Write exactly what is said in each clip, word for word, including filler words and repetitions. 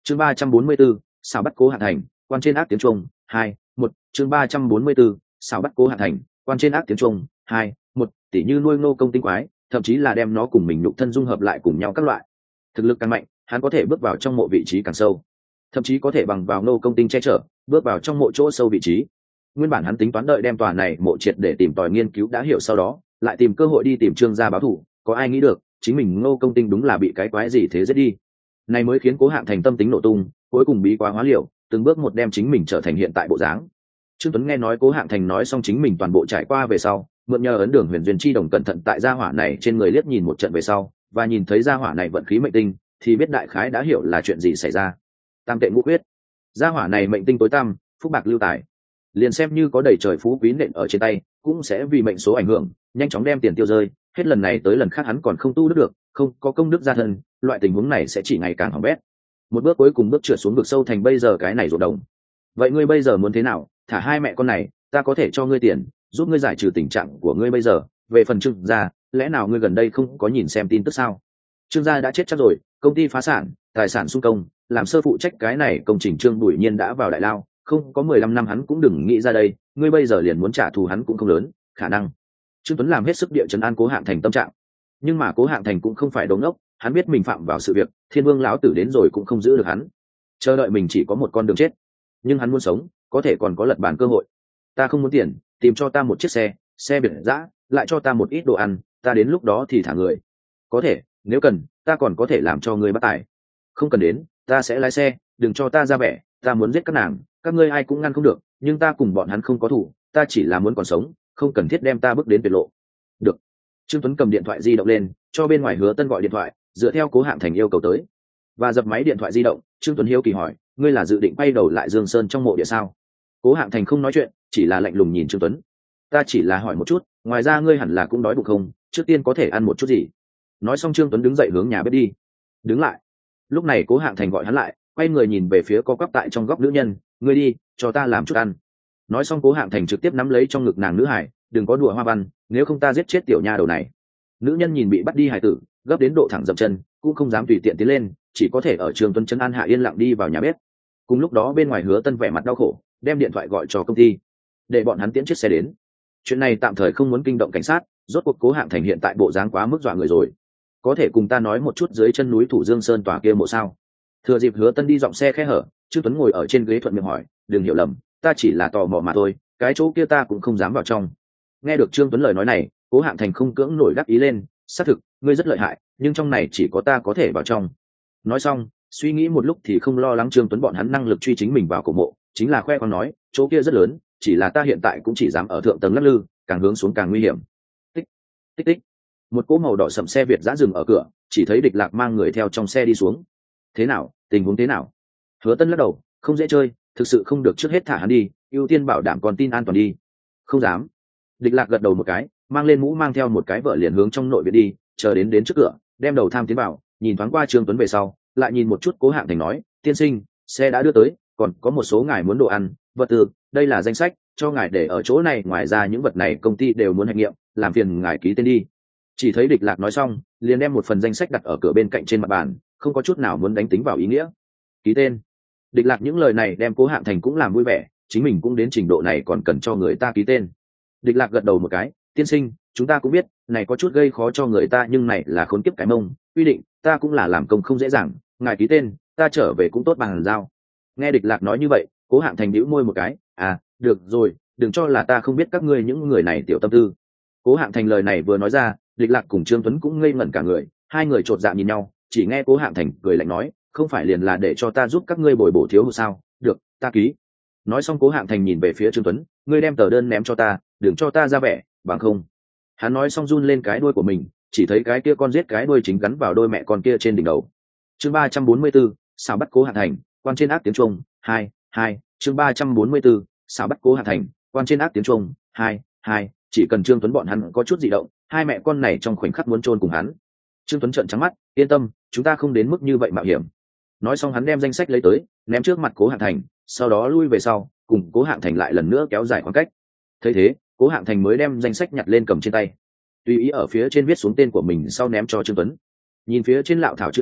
chương ba trăm bốn mươi 4, sao bắt Cố Hạng Thành, quan trên ác tiếng Trung, hai, một, chương ba trăm bốn mươi 4, sao bắt Cố Hạng Thành, quan trên ác tiếng Trung, hai, một, tỉ như nuôi nô công tinh quái, thậm chí là đem nó cùng mình nhục thân dung hợp lại cùng nhau các loại. Thực lực càng mạnh, hắn có thể bước vào trong mộ vị trí càng sâu, thậm chí có thể bằng vào nô công tinh che chở, bước vào trong mộ chỗ sâu vị trí. Nguyên bản hắn tính toán đợi đem tòa này mộ triệt để tìm tòi nghiên cứu đã hiểu sau đó, lại tìm cơ hội đi tìm Trương gia báo thù, có ai nghĩ được, chính mình Ngô công tinh đúng là bị cái quái gì thế giết đi. Này mới khiến Cố Hạng Thành tâm tính nổ tung, cuối cùng bí quá hóa liều, từng bước một đem chính mình trở thành hiện tại bộ dáng. Trương Tuấn nghe nói Cố Hạng Thành nói xong chính mình toàn bộ trải qua về sau, mượn nhờ ấn đường huyền duyên chi đồng cẩn thận tại gia hỏa này trên người liếc nhìn một trận về sau, và nhìn thấy gia hỏa này vận khí mệnh tinh, thì biết đại khái đã hiểu là chuyện gì xảy ra. Tam tệ ngũ quyết, gia hỏa này mệnh tinh tối tăm, phúc bạc lưu tài, liền xem như có đầy trời phú quý nện ở trên tay, cũng sẽ vì mệnh số ảnh hưởng, nhanh chóng đem tiền tiêu rơi. Hết lần này tới lần khác hắn còn không tu đức được, không có công đức gia thân, loại tình huống này sẽ chỉ ngày càng hỏng bét. Một bước cuối cùng bước trượt xuống vực sâu thành bây giờ cái này ruộng đồng. Vậy ngươi bây giờ muốn thế nào? Thả hai mẹ con này, ta có thể cho ngươi tiền, giúp ngươi giải trừ tình trạng của ngươi bây giờ. Về phần Trương gia, lẽ nào ngươi gần đây không có nhìn xem tin tức sao? Trương gia đã chết chắc rồi, công ty phá sản, tài sản xung công, làm sơ phụ trách cái này công trình Trương Bùi Nhiên đã vào đại lao, không có mười lăm năm hắn cũng đừng nghĩ ra đây, ngươi bây giờ liền muốn trả thù hắn cũng không lớn, khả năng. Trương Tuấn làm hết sức địa trấn an Cố Hạng Thành tâm trạng, nhưng mà Cố Hạng Thành cũng không phải đống ốc, hắn biết mình phạm vào sự việc, Thiên Vương lão tử đến rồi cũng không giữ được hắn, chờ đợi mình chỉ có một con đường chết, nhưng hắn muốn sống, có thể còn có lật bàn cơ hội. Ta không muốn tiền, tìm cho ta một chiếc xe, xe biển dã, lại cho ta một ít đồ ăn, ta đến lúc đó thì thả người. Có thể, nếu cần, ta còn có thể làm cho ngươi bắt tài. Không cần đến, ta sẽ lái xe, đừng cho ta ra vẻ, ta muốn giết các nàng, các ngươi ai cũng ngăn không được, nhưng ta cùng bọn hắn không có thủ, ta chỉ là muốn còn sống, không cần thiết đem ta bước đến tuyệt lộ. Được. Trương Tuấn cầm điện thoại di động lên, cho bên ngoài Hứa Tân gọi điện thoại, dựa theo Cố Hạng Thành yêu cầu tới. Và dập máy điện thoại di động, Trương Tuấn hiếu kỳ hỏi, ngươi là dự định quay đầu lại Dương Sơn trong mộ địa sao? Cố Hạng Thành không nói chuyện, chỉ là lạnh lùng nhìn Trương Tuấn. Ta chỉ là hỏi một chút, ngoài ra ngươi hẳn là cũng đói bụng không, trước tiên có thể ăn một chút gì. Nói xong Trương Tuấn đứng dậy hướng nhà bếp đi. Đứng lại. Lúc này Cố Hạng Thành gọi hắn lại, quay người nhìn về phía co quắp tại trong góc nữ nhân, ngươi đi, cho ta làm chút ăn. Nói xong Cố Hạng Thành trực tiếp nắm lấy trong ngực nàng nữ hải, đừng có đùa hoa văn, nếu không ta giết chết tiểu nha đầu này. Nữ nhân nhìn bị bắt đi hải tử, gấp đến độ thẳng dậm chân, cũng không dám tùy tiện tiến lên, chỉ có thể ở Trương Tuấn chân an hạ yên lặng đi vào nhà bếp. Cùng lúc đó bên ngoài Hứa Tân vẻ mặt đau khổ, đem điện thoại gọi cho công ty, để bọn hắn tiễn chiếc xe đến. Chuyện này tạm thời không muốn kinh động cảnh sát, rốt cuộc Cố Hạng Thành hiện tại bộ dáng quá mức dọa người rồi. Có thể cùng ta nói một chút dưới chân núi Thủ Dương Sơn tòa kia mộ sao? Thừa dịp Hứa Tân đi dọn xe khe hở, Trương Tuấn ngồi ở trên ghế thuận miệng hỏi, đừng hiểu lầm, ta chỉ là tò mò mà thôi, cái chỗ kia ta cũng không dám vào trong. Nghe được Trương Tuấn lời nói này, Cố Hạng Thành không cưỡng nổi đắc ý lên, xác thực, ngươi rất lợi hại, nhưng trong này chỉ có ta có thể vào trong. Nói xong, suy nghĩ một lúc thì không lo lắng Trương Tuấn bọn hắn năng lực truy chính mình vào cổ mộ, chính là khoe con nói, chỗ kia rất lớn, chỉ là ta hiện tại cũng chỉ dám ở thượng tầng lắc lư, càng hướng xuống càng nguy hiểm. Tích, tích tích. Một cỗ màu đỏ sậm xe Việt dã dừng ở cửa, chỉ thấy Địch Lạc mang người theo trong xe đi xuống. Thế nào, tình huống thế nào? Hứa Tân lắc đầu, không dễ chơi, thực sự không được trước hết thả hắn đi, ưu tiên bảo đảm con tin an toàn đi. Không dám. Địch Lạc gật đầu một cái, mang lên mũ mang theo một cái vợ liền hướng trong nội viện đi, chờ đến đến trước cửa, đem đầu tham tiến vào, nhìn thoáng qua Trương Tuấn về sau, lại nhìn một chút Cố Hạng Thành nói, tiên sinh, xe đã đưa tới, còn có một số ngài muốn đồ ăn, vật tư, đây là danh sách, cho ngài để ở chỗ này, ngoài ra những vật này công ty đều muốn hành nghiệm, làm phiền ngài ký tên đi. Chỉ thấy Địch Lạc nói xong, liền đem một phần danh sách đặt ở cửa bên cạnh trên mặt bàn, không có chút nào muốn đánh tính vào ý nghĩa. Ký tên. Địch Lạc những lời này đem Cố Hạng Thành cũng làm vui vẻ, chính mình cũng đến trình độ này còn cần cho người ta ký tên. Địch Lạc gật đầu một cái, tiên sinh, chúng ta cũng biết, này có chút gây khó cho người ta nhưng này là khốn kiếp cái mông, quy định, ta cũng là làm công không dễ dàng, ngài ký tên, ta trở về cũng tốt bằng giao. Nghe Địch Lạc nói như vậy, Cố Hạng Thành bĩu môi một cái, à, được rồi, đừng cho là ta không biết các ngươi những người này tiểu tâm tư. Cố Hạng Thành lời này vừa nói ra, Địch Lạc cùng Trương Tuấn cũng ngây ngẩn cả người, hai người chột dạ nhìn nhau, chỉ nghe Cố Hạng Thành cười lạnh nói, không phải liền là để cho ta giúp các ngươi bồi bổ thiếu hụt sao? Được, ta ký. Nói xong Cố Hạng Thành nhìn về phía Trương Tuấn, ngươi đem tờ đơn ném cho ta, đừng cho ta ra vẻ, bằng không. Hắn nói xong run lên cái đuôi của mình, chỉ thấy cái kia con giết cái đuôi chính gắn vào đôi mẹ con kia trên đỉnh đầu. Chương ba trăm bốn mươi 4, sao bắt Cố Hạng Thành, quan trên ác tiếng Trung, hai, hai, chương ba trăm bốn mươi 4, sao bắt Cố Hạng Thành, quan trên ác tiếng Trung, hai, hai, chỉ cần Trương Tuấn bọn hắn có chút dị động, hai mẹ con này trong khoảnh khắc muốn chôn cùng hắn. Trương Tuấn trợn trắng mắt, yên tâm, chúng ta không đến mức như vậy mạo hiểm. Nói xong hắn đem danh sách lấy tới, ném trước mặt Cố Hạng Thành, sau đó lui về sau, cùng Cố Hạng Thành lại lần nữa kéo dài khoảng cách. Thấy thế, Cố Hạng Thành mới đem danh sách nhặt lên cầm trên tay, tùy ý ở phía trên viết xuống tên của mình sau ném cho Trương Tuấn. Nhìn phía trên lạo thảo chữ viết,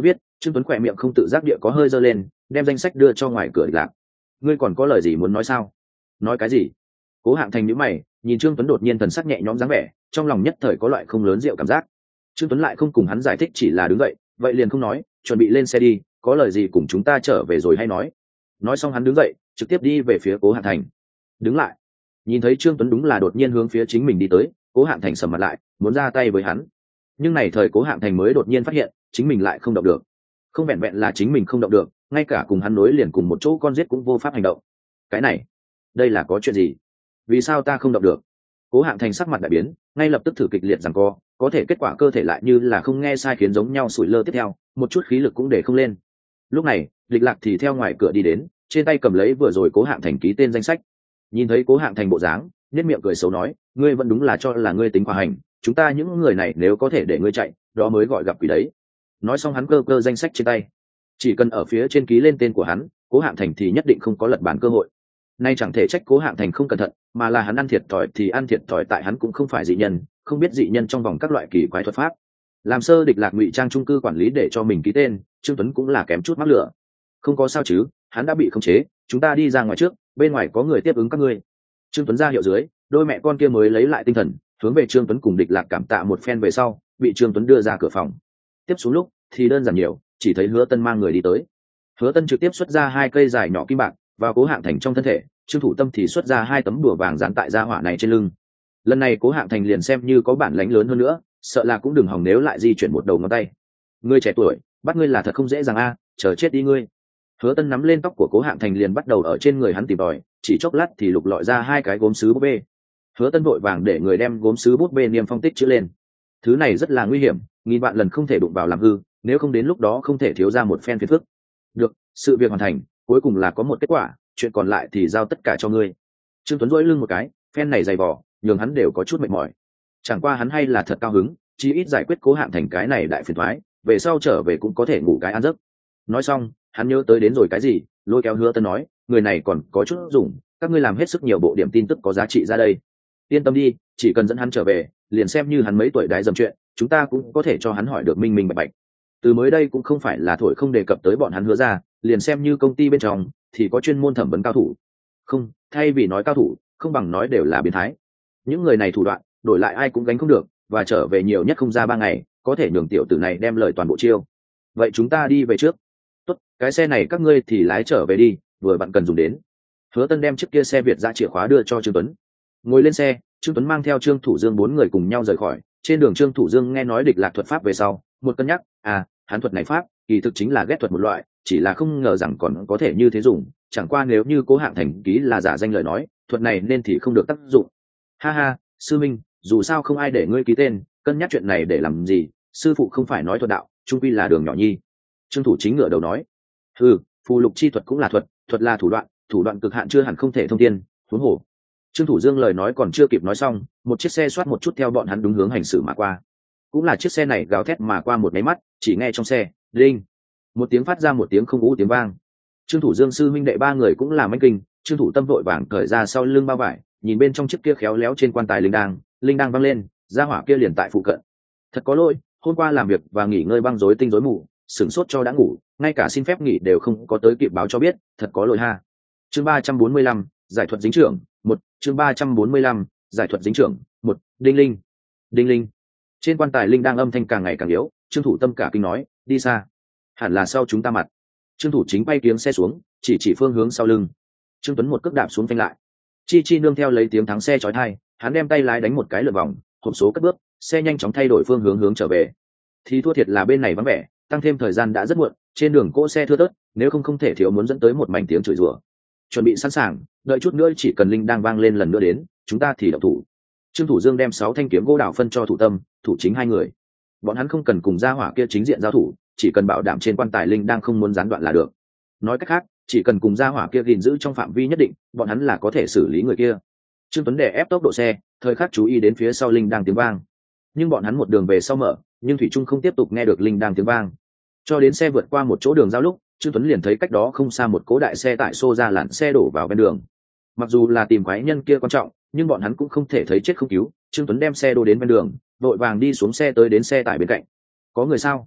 Trương Tuấn khỏe miệng không tự giác địa có hơi giơ lên, đem danh sách đưa cho ngoài cửa Địch Lạc. Ngươi còn có lời gì muốn nói sao? Nói cái gì? Cố Hạng Thành nhíu mày, nhìn Trương Tuấn đột nhiên thần sắc nhẹ nhõm dáng vẻ, trong lòng nhất thời có loại không lớn rượu cảm giác. Trương Tuấn lại không cùng hắn giải thích, chỉ là đứng dậy, vậy liền không nói, chuẩn bị lên xe đi, có lời gì cùng chúng ta trở về rồi hay nói. Nói xong hắn đứng dậy, trực tiếp đi về phía Cố Hạng Thành. Đứng lại. Nhìn thấy Trương Tuấn đúng là đột nhiên hướng phía chính mình đi tới, Cố Hạng Thành sầm mặt lại, muốn ra tay với hắn. Nhưng này thời Cố Hạng Thành mới đột nhiên phát hiện, chính mình lại không động được. Không vẹn vẹn là chính mình không động được, ngay cả cùng hắn nối liền cùng một chỗ con giết cũng vô pháp hành động. Cái này, đây là có chuyện gì? Vì sao ta không động được? Cố Hạng Thành sắc mặt đại biến, ngay lập tức thử kịch liệt giằng co, có thể kết quả cơ thể lại như là không nghe sai khiến giống nhau sủi lơ tiếp theo, một chút khí lực cũng để không lên. Lúc này, Địch Lạc thì theo ngoài cửa đi đến, trên tay cầm lấy vừa rồi Cố Hạng Thành ký tên danh sách. Nhìn thấy Cố Hạng Thành bộ dáng, nhếch miệng cười xấu nói, ngươi vẫn đúng là cho là ngươi tính quả hành, chúng ta những người này nếu có thể để ngươi chạy, đó mới gọi gặp quỷ đấy. Nói xong hắn cơ cơ danh sách trên tay, chỉ cần ở phía trên ký lên tên của hắn, Cố Hạng Thành thì nhất định không có lật bàn cơ hội. Nay chẳng thể trách Cố Hạng Thành không cẩn thận, mà là hắn ăn thiệt thòi thì ăn thiệt thòi tại hắn cũng không phải dị nhân, không biết dị nhân trong vòng các loại kỳ quái thuật pháp. Làm sơ Địch Lạc ngụy trang trung cư quản lý để cho mình ký tên, Trương Tuấn cũng là kém chút mắc lửa. Không có sao chứ, hắn đã bị khống chế, chúng ta đi ra ngoài trước, bên ngoài có người tiếp ứng các ngươi. Trương Tuấn ra hiệu dưới, đôi mẹ con kia mới lấy lại tinh thần, hướng về Trương Tuấn cùng Địch Lạc cảm tạ một phen về sau, bị Trương Tuấn đưa ra cửa phòng. Tiếp xuống lúc thì đơn giản nhiều, chỉ thấy Hứa Tân mang người đi tới. Hứa Tân trực tiếp xuất ra hai cây dài nhỏ kim bạc vào Cố Hạng Thành trong thân thể, Trương Thủ Tâm thì xuất ra hai tấm đùa vàng dán tại gia hỏa này trên lưng. Lần này Cố Hạng Thành liền xem như có bản lãnh lớn hơn nữa, sợ là cũng đừng hòng nếu lại di chuyển một đầu ngón tay. Ngươi trẻ tuổi, bắt ngươi là thật không dễ dàng a, chờ chết đi ngươi. Hứa Tân nắm lên tóc của Cố Hạng Thành liền bắt đầu ở trên người hắn tìm tòi, chỉ chốc lát thì lục lọi ra hai cái gốm sứ búp bê. Hứa Tân vội vàng để người đem gốm sứ búp bê niêm phong tích chữ lên. Thứ này rất là nguy hiểm, nghìn vạn lần không thể đụng vào làm hư, nếu không đến lúc đó không thể thiếu ra một phen phiền phức. Được, sự việc hoàn thành, cuối cùng là có một kết quả, chuyện còn lại thì giao tất cả cho ngươi. Trương Tuấn duỗi lưng một cái, phen này dày vò, nhường hắn đều có chút mệt mỏi. Chẳng qua hắn hay là thật cao hứng, chí ít giải quyết Cố Hạng Thành cái này đại phiền toái, về sau trở về cũng có thể ngủ cái an giấc. Nói xong, hắn nhớ tới đến rồi cái gì, lôi kéo Hứa Tân nói, người này còn có chút dùng, các ngươi làm hết sức nhiều bộ điểm tin tức có giá trị ra đây. Yên tâm đi, chỉ cần dẫn hắn trở về, liền xem như hắn mấy tuổi đái dầm chuyện, chúng ta cũng có thể cho hắn hỏi được minh minh bạch bạch. Từ mới đây cũng không phải là thổi không đề cập tới bọn hắn Hứa ra, liền xem như công ty bên trong thì có chuyên môn thẩm vấn cao thủ. Không, thay vì nói cao thủ, không bằng nói đều là biến thái. Những người này thủ đoạn, đổi lại ai cũng gánh không được, và trở về nhiều nhất không ra ba ngày, có thể nhường tiểu tử này đem lời toàn bộ chiêu. Vậy chúng ta đi về trước. Tốt, cái xe này các ngươi thì lái trở về đi, vừa bạn cần dùng đến. Hứa Tân đem chiếc kia xe Việt ra chìa khóa đưa cho Trương Tuấn. Ngồi lên xe, Trương Tuấn mang theo Trương Thủ Dương bốn người cùng nhau rời khỏi. Trên đường Trương Thủ Dương nghe nói Địch Lạc thuật pháp về sau, một cân nhắc, à, hắn thuật này pháp, kỳ thực chính là ghét thuật một loại, chỉ là không ngờ rằng còn có thể như thế dùng, chẳng qua nếu như Cố Hạng Thành ký là giả danh lời nói, thuật này nên thì không được tác dụng. Ha ha, sư minh, dù sao không ai để ngươi ký tên, cân nhắc chuyện này để làm gì, sư phụ không phải nói thuật đạo, trung quy là đường nhỏ nhi. Trương Thủ Chính ngửa đầu nói, ừ, phù lục chi thuật cũng là thuật, thuật là thủ đoạn, thủ đoạn cực hạn chưa hẳn không thể thông tiên, huống hồ. Trương Thủ Dương lời nói còn chưa kịp nói xong, một chiếc xe xoát một chút theo bọn hắn đúng hướng hành xử mà qua. Cũng là chiếc xe này gào thét mà qua một máy mắt, chỉ nghe trong xe, đinh, một tiếng phát ra một tiếng không ú tiếng vang. Trương Thủ Dương sư minh đệ ba người cũng là manh kinh, Trương Thủ Tâm vội vàng cởi ra sau lưng bao vải, nhìn bên trong chiếc kia khéo léo trên quan tài linh đang, linh đang văng lên, ra hỏa kia liền tại phụ cận. Thật có lỗi, hôm qua làm việc và nghỉ ngơi băng rối tinh rối mù, sửng sốt cho đã ngủ, ngay cả xin phép nghỉ đều không có tới kịp báo cho biết, thật có lỗi ha. Chương ba trăm bốn mươi lăm, giải thuật dính trưởng, một, chương ba trăm bốn mươi lăm, giải thuật dính trưởng, một, đinh linh. Đinh linh. Trên quan tài linh đang âm thanh càng ngày càng yếu, Trương Thủ Tâm cả kinh nói, đi xa. Hẳn là sau chúng ta mặt. Trương Thủ Chính bay kiếng xe xuống, chỉ chỉ phương hướng sau lưng. Trương Tuấn một cước đạp xuống phanh lại. Chi Chi nương theo lấy tiếng thắng xe chói tai, hắn đem tay lái đánh một cái lượt vòng, hộp số cất bước, xe nhanh chóng thay đổi phương hướng hướng trở về. Thì thua thiệt là bên này vắng vẻ, tăng thêm thời gian đã rất muộn, trên đường cỗ xe thưa thớt, nếu không không thể thiếu muốn dẫn tới một mảnh tiếng chửi rủa. Chuẩn bị sẵn sàng, đợi chút nữa chỉ cần linh đang vang lên lần nữa đến, chúng ta thì động thủ. Trương Thủ Dương đem sáu thanh kiếm gỗ đào phân cho Thủ Tâm, Thủ Chính hai người. Bọn hắn không cần cùng gia hỏa kia chính diện giao thủ, chỉ cần bảo đảm trên quan tài linh đang không muốn gián đoạn là được. Nói cách khác, chỉ cần cùng gia hỏa kia gìn giữ trong phạm vi nhất định, bọn hắn là có thể xử lý người kia. Trương Tuấn đè ép tốc độ xe, thời khắc chú ý đến phía sau linh đang tiếng vang. Nhưng bọn hắn một đường về sau mở, nhưng thủy trung không tiếp tục nghe được linh đang tiếng vang. Cho đến xe vượt qua một chỗ đường giao lúc, Trương Tuấn liền thấy cách đó không xa một cố đại xe tải xô ra làn xe đổ vào ven đường. Mặc dù là tìm quái nhân kia quan trọng, nhưng bọn hắn cũng không thể thấy chết không cứu. Trương Tuấn đem xe đổ đến ven đường, vội vàng đi xuống xe tới đến xe tải bên cạnh. Có người sao?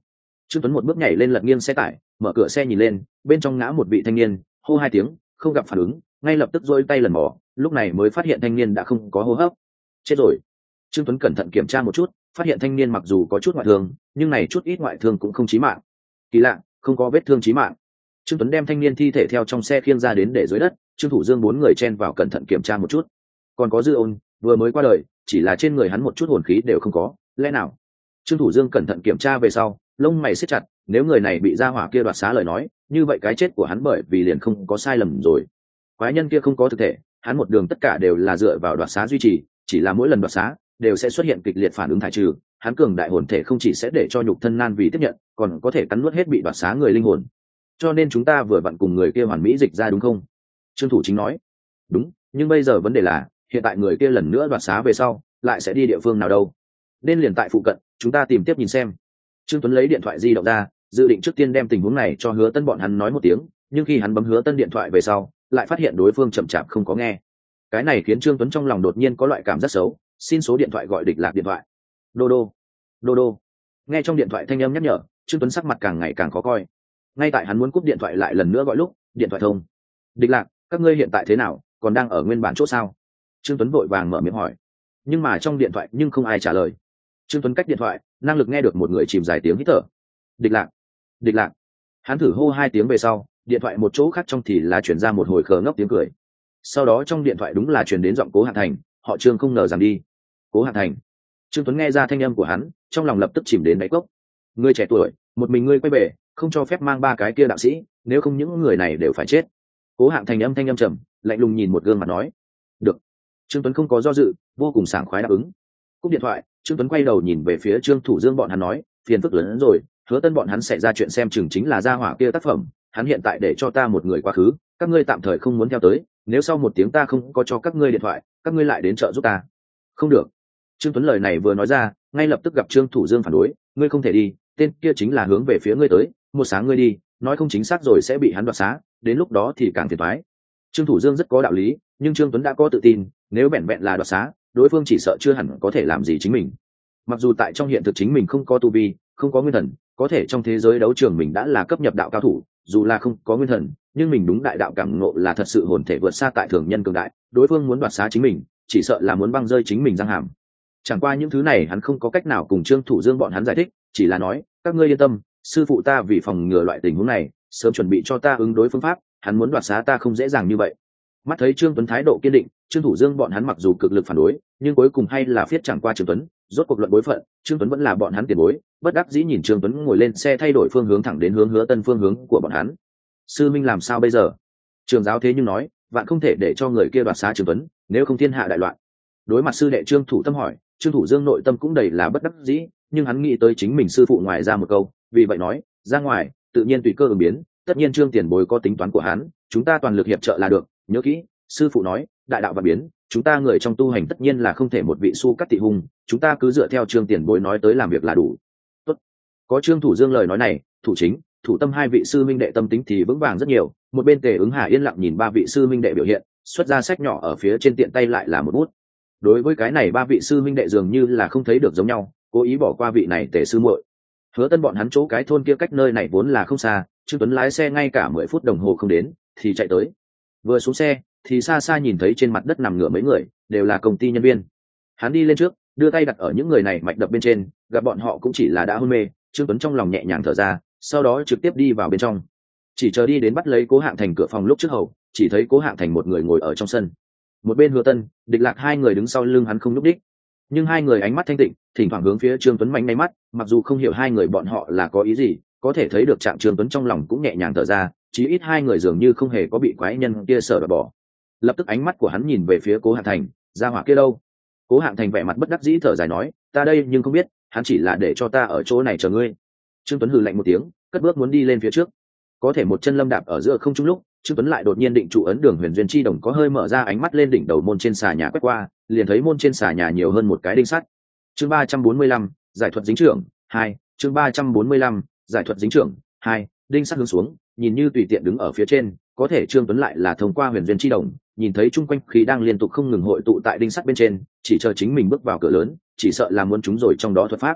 Trương Tuấn một bước nhảy lên lật nghiêng xe tải, mở cửa xe nhìn lên, bên trong ngã một vị thanh niên, hô hai tiếng, không gặp phản ứng, ngay lập tức giơ tay lần mò, lúc này mới phát hiện thanh niên đã không có hô hấp. Chết rồi. Trương Tuấn cẩn thận kiểm tra một chút, phát hiện thanh niên mặc dù có chút ngoại thương, nhưng này chút ít ngoại thương cũng không chí mạng. Kỳ lạ, không có vết thương chí mạng. Trương Tuấn đem thanh niên thi thể theo trong xe khiêng ra đến để dưới đất, Trương Thủ Dương bốn người chen vào cẩn thận kiểm tra một chút. Còn có Dư Ôn, vừa mới qua đời, chỉ là trên người hắn một chút hồn khí đều không có, lẽ nào? Trương Thủ Dương cẩn thận kiểm tra về sau, lông mày siết chặt, nếu người này bị gia hỏa kia đoạt xá lời nói, như vậy cái chết của hắn bởi vì liền không có sai lầm rồi. Quái nhân kia không có thực thể, hắn một đường tất cả đều là dựa vào đoạt xá duy trì, chỉ là mỗi lần đoạt xá đều sẽ xuất hiện kịch liệt phản ứng thải trừ, hắn cường đại hồn thể không chỉ sẽ để cho nhục thân nan vì tiếp nhận, còn có thể cắn nuốt hết bị đoạt xá người linh hồn. Cho nên chúng ta vừa vặn cùng người kia hoàn mỹ dịch ra đúng không? Trương Thủ Chính nói. Đúng, nhưng bây giờ vấn đề là, hiện tại người kia lần nữa đoạt xá về sau, lại sẽ đi địa phương nào đâu? Nên liền tại phụ cận, chúng ta tìm tiếp nhìn xem. Trương Tuấn lấy điện thoại di động ra, dự định trước tiên đem tình huống này cho Hứa Tân bọn hắn nói một tiếng, nhưng khi hắn bấm Hứa Tân điện thoại về sau, lại phát hiện đối phương chậm chạp không có nghe. Cái này khiến Trương Tuấn trong lòng đột nhiên có loại cảm giác xấu, xin số điện thoại gọi địch lạc điện thoại. Đô đô, đô đô. Nghe trong điện thoại thanh âm nhắc nhở, Trương Tuấn sắc mặt càng ngày càng khó coi. Ngay tại hắn muốn cúp điện thoại lại lần nữa gọi lúc, điện thoại thông. Địch lạc, các ngươi hiện tại thế nào, còn đang ở nguyên bản chỗ sao? Trương Tuấn vội vàng mở miệng hỏi. Nhưng mà trong điện thoại nhưng không ai trả lời. Trương Tuấn cách điện thoại, năng lực nghe được một người chìm dài tiếng hít thở. Địch lạc, địch lạc. Hắn thử hô hai tiếng về sau, điện thoại một chỗ khác trong thì là chuyển ra một hồi khờ ngốc tiếng cười. Sau đó trong điện thoại đúng là chuyển đến giọng Cố Hạ Thành, họ Trương không ngờ rằng đi. Cố Hạ Thành. Trương Tuấn nghe ra thanh âm của hắn, trong lòng lập tức chìm đến đáy cốc. Ngươi trẻ tuổi, một mình ngươi quay về, không cho phép mang ba cái kia đạo sĩ, nếu không những người này đều phải chết. Cố Hạng Thành âm thanh âm trầm, lạnh lùng nhìn một gương mặt nói. Được. Trương Tuấn không có do dự, vô cùng sảng khoái đáp ứng. Cúp điện thoại, Trương Tuấn quay đầu nhìn về phía Trương Thủ Dương bọn hắn nói, phiền phức lớn hơn rồi, Hứa Tân bọn hắn sẽ ra chuyện xem chừng chính là gia hỏa kia tác phẩm, hắn hiện tại để cho ta một người quá khứ, các ngươi tạm thời không muốn theo tới, nếu sau một tiếng ta không có cho các ngươi điện thoại, các ngươi lại đến trợ giúp ta. Không được. Trương Tuấn lời này vừa nói ra, ngay lập tức gặp Trương Thủ Dương phản đối, ngươi không thể đi, tên kia chính là hướng về phía ngươi tới, một sáng ngươi đi, nói không chính xác rồi sẽ bị hắn đoạt xá, đến lúc đó thì càng phiền toái. Trương Thủ Dương rất có đạo lý, nhưng Trương Tuấn đã có tự tin, nếu vẹn vẹn là đoạt xá, đối phương chỉ sợ chưa hẳn có thể làm gì chính mình. Mặc dù tại trong hiện thực chính mình không có tu vi, không có nguyên thần, có thể trong thế giới đấu trường mình đã là cấp nhập đạo cao thủ, dù là không có nguyên thần, nhưng mình đúng đại đạo cảm ngộ là thật sự hồn thể vượt xa tại thường nhân cường đại, đối phương muốn đoạt xá chính mình, chỉ sợ là muốn băng rơi chính mình răng hàm. Chẳng qua những thứ này hắn không có cách nào cùng Trương Thủ Dương bọn hắn giải thích, chỉ là nói, các ngươi yên tâm, sư phụ ta vì phòng ngừa loại tình huống này, sớm chuẩn bị cho ta ứng đối phương pháp, hắn muốn đoạt xá ta không dễ dàng như vậy. Mắt thấy Trương Tuấn thái độ kiên định, Trương Thủ Dương bọn hắn mặc dù cực lực phản đối, nhưng cuối cùng hay là phiết chẳng qua Trương Tuấn, rốt cuộc luận bối phận, Trương Tuấn vẫn là bọn hắn tiền bối, bất đắc dĩ nhìn Trương Tuấn ngồi lên xe thay đổi phương hướng thẳng đến hướng Hứa Tân phương hướng của bọn hắn. Sư minh làm sao bây giờ? Trường giáo thế nhưng nói, vạn không thể để cho người kia đoạt xá Trương Tuấn, nếu không thiên hạ đại loạn. Đối mặt sư đệ Trương Thủ Tâm hỏi, Trương Thủ Dương nội tâm cũng đầy là bất đắc dĩ, nhưng hắn nghĩ tới chính mình sư phụ ngoài ra một câu, vì vậy nói, ra ngoài, tự nhiên tùy cơ ứng biến, tất nhiên Trương tiền bối có tính toán của hắn, chúng ta toàn lực hiệp trợ là được, nhớ kỹ, sư phụ nói, đại đạo và biến, chúng ta người trong tu hành tất nhiên là không thể một vị su cắt thị hùng, chúng ta cứ dựa theo Trương tiền bối nói tới làm việc là đủ. Tốt. Có Trương Thủ Dương lời nói này, Thủ Chính, Thủ Tâm hai vị sư minh đệ tâm tính thì vững vàng rất nhiều, một bên Tề Ứng Hà yên lặng nhìn ba vị sư minh đệ biểu hiện, xuất ra sách nhỏ ở phía trên tiện tay lại là một bút. Đối với cái này ba vị sư minh đệ dường như là không thấy được giống nhau, cố ý bỏ qua vị này Tề sư muội. Hứa Tân bọn hắn chỗ cái thôn kia cách nơi này vốn là không xa, Trương Tuấn lái xe ngay cả mười phút đồng hồ không đến thì chạy tới. Vừa xuống xe thì xa xa nhìn thấy trên mặt đất nằm ngửa mấy người, đều là công ty nhân viên. Hắn đi lên trước, đưa tay đặt ở những người này mạch đập bên trên, gặp bọn họ cũng chỉ là đã hôn mê, Trương Tuấn trong lòng nhẹ nhàng thở ra, sau đó trực tiếp đi vào bên trong. Chỉ chờ đi đến bắt lấy Cố Hạng Thành cửa phòng lúc trước hầu, chỉ thấy Cố Hạng Thành một người ngồi ở trong sân. Một bên Hứa Tân, Địch Lạc hai người đứng sau lưng hắn không lúc đích. Nhưng hai người ánh mắt thanh tịnh, thỉnh thoảng hướng phía Trương Tuấn mánh ngay mắt, mặc dù không hiểu hai người bọn họ là có ý gì, có thể thấy được trạng Trương Tuấn trong lòng cũng nhẹ nhàng thở ra, chí ít hai người dường như không hề có bị quái nhân kia sợ bỏ. Lập tức ánh mắt của hắn nhìn về phía Cố Hạng Thành, gia hỏa kia đâu? Cố Hạng Thành vẻ mặt bất đắc dĩ thở dài nói, ta đây nhưng không biết, hắn chỉ là để cho ta ở chỗ này chờ ngươi. Trương Tuấn hừ lạnh một tiếng, cất bước muốn đi lên phía trước. Có thể một chân lâm đạp ở giữa không trung lúc, Trương Tuấn lại đột nhiên định trụ ấn đường Huyền Duyên Chi Đồng có hơi mở ra ánh mắt lên đỉnh đầu môn trên xà nhà quét qua, liền thấy môn trên xà nhà nhiều hơn một cái đinh sắt. Chương ba trăm bốn mươi lăm, giải thuật dính trưởng hai, chương ba trăm bốn mươi lăm, giải thuật dính trưởng hai, đinh sắt hướng xuống, nhìn như tùy tiện đứng ở phía trên, có thể Trương Tuấn lại là thông qua Huyền Duyên Chi Đồng, nhìn thấy chung quanh khí đang liên tục không ngừng hội tụ tại đinh sắt bên trên, chỉ chờ chính mình bước vào cửa lớn, chỉ sợ là muốn chúng rồi trong đó thuật pháp.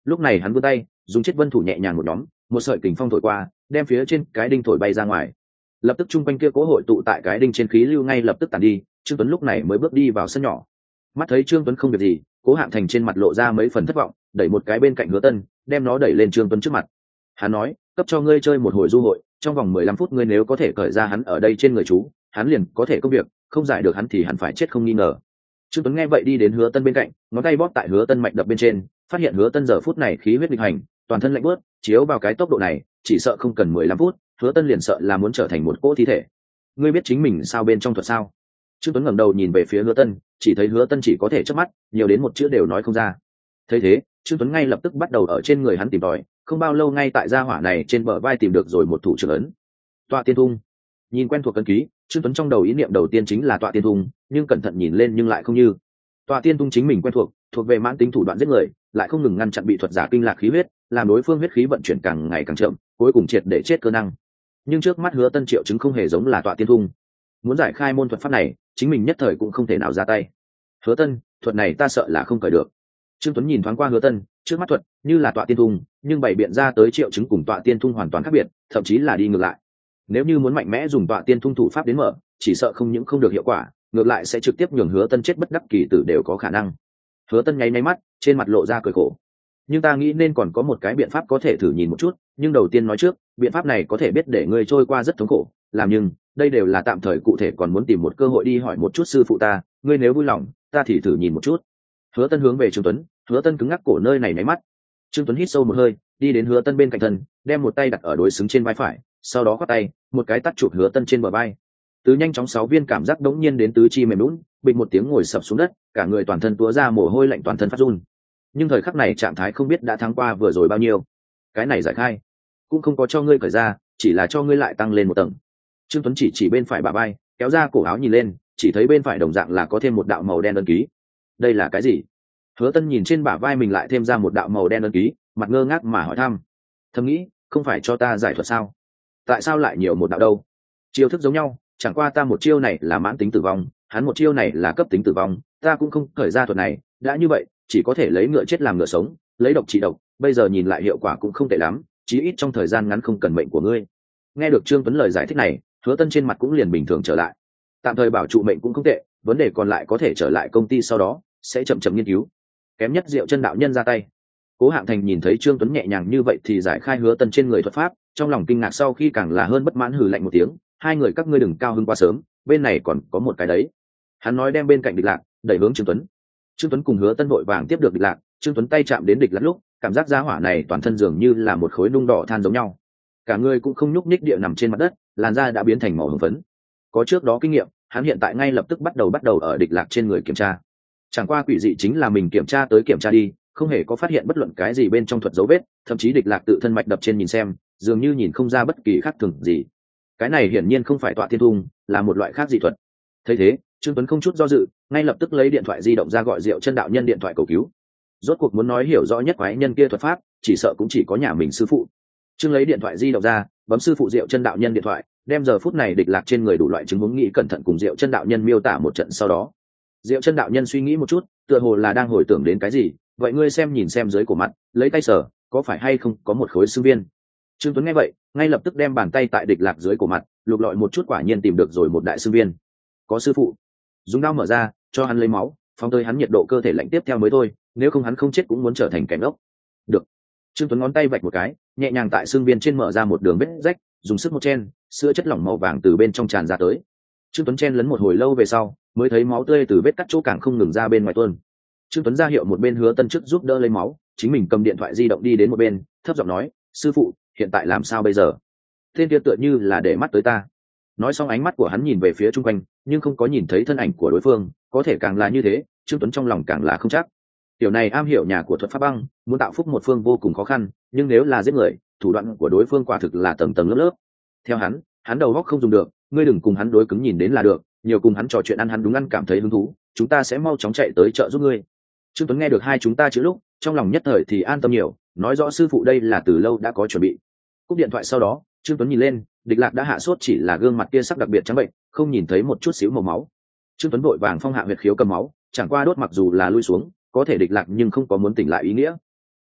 lúc này hắn vươn tay dùng chiếc vân thủ nhẹ nhàng một nhóm, một sợi kình phong thổi qua đem phía trên cái đinh thổi bay ra ngoài, lập tức chung quanh kia cố hội tụ tại cái đinh trên khí lưu ngay lập tức tàn đi. Trương Tuấn lúc này mới bước đi vào sân nhỏ. Mắt thấy Trương Tuấn không việc gì, Cố Hạng Thành trên mặt lộ ra mấy phần thất vọng, đẩy một cái bên cạnh Hứa Tân, đem nó đẩy lên Trương Tuấn trước mặt. Hắn nói, cấp cho ngươi chơi một hồi du hội, trong vòng mười lăm phút ngươi nếu có thể cởi ra hắn ở đây trên người chú, hắn liền có thể công việc, không giải được hắn thì hắn phải chết không nghi ngờ. Trương Tuấn nghe vậy đi đến Hứa Tân bên cạnh, ngón tay bóp tại Hứa Tân mạch đập bên trên, phát hiện Hứa Tân giờ phút này khí huyết nghịch hành, toàn thân lạnh buốt, chiếu vào cái tốc độ này, chỉ sợ không cần mười lăm phút, Hứa Tân liền sợ là muốn trở thành một cỗ thi thể. Ngươi biết chính mình sao bên trong thuật sao? Trương Tuấn ngẩng đầu nhìn về phía Hứa Tân, chỉ thấy Hứa Tân chỉ có thể chớp mắt, nhiều đến một chữ đều nói không ra. Thấy thế, Trương Tuấn ngay lập tức bắt đầu ở trên người hắn tìm tòi, không bao lâu ngay tại gia hỏa này trên bờ vai tìm được rồi một thủ trưởng ấn. Tọa Tiên Thung. Nhìn quen thuộc cấn ký, Trương Tuấn trong đầu ý niệm đầu tiên chính là Tọa Tiên Thung, nhưng cẩn thận nhìn lên nhưng lại không như. Tọa Tiên Thung chính mình quen thuộc, thuộc về mãn tính thủ đoạn giết người, lại không ngừng ngăn chặn bị thuật giả kinh lạc khí huyết, làm đối phương huyết khí vận chuyển càng ngày càng chậm, cuối cùng triệt để chết cơ năng. Nhưng trước mắt Hứa Tân triệu chứng không hề giống là Tọa Tiên Thung. Muốn giải khai môn thuật pháp này, chính mình nhất thời cũng không thể nào ra tay. Hứa Tân, thuật này ta sợ là không cởi được. Trương Tuấn nhìn thoáng qua Hứa Tân, trước mắt thuật như là Tọa Tiên Thung, nhưng bày biện ra tới triệu chứng cùng Tọa Tiên Thung hoàn toàn khác biệt, thậm chí là đi ngược lại. Nếu như muốn mạnh mẽ dùng Tọa Tiên Thung thủ pháp đến mở, chỉ sợ không những không được hiệu quả, ngược lại sẽ trực tiếp nhường Hứa Tân chết bất đắc kỳ tử đều có khả năng. Hứa Tân nháy nháy mắt, trên mặt lộ ra cười khổ. Nhưng ta nghĩ nên còn có một cái biện pháp có thể thử nhìn một chút, nhưng đầu tiên nói trước, biện pháp này có thể biết để ngươi trôi qua rất thống khổ, làm nhưng đây đều là tạm thời, cụ thể còn muốn tìm một cơ hội đi hỏi một chút sư phụ ta, ngươi nếu vui lòng, ta thì thử nhìn một chút. Hứa Tân hướng về Trương Tuấn, Hứa Tân cứng ngắc cổ nơi này nháy mắt. Trương Tuấn hít sâu một hơi, đi đến Hứa Tân bên cạnh thân, đem một tay đặt ở đối xứng trên vai phải, sau đó quát tay, một cái tát chụp Hứa Tân trên bờ vai. Từ nhanh chóng sáu viên cảm giác đống nhiên đến tứ chi mềm nhũn, bịch một tiếng ngồi sập xuống đất, cả người toàn thân túa ra mồ hôi lạnh, toàn thân phát run. Nhưng thời khắc này trạng thái không biết đã thắng qua vừa rồi bao nhiêu. Cái này giải khai, cũng không có cho ngươi cởi ra, chỉ là cho ngươi lại tăng lên một tầng. Trương Tuấn chỉ chỉ bên phải bả vai, kéo ra cổ áo nhìn lên, chỉ thấy bên phải đồng dạng là có thêm một đạo màu đen ấn ký. Đây là cái gì? Hứa Tân nhìn trên bả vai mình lại thêm ra một đạo màu đen ấn ký, mặt ngơ ngác mà hỏi thăm. Thầm nghĩ, không phải cho ta giải thuật sao? Tại sao lại nhiều một đạo đâu? Chiêu thức giống nhau, chẳng qua ta một chiêu này là mãn tính tử vong, hắn một chiêu này là cấp tính tử vong, ta cũng không khởi ra thuật này, đã như vậy, chỉ có thể lấy ngựa chết làm ngựa sống, lấy độc trị độc, bây giờ nhìn lại hiệu quả cũng không tệ lắm, chí ít trong thời gian ngắn không cần mệnh của ngươi. Nghe được Trương Tuấn lời giải thích này, Hứa Tân trên mặt cũng liền bình thường trở lại. Tạm thời bảo trụ mệnh cũng không tệ, vấn đề còn lại có thể trở lại công ty sau đó, sẽ chậm chậm nghiên cứu. Kém nhất Diệu Chân đạo nhân ra tay. Cố Hạng Thành nhìn thấy Trương Tuấn nhẹ nhàng như vậy thì giải khai Hứa Tân trên người thuật pháp, trong lòng kinh ngạc sau khi càng là hơn bất mãn, hừ lạnh một tiếng, hai người các ngươi đừng cao hứng quá sớm, bên này còn có một cái đấy. Hắn nói đem bên cạnh Địch Lạc đẩy hướng Trương Tuấn. Trương Tuấn cùng Hứa Tân vội vàng tiếp được Địch Lạc, Trương Tuấn tay chạm đến Địch Lạc lúc, cảm giác giá hỏa này toàn thân dường như là một khối nung đỏ than giống nhau. Cả người cũng không nhúc nhích địa nằm trên mặt đất, làn da đã biến thành màu hồng phấn. Có trước đó kinh nghiệm, hắn hiện tại ngay lập tức bắt đầu bắt đầu ở Địch Lạc trên người kiểm tra. Chẳng qua quỷ dị chính là mình kiểm tra tới kiểm tra đi, không hề có phát hiện bất luận cái gì bên trong thuật dấu vết, thậm chí Địch Lạc tự thân mạch đập trên nhìn xem, dường như nhìn không ra bất kỳ khác thường gì. Cái này hiển nhiên không phải Tọa Tiên Thung, là một loại khác dị thuật. Thấy thế, Trương Tuấn không chút do dự, ngay lập tức lấy điện thoại di động ra gọi Diệu Chân đạo nhân điện thoại cầu cứu. Rốt cuộc muốn nói hiểu rõ nhất quái nhân kia thuật pháp, chỉ sợ cũng chỉ có nhà mình sư phụ. Trương lấy điện thoại di động ra, bấm sư phụ Diệu Chân đạo nhân điện thoại, đem giờ phút này Địch Lạc trên người đủ loại chứng huống nghĩ cẩn thận cùng Diệu Chân đạo nhân miêu tả một trận sau đó. Diệu Chân đạo nhân suy nghĩ một chút, tựa hồ là đang hồi tưởng đến cái gì, vậy ngươi xem nhìn xem dưới cổ mặt, lấy tay sờ, có phải hay không có một khối xương viên. Trương Tuấn nghe vậy, ngay lập tức đem bàn tay tại Địch Lạc dưới cổ mặt, lục lọi một chút, quả nhiên tìm được rồi một đại xương viên. Có sư phụ, dùng dao mở ra, cho hắn lấy máu, phóng tới hắn nhiệt độ cơ thể lạnh tiếp theo mới thôi, nếu không hắn không chết cũng muốn trở thành kẻ ngốc. Được. Trương Tuấn ngón tay vạch một cái, nhẹ nhàng tại xương viên trên mở ra một đường vết rách, dùng sức một chen, sữa chất lỏng màu vàng từ bên trong tràn ra tới. Trương Tuấn chen lấn một hồi lâu về sau, mới thấy máu tươi từ vết cắt chỗ càng không ngừng ra bên ngoài tuôn. Trương Tuấn ra hiệu một bên Hứa Tân trước giúp đỡ lấy máu, chính mình cầm điện thoại di động đi đến một bên, thấp giọng nói, sư phụ, hiện tại làm sao bây giờ? Tên kia tựa như là để mắt tới ta. Nói xong ánh mắt của hắn nhìn về phía chung quanh, nhưng không có nhìn thấy thân ảnh của đối phương, có thể càng là như thế, Trương Tuấn trong lòng càng là không chắc. Tiểu này am hiểu nhà của thuật pháp băng, muốn tạo phúc một phương vô cùng khó khăn, nhưng nếu là giết người, thủ đoạn của đối phương quả thực là tầng tầng lớp lớp. Theo hắn, hắn đầu óc không dùng được, ngươi đừng cùng hắn đối cứng nhìn đến là được, nhiều cùng hắn trò chuyện ăn hắn đúng ăn cảm thấy hứng thú, chúng ta sẽ mau chóng chạy tới trợ giúp ngươi. Trương Tuấn nghe được hai chúng ta chữ lúc, trong lòng nhất thời thì an tâm nhiều, nói rõ sư phụ đây là từ lâu đã có chuẩn bị. Cúp điện thoại sau đó, Trương Tuấn nhìn lên, Địch Lạc đã hạ sốt, chỉ là gương mặt kia sắc đặc biệt trắng bệnh, không nhìn thấy một chút xíu màu máu. Trương Tuấn vội vàng phong hạ huyệt khiếu cầm máu, chẳng qua đốt mặc dù là lui xuống, có thể Địch Lạc nhưng không có muốn tỉnh lại ý nghĩa.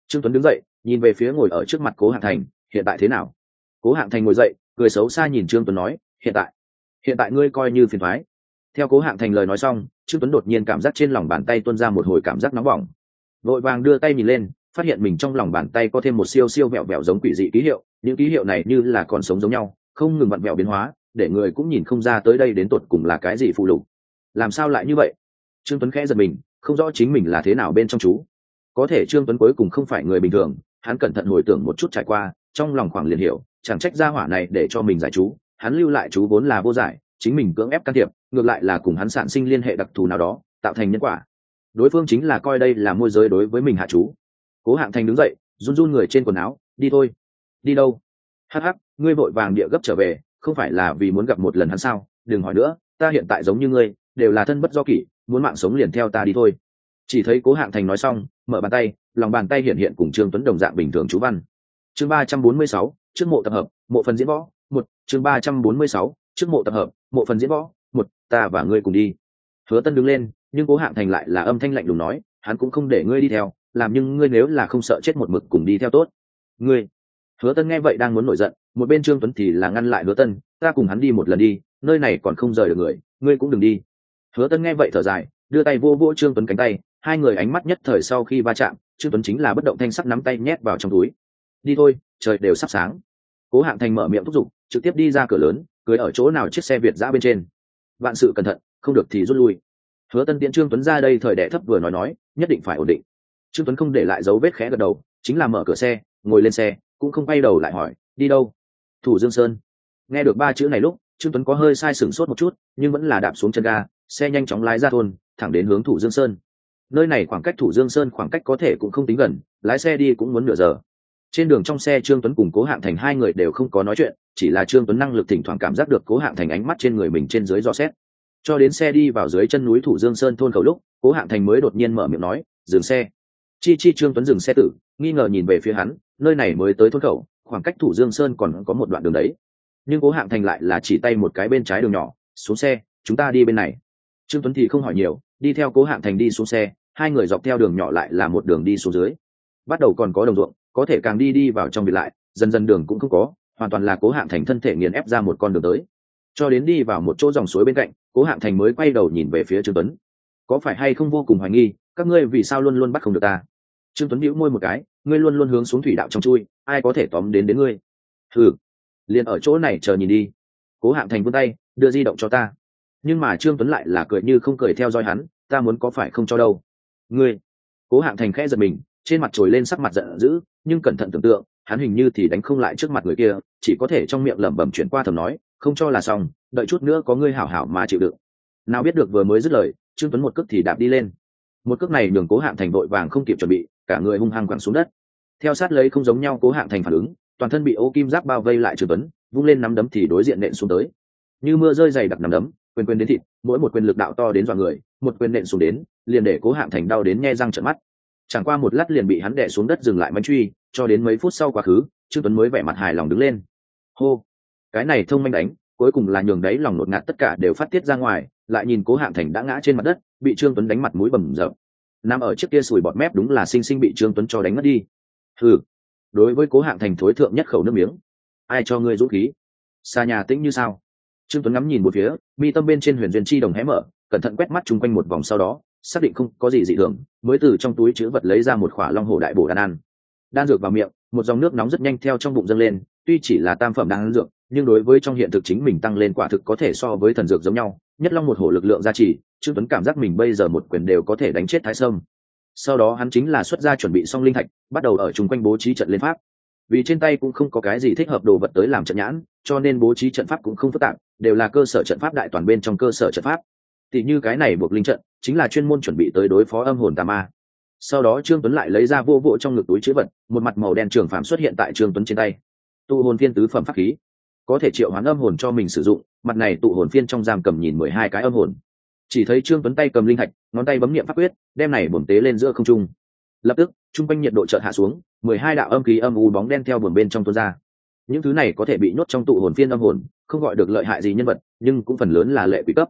Trương Tuấn đứng dậy nhìn về phía ngồi ở trước mặt Cố Hạng Thành, hiện tại thế nào? Cố Hạng Thành ngồi dậy cười xấu xa nhìn Trương Tuấn nói, hiện tại hiện tại ngươi coi như phiền thoái. Theo Cố Hạng Thành lời nói xong, Trương Tuấn đột nhiên cảm giác trên lòng bàn tay tuôn ra một hồi cảm giác nóng bỏng, vội vàng đưa tay nhìn lên, phát hiện mình trong lòng bàn tay có thêm một siêu siêu vẹo vẹo giống quỷ dị ký hiệu, những ký hiệu này như là còn sống giống nhau, không ngừng vặn vẹo biến hóa, để người cũng nhìn không ra tới đây đến tột cùng là cái gì phụ lục. Làm sao lại như vậy? Trương Tuấn khẽ giật mình, không rõ chính mình là thế nào bên trong chú. Có thể Trương Tuấn cuối cùng không phải người bình thường, hắn cẩn thận hồi tưởng một chút trải qua, trong lòng khoảng liền hiểu, chẳng trách gia hỏa này để cho mình giải chú, hắn lưu lại chú vốn là vô giải, chính mình cưỡng ép can thiệp, ngược lại là cùng hắn sản sinh liên hệ đặc thù nào đó, tạo thành nhân quả. Đối phương chính là coi đây là môi giới đối với mình hạ chú. Cố Hạng Thành đứng dậy, run run người trên quần áo, đi thôi. Đi đâu? Hắc hắc, ngươi vội vàng địa gấp trở về, không phải là vì muốn gặp một lần hắn sao? Đừng hỏi nữa, ta hiện tại giống như ngươi, đều là thân bất do kỷ, muốn mạng sống liền theo ta đi thôi. Chỉ thấy Cố Hạng Thành nói xong, mở bàn tay, lòng bàn tay hiện hiện cùng Trương Tuấn đồng dạng bình thường chú văn. Chương ba trăm bốn mươi sáu, trước mộ tập hợp, mộ phần diễn võ, một, chương ba trăm bốn mươi sáu, trước mộ tập hợp, mộ phần diễn võ, một, ta và ngươi cùng đi. Hứa Tân đứng lên, nhưng Cố Hạng Thành lại là âm thanh lạnh lùng nói, hắn cũng không để ngươi đi theo, làm nhưng ngươi nếu là không sợ chết một mực cùng đi theo tốt. Ngươi. Hứa Tân nghe vậy đang muốn nổi giận, một bên Trương Tuấn thì là ngăn lại Hứa Tân, ta cùng hắn đi một lần đi, nơi này còn không rời được người, ngươi cũng đừng đi. Hứa Tân nghe vậy thở dài, đưa tay vô vô Trương Tuấn cánh tay, hai người ánh mắt nhất thời sau khi va chạm, Trương Tuấn chính là bất động thanh sắc nắm tay nhét vào trong túi. Đi thôi, trời đều sắp sáng. Cố Hạng Thành mở miệng thúc giục, trực tiếp đi ra cửa lớn, cưới ở chỗ nào chiếc xe Việt dã bên trên. Vạn sự cẩn thận, không được thì rút lui. Hứa Tân tiễn Trương Tuấn ra đây thời đệ thấp vừa nói nói, nhất định phải ổn định. Trương Tuấn không để lại dấu vết khẽ gật đầu, chính là mở cửa xe, ngồi lên xe, cũng không quay đầu lại hỏi, đi đâu? Thủ Dương Sơn. Nghe được ba chữ này lúc, Trương Tuấn có hơi sai sửng sốt một chút, nhưng vẫn là đạp xuống chân ga, xe nhanh chóng lái ra thôn, thẳng đến hướng Thủ Dương Sơn. Nơi này khoảng cách Thủ Dương Sơn khoảng cách có thể cũng không tính gần, lái xe đi cũng muốn nửa giờ. Trên đường trong xe Trương Tuấn cùng Cố Hạng Thành hai người đều không có nói chuyện, chỉ là Trương Tuấn năng lực thỉnh thoảng cảm giác được Cố Hạng Thành ánh mắt trên người mình trên dưới dò xét. Cho đến xe đi vào dưới chân núi Thủ Dương Sơn thôn khẩu lúc, Cố Hạng Thành mới đột nhiên mở miệng nói, dừng xe. Chi chi Trương Tuấn dừng xe tử, nghi ngờ nhìn về phía hắn, nơi này mới tới thôn khẩu, khoảng cách Thủ Dương Sơn còn có một đoạn đường đấy. Nhưng Cố Hạng Thành lại là chỉ tay một cái bên trái đường nhỏ, xuống xe, chúng ta đi bên này. Trương Tuấn thì không hỏi nhiều, đi theo Cố Hạng Thành đi xuống xe, hai người dọc theo đường nhỏ lại là một đường đi xuống dưới. Bắt đầu còn có đồng ruộng, có thể càng đi đi vào trong biệt lại, dần dần đường cũng không có, hoàn toàn là Cố Hạng Thành thân thể nghiền ép ra một con đường tới. Cho đến đi vào một chỗ dòng suối bên cạnh, Cố Hạng Thành mới quay đầu nhìn về phía Trương Tuấn. Có phải hay không vô cùng hoài nghi, các ngươi vì sao luôn luôn bắt không được ta? Trương Tuấn bĩu môi một cái, ngươi luôn luôn hướng xuống thủy đạo trong chui, ai có thể tóm đến đến ngươi? Hừ, liền ở chỗ này chờ nhìn đi. Cố Hạng Thành vươn tay, đưa di động cho ta. Nhưng mà Trương Tuấn lại là cười như không cười theo dõi hắn, ta muốn có phải không cho đâu. Ngươi. Cố Hạng Thành khẽ giật mình, trên mặt trồi lên sắc mặt giận dữ, nhưng cẩn thận tưởng tượng, hắn hình như thì đánh không lại trước mặt người kia, chỉ có thể trong miệng lẩm bẩm chuyển qua thầm nói, không cho là xong, đợi chút nữa có ngươi hảo hảo mà chịu đựng. Nào biết được vừa mới dứt lời, Trương Tuấn một cước thì đạp đi lên. Một cước này nhường Cố Hạng Thành vội vàng không kịp chuẩn bị, cả người hung hăng quẳng xuống đất. Theo sát lấy không giống nhau Cố Hạng Thành phản ứng, toàn thân bị ô kim giáp bao vây lại Trương Tuấn, vung lên nắm đấm thì đối diện nện xuống tới. Như mưa rơi dày đặc nắm đấm, quyền quyền đến thịt, mỗi một quyền lực đạo to đến dọa người, một quyền nện xuống đến, liền để Cố Hạng Thành đau đến nhe răng trợn mắt. Chẳng qua một lát liền bị hắn đè xuống đất dừng lại manh truy, cho đến mấy phút sau quá khứ, Trương Tuấn mới vẻ mặt hài lòng đứng lên. Hô, cái này thông minh đánh, cuối cùng là nhường đấy lòng nột ngạt tất cả đều phát tiết ra ngoài, lại nhìn Cố Hạng Thành đã ngã trên mặt đất, bị Trương Tuấn đánh mặt mũi bầm dập. Nằm ở chiếc kia sùi bọt mép đúng là sinh sinh bị Trương Tuấn cho đánh mất đi. Hừ, đối với Cố Hạng Thành thối thượng nhất khẩu nước miếng. Ai cho ngươi dũng khí? Xa nhà tĩnh như sao? Trương Tuấn ngắm nhìn một phía, mi tâm bên trên huyền duyên chi đồng hé mở, cẩn thận quét mắt chung quanh một vòng sau đó, xác định không có gì dị thường, mới từ trong túi trữ vật lấy ra một khỏa long hổ đại bổ đan ăn. Đan dược vào miệng, một dòng nước nóng rất nhanh theo trong bụng dâng lên, tuy chỉ là tam phẩm đan dược, nhưng đối với trong hiện thực chính mình tăng lên quả thực có thể so với thần dược giống nhau, nhất long một hổ lực lượng gia trì, Trương Tuấn cảm giác mình bây giờ một quyền đều có thể đánh chết Thái Sâm. Sau đó hắn chính là xuất ra chuẩn bị xong linh thạch, bắt đầu ở chung quanh bố trí trận lên pháp. Vì trên tay cũng không có cái gì thích hợp đồ vật tới làm trận nhãn, cho nên bố trí trận pháp cũng không phức tạp, đều là cơ sở trận pháp đại toàn bên trong cơ sở trận pháp. Tỷ như cái này buộc linh trận, chính là chuyên môn chuẩn bị tới đối phó âm hồn tà ma. Sau đó Trương Tuấn lại lấy ra vô vụ trong ngực túi chứa vật, một mặt màu đen trường phàm xuất hiện tại Trương Tuấn trên tay. Tụ hồn phiên tứ phẩm pháp khí, có thể triệu hoán âm hồn cho mình sử dụng, mặt này tụ hồn phiên trong giam cầm nhìn mười hai cái âm hồn. Chỉ thấy Trương Tuấn tay cầm linh thạch, ngón tay bấm niệm pháp quyết, đem này bổn tế lên giữa không trung. Lập tức, trung quanh nhiệt độ chợt hạ xuống, mười hai đạo âm khí âm u bóng đen theo buồng bên trong tuôn ra. Những thứ này có thể bị nhốt trong tụ hồn phiên âm hồn, không gọi được lợi hại gì nhân vật, nhưng cũng phần lớn là lệ quỷ cấp.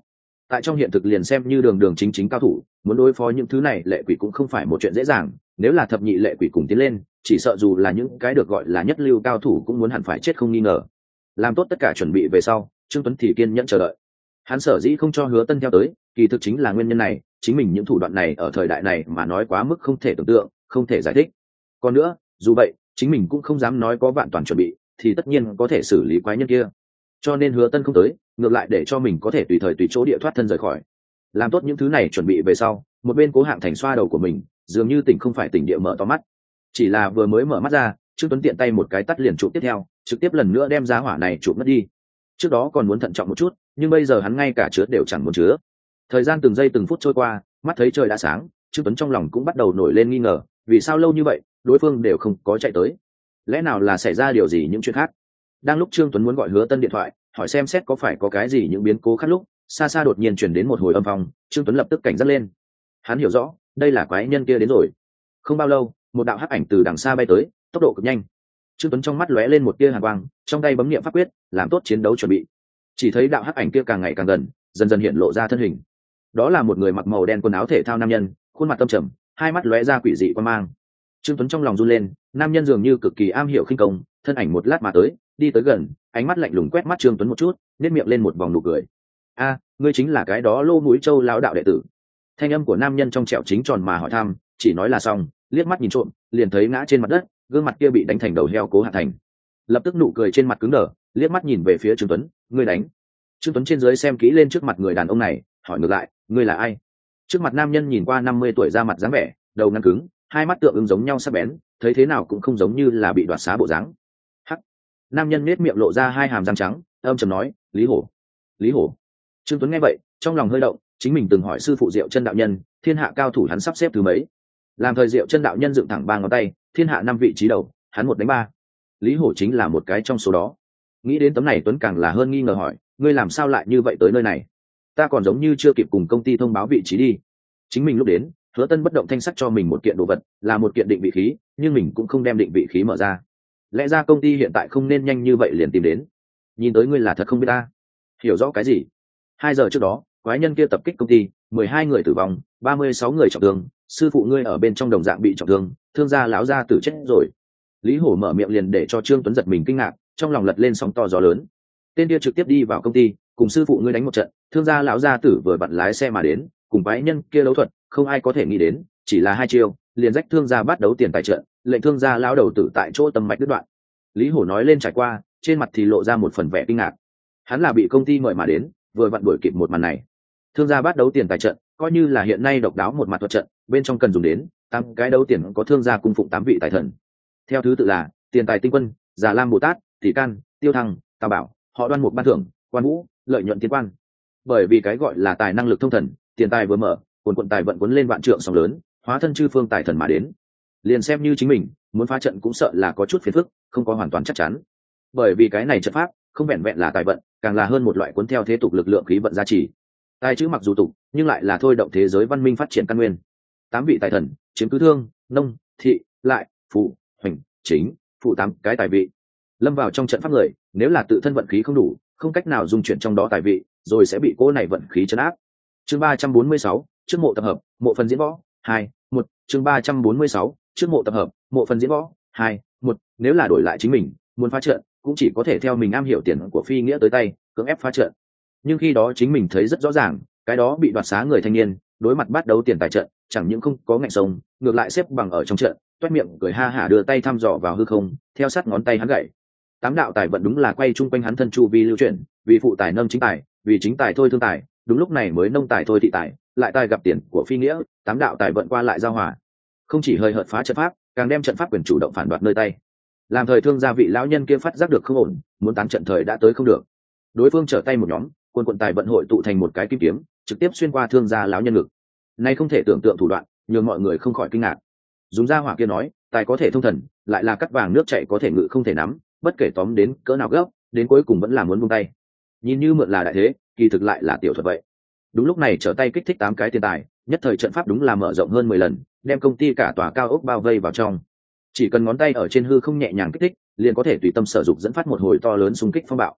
tại trong hiện thực liền xem như đường đường chính chính cao thủ, muốn đối phó những thứ này lệ quỷ cũng không phải một chuyện dễ dàng. Nếu là thập nhị lệ quỷ cùng tiến lên, chỉ sợ dù là những cái được gọi là nhất lưu cao thủ cũng muốn hẳn phải chết không nghi ngờ. Làm tốt tất cả chuẩn bị về sau, Trương Tuấn thì kiên nhẫn chờ đợi. Hắn sở dĩ không cho Hứa Tân theo tới, kỳ thực chính là nguyên nhân này, chính mình những thủ đoạn này ở thời đại này mà nói quá mức không thể tưởng tượng, không thể giải thích. Còn nữa, dù vậy, chính mình cũng không dám nói có vạn toàn chuẩn bị, thì tất nhiên có thể xử lý quái nhân kia. Cho nên Hứa Tân không tới, ngược lại để cho mình có thể tùy thời tùy chỗ địa thoát thân rời khỏi. Làm tốt những thứ này chuẩn bị về sau, một bên Cố Hạng Thành xoa đầu của mình, dường như tỉnh không phải tỉnh địa mở to mắt. Chỉ là vừa mới mở mắt ra, Trương Tuấn tiện tay một cái tắt liền chụp tiếp theo, trực tiếp lần nữa đem giá hỏa này chụp mất đi. Trước đó còn muốn thận trọng một chút, nhưng bây giờ hắn ngay cả chứa đều chẳng muốn chứa. Thời gian từng giây từng phút trôi qua, mắt thấy trời đã sáng, Trương Tuấn trong lòng cũng bắt đầu nổi lên nghi ngờ, vì sao lâu như vậy, đối phương đều không có chạy tới? Lẽ nào là xảy ra điều gì những chuyện khác? Đang lúc Trương Tuấn muốn gọi Hứa Tân điện thoại, hỏi xem xét có phải có cái gì những biến cố khác lúc, xa xa đột nhiên truyền đến một hồi âm phong, Trương Tuấn lập tức cảnh giác lên. Hắn hiểu rõ, đây là quái nhân kia đến rồi. Không bao lâu, một đạo hắc ảnh từ đằng xa bay tới, tốc độ cực nhanh. Trương Tuấn trong mắt lóe lên một tia hàn quang, trong tay bấm niệm pháp quyết, làm tốt chiến đấu chuẩn bị. Chỉ thấy đạo hắc ảnh kia càng ngày càng gần, dần dần hiện lộ ra thân hình. Đó là một người mặc màu đen quần áo thể thao nam nhân, khuôn mặt tâm trầm, hai mắt lóe ra quỷ dị quan mang. Trương Tuấn trong lòng run lên, nam nhân dường như cực kỳ am hiểu khinh công, thân ảnh một lát mà tới, đi tới gần, ánh mắt lạnh lùng quét mắt Trương Tuấn một chút, nét miệng lên một vòng nụ cười. A, ngươi chính là cái đó Lô Mũi Châu lão đạo đệ tử? Thanh âm của nam nhân trong trẻo chính tròn mà hỏi thăm, chỉ nói là xong, liếc mắt nhìn trộm, liền thấy ngã trên mặt đất, gương mặt kia bị đánh thành đầu heo Cố Hạng Thành. Lập tức nụ cười trên mặt cứng đờ, liếc mắt nhìn về phía Trương Tuấn, ngươi đánh? Trương Tuấn trên dưới xem kỹ lên trước mặt người đàn ông này, hỏi ngược lại, ngươi là ai? Trước mặt nam nhân nhìn qua năm mươi tuổi, da mặt dáng vẻ, đầu ngăn cứng, hai mắt tượng ứng giống nhau sắc bén, thấy thế nào cũng không giống như là bị đoạt xá bộ dáng. Hắc. Nam nhân nhếch miệng lộ ra hai hàm răng trắng, âm trầm nói, Lý Hổ. Lý Hổ. Trương Tuấn nghe vậy, trong lòng hơi động, chính mình từng hỏi sư phụ Diệu Chân đạo nhân, thiên hạ cao thủ hắn sắp xếp thứ mấy? Làm thời Diệu Chân đạo nhân dựng thẳng ba ngón tay, thiên hạ năm vị trí đầu, hắn một đánh ba. Lý Hổ chính là một cái trong số đó. Nghĩ đến tấm này, Tuấn càng là hơn nghi ngờ hỏi, ngươi làm sao lại như vậy tới nơi này? Ta còn giống như chưa kịp cùng công ty thông báo vị trí đi. Chính mình lúc đến, Hứa Tân bất động thanh sắc cho mình một kiện đồ vật, là một kiện định vị khí, nhưng mình cũng không đem định vị khí mở ra. Lẽ ra công ty hiện tại không nên nhanh như vậy liền tìm đến. Nhìn tới ngươi là thật không biết ta. Hiểu rõ cái gì? Hai giờ trước đó, quái nhân kia tập kích công ty, mười hai người tử vong, ba mươi sáu người trọng thương, sư phụ ngươi ở bên trong đồng dạng bị trọng thương, thương gia lão gia tử chết rồi. Lý Hổ mở miệng liền để cho Trương Tuấn giật mình kinh ngạc, trong lòng lật lên sóng to gió lớn. Tên kia trực tiếp đi vào công ty, cùng sư phụ ngươi đánh một trận, thương gia lão gia tử vừa vặn lái xe mà đến, cùng quái nhân kia đấu thuật, không ai có thể nghĩ đến, chỉ là hai chiêu, liền rách thương gia bắt đấu tiền tài trợ, lệnh thương gia lão đầu tử tại chỗ tâm mạch đứt đoạn. Lý Hổ nói lên trải qua, trên mặt thì lộ ra một phần vẻ kinh ngạc. Hắn là bị công ty mời mà đến, vừa vặn đuổi kịp một màn này. Thương gia bắt đấu tiền tài trận, coi như là hiện nay độc đáo một mặt thuật trận, bên trong cần dùng đến tám cái đấu tiền có thương gia cung phụng tám vị tài thần. Theo thứ tự là Tiền Tài Tinh Quân, Già Lam Bồ Tát, Tỷ Can, Tiêu Thăng, Tào Bảo, họ Đoan một ban thưởng, Quan Vũ, lợi nhuận tiến quan. Bởi vì cái gọi là tài năng lực thông thần, tiền tài vừa mở, cuồn cuộn tài vận cuốn lên vạn trượng sóng lớn, hóa thân chư phương tài thần mà đến. Liền xem như chính mình muốn phá trận cũng sợ là có chút phiền phức, không có hoàn toàn chắc chắn. Bởi vì cái này trận pháp không vẹn vẹn là tài vận, càng là hơn một loại cuốn theo thế tục lực lượng khí vận gia trì. Tài chữ mặc dù tục, nhưng lại là thôi động thế giới văn minh phát triển căn nguyên. Tám vị tài thần chiếm cứ thương, nông, thị, lại, phụ, hoành, chính, phụ tám cái tài vị. Lâm vào trong trận pháp người, nếu là tự thân vận khí không đủ, không cách nào dung chuyển trong đó tài vị, rồi sẽ bị cỗ này vận khí trấn áp. Chương ba trăm bốn mươi sáu, trước mộ tập hợp, mộ phần diễn võ, hai, một, chương ba trăm bốn mươi sáu, trước mộ tập hợp, mộ phần diễn võ, hai, một, nếu là đổi lại chính mình, muốn phá trận, cũng chỉ có thể theo mình am hiểu tiền của phi nghĩa tới tay, cưỡng ép phá trận. Nhưng khi đó chính mình thấy rất rõ ràng, cái đó bị đoạt xá người thanh niên, đối mặt bắt đấu tiền tài trận, chẳng những không có ngạnh sông, ngược lại xếp bằng ở trong trận, toét miệng cười ha hả đưa tay thăm dò vào hư không, theo sát ngón tay hắn gậy. Tám đạo tài vận đúng là quay chung quanh hắn thân chu vi lưu chuyển, vì phụ tài nâng chính tài, vì chính tài thôi thương tài, đúng lúc này mới nông tài thôi thị tài, lại tài gặp tiền của phi nghĩa, tám đạo tài vận qua lại giao hòa, không chỉ hơi hợt phá trận pháp, càng đem trận pháp quyền chủ động phản đoạt nơi tay. Làm thời thương gia vị lão nhân kia phát giác được không ổn, muốn tán trận thời đã tới không được. Đối phương trở tay một nhóm, quân quận tài vận hội tụ thành một cái kim kiếm, trực tiếp xuyên qua thương gia lão nhân ngực. Nay không thể tưởng tượng thủ đoạn, nhường mọi người không khỏi kinh ngạc. Dùng gia hỏa kia nói, tài có thể thông thần, lại là cắt vàng nước chảy có thể ngự không thể nắm, bất kể tóm đến cỡ nào gấp, đến cuối cùng vẫn là muốn buông tay. Nhìn như mượn là đại thế, kỳ thực lại là tiểu thuật vậy. Đúng lúc này trở tay kích thích tám cái tiền tài, nhất thời trận pháp đúng là mở rộng hơn mười lần, đem công ty cả tòa cao ốc bao vây vào trong. Chỉ cần ngón tay ở trên hư không nhẹ nhàng kích thích, liền có thể tùy tâm sở dục dẫn phát một hồi to lớn xung kích phong bạo.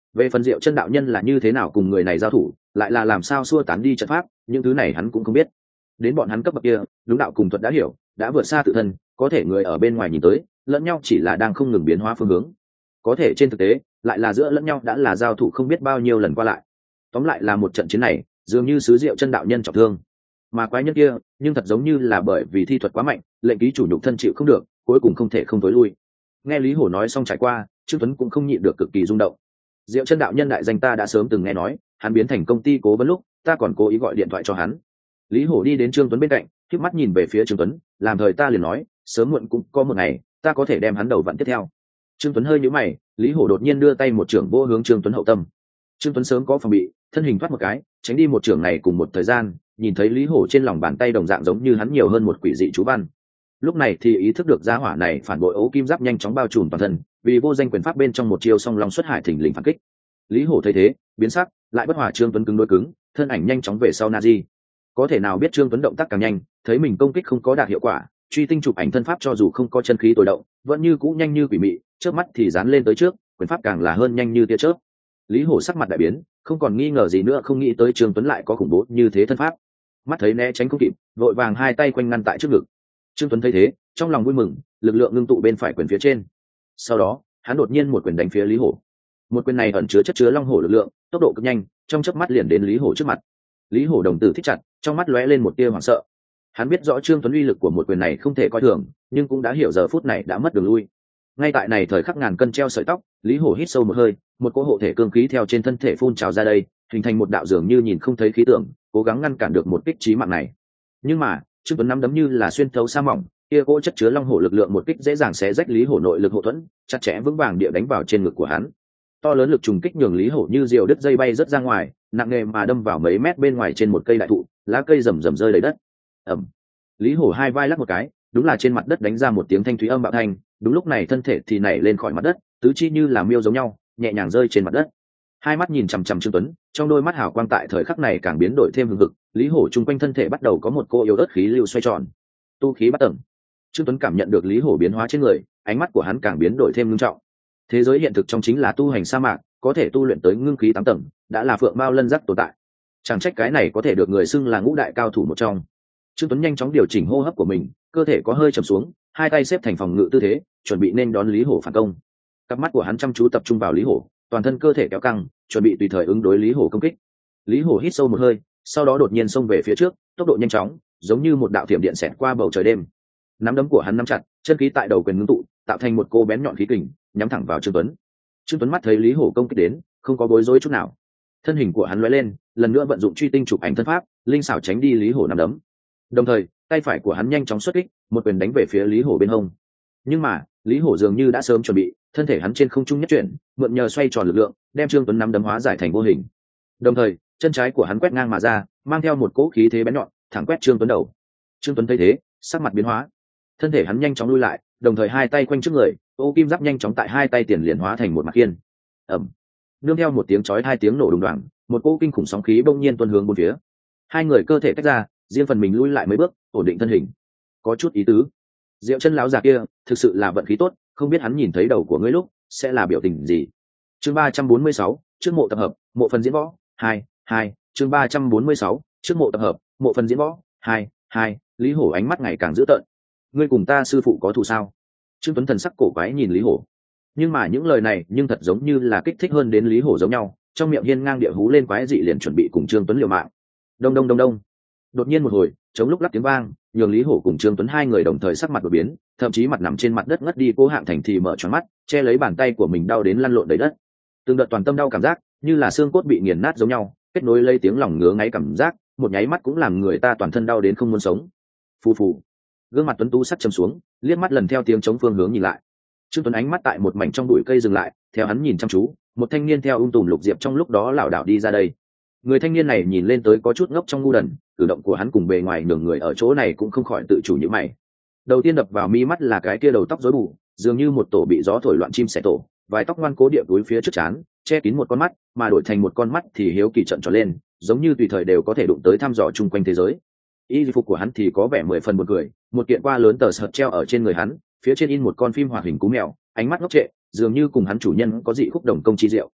Về phần Diệu Chân đạo nhân là như thế nào cùng người này giao thủ, lại là làm sao xua tán đi trận pháp, những thứ này hắn cũng không biết. Đến bọn hắn cấp bậc kia, đúng đạo cùng thuật đã hiểu, đã vượt xa tự thân, có thể người ở bên ngoài nhìn tới, lẫn nhau chỉ là đang không ngừng biến hóa phương hướng. Có thể trên thực tế, lại là giữa lẫn nhau đã là giao thủ không biết bao nhiêu lần qua lại. Tóm lại là một trận chiến này, dường như sứ Diệu Chân đạo nhân trọng thương. Mà quái nhân kia, nhưng thật giống như là bởi vì thi thuật quá mạnh, lệnh ký chủ nhục thân chịu không được, cuối cùng không thể không tối lui. Nghe Lý Hổ nói xong trải qua, Trương Tuấn cũng không nhịn được cực kỳ rung động. Diệu Chân đạo nhân đại danh ta đã sớm từng nghe nói, hắn biến thành công ty cố vấn lúc, ta còn cố ý gọi điện thoại cho hắn. Lý Hổ đi đến Trương Tuấn bên cạnh, khép mắt nhìn về phía Trương Tuấn, làm thời ta liền nói, sớm muộn cũng có một ngày, ta có thể đem hắn đầu vặn tiếp theo. Trương Tuấn hơi nhíu mày, Lý Hổ đột nhiên đưa tay một chưởng vô hướng Trương Tuấn hậu tâm. Trương Tuấn sớm có phòng bị, thân hình thoát một cái, tránh đi một chưởng này cùng một thời gian, nhìn thấy Lý Hổ trên lòng bàn tay đồng dạng giống như hắn nhiều hơn một quỷ dị chú văn. Lúc này thì ý thức được gia hỏa này phản bội ấu kim giáp nhanh chóng bao trùm toàn thân, vì vô danh quyền pháp bên trong một chiêu song long xuất hải thỉnh lình phản kích. Lý Hổ thấy thế, biến sắc, lại bất hòa Trương Tuấn cứng đối cứng, thân ảnh nhanh chóng về sau Nazi. Có thể nào biết Trương Tuấn động tác càng nhanh, thấy mình công kích không có đạt hiệu quả, truy tinh chụp ảnh thân pháp cho dù không có chân khí tối động, vẫn như cũ nhanh như quỷ mị, chớp mắt thì dán lên tới trước, quyền pháp càng là hơn nhanh như tia chớp. Lý Hổ sắc mặt đại biến, không còn nghi ngờ gì nữa, không nghĩ tới Trương Tuấn lại có khủng bố như thế thân pháp. Mắt thấy né tránh không kịp, vội vàng hai tay quanh ngăn tại trước ngực. Trương Tuấn thấy thế, trong lòng vui mừng, lực lượng ngưng tụ bên phải quyền phía trên. Sau đó, hắn đột nhiên một quyền đánh phía Lý Hổ. Một quyền này ẩn chứa chất chứa long hổ lực lượng, tốc độ cực nhanh, trong chớp mắt liền đến Lý Hổ trước mặt. Lý Hổ đồng tử thích chặt, trong mắt lóe lên một tia hoảng sợ. Hắn biết rõ Trương Tuấn uy lực của một quyền này không thể coi thường, nhưng cũng đã hiểu giờ phút này đã mất đường lui. Ngay tại này thời khắc ngàn cân treo sợi tóc, Lý Hổ hít sâu một hơi, một cỗ hộ thể cương khí theo trên thân thể phun trào ra đây, hình thành một đạo dường như nhìn không thấy khí tượng, cố gắng ngăn cản được một kích chí mạng này. Nhưng mà, Trương Tuấn nắm đấm như là xuyên thấu sa mỏng, kia cỗ chất chứa long hổ lực lượng một kích dễ dàng xé rách Lý Hổ nội lực hộ thuẫn, chặt chẽ vững vàng địa đánh vào trên ngực của hắn. To lớn lực trùng kích nhường Lý Hổ như diều đứt dây bay rất ra ngoài, nặng nề mà đâm vào mấy mét bên ngoài trên một cây đại thụ, lá cây rầm rầm rơi đầy đất. Ầm. Lý Hổ hai vai lắc một cái, đúng là trên mặt đất đánh ra một tiếng thanh thúy âm bạo thanh, đúng lúc này thân thể thì nảy lên khỏi mặt đất, tứ chi như là miêu giống nhau, nhẹ nhàng rơi trên mặt đất. Hai mắt nhìn chằm chằm Trương Tuấn, trong đôi mắt hào quang tại thời khắc này càng biến đổi thêm hừng hực, Lý Hổ chung quanh thân thể bắt đầu có một cô yếu ớt khí lưu xoay tròn. Tu khí bắt tầng. Trương Tuấn cảm nhận được Lý Hổ biến hóa trên người, ánh mắt của hắn càng biến đổi thêm nghiêm trọng. Thế giới hiện thực trong chính là tu hành sa mạc, có thể tu luyện tới ngưng khí tám tầng, đã là phượng mao lân giác tồn tại. Chẳng trách cái này có thể được người xưng là ngũ đại cao thủ một trong. Trương Tuấn nhanh chóng điều chỉnh hô hấp của mình, cơ thể có hơi trầm xuống, hai tay xếp thành phòng ngự tư thế, chuẩn bị nên đón Lý Hổ phản công. Cặp mắt của hắn chăm chú tập trung vào Lý Hổ, toàn thân cơ thể kéo căng, chuẩn bị tùy thời ứng đối Lý Hổ công kích. Lý Hổ hít sâu một hơi, sau đó đột nhiên xông về phía trước, tốc độ nhanh chóng, giống như một đạo thiểm điện xẹt qua bầu trời đêm. Nắm đấm của hắn nắm chặt, chân khí tại đầu quyền ngưng tụ, tạo thành một cô bén nhọn khí kình, nhắm thẳng vào Trương Tuấn. Trương Tuấn mắt thấy Lý Hổ công kích đến, không có bối rối chút nào. Thân hình của hắn lóe lên, lần nữa vận dụng truy tinh chụp ảnh thân pháp, linh xảo tránh đi Lý Hổ nắm đấm. Đồng thời, tay phải của hắn nhanh chóng xuất kích, một quyền đánh về phía Lý Hổ bên hông. Nhưng mà, Lý Hổ dường như đã sớm chuẩn bị, thân thể hắn trên không trung nhất chuyển, mượn nhờ xoay tròn lực lượng, đem Trương Tuấn nắm đấm hóa giải thành vô hình. Đồng thời, chân trái của hắn quét ngang mà ra, mang theo một cỗ khí thế bén nhọn, thẳng quét Trương Tuấn đầu. Trương Tuấn thấy thế, sắc mặt biến hóa, thân thể hắn nhanh chóng lui lại, đồng thời hai tay quanh trước người, ô kim giáp nhanh chóng tại hai tay tiền liền hóa thành một mặt khiên. Ầm. Nương theo một tiếng chói hai tiếng nổ đùng đoàng, một cỗ kinh khủng sóng khí bỗng nhiên tuôn hướng bốn phía. Hai người cơ thể tách ra, riêng phần mình lui lại mấy bước, ổn định thân hình. Có chút ý tứ. Diệu Chân lão già kia, thực sự là vận khí tốt, không biết hắn nhìn thấy đầu của ngươi lúc sẽ là biểu tình gì. Chương ba trăm bốn mươi sáu, trước mộ tập hợp, mộ phần diễn võ, hai, hai, chương ba trăm bốn mươi sáu, trước mộ tập hợp, mộ phần diễn võ, hai, hai, Lý Hổ ánh mắt ngày càng dữ tợn. Ngươi cùng ta sư phụ có thù sao? Trương Tuấn thần sắc cổ quái nhìn Lý Hổ. Nhưng mà những lời này, nhưng thật giống như là kích thích hơn đến Lý Hổ giống nhau, trong miệng hiên ngang địa hú lên quái dị liền chuẩn bị cùng Trương Tuấn liều mạng. Đông đông đông đông. Đột nhiên một hồi, chống lúc lắc tiếng vang, nhường Lý Hổ cùng Trương Tuấn hai người đồng thời sắc mặt đổi biến, thậm chí mặt nằm trên mặt đất ngất đi, Cố Hạng Thành thì mở tròn mắt, che lấy bàn tay của mình đau đến lăn lộn đầy đất. Từng đợt toàn tâm đau cảm giác, như là xương cốt bị nghiền nát giống nhau, kết nối lấy tiếng lòng ngứa ngáy cảm giác, một nháy mắt cũng làm người ta toàn thân đau đến không muốn sống. Phù phù. Gương mặt Tuấn Tú sắt chầm xuống, liếc mắt lần theo tiếng chống phương hướng nhìn lại. Trương Tuấn ánh mắt tại một mảnh trong bụi cây dừng lại, theo hắn nhìn chăm chú, một thanh niên theo ung tùm lục diệp trong lúc đó lảo đảo đi ra đây. Người thanh niên này nhìn lên tới có chút ngốc trong ngu đần, cử động của hắn cùng bề ngoài nhường người ở chỗ này cũng không khỏi tự chủ nhíu mày. Đầu tiên đập vào mi mắt là cái kia đầu tóc rối bù, dường như một tổ bị gió thổi loạn chim sẻ tổ, vài tóc ngoan cố địa túi phía trước trán, che kín một con mắt, mà đổi thành một con mắt thì hiếu kỳ trợn tròn lên, giống như tùy thời đều có thể đụng tới thăm dò chung quanh thế giới. Y phục của hắn thì có vẻ mười phần buồn cười, một kiện qua lớn tờ sợt treo ở trên người hắn, phía trên in một con phim hoạt hình cú mèo, ánh mắt ngốc trệ, dường như cùng hắn chủ nhân có dị khúc đồng công chi diệu.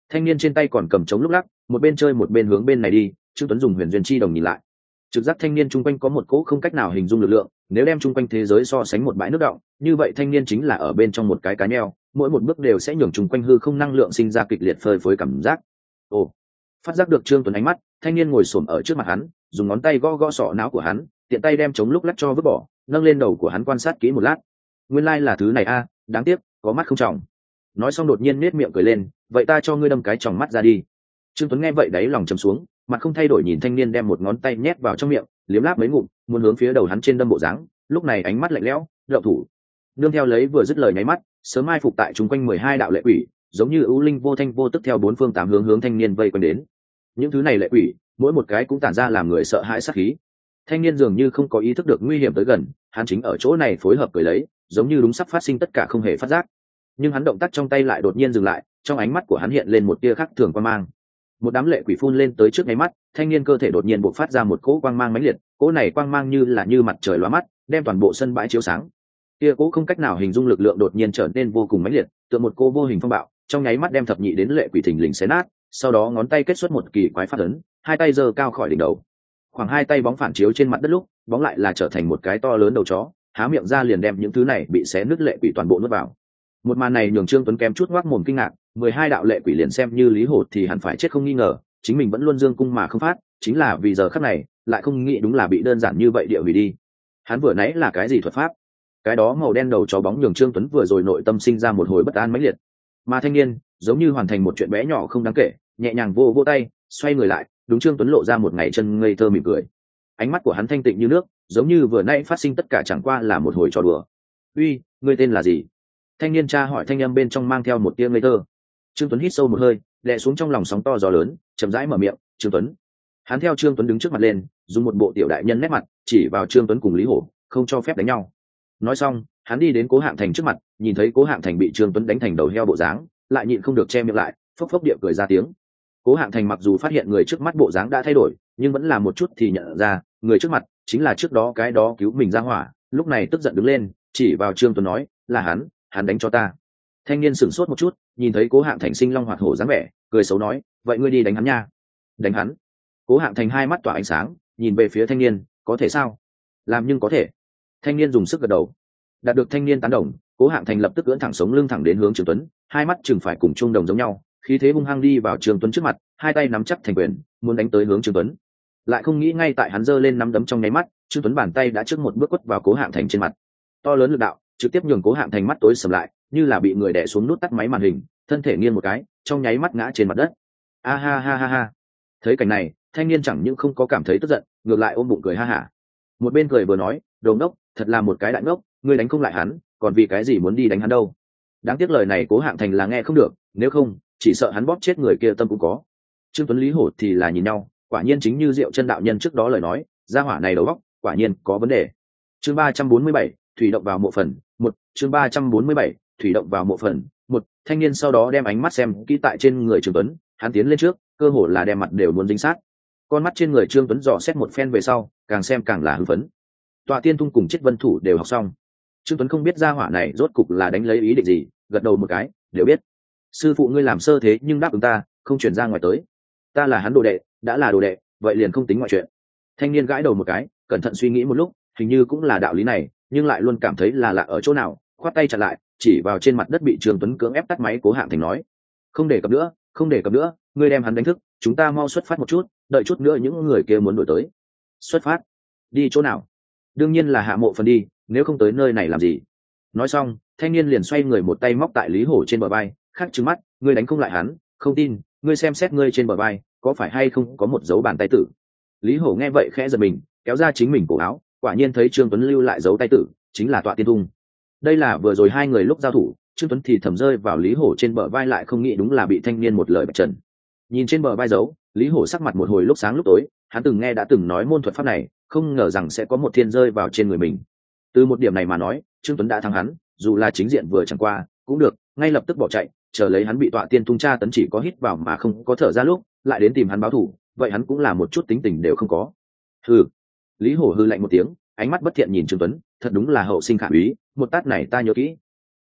Thanh niên trên tay còn cầm trống lúc lắc, một bên chơi một bên hướng bên này đi. Trương Tuấn dùng huyền duyên chi đồng nhìn lại, trực giác thanh niên chung quanh có một cỗ không cách nào hình dung lực lượng. Nếu đem chung quanh thế giới so sánh một bãi nước động, như vậy thanh niên chính là ở bên trong một cái cá neo, mỗi một bước đều sẽ nhường chung quanh hư không năng lượng sinh ra kịch liệt phơi phới cảm giác. Ồ, phát giác được Trương Tuấn ánh mắt, thanh niên ngồi xổm ở trước mặt hắn, dùng ngón tay gõ gõ sọ não của hắn, tiện tay đem trống lúc lắc cho vứt bỏ, nâng lên đầu của hắn quan sát kỹ một lát. Nguyên lai là thứ này a, đáng tiếc có mắt không tròng. Nói xong đột nhiên nết miệng cười lên, vậy ta cho ngươi đâm cái tròng mắt ra đi. Trương Tuấn nghe vậy đáy lòng trầm xuống, mặt không thay đổi nhìn thanh niên đem một ngón tay nhét vào trong miệng, liếm láp mấy ngụm, muốn hướng phía đầu hắn trên đâm bộ dáng. Lúc này ánh mắt lạnh lẽo, đậu thủ. Nương theo lấy vừa dứt lời nháy mắt, sớm mai phục tại chúng quanh mười hai đạo lệ quỷ, giống như ưu linh vô thanh vô tức theo bốn phương tám hướng hướng thanh niên vây quanh đến. Những thứ này lệ quỷ, mỗi một cái cũng tản ra làm người sợ hãi sát khí. Thanh niên dường như không có ý thức được nguy hiểm tới gần, hắn chính ở chỗ này phối hợp cười lấy, giống như đúng sắp phát sinh tất cả không hề phát giác. Nhưng hắn động tác trong tay lại đột nhiên dừng lại, trong ánh mắt của hắn hiện lên một tia khác thường quang mang. Một đám lệ quỷ phun lên tới trước nháy mắt, thanh niên cơ thể đột nhiên bộc phát ra một cỗ quang mang mãnh liệt, cỗ này quang mang như là như mặt trời lóa mắt, đem toàn bộ sân bãi chiếu sáng. Kia cỗ không cách nào hình dung lực lượng đột nhiên trở nên vô cùng mãnh liệt, tựa một cô vô hình phong bạo, trong nháy mắt đem thập nhị đến lệ quỷ thình lình xé nát, sau đó ngón tay kết xuất một kỳ quái phát ấn, hai tay giơ cao khỏi đỉnh đầu. Khoảng hai tay bóng phản chiếu trên mặt đất lúc, bóng lại là trở thành một cái to lớn đầu chó, há miệng ra liền đem những thứ này bị xé nứt lệ quỷ toàn bộ nuốt vào. Một màn này nhường Trương Tuấn kém chút ngoác mồm kinh ngạc, mười hai đạo lệ quỷ liền xem như Lý Hổ thì hẳn phải chết không nghi ngờ, chính mình vẫn luôn dương cung mà không phát, chính là vì giờ khắc này, lại không nghĩ đúng là bị đơn giản như vậy địa hủy đi. Hắn vừa nãy là cái gì thuật pháp? Cái đó màu đen đầu chó bóng nhường Trương Tuấn vừa rồi nội tâm sinh ra một hồi bất an mãnh liệt. Mà thanh niên, giống như hoàn thành một chuyện bé nhỏ không đáng kể, nhẹ nhàng vô vô tay, xoay người lại, đúng Trương Tuấn lộ ra một ngày chân ngây thơ mỉm cười. Ánh mắt của hắn thanh tịnh như nước, giống như vừa nãy phát sinh tất cả chẳng qua là một hồi trò đùa. "Uy, ngươi tên là gì?" Thanh niên tra hỏi, thanh âm bên trong mang theo một tia ngây thơ. Trương Tuấn hít sâu một hơi, đè xuống trong lòng sóng to gió lớn, chậm rãi mở miệng, "Trương Tuấn." Hắn theo Trương Tuấn đứng trước mặt lên, dùng một bộ tiểu đại nhân nét mặt, chỉ vào Trương Tuấn cùng Lý Hổ, không cho phép đánh nhau. Nói xong, hắn đi đến Cố Hạng Thành trước mặt, nhìn thấy Cố Hạng Thành bị Trương Tuấn đánh thành đầu heo bộ dáng, lại nhịn không được che miệng lại, phốc phốc địa cười ra tiếng. Cố Hạng Thành mặc dù phát hiện người trước mắt bộ dáng đã thay đổi, nhưng vẫn là một chút thì nhận ra, người trước mặt chính là trước đó cái đó cứu mình ra hỏa, lúc này tức giận đứng lên, chỉ vào Trương Tuấn nói, "Là hắn, hắn đánh cho ta." Thanh niên sửng sốt một chút, nhìn thấy Cố Hạng Thành sinh long hoạt hổ dáng vẻ, cười xấu nói, "Vậy ngươi đi đánh hắn nha." "Đánh hắn?" Cố Hạng Thành hai mắt tỏa ánh sáng, nhìn về phía thanh niên, "Có thể sao?" "Làm nhưng có thể." Thanh niên dùng sức gật đầu. Đạt được thanh niên tán đồng, Cố Hạng Thành lập tức ưỡn thẳng sống lưng thẳng đến hướng Trương Tuấn, hai mắt chừng phải cùng trung đồng giống nhau, khí thế hung hăng đi vào Trương Tuấn trước mặt, hai tay nắm chắc thành quyền, muốn đánh tới hướng Trương Tuấn. Lại không nghĩ ngay tại hắn giơ lên nắm đấm trong nháy mắt, Trương Tuấn bàn tay đã trước một bước quất vào Cố Hạng Thành trên mặt. To lớn lực đạo, trực tiếp nhường Cố Hạng Thành mắt tối sầm lại, như là bị người đè xuống nút tắt máy màn hình, thân thể nghiêng một cái, trong nháy mắt ngã trên mặt đất. A ha ha ha ha. Thấy cảnh này, thanh niên chẳng những không có cảm thấy tức giận, ngược lại ôm bụng cười ha hả. Một bên cười vừa nói, "Đồ ngốc, thật là một cái đại ngốc, ngươi đánh không lại hắn, còn vì cái gì muốn đi đánh hắn đâu?" Đáng tiếc lời này Cố Hạng Thành là nghe không được, nếu không, chỉ sợ hắn bóp chết người kia tâm cũng có. Trương Tuấn Lý Hổ thì là nhìn nhau, quả nhiên chính như Diệu Chân đạo nhân trước đó lời nói, gia hỏa này đầu óc, quả nhiên có vấn đề. Chương ba trăm bốn mươi bảy, thủy động vào mộ phần, một, chương ba trăm bốn mươi bảy, thủy động vào mộ phần, một, thanh niên sau đó đem ánh mắt xem kỹ tại trên người Trương Tuấn, hắn tiến lên trước, cơ hồ là đem mặt đều muốn dính sát. Con mắt trên người Trương Tuấn dò xét một phen về sau, càng xem càng là hưng phấn. Tọa Tiên Thung cùng Chiết Vân Thủ đều học xong. Trương Tuấn không biết gia hỏa này rốt cục là đánh lấy ý định gì, gật đầu một cái, đều biết. "Sư phụ ngươi làm sơ thế nhưng đáp ứng ta, không chuyển ra ngoài tới. Ta là hắn đồ đệ, đã là đồ đệ, vậy liền không tính ngoại chuyện." Thanh niên gãi đầu một cái, cẩn thận suy nghĩ một lúc, hình như cũng là đạo lý này, nhưng lại luôn cảm thấy là lạ ở chỗ nào, khoát tay chặn lại, chỉ vào trên mặt đất bị Trương Tuấn cưỡng ép tắt máy Cố Hạng Thành nói, "Không để cập nữa, không để cập nữa, ngươi đem hắn đánh thức, chúng ta mau xuất phát một chút, đợi chút nữa những người kia muốn đuổi tới." "Xuất phát? Đi chỗ nào?" "Đương nhiên là hạ mộ phần đi, nếu không tới nơi này làm gì?" Nói xong, thanh niên liền xoay người một tay móc tại Lý Hổ trên bờ vai, khắc trừng mắt, "Ngươi đánh không lại hắn, không tin, ngươi xem xét ngươi trên bờ vai, có phải hay không có một dấu bàn tay tử?" Lý Hổ nghe vậy khẽ giật mình, kéo ra chính mình cổ áo, quả nhiên thấy Trương Tuấn lưu lại dấu tay tử, chính là Tọa Tiên Thung. Đây là vừa rồi hai người lúc giao thủ, Trương Tuấn thì thầm rơi vào Lý Hổ trên bờ vai, lại không nghĩ đúng là bị thanh niên một lời bạch trần. Nhìn trên bờ vai dấu, Lý Hổ sắc mặt một hồi lúc sáng lúc tối, hắn từng nghe đã từng nói môn thuật pháp này, không ngờ rằng sẽ có một thiên rơi vào trên người mình. Từ một điểm này mà nói, Trương Tuấn đã thắng hắn, dù là chính diện vừa chẳng qua, cũng được, ngay lập tức bỏ chạy, chờ lấy hắn bị Tọa Tiên Thung tra tấn chỉ có hít vào mà không có thở ra lúc, lại đến tìm hắn báo thù, vậy hắn cũng là một chút tính tình đều không có. Hừ. Lý Hổ hừ lạnh một tiếng, ánh mắt bất thiện nhìn Trương Tuấn, thật đúng là hậu sinh khả úy, một tát này ta nhớ kỹ.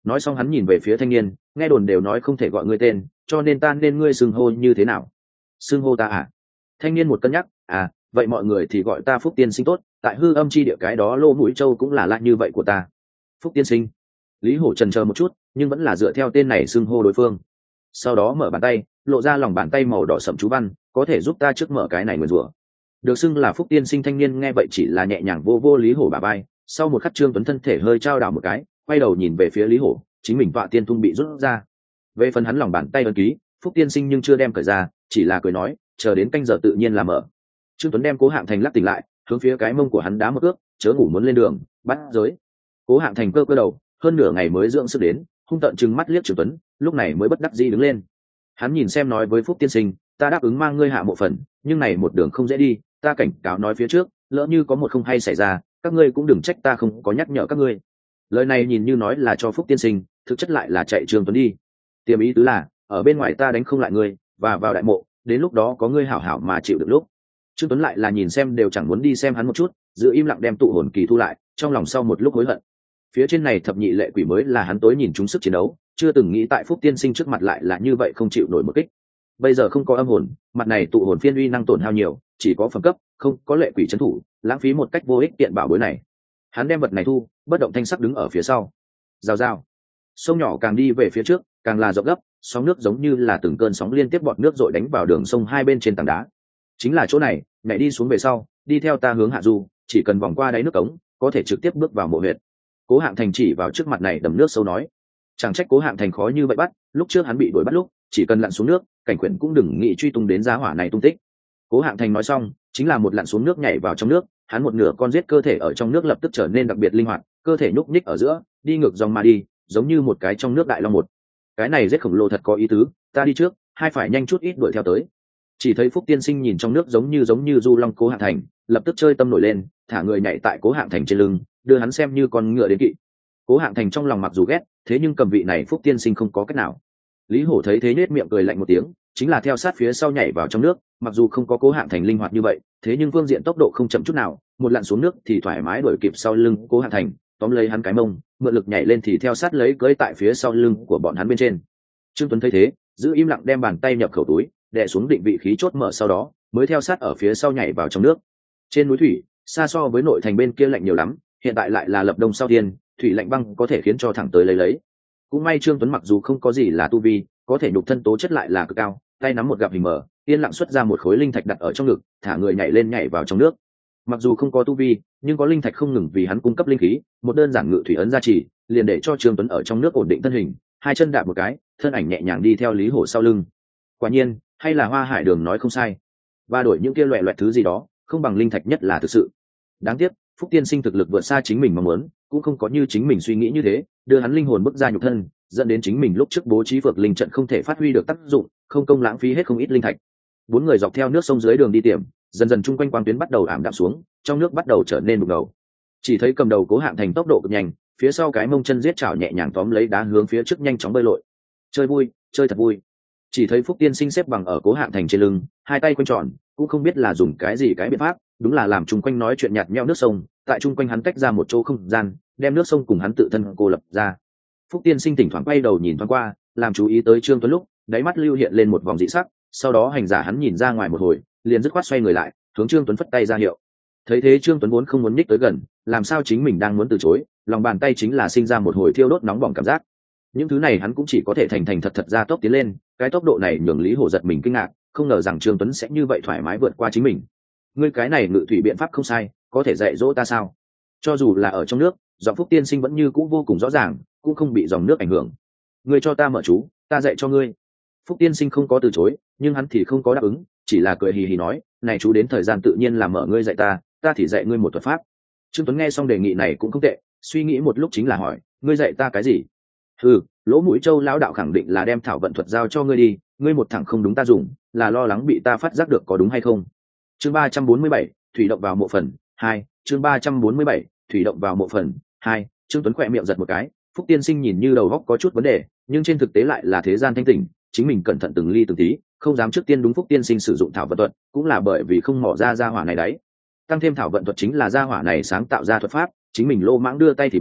Nói xong hắn nhìn về phía thanh niên, nghe đồn đều nói không thể gọi ngươi tên, cho nên ta nên ngươi xưng hô như thế nào? Xưng hô ta à? Thanh niên một cân nhắc, à vậy mọi người thì gọi ta Phúc tiên sinh tốt, tại hư âm chi địa cái đó lô mũi châu cũng là lại như vậy của ta. Phúc tiên sinh. Lý Hổ chần chờ một chút, nhưng vẫn là dựa theo tên này xưng hô đối phương. Sau đó mở bàn tay, lộ ra lòng bàn tay màu đỏ sẫm chú văn, có thể giúp ta trước mở cái này nguyền rủa. Được xưng là Phúc tiên sinh thanh niên nghe vậy chỉ là nhẹ nhàng vô vô Lý Hổ bả vai, sau một khắc Trương Tuấn thân thể hơi trao đảo một cái, quay đầu nhìn về phía Lý Hổ, chính mình tọa tiên tung bị rút ra. Về phần hắn lòng bàn tay ấn ký, Phúc tiên sinh nhưng chưa đem cởi ra, chỉ là cười nói, chờ đến canh giờ tự nhiên là mở. Trương Tuấn đem Cố Hạng Thành lắc tỉnh lại, hướng phía cái mông của hắn đá một cước, chớ ngủ muốn lên đường, bắt giới. Cố Hạng Thành cơ cơ đầu, hơn nửa ngày mới dưỡng sức đến, hung tợn trừng mắt liếc Trương Tuấn, lúc này mới bất đắc dĩ đứng lên. Hắn nhìn xem nói với Phúc tiên sinh, ta đáp ứng mang ngươi hạ mộ phần, nhưng này một đường không dễ đi, ta cảnh cáo nói phía trước, lỡ như có một không hay xảy ra, các ngươi cũng đừng trách ta không có nhắc nhở các ngươi. Lời này nhìn như nói là cho Phúc tiên sinh, thực chất lại là chạy Trương Tuấn đi. Tiềm ý tứ là, ở bên ngoài ta đánh không lại ngươi, và vào đại mộ, đến lúc đó có ngươi hảo hảo mà chịu được lúc. Trương Tuấn lại là nhìn xem đều chẳng muốn đi xem hắn một chút, giữ im lặng đem tụ hồn kỳ thu lại, trong lòng sau một lúc hối hận. Phía trên này thập nhị lệ quỷ mới là hắn tối nhìn trúng sức chiến đấu, chưa từng nghĩ tại Phúc tiên sinh trước mặt lại là như vậy không chịu nổi một kích. Bây giờ không có âm hồn, mặt này tụ hồn phiên uy năng tổn hao nhiều, chỉ có phẩm cấp, không có lệ quỷ trấn thủ, lãng phí một cách vô ích tiện bảo bối này. Hắn đem vật này thu, bất động thanh sắc đứng ở phía sau. Rào rào. Sông nhỏ càng đi về phía trước, càng là rộng gấp, sóng nước giống như là từng cơn sóng liên tiếp bọt nước dội đánh vào đường sông hai bên trên tảng đá. Chính là chỗ này, nhảy đi xuống về sau, đi theo ta hướng hạ du, chỉ cần vòng qua đáy nước cống, có thể trực tiếp bước vào mộ huyệt. Cố Hạng Thành chỉ vào trước mặt này đầm nước sâu nói, chẳng trách Cố Hạng Thành khó như vậy bắt, lúc trước hắn bị đuổi bắt lúc, chỉ cần lặn xuống nước, cảnh quyển cũng đừng nghĩ truy tung đến giá hỏa này tung tích. Cố Hạng Thành nói xong, chính là một lặn xuống nước nhảy vào trong nước, hắn một nửa con giết cơ thể ở trong nước lập tức trở nên đặc biệt linh hoạt, cơ thể nhúc nhích ở giữa, đi ngược dòng mà đi, giống như một cái trong nước đại long một. Cái này giết khổng lồ thật có ý tứ, ta đi trước, hai phải nhanh chút ít đuổi theo tới. Chỉ thấy Phúc tiên sinh nhìn trong nước giống như giống như du long Cố Hạng Thành, lập tức chơi tâm nổi lên, thả người nhảy tại Cố Hạng Thành trên lưng, đưa hắn xem như con ngựa đến kỵ. Cố Hạng Thành trong lòng mặc dù ghét, thế nhưng cầm vị này Phúc tiên sinh không có cách nào. Lý Hổ thấy thế nhếch miệng cười lạnh một tiếng, chính là theo sát phía sau nhảy vào trong nước, mặc dù không có Cố Hạng Thành linh hoạt như vậy, thế nhưng phương diện tốc độ không chậm chút nào, một lặn xuống nước thì thoải mái đuổi kịp sau lưng Cố Hạng Thành, tóm lấy hắn cái mông, mượn lực nhảy lên thì theo sát lấy cưỡi tại phía sau lưng của bọn hắn bên trên. Trương Tuấn thấy thế, giữ im lặng đem bàn tay nhập khẩu túi, đè xuống định vị khí chốt mở, sau đó mới theo sát ở phía sau nhảy vào trong nước. Trên núi thủy, xa so với nội thành bên kia lạnh nhiều lắm, hiện tại lại là lập đông sau thiên, thủy lạnh băng có thể khiến cho thẳng tới lấy lấy. Cũng may Trương Tuấn mặc dù không có gì là tu vi, có thể nhục thân tố chất lại là cực cao, tay nắm một gặp hình mở, yên lặng xuất ra một khối linh thạch đặt ở trong ngực, thả người nhảy lên nhảy vào trong nước. Mặc dù không có tu vi, nhưng có linh thạch không ngừng vì hắn cung cấp linh khí, một đơn giản ngự thủy ấn gia trì, liền để cho Trương Tuấn ở trong nước ổn định thân hình, hai chân đạp một cái, thân ảnh nhẹ nhàng đi theo Lý Hổ sau lưng. Quả nhiên, hay là Hoa Hải Đường nói không sai, và đổi những kia loẻ loẹt thứ gì đó, không bằng linh thạch nhất là thực sự. Đáng tiếc, Phúc tiên sinh thực lực vượt xa chính mình mong muốn, cũng không có như chính mình suy nghĩ như thế, đưa hắn linh hồn bức ra nhục thân, dẫn đến chính mình lúc trước bố trí phược linh trận không thể phát huy được tác dụng, không công lãng phí hết không ít linh thạch. Bốn người dọc theo nước sông dưới đường đi tiềm, dần dần chung quanh quang tuyến bắt đầu ảm đạm xuống, trong nước bắt đầu trở nên đục ngầu. Chỉ thấy cầm đầu Cố Hạng Thành tốc độ cực nhanh, phía sau cái mông chân giết chảo nhẹ nhàng tóm lấy đá hướng phía trước nhanh chóng bơi lội. Chơi vui, chơi thật vui. Chỉ thấy Phúc tiên sinh xếp bằng ở Cố Hạng Thành trên lưng, hai tay quanh tròn, cũng không biết là dùng cái gì cái biện pháp, đúng là làm chung quanh nói chuyện nhạt nhẽo nước sông, tại chung quanh hắn tách ra một chỗ không gian, đem nước sông cùng hắn tự thân cô lập ra. Phúc tiên sinh thỉnh thoảng quay đầu nhìn thoáng qua, làm chú ý tới Trương Tuấn lúc, đáy mắt lưu hiện lên một vòng dị sắc, sau đó hành giả hắn nhìn ra ngoài một hồi, liền dứt khoát xoay người lại, hướng Trương Tuấn phất tay ra hiệu. Thấy thế Trương Tuấn vốn không muốn nhích tới gần, làm sao chính mình đang muốn từ chối, lòng bàn tay chính là sinh ra một hồi thiêu đốt nóng bỏng cảm giác. Những thứ này hắn cũng chỉ có thể thành thành thật thật ra tốc tiến lên, cái tốc độ này nhường Lý Hổ giật mình kinh ngạc, không ngờ rằng Trương Tuấn sẽ như vậy thoải mái vượt qua chính mình. Ngươi cái này ngự thủy biện pháp không sai, có thể dạy dỗ ta sao? Cho dù là ở trong nước, giọng Phúc tiên sinh vẫn như cũ vô cùng rõ ràng, cũng không bị dòng nước ảnh hưởng. Ngươi cho ta mở chú, ta dạy cho ngươi. Phúc tiên sinh không có từ chối, nhưng hắn thì không có đáp ứng, chỉ là cười hì hì nói, này chú đến thời gian tự nhiên là mở ngươi dạy ta, ta thì dạy ngươi một thuật pháp. Trương Tuấn nghe xong đề nghị này cũng không tệ, suy nghĩ một lúc chính là hỏi, ngươi dạy ta cái gì? Ừ, lỗ mũi châu lão đạo khẳng định là đem thảo vận thuật giao cho ngươi đi, ngươi một thẳng không đúng ta dùng, là lo lắng bị ta phát giác được có đúng hay không? Chương ba trăm bốn mươi bảy, thủy động vào mộ phần hai. Chương ba trăm bốn mươi bảy, thủy động vào mộ phần hai. Trương Tuấn khỏe miệng giật một cái, Phúc tiên sinh nhìn như đầu óc có chút vấn đề, nhưng trên thực tế lại là thế gian thanh tỉnh, chính mình cẩn thận từng ly từng tí, không dám trước tiên đúng Phúc tiên sinh sử dụng thảo vận thuật, cũng là bởi vì không mò ra gia hỏa này đấy. Tăng thêm thảo vận thuật chính là gia hỏa này sáng tạo ra thuật pháp, chính mình lô mãng đưa tay thì bãi,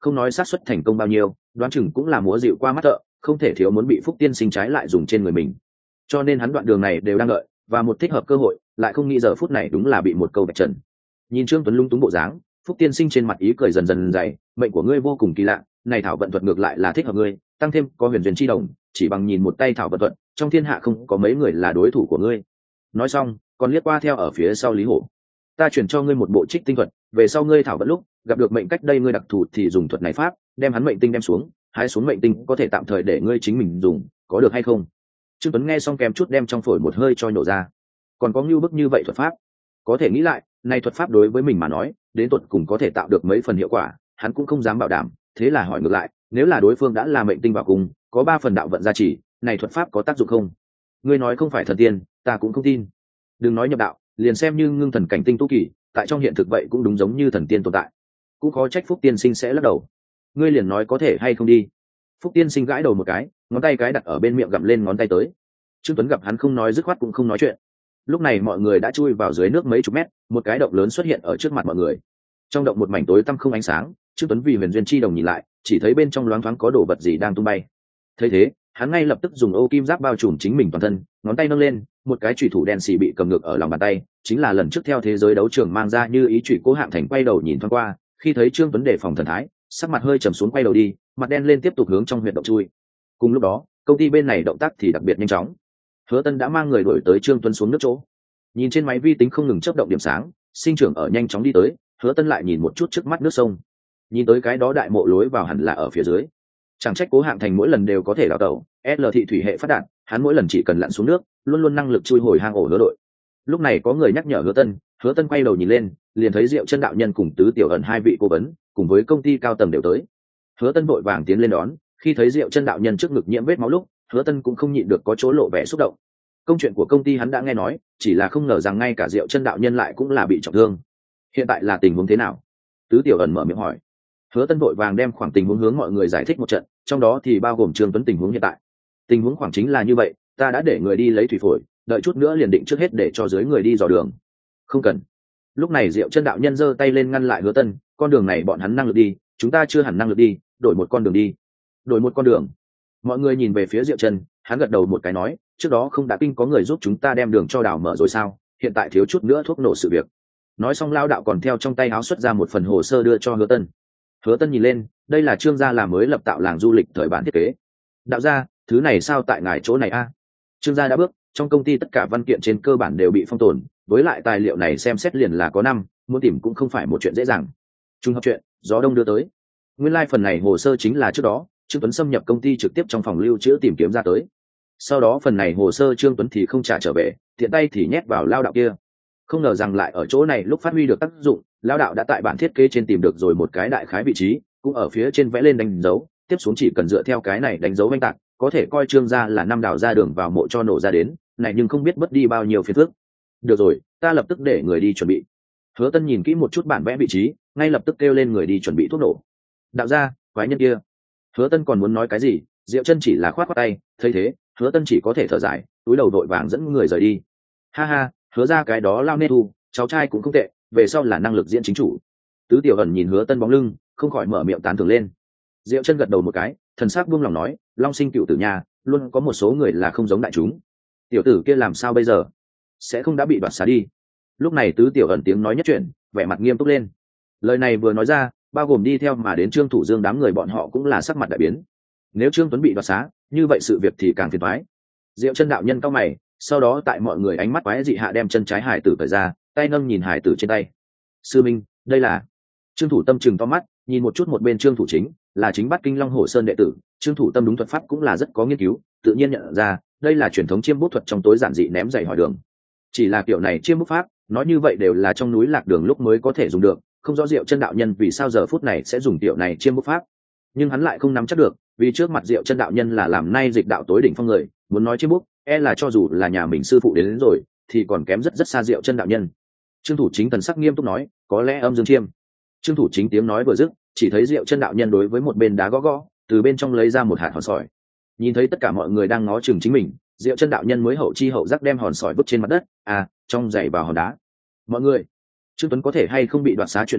không nói xác suất thành công bao nhiêu, đoán chừng cũng là múa dịu qua mắt thợ, không thể thiếu muốn bị Phúc Tiên Sinh trái lại dùng trên người mình. Cho nên hắn đoạn đường này đều đang đợi, và một thích hợp cơ hội, lại không nghĩ giờ phút này đúng là bị một câu vạch trần. Nhìn Trương Tuấn lung túng bộ dáng, Phúc Tiên Sinh trên mặt ý cười dần dần dày, mệnh của ngươi vô cùng kỳ lạ, này thảo vận thuật ngược lại là thích hợp ngươi, tăng thêm có huyền duyên chi đồng, chỉ bằng nhìn một tay thảo vận thuật, trong thiên hạ không có mấy người là đối thủ của ngươi. Nói xong, còn liếc qua theo ở phía sau Lý Hổ. Ta chuyển cho ngươi một bộ trích tinh thuật, về sau ngươi thảo vận lúc gặp được mệnh cách đây ngươi đặc thù thì dùng thuật này pháp, đem hắn mệnh tinh đem xuống, hái xuống mệnh tinh có thể tạm thời để ngươi chính mình dùng, có được hay không? Trương Tuấn nghe xong kèm chút đem trong phổi một hơi cho nhổ ra. Còn có ngưu bức như vậy thuật pháp, có thể nghĩ lại, này thuật pháp đối với mình mà nói, đến tuột cùng có thể tạo được mấy phần hiệu quả, hắn cũng không dám bảo đảm, thế là hỏi ngược lại, nếu là đối phương đã là mệnh tinh vào cùng, có ba phần đạo vận gia trì, này thuật pháp có tác dụng không? Ngươi nói không phải thần tiên, ta cũng không tin. Đừng nói nhập đạo, liền xem như ngưng thần cảnh tinh tu kỳ, tại trong hiện thực vậy cũng đúng giống như thần tiên tồn tại. Cũng khó trách Phúc Tiên Sinh sẽ lắc đầu. Ngươi liền nói có thể hay không đi. Phúc Tiên Sinh gãi đầu một cái, ngón tay cái đặt ở bên miệng gặm lên ngón tay tới. Trương Tuấn gặp hắn không nói dứt khoát cũng không nói chuyện. Lúc này mọi người đã chui vào dưới nước mấy chục mét, một cái động lớn xuất hiện ở trước mặt mọi người. Trong động một mảnh tối tăm không ánh sáng, Trương Tuấn vì huyền duyên chi đồng nhìn lại, chỉ thấy bên trong loáng thoáng có đồ vật gì đang tung bay. Thấy thế, hắn ngay lập tức dùng ô kim giáp bao trùm chính mình toàn thân, ngón tay nâng lên, một cái chủy thủ đen xì bị cầm ngược ở lòng bàn tay, chính là lần trước theo thế giới đấu trường mang ra như ý chủy Cố Hạng Thành quay đầu nhìn thoáng qua, khi thấy Trương Tuấn đề phòng thần thái, sắc mặt hơi trầm xuống quay đầu đi, mặt đen lên tiếp tục hướng trong huyệt động chui. Cùng lúc đó, công ty bên này động tác thì đặc biệt nhanh chóng. Hứa Tân đã mang người đuổi tới Trương Tuấn xuống nước chỗ. Nhìn trên máy vi tính không ngừng chớp động điểm sáng, sinh trưởng ở nhanh chóng đi tới, Hứa Tân lại nhìn một chút trước mắt nước sông. Nhìn tới cái đó đại mộ lối vào hẳn là ở phía dưới. Chẳng trách Cố Hạng Thành mỗi lần đều có thể đào tẩu, L thị thủy hệ phát đạt, hắn mỗi lần chỉ cần lặn xuống nước, luôn luôn năng lực chui hồi hang ổ Hứa đội. Lúc này có người nhắc nhở Hứa Tân, Hứa Tân quay đầu nhìn lên, liền thấy Diệu Chân đạo nhân cùng Tứ Tiểu ẩn hai vị cố vấn, cùng với công ty cao tầng đều tới. Hứa Tân vội vàng tiến lên đón, khi thấy Diệu Chân đạo nhân trước ngực nhiễm vết máu lúc, Hứa Tân cũng không nhịn được có chỗ lộ vẻ xúc động. Công chuyện của công ty hắn đã nghe nói, chỉ là không ngờ rằng ngay cả Diệu Chân đạo nhân lại cũng là bị trọng thương. Hiện tại là tình huống thế nào? Tứ Tiểu ẩn mở miệng hỏi. Hứa Tân vội vàng đem khoảng tình huống hướng mọi người giải thích một trận, trong đó thì bao gồm Trương Tuấn tình huống hiện tại. Tình huống khoảng chính là như vậy, ta đã để người đi lấy thủy phổi, đợi chút nữa liền định trước hết để cho dưới người đi dò đường. Không cần. Lúc này Diệu Chân đạo nhân giơ tay lên ngăn lại Hứa Tân, con đường này bọn hắn năng lực đi, chúng ta chưa hẳn năng lực đi, đổi một con đường đi. Đổi một con đường. Mọi người nhìn về phía Diệu Chân, hắn gật đầu một cái nói, trước đó không đã kinh có người giúp chúng ta đem đường cho đào mở rồi sao, hiện tại thiếu chút nữa thuốc nổ sự việc. Nói xong lao đạo còn theo trong tay áo xuất ra một phần hồ sơ đưa cho Hứa Tân. Hứa Tân nhìn lên, đây là Trương gia làm mới lập tạo làng du lịch thời bản thiết kế. Đạo gia, thứ này sao tại ngài chỗ này a? À? Trương gia đã bước, trong công ty tất cả văn kiện trên cơ bản đều bị phong tồn, với lại tài liệu này xem xét liền là có năm, muốn tìm cũng không phải một chuyện dễ dàng. Trung hợp chuyện, gió đông đưa tới. Nguyên lai like phần này hồ sơ chính là trước đó, Trương Tuấn xâm nhập công ty trực tiếp trong phòng lưu trữ tìm kiếm ra tới. Sau đó phần này hồ sơ Trương Tuấn thì không trả trở về, tiện tay thì nhét vào lao đạo kia. Không ngờ rằng lại ở chỗ này lúc phát huy được tác dụng, lao đạo đã tại bản thiết kế trên tìm được rồi một cái đại khái vị trí, cũng ở phía trên vẽ lên đánh dấu, tiếp xuống chỉ cần dựa theo cái này đánh dấu oanh tạc, có thể coi Trương gia là năm đào ra đường vào mộ cho nổ ra đến, này nhưng không biết mất đi bao nhiêu phiền phức. Được rồi, ta lập tức để người đi chuẩn bị. Hứa Tân nhìn kỹ một chút bản vẽ vị trí, ngay lập tức kêu lên người đi chuẩn bị thuốc nổ. Đạo gia, quái nhân kia. Hứa Tân còn muốn nói cái gì, Diệu Chân chỉ là khoát khoát tay, thấy thế, Hứa Tân chỉ có thể thở dài, túi đầu đội vàng dẫn người rời đi. Ha ha, Hứa ra cái đó lao nê thu, cháu trai cũng không tệ, về sau là năng lực diễn chính chủ. Tứ Tiểu ẩn nhìn Hứa Tân bóng lưng, không khỏi mở miệng tán thưởng lên. Diệu Chân gật đầu một cái, thần sắc buông lòng nói, Long Sinh cựu tử nhà, luôn có một số người là không giống đại chúng. Tiểu tử kia làm sao bây giờ? Sẽ không đã bị đoạt xá đi? Lúc này Tứ Tiểu ẩn tiếng nói nhất chuyện, vẻ mặt nghiêm túc lên. Lời này vừa nói ra, bao gồm đi theo mà đến Trương Thủ Dương đám người bọn họ cũng là sắc mặt đại biến. Nếu Trương Tuấn bị đoạt xá, như vậy sự việc thì càng phiền toái. Diệu Chân đạo nhân cao mày, sau đó tại mọi người ánh mắt quái dị hạ đem chân trái hải tử cởi ra, tay nâng nhìn hải tử trên tay. Sư minh, đây là... Trương Thủ Tâm trừng to mắt, nhìn một chút một bên Trương Thủ Chính, là chính bắt Kinh Long Hổ Sơn đệ tử, Trương Thủ Tâm đúng thuật pháp cũng là rất có nghiên cứu, tự nhiên nhận ra, đây là truyền thống chiêm bút thuật trong tối giản dị ném giày hỏi đường. Chỉ là kiểu này chiêm bút pháp, nói như vậy đều là trong núi lạc đường lúc mới có thể dùng được, không rõ Diệu Chân đạo nhân vì sao giờ phút này sẽ dùng kiểu này chiêm bút pháp. Nhưng hắn lại không nắm chắc được, vì trước mặt Diệu Chân đạo nhân là làm nay dịch đạo tối đỉnh phong người, muốn nói chiêm bút, e là cho dù là nhà mình sư phụ đến, đến rồi, thì còn kém rất rất xa Diệu Chân đạo nhân. Trương Thủ Chính thần sắc nghiêm túc nói, có lẽ âm dương chiêm. Trương Thủ Chính tiếng nói vừa dứt, chỉ thấy Diệu Chân đạo nhân đối với một bên đá gõ gõ, từ bên trong lấy ra một hạt hòn sỏi. Nhìn thấy tất cả mọi người đang ngó chừng chính mình, Diệu Chân đạo nhân mới hậu chi hậu giác đem hòn sỏi vứt trên mặt đất, à, trong giày vào hòn đá. Mọi người, Trương Tuấn có thể hay không bị đoạt xá chuyện này,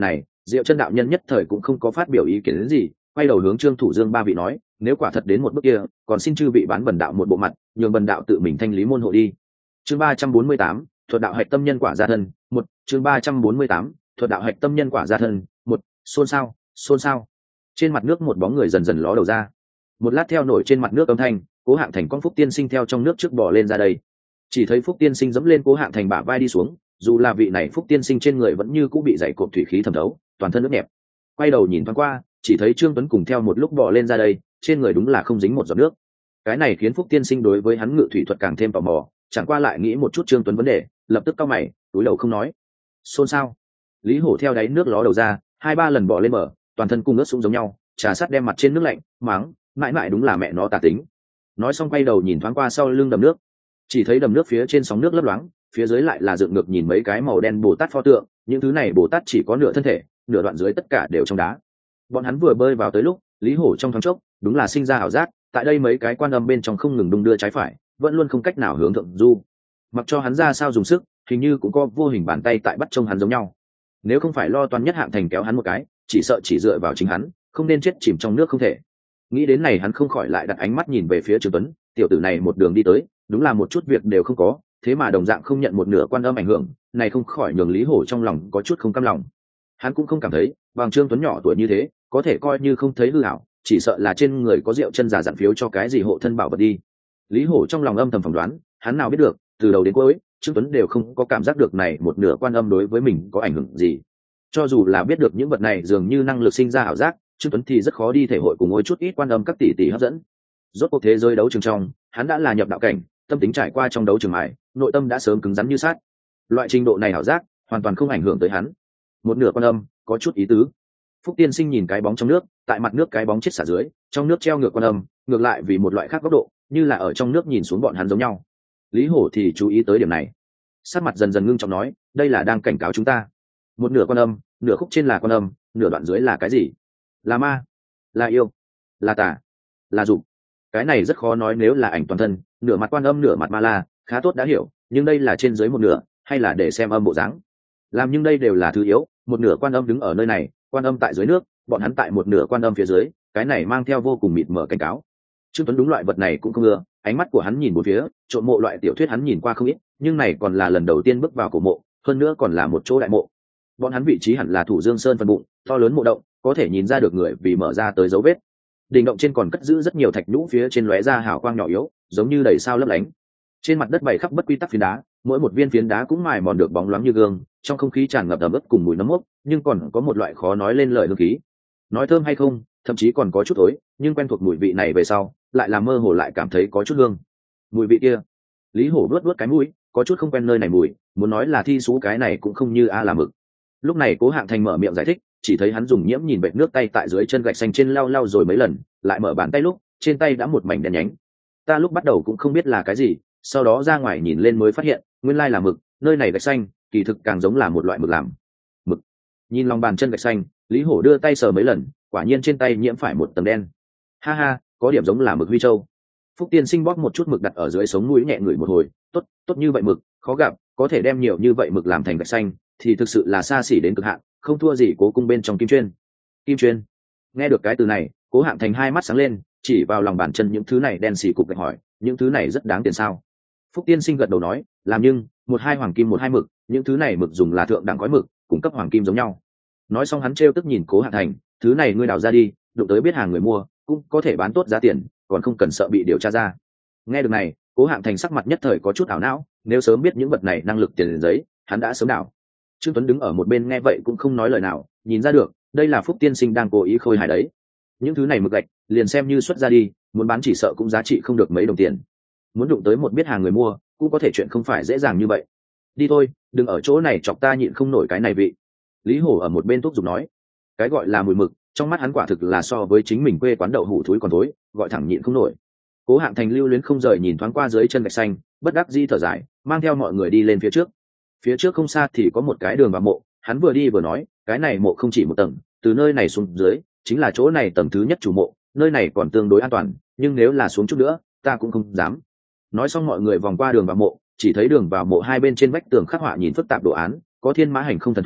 Diệu Chân đạo nhân nhất thời cũng không có phát biểu ý kiến đến gì, quay đầu hướng Trương Thủ Dương ba vị nói, nếu quả thật đến một bước kia, còn xin chư vị bán bần đạo một bộ mặt, nhường bần đạo tự mình thanh lý môn hộ đi. Chương ba trăm bốn mươi tám, thuật đạo hạch tâm nhân quả gia thân, một, chương ba trăm bốn mươi tám, thuật đạo hạch tâm nhân quả gia thân, một, xôn xao, xôn xao. Trên mặt nước một bóng người dần dần ló đầu ra. Một lát theo nổi trên mặt nước âm thanh, Cố Hạng Thành con Phúc Tiên Sinh theo trong nước trước bò lên ra đây. Chỉ thấy Phúc Tiên Sinh dẫm lên Cố Hạng Thành bả vai đi xuống, dù là vị này Phúc Tiên Sinh trên người vẫn như cũ bị dày cộp thủy khí thẩm thấu, toàn thân nước nhẹp. Quay đầu nhìn thoáng qua, chỉ thấy Trương Tuấn cùng theo một lúc bò lên ra đây, trên người đúng là không dính một giọt nước. Cái này khiến Phúc Tiên Sinh đối với hắn ngự thủy thuật càng thêm tò mò, chẳng qua lại nghĩ một chút Trương Tuấn vấn đề, lập tức cau mày, túi đầu không nói. Xôn xao. Lý Hổ theo đáy nước ló đầu ra, hai ba lần bò lên bờ, toàn thân cùng ướt sũng giống nhau, trà sắt đem mặt trên nước lạnh, mắng, mãi mãi đúng là mẹ nó tà tính. Nói xong quay đầu nhìn thoáng qua sau lưng đầm nước, chỉ thấy đầm nước phía trên sóng nước lấp loáng, phía dưới lại là dựng ngược nhìn mấy cái màu đen Bồ Tát pho tượng, những thứ này Bồ Tát chỉ có nửa thân thể, nửa đoạn dưới tất cả đều trong đá. Bọn hắn vừa bơi vào tới lúc, Lý Hổ trong thoáng chốc đúng là sinh ra ảo giác, tại đây mấy cái quan âm bên trong không ngừng đung đưa trái phải, vẫn luôn không cách nào hướng thượng du. Mặc cho hắn ra sao dùng sức, hình như cũng có vô hình bàn tay tại bắt trông hắn giống nhau. Nếu không phải lo toan nhất Hạng Thành kéo hắn một cái, chỉ sợ chỉ dựa vào chính hắn, không nên chết chìm trong nước không thể. Nghĩ đến này hắn không khỏi lại đặt ánh mắt nhìn về phía Trương Tuấn, tiểu tử này một đường đi tới, đúng là một chút việc đều không có, thế mà đồng dạng không nhận một nửa quan âm ảnh hưởng, này không khỏi nhường Lý Hổ trong lòng có chút không cam lòng. Hắn cũng không cảm thấy, bằng Trương Tuấn nhỏ tuổi như thế, có thể coi như không thấy hư ảo, chỉ sợ là trên người có Diệu Chân giả dặn phiếu cho cái gì hộ thân bảo vật đi. Lý Hổ trong lòng âm thầm phỏng đoán, hắn nào biết được, từ đầu đến cuối, Trương Tuấn đều không có cảm giác được này một nửa quan âm đối với mình có ảnh hưởng gì. Cho dù là biết được những vật này dường như năng lực sinh ra ảo giác, Trương Tuấn thì rất khó đi thể hội cùng ngôi chút ít quan âm các tỷ tỷ hấp dẫn. Rốt cuộc thế giới đấu trường trong, hắn đã là nhập đạo cảnh, tâm tính trải qua trong đấu trường mài, nội tâm đã sớm cứng rắn như sắt. Loại trình độ này ảo giác, hoàn toàn không ảnh hưởng tới hắn. Một nửa quan âm, có chút ý tứ. Phúc Tiên Sinh nhìn cái bóng trong nước, tại mặt nước cái bóng chết xả dưới, trong nước treo ngược quan âm, ngược lại vì một loại khác góc độ, như là ở trong nước nhìn xuống bọn hắn giống nhau. Lý Hổ thì chú ý tới điểm này, sắc mặt dần dần ngưng trọng nói, đây là đang cảnh cáo chúng ta. Một nửa quan âm, nửa khúc trên là quan âm, nửa đoạn dưới là cái gì? Là ma, là yêu, là tà, là dục. Cái này rất khó nói, nếu là ảnh toàn thân, nửa mặt quan âm nửa mặt ma la, khá tốt đã hiểu, nhưng đây là trên dưới một nửa, hay là để xem âm bộ dáng. Làm nhưng đây đều là thứ yếu, một nửa quan âm đứng ở nơi này, quan âm tại dưới nước, bọn hắn tại một nửa quan âm phía dưới, cái này mang theo vô cùng mịt mờ cảnh cáo. Trương Tuấn đúng loại vật này cũng không ưa, ánh mắt của hắn nhìn bốn phía, trộm mộ loại tiểu thuyết hắn nhìn qua không ít, nhưng này còn là lần đầu tiên bước vào cổ mộ, hơn nữa còn là một chỗ đại mộ. Bọn hắn vị trí hẳn là Thủ Dương Sơn phần bụng, to lớn mộ động, có thể nhìn ra được người vì mở ra tới dấu vết. Đỉnh động trên còn cất giữ rất nhiều thạch nhũ, phía trên lóe ra hào quang nhỏ yếu, giống như đầy sao lấp lánh. Trên mặt đất bày khắp bất quy tắc phiến đá, mỗi một viên phiến đá cũng mài mòn được bóng loáng như gương, trong không khí tràn ngập ẩm ướt cùng mùi nấm mốc, nhưng còn có một loại khó nói lên lời hương khí. Nói thơm hay không, thậm chí còn có chút thối, nhưng quen thuộc mùi vị này về sau, lại làm mơ hồ lại cảm thấy có chút hương. Mùi vị kia, Lý Hổ nuốt nuốt cái mũi, có chút không quen nơi này mùi, muốn nói là thi sú cái này cũng không như a là mực. Lúc này Cố Hạng Thành mở miệng giải thích, chỉ thấy hắn dùng nhiễm nhìn vệt nước tay tại dưới chân gạch xanh trên lau lau rồi mấy lần, lại mở bàn tay lúc, trên tay đã một mảnh đen nhánh. Ta lúc bắt đầu cũng không biết là cái gì, sau đó ra ngoài nhìn lên mới phát hiện, nguyên lai là mực, nơi này gạch xanh, kỳ thực càng giống là một loại mực làm. Mực. Nhìn lòng bàn chân gạch xanh, Lý Hổ đưa tay sờ mấy lần, quả nhiên trên tay nhiễm phải một tầng đen. Ha ha, có điểm giống là mực Huy Châu. Phúc Tiên Sinh bóp một chút mực đặt ở dưới sống mũi nhẹ ngửi một hồi, tốt, tốt như vậy mực, khó gặp, có thể đem nhiều như vậy mực làm thành gạch xanh, thì thực sự là xa xỉ đến cực hạn, không thua gì Cố cung bên trong kim chuyên. Kim chuyên. Nghe được cái từ này, Cố Hạng Thành hai mắt sáng lên, chỉ vào lòng bàn chân những thứ này đen xì cục gạch hỏi, những thứ này rất đáng tiền sao? Phúc Tiên Sinh gật đầu nói, làm nhưng một hai hoàng kim một hai mực, những thứ này mực dùng là thượng đẳng gói mực, cung cấp hoàng kim giống nhau. Nói xong hắn trêu tức nhìn Cố Hạng Thành, thứ này ngươi đào ra đi, đụng tới biết hàng người mua, cũng có thể bán tốt giá tiền, còn không cần sợ bị điều tra ra. Nghe được này, Cố Hạng Thành sắc mặt nhất thời có chút ảo não, nếu sớm biết những vật này năng lực tiền giấy, hắn đã sớm đảo. Trương Tuấn đứng ở một bên nghe vậy cũng không nói lời nào, nhìn ra được, đây là Phúc Tiên Sinh đang cố ý khôi hài đấy. Những thứ này mực gạch, liền xem như xuất ra đi, muốn bán chỉ sợ cũng giá trị không được mấy đồng tiền. Muốn đụng tới một biết hàng người mua, cũng có thể chuyện không phải dễ dàng như vậy. Đi thôi, đừng ở chỗ này chọc ta nhịn không nổi cái này vị. Lý Hổ ở một bên thúc giục nói, cái gọi là mùi mực, trong mắt hắn quả thực là so với chính mình quê quán đậu hủ thúi còn thối, gọi thẳng nhịn không nổi. Cố Hạng Thành lưu luyến không rời nhìn thoáng qua dưới chân gạch xanh, bất đắc dĩ thở dài, mang theo mọi người đi lên phía trước. Phía trước không xa thì có một cái đường vào mộ, hắn vừa đi vừa nói, cái này mộ không chỉ một tầng, từ nơi này xuống dưới chính là chỗ này tầng thứ nhất chủ mộ, nơi này còn tương đối an toàn, nhưng nếu là xuống chút nữa, ta cũng không dám. Nói xong mọi người vòng qua đường vào mộ, chỉ thấy đường vào mộ hai bên trên vách tường khắc họa nhìn phức tạp đồ án, có thiên mã hành không thần thú,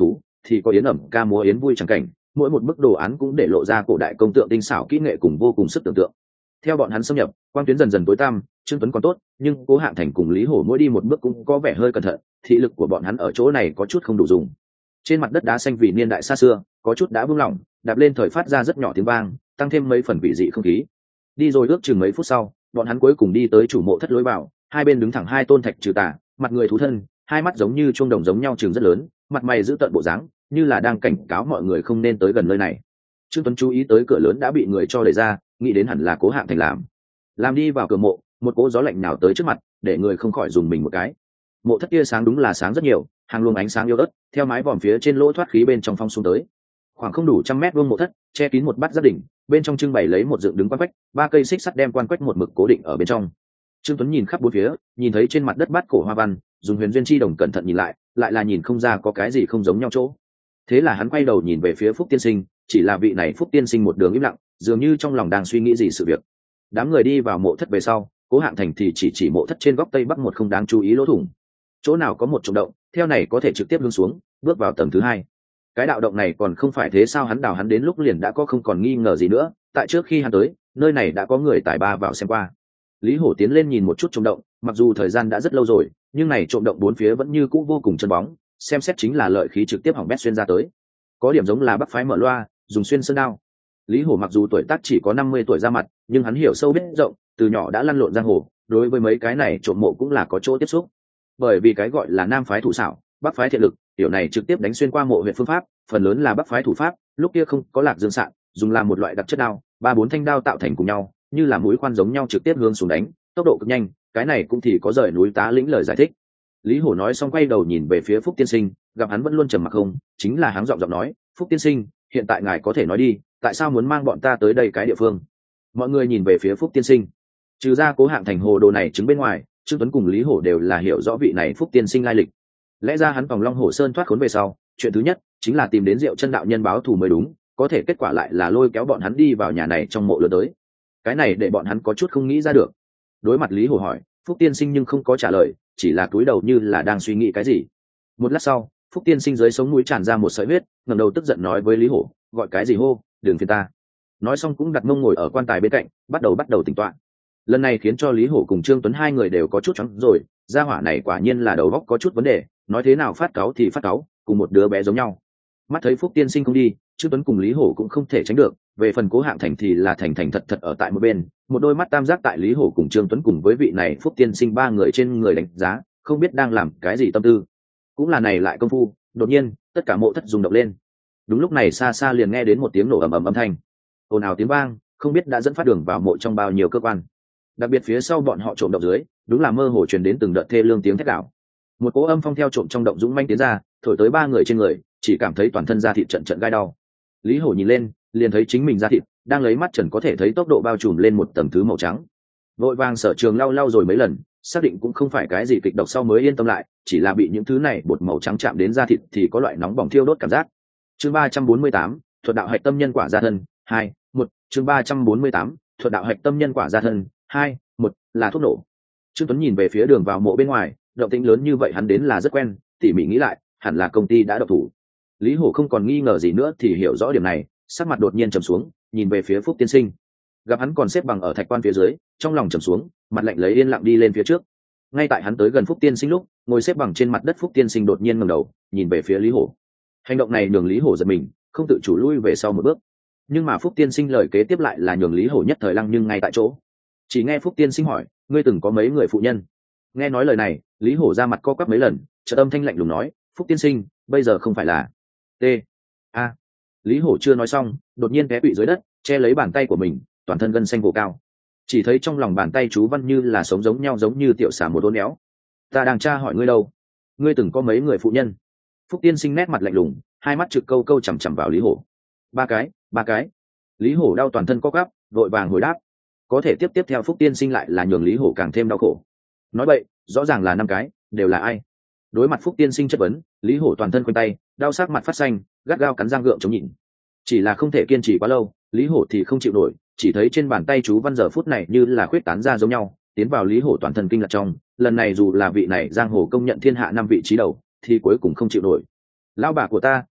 thì có yến ẩm ca múa yến vui chẳng cảnh, mỗi một bức đồ án cũng để lộ ra cổ đại công tượng tinh xảo kỹ nghệ cùng vô cùng sức tưởng tượng. Theo bọn hắn xâm nhập, quang tuyến dần dần tối tăm, Trương Tuấn còn tốt, nhưng Cố Hạng Thành cùng Lý Hổ mỗi đi một bước cũng có vẻ hơi cẩn thận, thị lực của bọn hắn ở chỗ này có chút không đủ dùng. Trên mặt đất đá xanh vì niên đại xa xưa, có chút đã buông lỏng, đạp lên thời phát ra rất nhỏ tiếng vang, tăng thêm mấy phần vị dị không khí. Đi rồi ước chừng mấy phút sau, bọn hắn cuối cùng đi tới chủ mộ thất lối vào, hai bên đứng thẳng hai tôn thạch trừ tà, mặt người thú thân, hai mắt giống như chuông đồng giống nhau trường rất lớn, mặt mày giữ tận bộ dáng, như là đang cảnh cáo mọi người không nên tới gần nơi này. Trương Tuấn chú ý tới cửa lớn đã bị người cho đẩy ra, nghĩ đến hẳn là Cố Hạng Thành làm. Làm đi vào cửa mộ, một cỗ gió lạnh nào tới trước mặt, để người không khỏi dùng mình một cái. Mộ thất tia sáng đúng là sáng rất nhiều, hàng luồng ánh sáng yếu ớt theo mái vòm phía trên lỗ thoát khí bên trong phong xuống tới. Khoảng không đủ trăm mét vuông mộ thất, che kín một bát gia đình, bên trong trưng bày lấy một dựng đứng quan quách, ba cây xích sắt đem quan quách một mực cố định ở bên trong. Trương Tuấn nhìn khắp bốn phía, nhìn thấy trên mặt đất bát cổ hoa văn, dùng huyền duyên chi đồng cẩn thận nhìn lại, lại là nhìn không ra có cái gì không giống nhau chỗ. Thế là hắn quay đầu nhìn về phía Phúc tiên sinh, chỉ là vị này Phúc tiên sinh một đường im lặng, dường như trong lòng đang suy nghĩ gì sự việc. Đám người đi vào mộ thất về sau, Cố Hạng Thành thì chỉ chỉ mộ thất trên góc tây bắc một không đáng chú ý lỗ thủng. Chỗ nào có một trục động, theo này có thể trực tiếp hướng xuống, bước vào tầng thứ hai. Cái đạo động này còn không phải thế sao, hắn đào hắn đến lúc liền đã có không còn nghi ngờ gì nữa, tại trước khi hắn tới, nơi này đã có người tài ba vào xem qua. Lý Hổ tiến lên nhìn một chút trộm động, mặc dù thời gian đã rất lâu rồi, nhưng này trộm động bốn phía vẫn như cũ vô cùng chân bóng, xem xét chính là lợi khí trực tiếp hỏng bét xuyên ra tới. Có điểm giống là Bắc phái mở loa, dùng xuyên sơn đao. Lý Hổ mặc dù tuổi tác chỉ có năm mươi tuổi ra mặt, nhưng hắn hiểu sâu biết rộng, từ nhỏ đã lăn lộn giang hồ, đối với mấy cái này trộm mộ cũng là có chỗ tiếp xúc. Bởi vì cái gọi là nam phái thủ xảo, bắc phái thiện lực, tiểu này trực tiếp đánh xuyên qua mộ huyện phương pháp, phần lớn là bắc phái thủ pháp, lúc kia không có lạc dương sạn, dùng làm một loại đặc chất đao, ba bốn thanh đao tạo thành cùng nhau, như là mũi khoan giống nhau trực tiếp hướng xuống đánh, tốc độ cực nhanh, cái này cũng thì có rời núi tá lĩnh lời giải thích. Lý Hổ nói xong quay đầu nhìn về phía Phúc tiên sinh, gặp hắn vẫn luôn trầm mặc không, chính là hắn giọng giọng nói, Phúc tiên sinh, hiện tại ngài có thể nói đi, tại sao muốn mang bọn ta tới đây cái địa phương? Mọi người nhìn về phía Phúc tiên sinh, trừ ra Cố Hạng Thành hồ đồ này chứng bên ngoài, Trương Tuấn cùng Lý Hổ đều là hiểu rõ vị này Phúc tiên sinh lai lịch. Lẽ ra hắn vòng Long Hổ Sơn thoát khốn về sau, chuyện thứ nhất chính là tìm đến Diệu Chân đạo nhân báo thù mới đúng, có thể kết quả lại là lôi kéo bọn hắn đi vào nhà này trong mộ lớn tới. Cái này để bọn hắn có chút không nghĩ ra được. Đối mặt Lý Hổ hỏi, Phúc tiên sinh nhưng không có trả lời, chỉ là cúi đầu như là đang suy nghĩ cái gì. Một lát sau, Phúc tiên sinh dưới sống mũi tràn ra một sợi huyết, ngẩng đầu tức giận nói với Lý Hổ, gọi cái gì hô, đừng phiền ta. Nói xong cũng đặt mông ngồi ở quan tài bên cạnh, bắt đầu bắt đầu tỉnh tọa. Lần này khiến cho Lý Hổ cùng Trương Tuấn hai người đều có chút choáng rồi, gia hỏa này quả nhiên là đầu óc có chút vấn đề, nói thế nào phát cáu thì phát cáu, cùng một đứa bé giống nhau. Mắt thấy Phúc tiên sinh không đi, Trương Tuấn cùng Lý Hổ cũng không thể tránh được, về phần Cố Hạng Thành thì là thành thành thật thật ở tại một bên, một đôi mắt tam giác tại Lý Hổ cùng Trương Tuấn cùng với vị này Phúc tiên sinh ba người trên người đánh giá, không biết đang làm cái gì tâm tư. Cũng là này lại công phu, đột nhiên, tất cả mộ thất rung động lên. Đúng lúc này xa xa liền nghe đến một tiếng nổ ầm ầm âm thanh. Ồn ào tiếng vang, không biết đã dẫn phát đường vào mộ trong bao nhiêu cơ quan. Đặc biệt phía sau bọn họ trộm động dưới, đúng là mơ hồ truyền đến từng đợt thê lương tiếng thét đảo. Một cỗ âm phong theo trộm trong động dũng manh tiến ra, thổi tới ba người trên người, chỉ cảm thấy toàn thân da thịt trận trận gai đau. Lý Hổ nhìn lên, liền thấy chính mình da thịt đang lấy mắt trần có thể thấy tốc độ bao trùm lên một tầng thứ màu trắng. Vội vàng Sở Trường lau lau rồi mấy lần, xác định cũng không phải cái gì kịch độc sau mới yên tâm lại, chỉ là bị những thứ này bột màu trắng chạm đến da thịt thì có loại nóng bỏng thiêu đốt cảm giác. Chương ba trăm bốn mươi tám, thuật đạo hạch tâm nhân quả gia thân, hai, một, chương ba trăm bốn mươi tám, thuật đạo hạch tâm nhân quả gia thân, hai, một, là thuốc nổ. Trương Tuấn nhìn về phía đường vào mộ bên ngoài, động tĩnh lớn như vậy hắn đến là rất quen, tỉ mỉ nghĩ lại, hẳn là công ty đã độc thủ. Lý Hổ không còn nghi ngờ gì nữa thì hiểu rõ điểm này, sắc mặt đột nhiên trầm xuống, nhìn về phía Phúc tiên sinh. Gặp hắn còn xếp bằng ở thạch quan phía dưới, trong lòng trầm xuống, mặt lạnh lấy yên lặng đi lên phía trước. Ngay tại hắn tới gần Phúc tiên sinh lúc, ngồi xếp bằng trên mặt đất Phúc tiên sinh đột nhiên ngẩng đầu, nhìn về phía Lý Hổ. Hành động này nhường Lý Hổ giật mình, không tự chủ lui về sau một bước. Nhưng mà Phúc tiên sinh lời kế tiếp lại là nhường Lý Hổ nhất thời lăng nhưng ngay tại chỗ. Chỉ nghe Phúc tiên sinh hỏi, ngươi từng có mấy người phụ nhân? Nghe nói lời này, Lý Hổ ra mặt co quắp mấy lần, chợt âm thanh lạnh lùng nói, Phúc tiên sinh, bây giờ không phải là t a. Lý Hổ chưa nói xong, đột nhiên té quỵ dưới đất, che lấy bàn tay của mình, toàn thân gân xanh vồ cao. Chỉ thấy trong lòng bàn tay chú văn như là sống giống nhau, giống như tiểu xà một đốn éo. Ta đang tra hỏi ngươi đâu? Ngươi từng có mấy người phụ nhân? Phúc tiên sinh nét mặt lạnh lùng, hai mắt trực câu câu chằm chằm vào Lý Hổ. Ba cái, ba cái. Lý Hổ đau toàn thân co quắp, vội vàng hồi đáp. Có thể tiếp tiếp theo Phúc tiên sinh lại là nhường Lý Hổ càng thêm đau khổ. Nói vậy, rõ ràng là năm cái, đều là ai? Đối mặt Phúc tiên sinh chất vấn, Lý Hổ toàn thân quanh tay, đau sắc mặt phát xanh, gắt gao cắn răng gượng chống nhịn. Chỉ là không thể kiên trì quá lâu, Lý Hổ thì không chịu nổi, chỉ thấy trên bàn tay chú văn giờ phút này như là khuyết tán ra giống nhau, tiến vào Lý Hổ toàn thân kinh lạc trong. Lần này dù là vị này giang hồ công nhận thiên hạ năm vị trí đầu, thì cuối cùng không chịu nổi. Lão bà của ta,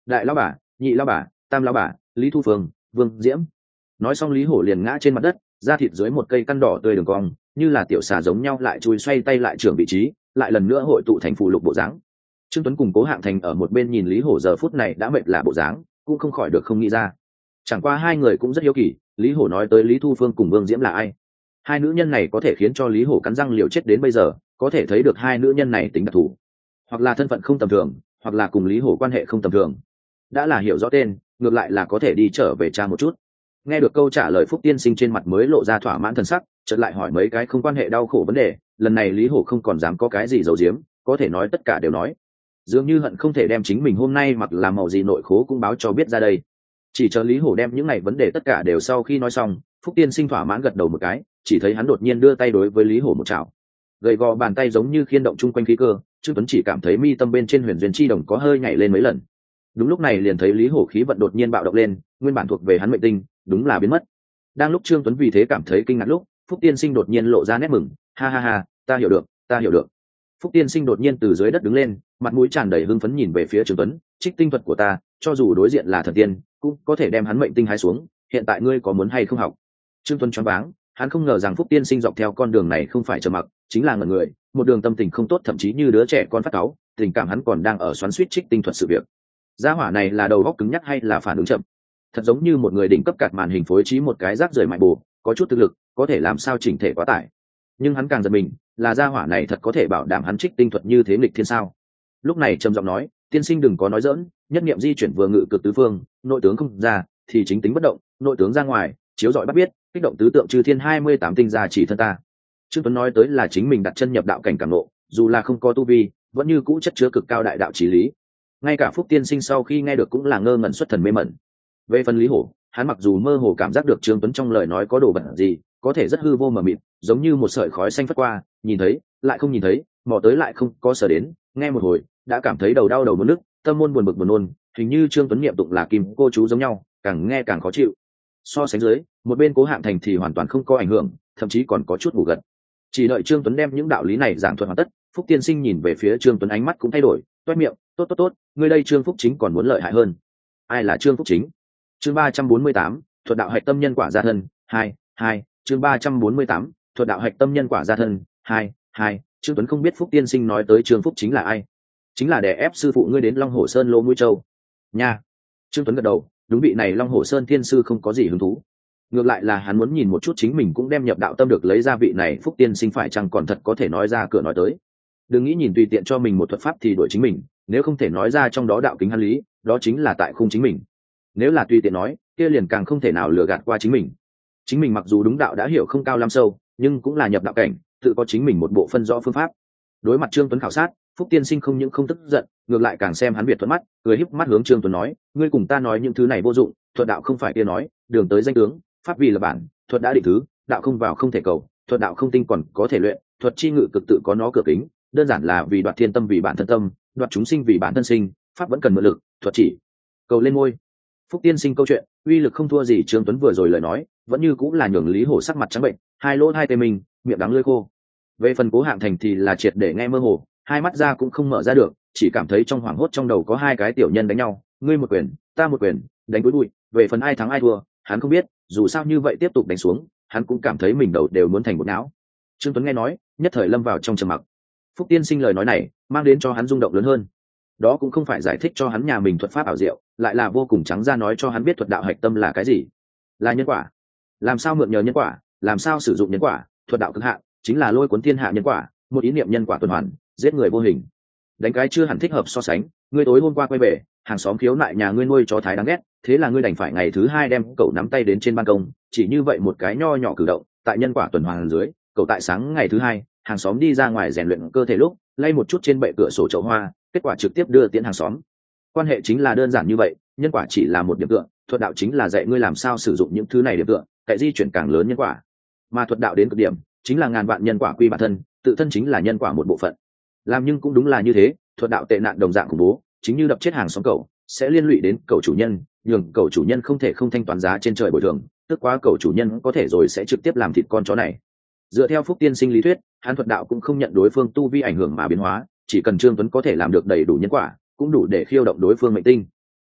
đại lão bà, nhị lão bà, tam lão bà, Lý Thu Phương, Vương Diễm. Nói xong Lý Hổ liền ngã trên mặt đất, da thịt dưới một cây căn đỏ tươi đường cong, như là tiểu xà giống nhau lại chui xoay tay lại trưởng vị trí, lại lần nữa hội tụ thành phù lục bộ dáng. Trương Tuấn cùng Cố Hạng Thành ở một bên nhìn Lý Hổ giờ phút này đã mệt lạ bộ dáng, cũng không khỏi được không nghĩ ra. Chẳng qua hai người cũng rất hiếu kỳ, Lý Hổ nói tới Lý Thu Phương cùng Vương Diễm là ai? Hai nữ nhân này có thể khiến cho Lý Hổ cắn răng liều chết đến bây giờ, có thể thấy được hai nữ nhân này tính đặc thù, hoặc là thân phận không tầm thường, hoặc là cùng Lý Hổ quan hệ không tầm thường. Đã là hiểu rõ tên, ngược lại là có thể đi trở về tra một chút. Nghe được câu trả lời, Phúc tiên sinh trên mặt mới lộ ra thỏa mãn thần sắc, chợt lại hỏi mấy cái không quan hệ đau khổ vấn đề. Lần này Lý Hổ không còn dám có cái gì giấu giếm, có thể nói tất cả đều nói, dường như hận không thể đem chính mình hôm nay mặc làm màu gì nội khố cũng báo cho biết ra đây. Chỉ chờ Lý Hổ đem những này vấn đề tất cả đều sau khi nói xong, Phúc tiên sinh thỏa mãn gật đầu một cái, chỉ thấy hắn đột nhiên đưa tay đối với Lý Hổ một chảo, gầy gò bàn tay giống như khiên động chung quanh khí cơ. Trương Tuấn chỉ cảm thấy mi tâm bên trên huyền duyên chi đồng có hơi nhảy lên mấy lần. Đúng lúc này liền thấy Lý Hổ khí vận đột nhiên bạo động lên, nguyên bản thuộc về hắn mệnh tinh đúng là biến mất. Đang lúc Trương Tuấn vì thế cảm thấy kinh ngạc lúc, Phúc tiên sinh đột nhiên lộ ra nét mừng, ha ha ha, ta hiểu được, ta hiểu được. Phúc tiên sinh đột nhiên từ dưới đất đứng lên, mặt mũi tràn đầy hưng phấn nhìn về phía Trương Tuấn, trích tinh thuật của ta, cho dù đối diện là thần tiên, cũng có thể đem hắn mệnh tinh hái xuống, hiện tại ngươi có muốn hay không học? Trương Tuấn choáng váng, hắn không ngờ rằng Phúc tiên sinh dọc theo con đường này không phải trầm mặc, chính là ngẩn người, một đường tâm tình không tốt, thậm chí như đứa trẻ con phát cáu, tình cảm hắn còn đang ở xoắn xuýt trích tinh thuật sự việc. Gia hỏa này là đầu óc cứng nhắc hay là phản ứng chậm? Thật giống như một người đỉnh cấp cạt màn hình phối trí một cái rác rưởi mại bù, có chút thực lực, có thể làm sao chỉnh thể quá tải. Nhưng hắn càng giật mình, là gia hỏa này thật có thể bảo đảm hắn trích tinh thuật như thế nghịch thiên sao? Lúc này trầm giọng nói, tiên sinh đừng có nói dỡn, nhất niệm di chuyển vừa ngự cực tứ phương, nội tướng không ra thì chính tính bất động, nội tướng ra ngoài, chiếu rọi bắt biết, kích động tứ tượng chư thiên hai mươi tám tinh gia chỉ thân ta. Trương Tuấn nói tới là chính mình đặt chân nhập đạo cảnh cảm ngộ, dù là không có tu vi, vẫn như cũ chất chứa cực cao đại đạo chí lý. Ngay cả Phúc tiên sinh sau khi nghe được cũng là ngơ ngẩn xuất thần mê mẩn. Về phần Lý Hổ, hắn mặc dù mơ hồ cảm giác được Trương Tuấn trong lời nói có đồ vật gì, có thể rất hư vô mờ mịt, giống như một sợi khói xanh phất qua, nhìn thấy lại không nhìn thấy, mò tới lại không có sở đến, nghe một hồi đã cảm thấy đầu đau đầu muốn nức, tâm môn buồn bực buồn nôn, hình như Trương Tuấn niệm tụng là kim cô chú giống nhau, càng nghe càng khó chịu. So sánh dưới, một bên Cố Hạng Thành thì hoàn toàn không có ảnh hưởng, thậm chí còn có chút ngủ gật. Chỉ đợi Trương Tuấn đem những đạo lý này giảng thuật hoàn tất, Phúc tiên sinh nhìn về phía Trương Tuấn, ánh mắt cũng thay đổi, toét miệng, tốt tốt tốt, ngươi đây Trương Phúc Chính còn muốn lợi hại hơn. Ai là Trương Phúc Chính? Chương ba trăm bốn mươi tám, thuật đạo hạch tâm nhân quả gia thân, hai, hai, chương ba trăm bốn mươi tám, thuật đạo hạch tâm nhân quả gia thân, hai, hai. Trương Tuấn không biết Phúc tiên sinh nói tới Trương Phúc Chính là ai. Chính là để ép sư phụ ngươi đến Long Hồ Sơn lô mũi châu. Nha. Trương Tuấn gật đầu, đúng vị này Long Hồ Sơn thiên sư không có gì hứng thú. Ngược lại là hắn muốn nhìn một chút chính mình cũng đem nhập đạo tâm được lấy ra vị này Phúc tiên sinh phải chăng còn thật có thể nói ra cửa nói tới. Đừng nghĩ nhìn tùy tiện cho mình một thuật pháp thì đổi chính mình, nếu không thể nói ra trong đó đạo kính hắn lý, đó chính là tại khung chính mình. Nếu là tùy tiện nói, kia liền càng không thể nào lừa gạt qua chính mình. Chính mình mặc dù đúng đạo đã hiểu không cao lắm sâu, nhưng cũng là nhập đạo cảnh, tự có chính mình một bộ phân rõ phương pháp. Đối mặt Trương Tuấn khảo sát, Phúc tiên sinh không những không tức giận, ngược lại càng xem hắn việt thuận mắt, cười híp mắt hướng Trương Tuấn nói, ngươi cùng ta nói những thứ này vô dụng, thuật đạo không phải kia nói, đường tới danh tướng, pháp vì là bản, thuật đã định thứ, đạo không vào không thể cầu, thuật đạo không tinh còn có thể luyện, thuật chi ngự cực tự có nó cửa kính, đơn giản là vì đoạt thiên tâm vì bản thân tâm, đoạt chúng sinh vì bản thân sinh, pháp vẫn cần mượn lực, thuật chỉ cầu lên ngôi. Phúc tiên sinh câu chuyện uy lực không thua gì Trương Tuấn vừa rồi lời nói, vẫn như cũng là nhường Lý Hổ sắc mặt trắng bệnh, hai lỗ hai tê mình, miệng đắng lưỡi khô. Về phần Cố Hạng Thành thì là triệt để nghe mơ hồ, hai mắt ra cũng không mở ra được, chỉ cảm thấy trong hoảng hốt trong đầu có hai cái tiểu nhân đánh nhau, ngươi một quyền ta một quyền, đánh cuối bụi. Về phần ai thắng ai thua hắn không biết, dù sao như vậy tiếp tục đánh xuống hắn cũng cảm thấy mình đầu đều muốn thành một não. Trương Tuấn nghe nói nhất thời lâm vào trong trầm mặc. Phúc tiên sinh lời nói này mang đến cho hắn rung động lớn hơn, đó cũng không phải giải thích cho hắn nhà mình thuật pháp ảo diệu, lại là vô cùng trắng ra nói cho hắn biết thuật đạo hạch tâm là cái gì, là nhân quả. Làm sao mượn nhờ nhân quả, làm sao sử dụng nhân quả, thuật đạo cực hạn chính là lôi cuốn thiên hạ nhân quả, một ý niệm nhân quả tuần hoàn, giết người vô hình. Đánh cái chưa hẳn thích hợp so sánh, ngươi tối hôm qua quay về, hàng xóm khiếu nại nhà ngươi nuôi chó thái đáng ghét, thế là ngươi đành phải ngày thứ hai đem cậu nắm tay đến trên ban công, chỉ như vậy một cái nho nhỏ cử động, tại nhân quả tuần hoàn dưới, cậu tại sáng ngày thứ hai, hàng xóm đi ra ngoài rèn luyện cơ thể lúc, lay một chút trên bệ cửa sổ chậu hoa, kết quả trực tiếp đưa tiễn hàng xóm. Quan hệ chính là đơn giản như vậy, nhân quả chỉ là một điểm tựa, thuật đạo chính là dạy ngươi làm sao sử dụng những thứ này điểm tựa, cái di chuyển càng lớn nhân quả. Mà thuật đạo đến cực điểm, chính là ngàn vạn nhân quả quy bản thân, tự thân chính là nhân quả một bộ phận. Làm nhưng cũng đúng là như thế, thuật đạo tệ nạn đồng dạng khủng bố, chính như đập chết hàng xóm cậu, sẽ liên lụy đến cậu chủ nhân, nhường cậu chủ nhân không thể không thanh toán giá trên trời bồi thường, tức quá cậu chủ nhân có thể rồi sẽ trực tiếp làm thịt con chó này. Dựa theo Phúc tiên sinh lý thuyết, hắn thuật đạo cũng không nhận đối phương tu vi ảnh hưởng mà biến hóa, chỉ cần Trương Tuấn có thể làm được đầy đủ nhân quả, cũng đủ để khiêu động đối phương mệnh tinh.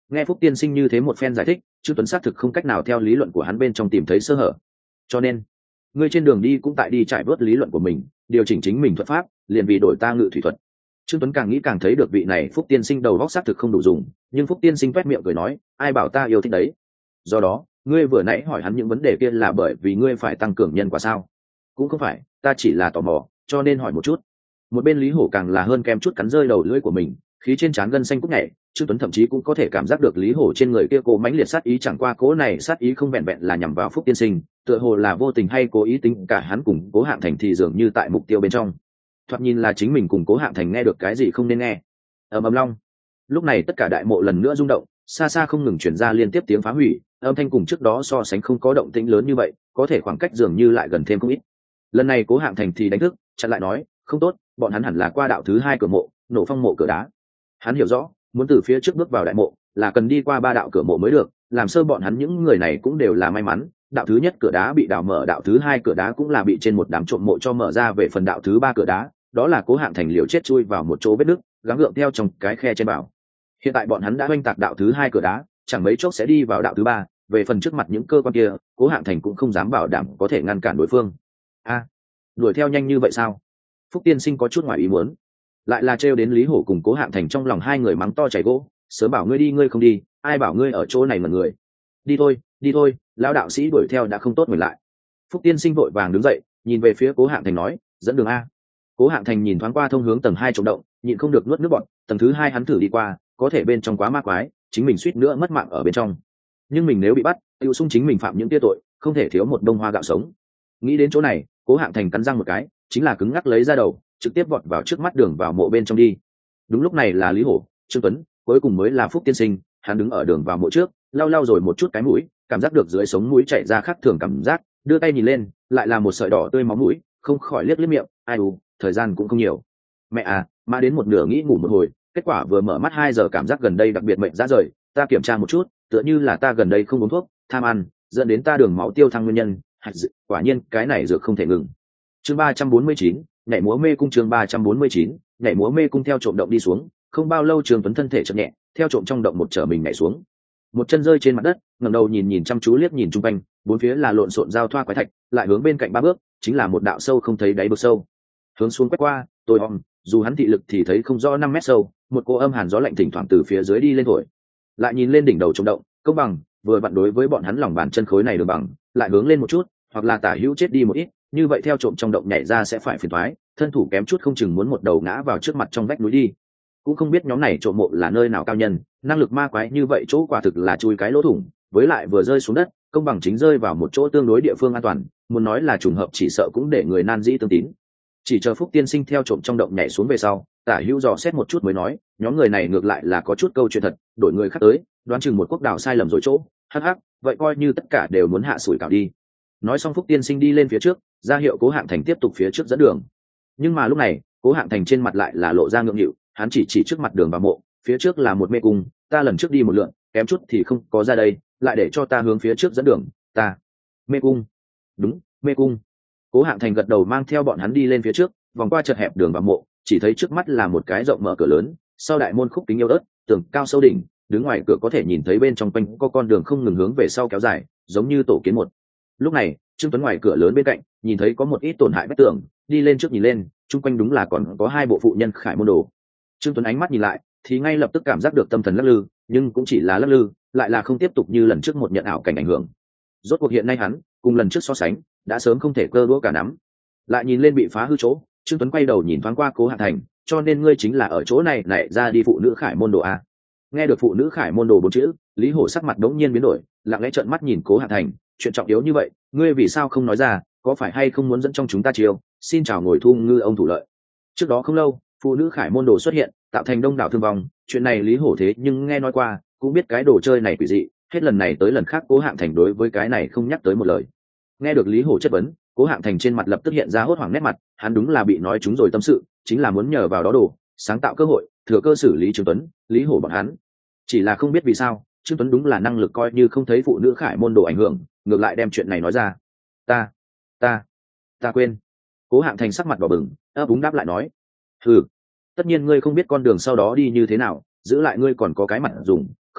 Nghe Phúc tiên sinh như thế một phen giải thích, Trương Tuấn xác thực không cách nào theo lý luận của hắn bên trong tìm thấy sơ hở. Cho nên ngươi trên đường đi cũng tại đi trải bớt lý luận của mình, điều chỉnh chính mình thuật pháp, liền vì đổi ta ngự thủy thuật. Trương Tuấn càng nghĩ càng thấy được vị này Phúc tiên sinh đầu óc xác thực không đủ dùng, nhưng Phúc tiên sinh toét miệng cười nói, ai bảo ta yêu thích đấy. Do đó, ngươi vừa nãy hỏi hắn những vấn đề kia là bởi vì ngươi phải tăng cường nhân quả sao? Cũng không phải, ta chỉ là tò mò, cho nên hỏi một chút. Một bên Lý Hổ càng là hơn kem chút cắn rơi đầu lưỡi của mình, khí trên trán gân xanh cúc nhảy. Trương Tuấn thậm chí cũng có thể cảm giác được Lý Hổ trên người kia cố mãnh liệt sát ý, chẳng qua cố này sát ý không vẹn vẹn là nhằm vào Phúc tiên sinh, tựa hồ là vô tình hay cố ý tính cả hắn cùng Cố Hạng Thành thì dường như tại mục tiêu bên trong. Thoạt nhìn là chính mình cùng Cố Hạng Thành nghe được cái gì không nên nghe. Ầm ầm long. Lúc này tất cả đại mộ lần nữa rung động, xa xa không ngừng truyền ra liên tiếp tiếng phá hủy, âm thanh cùng trước đó so sánh không có động tĩnh lớn như vậy, có thể khoảng cách dường như lại gần thêm không ít. Lần này Cố Hạng Thành thì đánh thức, chặn lại nói, không tốt, bọn hắn hẳn là qua đạo thứ hai cửa mộ, nổ phong mộ cửa đá. Hắn hiểu rõ, muốn từ phía trước bước vào đại mộ là cần đi qua ba đạo cửa mộ mới được, làm sơ bọn hắn những người này cũng đều là may mắn, đạo thứ nhất cửa đá bị đào mở, đạo thứ hai cửa đá cũng là bị trên một đám trộm mộ cho mở ra. Về phần đạo thứ ba cửa đá, đó là Cố Hạng Thành liều chết chui vào một chỗ vết nứt, gắng gượng theo trong cái khe trên bảo. Hiện tại bọn hắn đã oanh tạc đạo thứ hai cửa đá, chẳng mấy chốc sẽ đi vào đạo thứ ba. Về phần trước mặt những cơ quan kia, Cố Hạng Thành cũng không dám bảo đảm có thể ngăn cản đối phương. A, đuổi theo nhanh như vậy sao? Phúc tiên sinh có chút ngoài ý muốn, lại là trêu đến Lý Hổ cùng Cố Hạng Thành trong lòng hai người mắng to chảy gỗ, sớm bảo ngươi đi ngươi không đi, ai bảo ngươi ở chỗ này mà người. Đi thôi, đi thôi, lão đạo sĩ đuổi theo đã không tốt, người lại. Phúc tiên sinh vội vàng đứng dậy, nhìn về phía Cố Hạng Thành nói, dẫn đường a. Cố Hạng Thành nhìn thoáng qua thông hướng tầng hai trộm động, nhịn không được nuốt nước bọt. Tầng thứ hai hắn thử đi qua, có thể bên trong quá ma quái, chính mình suýt nữa mất mạng ở bên trong. Nhưng mình nếu bị bắt, tiêu sung chính mình phạm những tia tội, không thể thiếu một bông hoa gạo sống. Nghĩ đến chỗ này, Cố Hạng Thành cắn răng một cái, chính là cứng ngắc lấy ra đầu, trực tiếp vọt vào trước mắt đường vào mộ bên trong đi. Đúng lúc này là Lý Hổ, Trương Tuấn, cuối cùng mới là Phúc tiên sinh. Hắn đứng ở đường vào mộ trước, lau lau rồi một chút cái mũi, cảm giác được dưới sống mũi chảy ra khác thường cảm giác, đưa tay nhìn lên, lại là một sợi đỏ tươi máu mũi, không khỏi liếc liếc miệng, ai u, thời gian cũng không nhiều. Mẹ à, mà đến một nửa nghĩ ngủ một hồi, kết quả vừa mở mắt hai giờ cảm giác gần đây đặc biệt mệt ra rời, ta kiểm tra một chút, tựa như là ta gần đây không uống thuốc, tham ăn, dẫn đến ta đường máu tiêu thăng nguyên nhân, quả nhiên cái này dược không thể ngừng. Chương ba trăm bốn mươi chín, nhảy múa mê cung. Chương ba trăm bốn mươi chín, nhảy múa mê cung. Theo trộm động đi xuống, không bao lâu Trương Tuấn thân thể chậm nhẹ, theo trộm trong động một trở mình nhảy xuống, một chân rơi trên mặt đất, ngẩng đầu nhìn nhìn chăm chú liếc nhìn chung quanh, bốn phía là lộn xộn giao thoa quái thạch, lại hướng bên cạnh ba bước, chính là một đạo sâu không thấy đáy vực sâu. Hướng xuống quét qua, tôi om, dù hắn thị lực thì thấy không rõ năm mét sâu, một cô âm hàn gió lạnh thỉnh thoảng từ phía dưới đi lên thổi. Lại nhìn lên đỉnh đầu trộm động, công bằng, vừa vặn đối với bọn hắn lòng bàn chân khối này đường bằng, lại hướng lên một chút, hoặc là tả hữu chết đi một ít, như vậy theo trộm trong động nhảy ra sẽ phải phiền toái, thân thủ kém chút không chừng muốn một đầu ngã vào trước mặt trong vách núi đi. Cũng không biết nhóm này trộm mộ là nơi nào cao nhân, năng lực ma quái như vậy chỗ quả thực là chui cái lỗ thủng, với lại vừa rơi xuống đất, công bằng chính rơi vào một chỗ tương đối địa phương an toàn, muốn nói là trùng hợp chỉ sợ cũng để người nan dĩ tương tín. Chỉ chờ Phúc tiên sinh theo trộm trong động nhảy xuống về sau, tả hữu dò xét một chút mới nói, nhóm người này ngược lại là có chút câu chuyện thật, đổi người khác tới, đoán chừng một quốc đảo sai lầm rồi chỗ, hắc hắc, vậy coi như tất cả đều muốn hạ sủi cảo đi. Nói xong Phúc tiên sinh đi lên phía trước, ra hiệu Cố Hạng Thành tiếp tục phía trước dẫn đường. Nhưng mà lúc này, Cố Hạng Thành trên mặt lại là lộ ra ngượng nghịu, hắn chỉ chỉ trước mặt đường vào mộ, phía trước là một mê cung, ta lần trước đi một lượn, kém chút thì không có ra đây, lại để cho ta hướng phía trước dẫn đường, ta. Mê cung. Đúng, mê cung. Cố Hạng Thành gật đầu mang theo bọn hắn đi lên phía trước, vòng qua chật hẹp đường vào mộ, chỉ thấy trước mắt là một cái rộng mở cửa lớn, sau đại môn khúc kính yêu ớt, tường cao sâu đỉnh, đứng ngoài cửa có thể nhìn thấy bên trong quanh có con đường không ngừng hướng về sau kéo dài, giống như tổ kiến một. Lúc này, Trương Tuấn ngoài cửa lớn bên cạnh, nhìn thấy có một ít tổn hại vách tường, đi lên trước nhìn lên, chung quanh đúng là còn có hai bộ phụ nhân khải môn đồ. Trương Tuấn ánh mắt nhìn lại, thì ngay lập tức cảm giác được tâm thần lắc lư, nhưng cũng chỉ là lắc lư, lại là không tiếp tục như lần trước một nhận ảo cảnh ảnh hưởng. Rốt cuộc hiện nay hắn, cùng lần trước so sánh, đã sớm không thể cơ đũa cả nắm. Lại nhìn lên bị phá hư chỗ, Trương Tuấn quay đầu nhìn thoáng qua Cố Hạng Thành, cho nên ngươi chính là ở chỗ này lại ra đi phụ nữ khải môn đồ a. Nghe được phụ nữ khải môn đồ bốn chữ, Lý Hổ sắc mặt đống nhiên biến đổi, lặng lẽ trợn mắt nhìn Cố Hạng Thành, chuyện trọng yếu như vậy, ngươi vì sao không nói ra, có phải hay không muốn dẫn trong chúng ta chiêu, xin chào ngồi thu ngư ông thủ lợi. Trước đó không lâu, phụ nữ khải môn đồ xuất hiện, tạo thành đông đảo thương vong, chuyện này Lý Hổ thế nhưng nghe nói qua, cũng biết cái đồ chơi này quỷ dị, hết lần này tới lần khác Cố Hạng Thành đối với cái này không nhắc tới một lời. Nghe được Lý Hổ chất vấn, Cố Hạng Thành trên mặt lập tức hiện ra hốt hoảng nét mặt, hắn đúng là bị nói trúng rồi tâm sự, chính là muốn nhờ vào đó đồ, sáng tạo cơ hội, thừa cơ xử lý Trương Tuấn, Lý Hổ bọn hắn. Chỉ là không biết vì sao, Trương Tuấn đúng là năng lực coi như không thấy phụ nữ khải môn đồ ảnh hưởng, ngược lại đem chuyện này nói ra. Ta, ta, ta quên. Cố Hạng Thành sắc mặt đỏ bừng, ấp úng đáp lại nói, hừ, tất nhiên ngươi không biết con đường sau đó đi như thế nào, giữ lại ngươi còn có cái mặt dùng,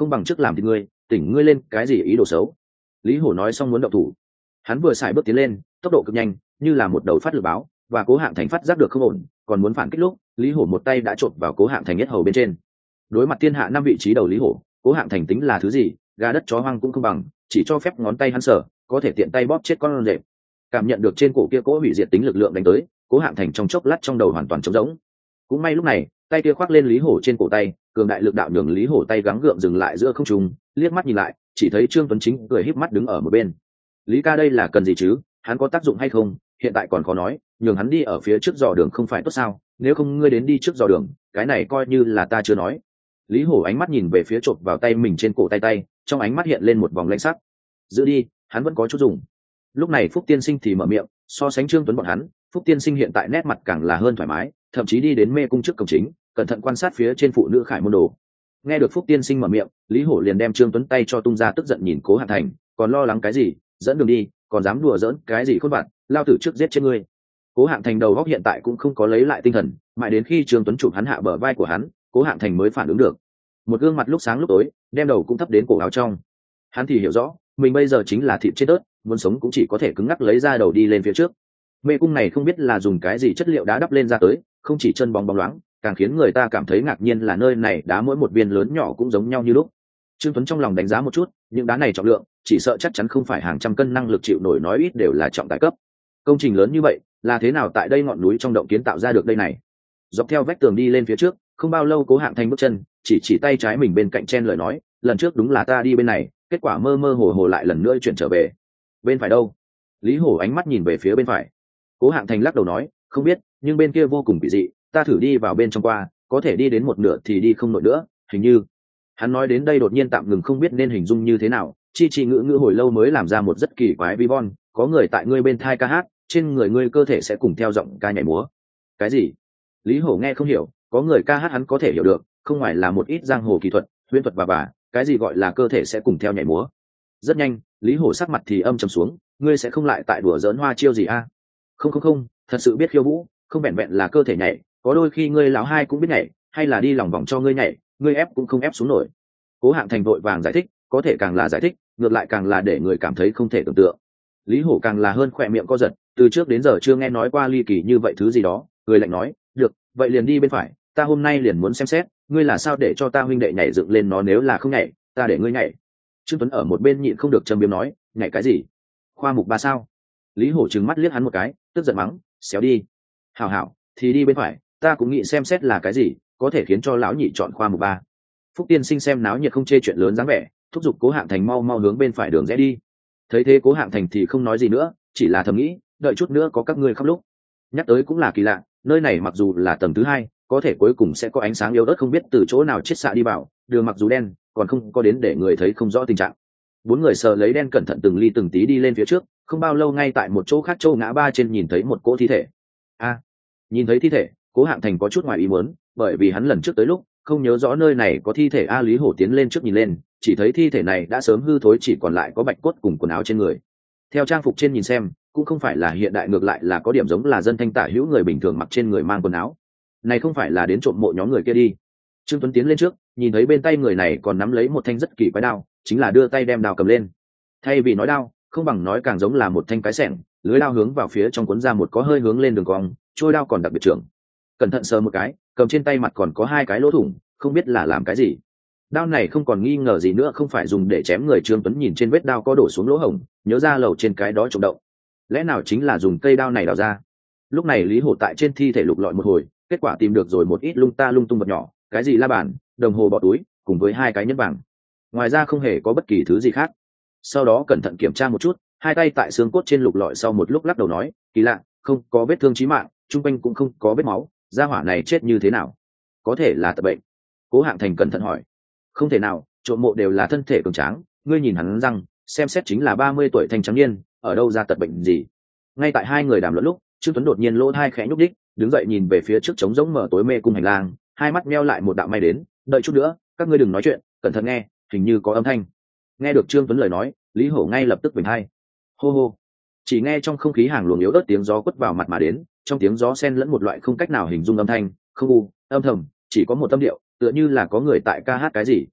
không bằng trước làm thì ngươi tỉnh ngươi lên cái gì ý đồ xấu. Lý Hổ nói xong muốn động thủ, hắn vừa xài bước tiến lên, tốc độ cực nhanh như là một đầu phát lửa báo, và Cố Hạng Thành phát giác được không ổn, còn muốn phản kích lúc Lý Hổ một tay đã chộp vào Cố Hạng Thành nhất hầu bên trên. Đối mặt thiên hạ năm vị trí đầu Lý Hổ, Cố Hạng Thành tính là thứ gì, gà đất chó hoang cũng không bằng, chỉ cho phép ngón tay hắn sở có thể tiện tay bóp chết con rệp. Cảm nhận được trên cổ kia Cố hủy diệt tính lực lượng đánh tới, Cố Hạng Thành trong chốc lát trong đầu hoàn toàn trống rỗng. Cũng may lúc này tay kia khoác lên Lý Hổ trên cổ tay, cường đại lực đạo nhường Lý Hổ tay gắng gượng dừng lại giữa không trung, liếc mắt nhìn lại chỉ thấy Trương Tuấn Chính cười híp mắt đứng ở một bên. Lý ca đây là cần gì chứ, hắn có tác dụng hay không hiện tại còn khó nói, nhường hắn đi ở phía trước dò đường không phải tốt sao, nếu không ngươi đến đi trước dò đường, cái này coi như là ta chưa nói. Lý Hổ ánh mắt nhìn về phía chộp vào tay mình trên cổ tay tay, trong ánh mắt hiện lên một vòng lãnh sắc. Giữ đi, hắn vẫn có chút dùng. Lúc này Phúc Tiên Sinh thì mở miệng, so sánh Trương Tuấn bọn hắn, Phúc Tiên Sinh hiện tại nét mặt càng là hơn thoải mái, thậm chí đi đến mê cung trước cổng chính, cẩn thận quan sát phía trên phụ nữ khải môn đồ. Nghe được Phúc Tiên Sinh mở miệng, Lý Hổ liền đem Trương Tuấn tay cho tung ra, tức giận nhìn Cố Hạng Thành, còn lo lắng cái gì, dẫn đường đi, còn dám đùa giỡn cái gì khốn vặt, lao tử trước giết chết ngươi. Cố Hạng Thành đầu góc hiện tại cũng không có lấy lại tinh thần, mãi đến khi Trương Tuấn chụp hắn hạ bờ vai của hắn, Cố Hạng Thành mới phản ứng được. Một gương mặt lúc sáng lúc tối, đem đầu cũng thấp đến cổ áo trong. Hắn thì hiểu rõ, mình bây giờ chính là thịt chết đớt, muốn sống cũng chỉ có thể cứng ngắc lấy ra đầu đi lên phía trước. Mê cung này không biết là dùng cái gì chất liệu đá đắp lên ra tới, không chỉ chân bóng bóng loáng, càng khiến người ta cảm thấy ngạc nhiên là nơi này đá mỗi một viên lớn nhỏ cũng giống nhau như lúc. Trương Tuấn trong lòng đánh giá một chút, những đá này trọng lượng, chỉ sợ chắc chắn không phải hàng trăm cân năng lực chịu nổi, nói ít đều là trọng tài cấp. Công trình lớn như vậy, là thế nào tại đây ngọn núi trong động kiến tạo ra được đây này? Dọc theo vách tường đi lên phía trước, không bao lâu Cố Hạng Thành bước chân, chỉ chỉ tay trái mình bên cạnh chen lời nói, lần trước đúng là ta đi bên này, kết quả mơ mơ hồ hồ lại lần nữa chuyển trở về. Bên phải đâu? Lý Hổ ánh mắt nhìn về phía bên phải. Cố Hạng Thành lắc đầu nói, không biết, nhưng bên kia vô cùng kỳ dị, ta thử đi vào bên trong qua, có thể đi đến một nửa thì đi không nổi nữa, hình như. Hắn nói đến đây đột nhiên tạm ngừng, không biết nên hình dung như thế nào, chi chi ngữ ngữ hồi lâu mới làm ra một rất kỳ quái vi von, có người tại ngươi bên thai ca hát, trên người ngươi cơ thể sẽ cùng theo giọng ca nhảy múa. Cái gì? Lý Hổ nghe không hiểu, có người ca hát hắn có thể hiểu được, không ngoài là một ít giang hồ kỳ thuật, huyễn thuật và bà, cái gì gọi là cơ thể sẽ cùng theo nhảy múa. Rất nhanh, Lý Hổ sắc mặt thì âm trầm xuống, ngươi sẽ không lại tại đùa giỡn hoa chiêu gì a? Không không không, thật sự biết khiêu vũ, không vẹn vẹn là cơ thể nhảy, có đôi khi ngươi lão hai cũng biết nhảy, hay là đi lòng vòng cho ngươi nhảy, ngươi ép cũng không ép xuống nổi. Cố Hạng Thành vội vàng giải thích, có thể càng là giải thích, ngược lại càng là để người cảm thấy không thể tưởng tượng. Lý Hổ càng là hơn khỏe miệng co giật, từ trước đến giờ chưa nghe nói qua ly kỳ như vậy thứ gì đó, người lạnh nói, được, vậy liền đi bên phải, ta hôm nay liền muốn xem xét, ngươi là sao để cho ta huynh đệ nhảy dựng lên nó, nếu là không nhảy, ta để ngươi nhảy. Trương Tuấn ở một bên nhịn không được châm biếm nói, nhảy cái gì? Khoa mục ba sao? Lý Hổ trừng mắt liếc hắn một cái, tức giận mắng, xéo đi. Hảo hảo, thì đi bên phải, ta cũng nghĩ xem xét là cái gì, có thể khiến cho lão nhị chọn khoa mục ba. Phúc Tiên Sinh xem náo nhiệt không chê chuyện lớn dáng vẻ, thúc giục Cố Hạng Thành mau mau hướng bên phải đường rẽ đi. Thấy thế Cố Hạng Thành thì không nói gì nữa, chỉ là thầm nghĩ, đợi chút nữa có các ngươi khóc lúc. Nhắc tới cũng là kỳ lạ, nơi này mặc dù là tầng thứ hai, có thể cuối cùng sẽ có ánh sáng yếu ớt không biết từ chỗ nào chiết xạ đi vào, đường mặc dù đen, còn không có đến để người thấy không rõ tình trạng. Bốn người sờ lấy đen cẩn thận từng ly từng tí đi lên phía trước, không bao lâu ngay tại một chỗ khác châu ngã ba trên nhìn thấy một cỗ thi thể. A, nhìn thấy thi thể, Cố Hạng Thành có chút ngoài ý muốn, bởi vì hắn lần trước tới lúc không nhớ rõ nơi này có thi thể. A Lý Hổ tiến lên trước nhìn lên, chỉ thấy thi thể này đã sớm hư thối, chỉ còn lại có bạch cốt cùng quần áo trên người. Theo trang phục trên nhìn xem, cũng không phải là hiện đại, ngược lại là có điểm giống là dân thanh tả hữu người bình thường mặc trên người mang quần áo. Này không phải là đến trộm mộ nhóm người kia đi. Trương Tuấn tiến lên trước, nhìn thấy bên tay người này còn nắm lấy một thanh rất kỳ quái đao, chính là đưa tay đem đao cầm lên. Thay vì nói đao, không bằng nói càng giống là một thanh cái xẻng, lưới đao hướng vào phía trong cuốn ra một có hơi hướng lên đường cong, trôi đao còn đặc biệt trưởng. Cẩn thận sờ một cái, cầm trên tay mặt còn có hai cái lỗ thủng, không biết là làm cái gì. Đao này không còn nghi ngờ gì nữa không phải dùng để chém người. Trương Tuấn nhìn trên vết đao có đổ xuống lỗ hổng, nhớ ra lầu trên cái đó trộm động, lẽ nào chính là dùng cây đao này đào ra. Lúc này Lý Hổ tại trên thi thể lục lọi một hồi, kết quả tìm được rồi một ít lung ta lung tung vật nhỏ, cái gì la bàn, đồng hồ bỏ túi, cùng với hai cái nhẫn vàng, ngoài ra không hề có bất kỳ thứ gì khác. Sau đó cẩn thận kiểm tra một chút, hai tay tại xương cốt trên lục lọi, sau một lúc lắc đầu nói, kỳ lạ, không có vết thương chí mạng, chung quanh cũng không có vết máu, gia hỏa này chết như thế nào? Có thể là tật bệnh. Cố Hạng Thành cẩn thận hỏi. Không thể nào, trộm mộ đều là thân thể cường tráng, ngươi nhìn hắn răng, xem xét chính là ba mươi tuổi thanh trắng niên, ở đâu ra tật bệnh gì? Ngay tại hai người đàm luận lúc, Trương Tuấn đột nhiên lỗ tai khẽ nhúc đích, đứng dậy nhìn về phía trước trống rỗng mở tối mê cung hành lang, hai mắt meo lại một đạo may đến, đợi chút nữa, các ngươi đừng nói chuyện, cẩn thận nghe, hình như có âm thanh. Nghe được Trương Tuấn lời nói, Lý Hổ ngay lập tức vểnh hai. Hô hô. Chỉ nghe trong không khí hàng luồng yếu ớt tiếng gió quất vào mặt mà đến, trong tiếng gió xen lẫn một loại không cách nào hình dung âm thanh, không u, âm thầm, chỉ có một âm điệu, tựa như là có người tại ca hát cái gì.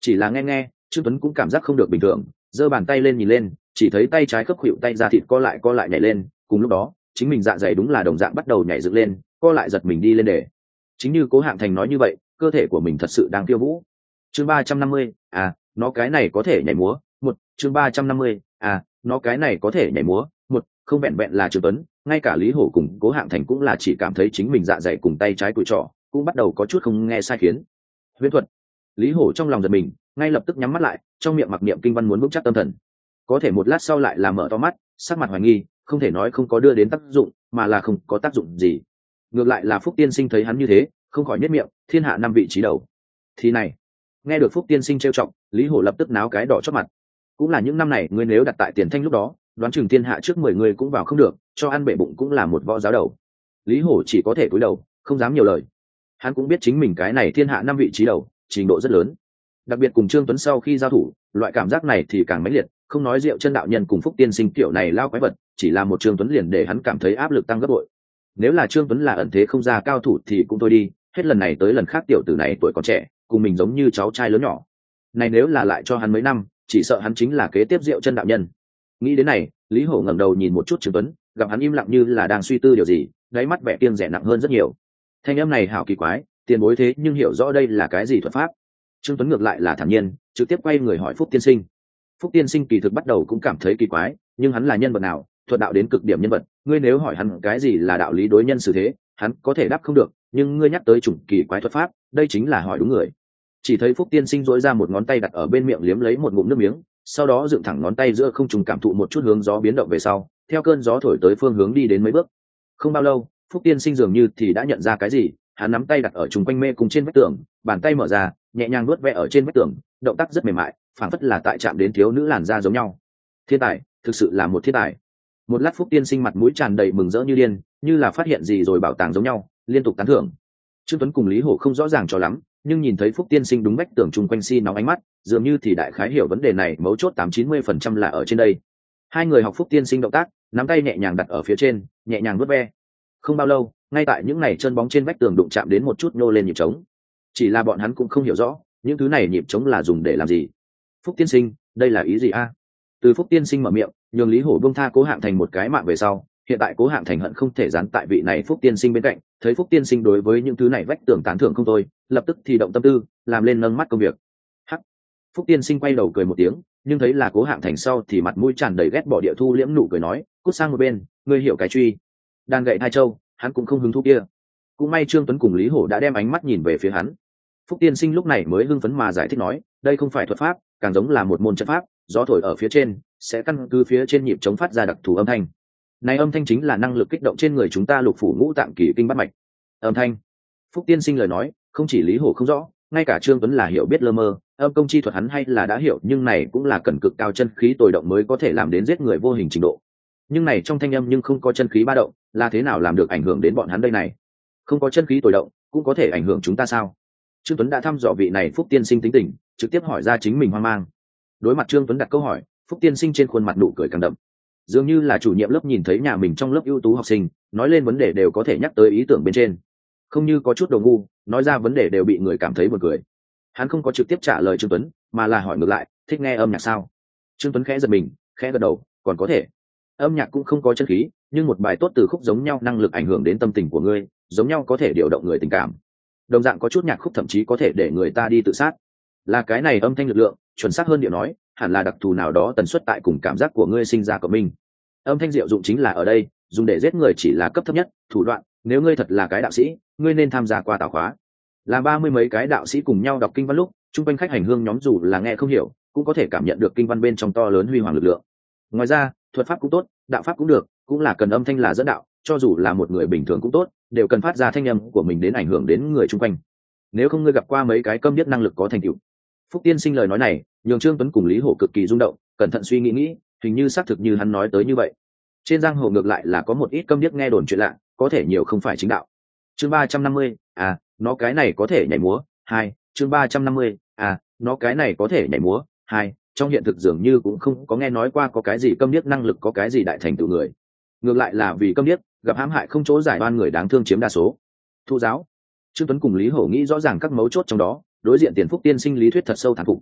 Chỉ là nghe nghe trương tuấn cũng cảm giác không được bình thường, giơ bàn tay lên nhìn lên, chỉ thấy tay trái khớp khuỵu tay ra thịt co lại co lại nhảy lên, cùng lúc đó chính mình dạ dày đúng là đồng dạng bắt đầu nhảy dựng lên, co lại giật mình đi lên để chính như Cố Hạng Thành nói như vậy, cơ thể của mình thật sự đang khiêu vũ. Chương ba trăm năm mươi, à nó cái này có thể nhảy múa một. Chương ba trăm năm mươi, à nó cái này có thể nhảy múa một. Không vẹn vẹn là Trương Tuấn, ngay cả Lý Hổ cùng Cố Hạng Thành cũng là chỉ cảm thấy chính mình dạ dày cùng tay trái cùi trỏ cũng bắt đầu có chút không nghe sai khiến. Huyễn thuật. Lý Hổ trong lòng giật mình, ngay lập tức nhắm mắt lại, trong miệng mặc niệm kinh văn muốn vững chắc tâm thần. Có thể một lát sau lại là mở to mắt, sắc mặt hoài nghi, không thể nói không có đưa đến tác dụng, mà là không có tác dụng gì. Ngược lại là Phúc Tiên Sinh thấy hắn như thế, không khỏi nhếch miệng, thiên hạ năm vị trí đầu. Thì này, nghe được Phúc Tiên Sinh trêu chọc, Lý Hổ lập tức náo cái đỏ chót mặt. Cũng là những năm này ngươi nếu đặt tại Tiền Thanh lúc đó, đoán chừng thiên hạ trước mười người cũng vào không được, cho ăn bệ bụng cũng là một võ giáo đầu. Lý Hổ chỉ có thể cúi đầu, không dám nhiều lời. Hắn cũng biết chính mình cái này thiên hạ năm vị trí đầu, trình độ rất lớn. Đặc biệt cùng Trương Tuấn sau khi giao thủ, loại cảm giác này thì càng mãnh liệt, không nói Diệu Chân đạo nhân cùng Phúc Tiên Sinh kiểu này lao quái vật, chỉ là một Trương Tuấn liền để hắn cảm thấy áp lực tăng gấp bội. Nếu là Trương Tuấn là ẩn thế không ra cao thủ thì cũng thôi đi, hết lần này tới lần khác tiểu tử này tuổi còn trẻ, cùng mình giống như cháu trai lớn nhỏ. Này nếu là lại cho hắn mấy năm, chỉ sợ hắn chính là kế tiếp Diệu Chân đạo nhân. Nghĩ đến này, Lý Hổ ngẩng đầu nhìn một chút Trương Tuấn, gặp hắn im lặng như là đang suy tư điều gì, đáy mắt vẻ kiêng dè nặng hơn rất nhiều. Thanh âm này hảo kỳ quái, tiền bối thế nhưng hiểu rõ đây là cái gì thuật pháp. Trương Tuấn ngược lại là thản nhiên, trực tiếp quay người hỏi Phúc Tiên Sinh. Phúc Tiên Sinh kỳ thực bắt đầu cũng cảm thấy kỳ quái, nhưng hắn là nhân vật nào, thuật đạo đến cực điểm nhân vật, ngươi nếu hỏi hắn cái gì là đạo lý đối nhân xử thế, hắn có thể đáp không được, nhưng ngươi nhắc tới chủng kỳ quái thuật pháp, đây chính là hỏi đúng người. Chỉ thấy Phúc Tiên Sinh duỗi ra một ngón tay đặt ở bên miệng liếm lấy một ngụm nước miếng, sau đó dựng thẳng ngón tay giữa không trung cảm thụ một chút hướng gió biến động về sau, theo cơn gió thổi tới phương hướng đi đến mấy bước. Không bao lâu, Phúc Tiên Sinh dường như thì đã nhận ra cái gì, hắn nắm tay đặt ở trung quanh mê cùng trên vách tường, bàn tay mở ra, nhẹ nhàng nuốt vẽ ở trên vách tường, động tác rất mềm mại, phảng phất là tại chạm đến thiếu nữ làn da giống nhau. Thiên tài, thực sự là một thiên tài. Một lát Phúc Tiên Sinh mặt mũi tràn đầy mừng rỡ như điên, như là phát hiện gì rồi bảo tàng giống nhau, liên tục tán thưởng. Trương Tuấn cùng Lý Hổ không rõ ràng cho lắm, nhưng nhìn thấy Phúc Tiên Sinh đúng vách tường chung quanh si nóng ánh mắt, dường như thì đại khái hiểu vấn đề này mấu chốt tám chín mươi phần trăm là ở trên đây. Hai người học Phúc Tiên Sinh động tác, nắm tay nhẹ nhàng đặt ở phía trên, nhẹ nhàng vuốt ve. Không bao lâu, ngay tại những này chân bóng trên vách tường đụng chạm đến một chút nhô lên nhịp trống. Chỉ là bọn hắn cũng không hiểu rõ, những thứ này nhịp trống là dùng để làm gì. Phúc Tiên Sinh, đây là ý gì a? Từ Phúc Tiên Sinh mở miệng, nhường Lý Hổ buông tha Cố Hạng Thành một cái mạng về sau, hiện tại Cố Hạng Thành hận không thể dán tại vị này Phúc Tiên Sinh bên cạnh, thấy Phúc Tiên Sinh đối với những thứ này vách tường tán thưởng không thôi, lập tức thì động tâm tư, làm lên nâng mắt công việc. Hắc. Phúc Tiên Sinh quay đầu cười một tiếng, nhưng thấy là Cố Hạng Thành sau thì mặt mũi tràn đầy ghét bỏ địa thu liễm nụ cười nói, cút sang một bên, ngươi hiểu cái truy. Đàn gậy hai châu, hắn cũng không hứng thú kia. Cũng may Trương Tuấn cùng Lý Hổ đã đem ánh mắt nhìn về phía hắn. Phúc Tiên Sinh lúc này mới hưng phấn mà giải thích nói, đây không phải thuật pháp, càng giống là một môn trận pháp, gió thổi ở phía trên sẽ căn cứ phía trên nhịp chống phát ra đặc thù âm thanh. Này âm thanh chính là năng lực kích động trên người chúng ta lục phủ ngũ tạng kỳ kinh bát mạch. Âm thanh. Phúc Tiên Sinh lời nói, không chỉ Lý Hổ không rõ, ngay cả Trương Tuấn là hiểu biết lơ mơ, âm công chi thuật hắn hay là đã hiểu, nhưng này cũng là cần cực cao chân khí tồi động mới có thể làm đến giết người vô hình trình độ. Nhưng này trong thanh âm nhưng không có chân khí ba động, là thế nào làm được ảnh hưởng đến bọn hắn đây này? Không có chân khí tồi động, cũng có thể ảnh hưởng chúng ta sao? Trương Tuấn đã thăm dò vị này Phúc Tiên Sinh tính tình, trực tiếp hỏi ra chính mình hoang mang. Đối mặt Trương Tuấn đặt câu hỏi, Phúc Tiên Sinh trên khuôn mặt nụ cười càng đậm, dường như là chủ nhiệm lớp nhìn thấy nhà mình trong lớp ưu tú học sinh, nói lên vấn đề đều có thể nhắc tới ý tưởng bên trên, không như có chút đồ ngu, nói ra vấn đề đều bị người cảm thấy buồn cười. Hắn không có trực tiếp trả lời Trương Tuấn, mà là hỏi ngược lại, thích nghe âm nhạc sao? Trương Tuấn khẽ giật mình, khẽ gật đầu, còn có thể. Âm nhạc cũng không có chân khí, nhưng một bài tốt từ khúc giống nhau năng lực ảnh hưởng đến tâm tình của ngươi, giống nhau có thể điều động người tình cảm. Đồng dạng có chút nhạc khúc thậm chí có thể để người ta đi tự sát. Là cái này âm thanh lực lượng, chuẩn xác hơn điệu nói, hẳn là đặc thù nào đó tần suất tại cùng cảm giác của ngươi sinh ra của mình. Âm thanh diệu dụng chính là ở đây, dùng để giết người chỉ là cấp thấp nhất, thủ đoạn, nếu ngươi thật là cái đạo sĩ, ngươi nên tham gia qua tảo khóa. Là ba mươi mấy cái đạo sĩ cùng nhau đọc kinh văn lúc, trung quanh khách hành hương nhóm dù là nghe không hiểu, cũng có thể cảm nhận được kinh văn bên trong to lớn huy hoàng lực lượng. Ngoài ra, thuật pháp cũng tốt, đạo pháp cũng được, cũng là cần âm thanh là dẫn đạo, cho dù là một người bình thường cũng tốt, đều cần phát ra thanh âm của mình đến ảnh hưởng đến người chung quanh. Nếu không ngươi gặp qua mấy cái câm điếc năng lực có thành tựu. Phúc Tiên Sinh lời nói này, nhường Trương Tuấn cùng Lý Hổ cực kỳ rung động, cẩn thận suy nghĩ nghĩ, hình như xác thực như hắn nói tới như vậy. Trên giang hồ ngược lại là có một ít câm điếc nghe đồn chuyện lạ, có thể nhiều không phải chính đạo. Chương ba trăm năm mươi, à, nó cái này có thể nhảy múa. Hai, chương ba trăm năm mươi, à, nó cái này có thể nhảy múa. Hai, trong hiện thực dường như cũng không có nghe nói qua có cái gì câm điếc năng lực có cái gì đại thành tựu người. Ngược lại là vì câm điếc, gặp hãm hại không chỗ giải oan người đáng thương chiếm đa số. Thu giáo. Trương Tuấn cùng Lý Hổ nghĩ rõ ràng các mấu chốt trong đó, đối diện Tiền Phúc Tiên Sinh lý thuyết thật sâu thán phục,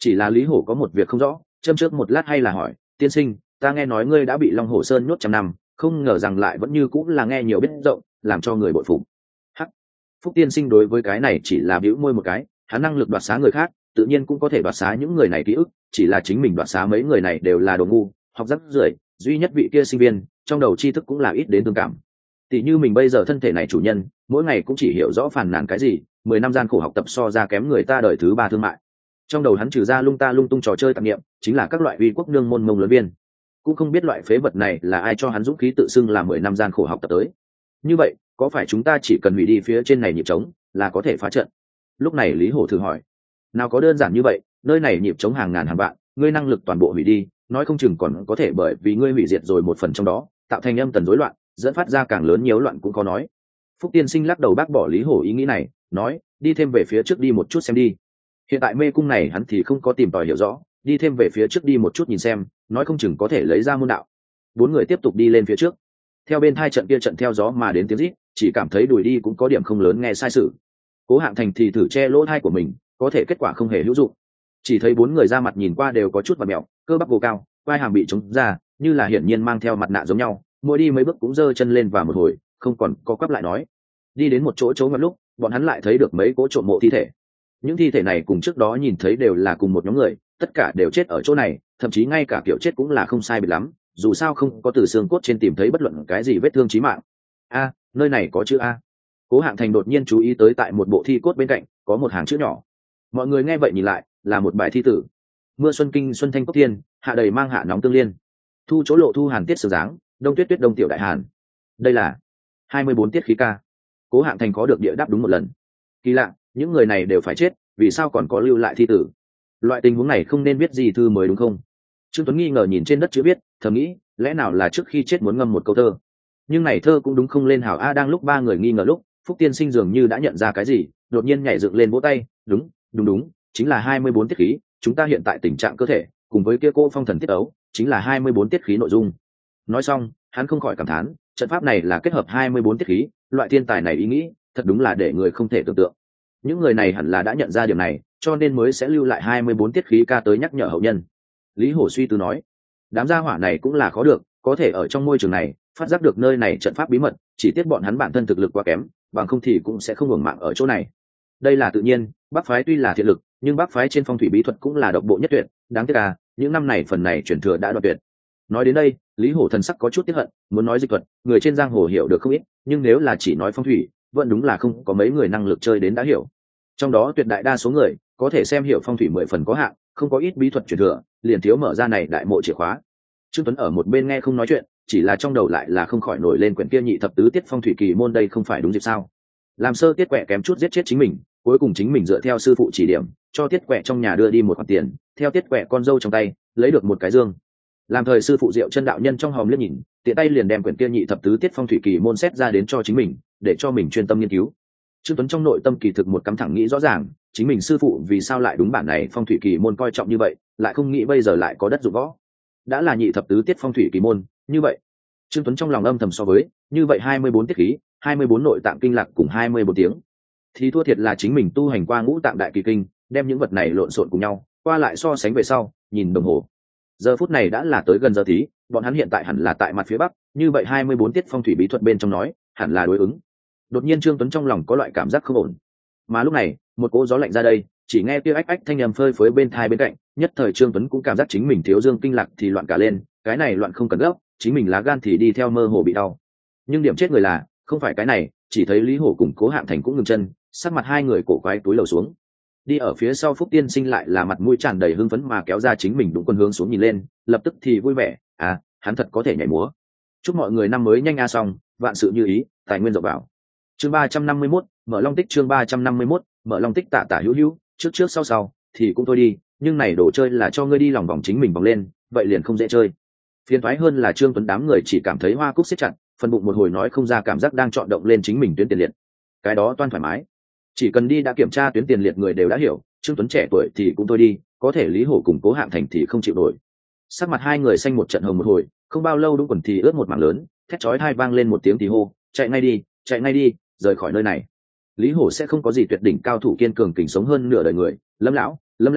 Chỉ là Lý Hổ có một việc không rõ, châm trước một lát hay là hỏi: tiên sinh, ta nghe nói ngươi đã bị Long Hổ Sơn nhốt trăm năm, không ngờ rằng lại vẫn như cũng là nghe nhiều biết rộng, làm cho người bội phục. Hắc. Phúc tiên sinh đối với cái này chỉ là bĩu môi một cái, hắn năng lực đoạt xá người khác, tự nhiên cũng có thể đoạt xá những người này ký ức, chỉ là chính mình đoạt xá mấy người này đều là đồ ngu, học rất rưởi, duy nhất vị kia sinh viên, trong đầu tri thức cũng là ít đến tương cảm. Tỷ như mình bây giờ thân thể này chủ nhân, mỗi ngày cũng chỉ hiểu rõ phàn nàn cái gì, mười năm gian khổ học tập so ra kém người ta đời thứ ba thương mại. Trong đầu hắn trừ ra lung ta lung tung trò chơi tạp niệm, chính là các loại uy quốc nương môn mông lớn viên. Cũng không biết loại phế vật này là ai cho hắn dũng khí tự xưng là mười năm gian khổ học tập tới. Như vậy, có phải chúng ta chỉ cần hủy đi phía trên này nhịp trống là có thể phá trận? Lúc này Lý Hổ thử hỏi. Nào có đơn giản như vậy, nơi này nhịp trống hàng ngàn hàng vạn, ngươi năng lực toàn bộ hủy đi, nói không chừng còn có thể bởi vì ngươi hủy diệt rồi một phần trong đó, tạo thành âm tần rối loạn, dẫn phát ra càng lớn nhiễu loạn cũng có nói. Phúc tiên sinh lắc đầu bác bỏ Lý Hổ ý nghĩ này, nói: đi thêm về phía trước đi một chút xem đi. Hiện tại mê cung này hắn thì không có tìm tòi hiểu rõ, đi thêm về phía trước đi một chút nhìn xem, nói không chừng có thể lấy ra môn đạo. Bốn người tiếp tục đi lên phía trước. Theo bên hai trận kia trận theo gió mà đến tiếng rít, chỉ cảm thấy đùi đi cũng có điểm không lớn nghe sai sự. Cố Hạng Thành thì thử che lỗ tai của mình, có thể kết quả không hề hữu dụng. Chỉ thấy bốn người ra mặt nhìn qua đều có chút vặn mèo, cơ bắp gồ cao, vai hàm bị trống ra, như là hiển nhiên mang theo mặt nạ giống nhau, mỗi đi mấy bước cũng giơ chân lên và một hồi, không còn co quắp lại nói. Đi đến một chỗ chỗ ngoặt lúc, bọn hắn lại thấy được mấy cỗ trộm mộ thi thể. Những thi thể này cùng trước đó nhìn thấy đều là cùng một nhóm người, tất cả đều chết ở chỗ này, thậm chí ngay cả kiểu chết cũng là không sai biệt lắm, dù sao không có từ xương cốt trên tìm thấy bất luận cái gì vết thương chí mạng. A, nơi này có chữ A. Cố Hạng Thành đột nhiên chú ý tới tại một bộ thi cốt bên cạnh có một hàng chữ nhỏ. Mọi người nghe vậy nhìn lại, là một bài thi tử: mưa xuân kinh xuân thanh cốc thiên, hạ đầy mang hạ nóng tương liên, thu chỗ lộ thu hàn tiết sương dáng, đông tuyết tuyết đông tiểu đại hàn. Đây là hai mươi bốn tiết khí ca. Cố Hạng Thành có được địa đáp đúng một lần. Kỳ lạ, những người này đều phải chết, vì sao còn có lưu lại thi tử? Loại tình huống này không nên viết gì thư mới đúng không? Trương Tuấn nghi ngờ nhìn trên đất chữ viết, thầm nghĩ, lẽ nào là trước khi chết muốn ngâm một câu thơ? Nhưng này thơ cũng đúng không lên hảo a. Đang lúc ba người nghi ngờ lúc, Phúc tiên sinh dường như đã nhận ra cái gì, đột nhiên nhảy dựng lên vỗ tay: đúng, đúng đúng, chính là hai mươi bốn tiết khí, chúng ta hiện tại tình trạng cơ thể, cùng với kia cô phong thần tiết ấu, chính là hai mươi bốn tiết khí nội dung. Nói xong, hắn không khỏi cảm thán, trận pháp này là kết hợp hai mươi bốn tiết khí, loại thiên tài này ý nghĩ, thật đúng là để người không thể tưởng tượng. Những người này hẳn là đã nhận ra điểm này, cho nên mới sẽ lưu lại hai mươi bốn tiết khí ca tới nhắc nhở hậu nhân. Lý Hổ suy tư nói, đám gia hỏa này cũng là khó được, có thể ở trong môi trường này phát giác được nơi này trận pháp bí mật, chỉ tiếc bọn hắn bản thân thực lực quá kém, bằng không thì cũng sẽ không hưởng mạng ở chỗ này. Đây là tự nhiên, Bắc phái tuy là thiện lực, nhưng Bắc phái trên phong thủy bí thuật cũng là độc bộ nhất tuyệt, đáng tiếc à, những năm này phần này truyền thừa đã đoạn tuyệt. Nói đến đây, Lý Hổ thần sắc có chút tiếc hận, muốn nói dịch thuật, người trên giang hồ hiểu được không ít, nhưng nếu là chỉ nói phong thủy, vẫn đúng là không có mấy người năng lực chơi đến đã hiểu. Trong đó tuyệt đại đa số người có thể xem hiểu phong thủy mười phần có hạn, không có ít bí thuật truyền thừa, liền thiếu mở ra này đại mộ chìa khóa. Trương Tuấn ở một bên nghe không nói chuyện, chỉ là trong đầu lại là không khỏi nổi lên quyển kia nhị thập tứ tiết phong thủy kỳ môn, đây không phải đúng dịp sao? Làm sơ tiết quẹ kém chút giết chết chính mình, cuối cùng chính mình dựa theo sư phụ chỉ điểm, cho tiết quẹ trong nhà đưa đi một khoản tiền, theo tiết quẹ con dâu trong tay lấy được một cái dương. Làm thời sư phụ Diệu Chân đạo nhân trong hòm liếc nhìn, tiện tay liền đem quyển kia nhị thập tứ tiết phong thủy kỳ môn xét ra đến cho chính mình, để cho mình chuyên tâm nghiên cứu. Trương Tuấn trong nội tâm kỳ thực một cắm thẳng nghĩ rõ ràng, chính mình sư phụ vì sao lại đúng bản này phong thủy kỳ môn coi trọng như vậy, lại không nghĩ bây giờ lại có đất dụng võ. Đã là nhị thập tứ tiết phong thủy kỳ môn, như vậy, Trương Tuấn trong lòng âm thầm so với, như vậy hai mươi bốn tiết khí, hai mươi bốn nội tạng kinh lạc cùng hai mươi bốn tiếng, thì thua thiệt là chính mình tu hành qua ngũ tạng đại kỳ kinh, đem những vật này lộn xộn cùng nhau, qua lại so sánh về sau, nhìn đồng hồ. Giờ phút này đã là tới gần giờ tí, bọn hắn hiện tại hẳn là tại mặt phía bắc, như vậy hai mươi bốn tiết phong thủy bí thuật bên trong nói, hẳn là đối ứng. Đột nhiên Trương Tuấn trong lòng có loại cảm giác không ổn. Mà lúc này, một cỗ gió lạnh ra đây, chỉ nghe kia ách ách thanh âm phơi phới bên thai bên cạnh, nhất thời Trương Tuấn cũng cảm giác chính mình thiếu dương kinh lạc thì loạn cả lên, cái này loạn không cần gấp, chính mình lá gan thì đi theo mơ hồ bị đau. Nhưng điểm chết người là, không phải cái này, chỉ thấy Lý Hổ cùng Cố Hạng Thành cũng ngừng chân, sắc mặt hai người cổ quái túi lầu xuống. Đi ở phía sau Phúc tiên sinh lại là mặt mũi tràn đầy hưng phấn mà kéo ra chính mình đúng quân hướng xuống nhìn lên, lập tức thì vui vẻ, à, hắn thật có thể nhảy múa. Chúc mọi người năm mới nhanh a xong, vạn sự như ý, tài nguyên rộng bảo. Chương ba trăm năm mươi mốt, mở long tích chương ba trăm năm mươi mốt, mở long tích tạ tả hữu hữu, trước trước sau sau, thì cũng thôi đi, nhưng này đồ chơi là cho ngươi đi lòng vòng chính mình vòng lên, vậy liền không dễ chơi. Phiền toái hơn là Trương Tuấn đám người chỉ cảm thấy hoa cúc siết chặt, phần bụng một hồi nói không ra cảm giác đang chọn động lên chính mình tuyến tiền liệt. Cái đó toan thoải mái. Chỉ cần đi đã kiểm tra tuyến tiền liệt người đều đã hiểu, Trương Tuấn trẻ tuổi thì cũng thôi đi, có thể Lý Hổ cùng Cố Hạng Thành thì không chịu nổi. Sắc mặt hai người xanh một trận hồng một hồi, không bao lâu đúng quần thì ướt một mảng lớn, thét chói tai vang lên một tiếng thì hô, chạy ngay đi, chạy ngay đi, rời khỏi nơi này. Lý Hổ sẽ không có gì tuyệt đỉnh cao thủ kiên cường kình sống hơn nửa đời người, Lâm lão, Lâm lão,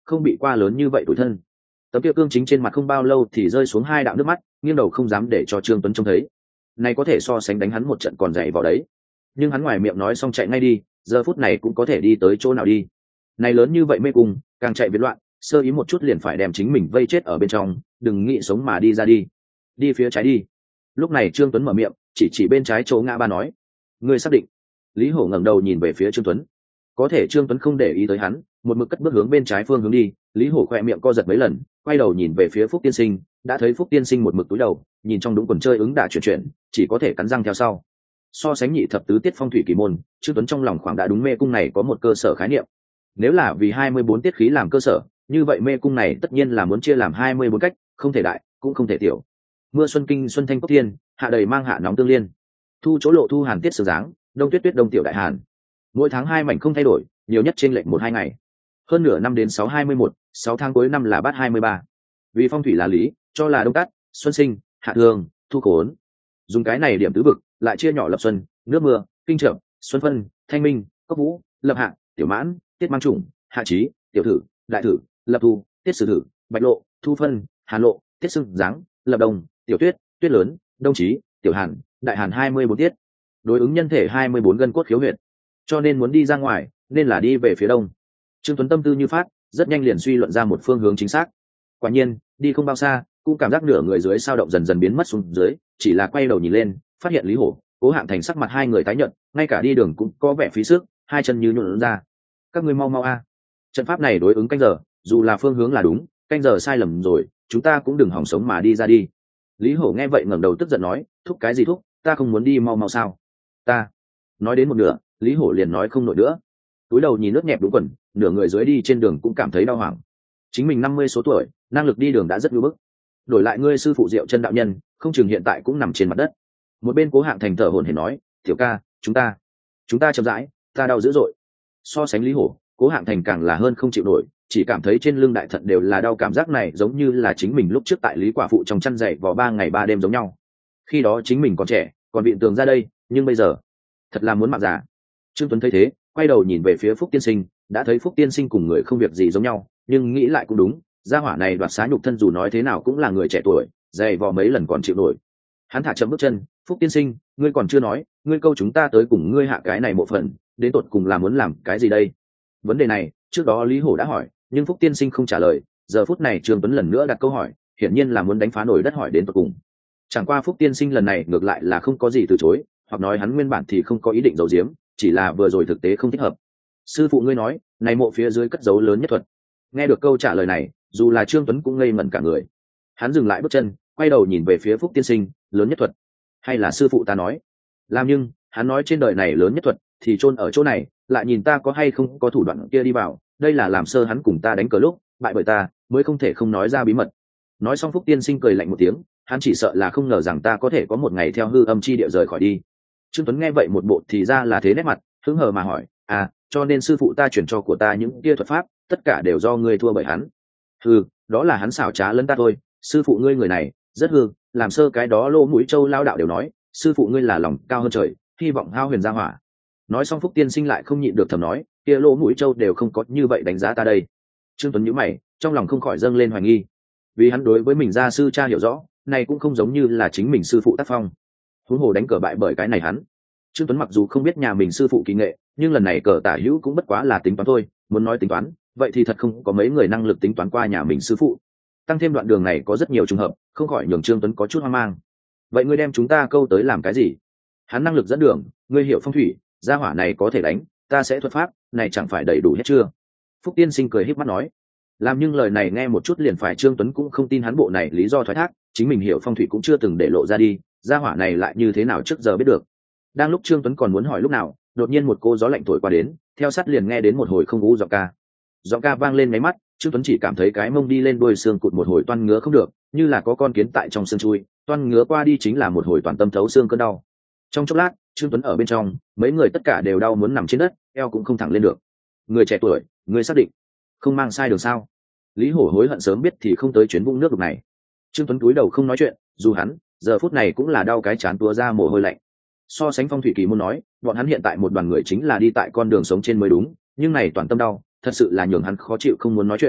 không bị qua lớn như vậy tủi thân. Tấm kia cương chính trên mặt không bao lâu thì rơi xuống hai đạo nước mắt, nghiêng đầu không dám để cho Trương Tuấn trông thấy. Này có thể so sánh đánh hắn một trận còn dày vào đấy. Nhưng hắn ngoài miệng nói xong chạy ngay đi, giờ phút này cũng có thể đi tới chỗ nào đi. Này lớn như vậy mê cung, càng chạy biến loạn, sơ ý một chút liền phải đem chính mình vây chết ở bên trong, đừng nghĩ sống mà đi ra đi. Đi phía trái đi. Lúc này Trương Tuấn mở miệng, chỉ chỉ bên trái chỗ ngã ba nói: "Ngươi xác định?" Lý Hổ ngẩng đầu nhìn về phía Trương Tuấn. Có thể Trương Tuấn không để ý tới hắn, một mực cất bước hướng bên trái phương hướng đi. Lý Hổ khỏe miệng co giật mấy lần, quay đầu nhìn về phía Phúc Tiên Sinh, đã thấy Phúc Tiên Sinh một mực túi đầu, nhìn trong đúng quần chơi ứng đã chuyển chuyển, chỉ có thể cắn răng theo sau. So sánh nhị thập tứ tiết phong thủy kỳ môn, Trương Tuấn trong lòng khoảng đã đúng mê cung này có một cơ sở khái niệm. Nếu là vì hai mươi bốn tiết khí làm cơ sở, như vậy mê cung này tất nhiên là muốn chia làm hai mươi bốn cách, không thể đại, cũng không thể tiểu. Mưa xuân kinh xuân thanh cốc thiên, hạ đầy mang hạ nóng tương liên. Thu chỗ lộ thu hàn tiết sương dáng, đông tuyết tuyết đông tiểu đại hàn. Mỗi tháng hai mảnh không thay đổi, nhiều nhất trên lệnh một hai ngày. Hơn nửa năm đến sáu hai mươi mốt, sáu tháng cuối năm là bát hai mươi ba. Vì phong thủy là lý, cho là đông cát, xuân sinh, hạ thương, thu khốn. Dùng cái này điểm tứ vực, lại chia nhỏ lập xuân, nước mưa, kinh trợ, xuân phân, thanh minh, cốc vũ, lập hạ, tiểu mãn, tiết mang trùng, hạ trí, tiểu thử, đại thử, lập thu, tiết sử thử, bạch lộ, thu phân, hàn lộ, tiết sưng giáng, lập đông, tiểu tuyết, tuyết lớn, đông trí, tiểu hàn, đại hàn hai mươi bốn tiết. Đối ứng nhân thể hai mươi bốn gân cốt khiếu huyệt, cho nên muốn đi ra ngoài nên là đi về phía đông. Trương Tuấn tâm tư như phát, rất nhanh liền suy luận ra một phương hướng chính xác. Quả nhiên đi không bao xa, cũng cảm giác nửa người dưới sao động dần dần biến mất xuống dưới, chỉ là quay đầu nhìn lên, phát hiện Lý Hổ, Cố Hạng Thành sắc mặt hai người tái nhợt, ngay cả đi đường cũng có vẻ phí sức, hai chân như nhũn ra. Các ngươi mau mau a, trận pháp này đối ứng canh giờ, dù là phương hướng là đúng, canh giờ sai lầm rồi, chúng ta cũng đừng hỏng sống mà đi ra đi. Lý Hổ nghe vậy ngẩng đầu tức giận nói: "Thúc cái gì thúc, ta không muốn đi mau mau sao? Ta..." Nói đến một nửa, Lý Hổ liền nói không nổi nữa. Túi đầu nhìn nước nhẹp đúng quần, nửa người dưới đi trên đường cũng cảm thấy đau hoảng. Chính mình năm mươi số tuổi, năng lực đi đường đã rất nhu bức. Đổi lại ngươi sư phụ Diệu Chân đạo nhân, không chừng hiện tại cũng nằm trên mặt đất. Một bên Cố Hạng Thành thở hổn hển nói: "Tiểu ca, chúng ta, chúng ta chậm rãi, ta đau dữ dội." So sánh Lý Hổ, Cố Hạng Thành càng là hơn không chịu nổi, chỉ cảm thấy trên lưng đại thận đều là đau, cảm giác này giống như là chính mình lúc trước tại Lý Quả Phụ trong chăn dậy vò ba ngày ba đêm giống nhau. Khi đó chính mình còn trẻ, còn vịn tường ra đây, nhưng bây giờ, thật là muốn mạng già. Trương Tuấn thấy thế, quay đầu nhìn về phía Phúc Tiên Sinh, đã thấy Phúc Tiên Sinh cùng người không việc gì giống nhau, nhưng nghĩ lại cũng đúng, gia hỏa này đoạt xá nhục thân dù nói thế nào cũng là người trẻ tuổi, dày vò mấy lần còn chịu nổi. Hắn thả chậm bước chân: "Phúc Tiên Sinh, ngươi còn chưa nói, ngươi câu chúng ta tới cùng ngươi hạ cái này một phần, đến tột cùng là muốn làm cái gì đây?" Vấn đề này, trước đó Lý Hổ đã hỏi, nhưng Phúc Tiên Sinh không trả lời, giờ phút này Trương Tuấn lần nữa đặt câu hỏi, hiển nhiên là muốn đánh phá nổi đất hỏi đến tận cùng. Chẳng qua Phúc Tiên Sinh lần này ngược lại là không có gì từ chối, hoặc nói hắn nguyên bản thì không có ý định giấu giếm, chỉ là vừa rồi thực tế không thích hợp. "Sư phụ ngươi nói, này mộ phía dưới cất dấu lớn nhất thuật." Nghe được câu trả lời này, dù là Trương Tuấn cũng ngây ngẩn cả người. Hắn dừng lại bước chân, quay đầu nhìn về phía Phúc Tiên Sinh: "Lớn nhất thuật, hay là sư phụ ta nói?" Làm nhưng, hắn nói trên đời này lớn nhất thuật thì chôn ở chỗ này, lại nhìn ta có hay không có thủ đoạn kia đi vào, đây là làm sơ hắn cùng ta đánh cờ lúc, bại bởi ta, mới không thể không nói ra bí mật. Nói xong Phúc Tiên Sinh cười lạnh một tiếng, hắn chỉ sợ là không ngờ rằng ta có thể có một ngày theo hư âm chi địa rời khỏi đi. Trương Tuấn nghe vậy một bộ thì ra là thế nét mặt, hứng hờ mà hỏi: "À, cho nên sư phụ ta chuyển cho của ta những kia thuật pháp, tất cả đều do ngươi thua bởi hắn?" "Hừ, đó là hắn xảo trá lấn ta thôi, sư phụ ngươi người này rất hư, làm sơ cái đó Lô Mũi Châu lao đạo đều nói, sư phụ ngươi là lòng cao hơn trời, hy vọng hao huyền ra hỏa." Nói xong Phúc Tiên Sinh lại không nhịn được thầm nói: "Kia Lô Mũi Châu đều không có như vậy đánh giá ta đây." Trương Tuấn nhíu mày, trong lòng không khỏi dâng lên hoài nghi, vì hắn đối với mình gia sư cha hiểu rõ, này cũng không giống như là chính mình sư phụ tác phong. Huống hồ đánh cờ bại bởi cái này hắn. Trương Tuấn mặc dù không biết nhà mình sư phụ kỳ nghệ, nhưng lần này cờ tả hữu cũng bất quá là tính toán thôi, muốn nói tính toán, vậy thì thật không có mấy người năng lực tính toán qua nhà mình sư phụ. Tăng thêm đoạn đường này có rất nhiều trùng hợp, không khỏi nhường Trương Tuấn có chút hoang mang. "Vậy ngươi đem chúng ta câu tới làm cái gì?" Hắn năng lực dẫn đường, ngươi hiểu phong thủy, gia hỏa này có thể đánh, ta sẽ thuật pháp, này chẳng phải đầy đủ hết chưa? Phúc Tiên Sinh cười híp mắt nói. Làm nhưng lời này nghe một chút liền phải Trương Tuấn cũng không tin hắn bộ này lý do thoái thác, chính mình hiểu phong thủy cũng chưa từng để lộ ra đi, gia hỏa này lại như thế nào trước giờ biết được. Đang lúc Trương Tuấn còn muốn hỏi lúc nào, đột nhiên một cô gió lạnh thổi qua đến, theo sát liền nghe đến một hồi không u giọng ca. Giọng ca vang lên mấy mắt, Trương Tuấn chỉ cảm thấy cái mông đi lên đuôi xương cụt một hồi toan ngứa không được, như là có con kiến tại trong xương chui, toan ngứa qua đi chính là một hồi toàn tâm thấu xương cơn đau. Trong chốc lát, Trương Tuấn ở bên trong, mấy người tất cả đều đau muốn nằm trên đất, eo cũng không thẳng lên được. "Người trẻ tuổi, người xác định không mang sai đường sao?" Lý Hổ hối hận sớm biết thì không tới chuyến vũng nước đục này. Trương Tuấn cúi đầu không nói chuyện, dù hắn giờ phút này cũng là đau cái chán tua ra mồ hôi lạnh. So sánh phong thủy kỳ môn nói, bọn hắn hiện tại một đoàn người chính là đi tại con đường sống trên mới đúng, nhưng này toàn tâm đau, thật sự là nhường hắn khó chịu không muốn nói chuyện.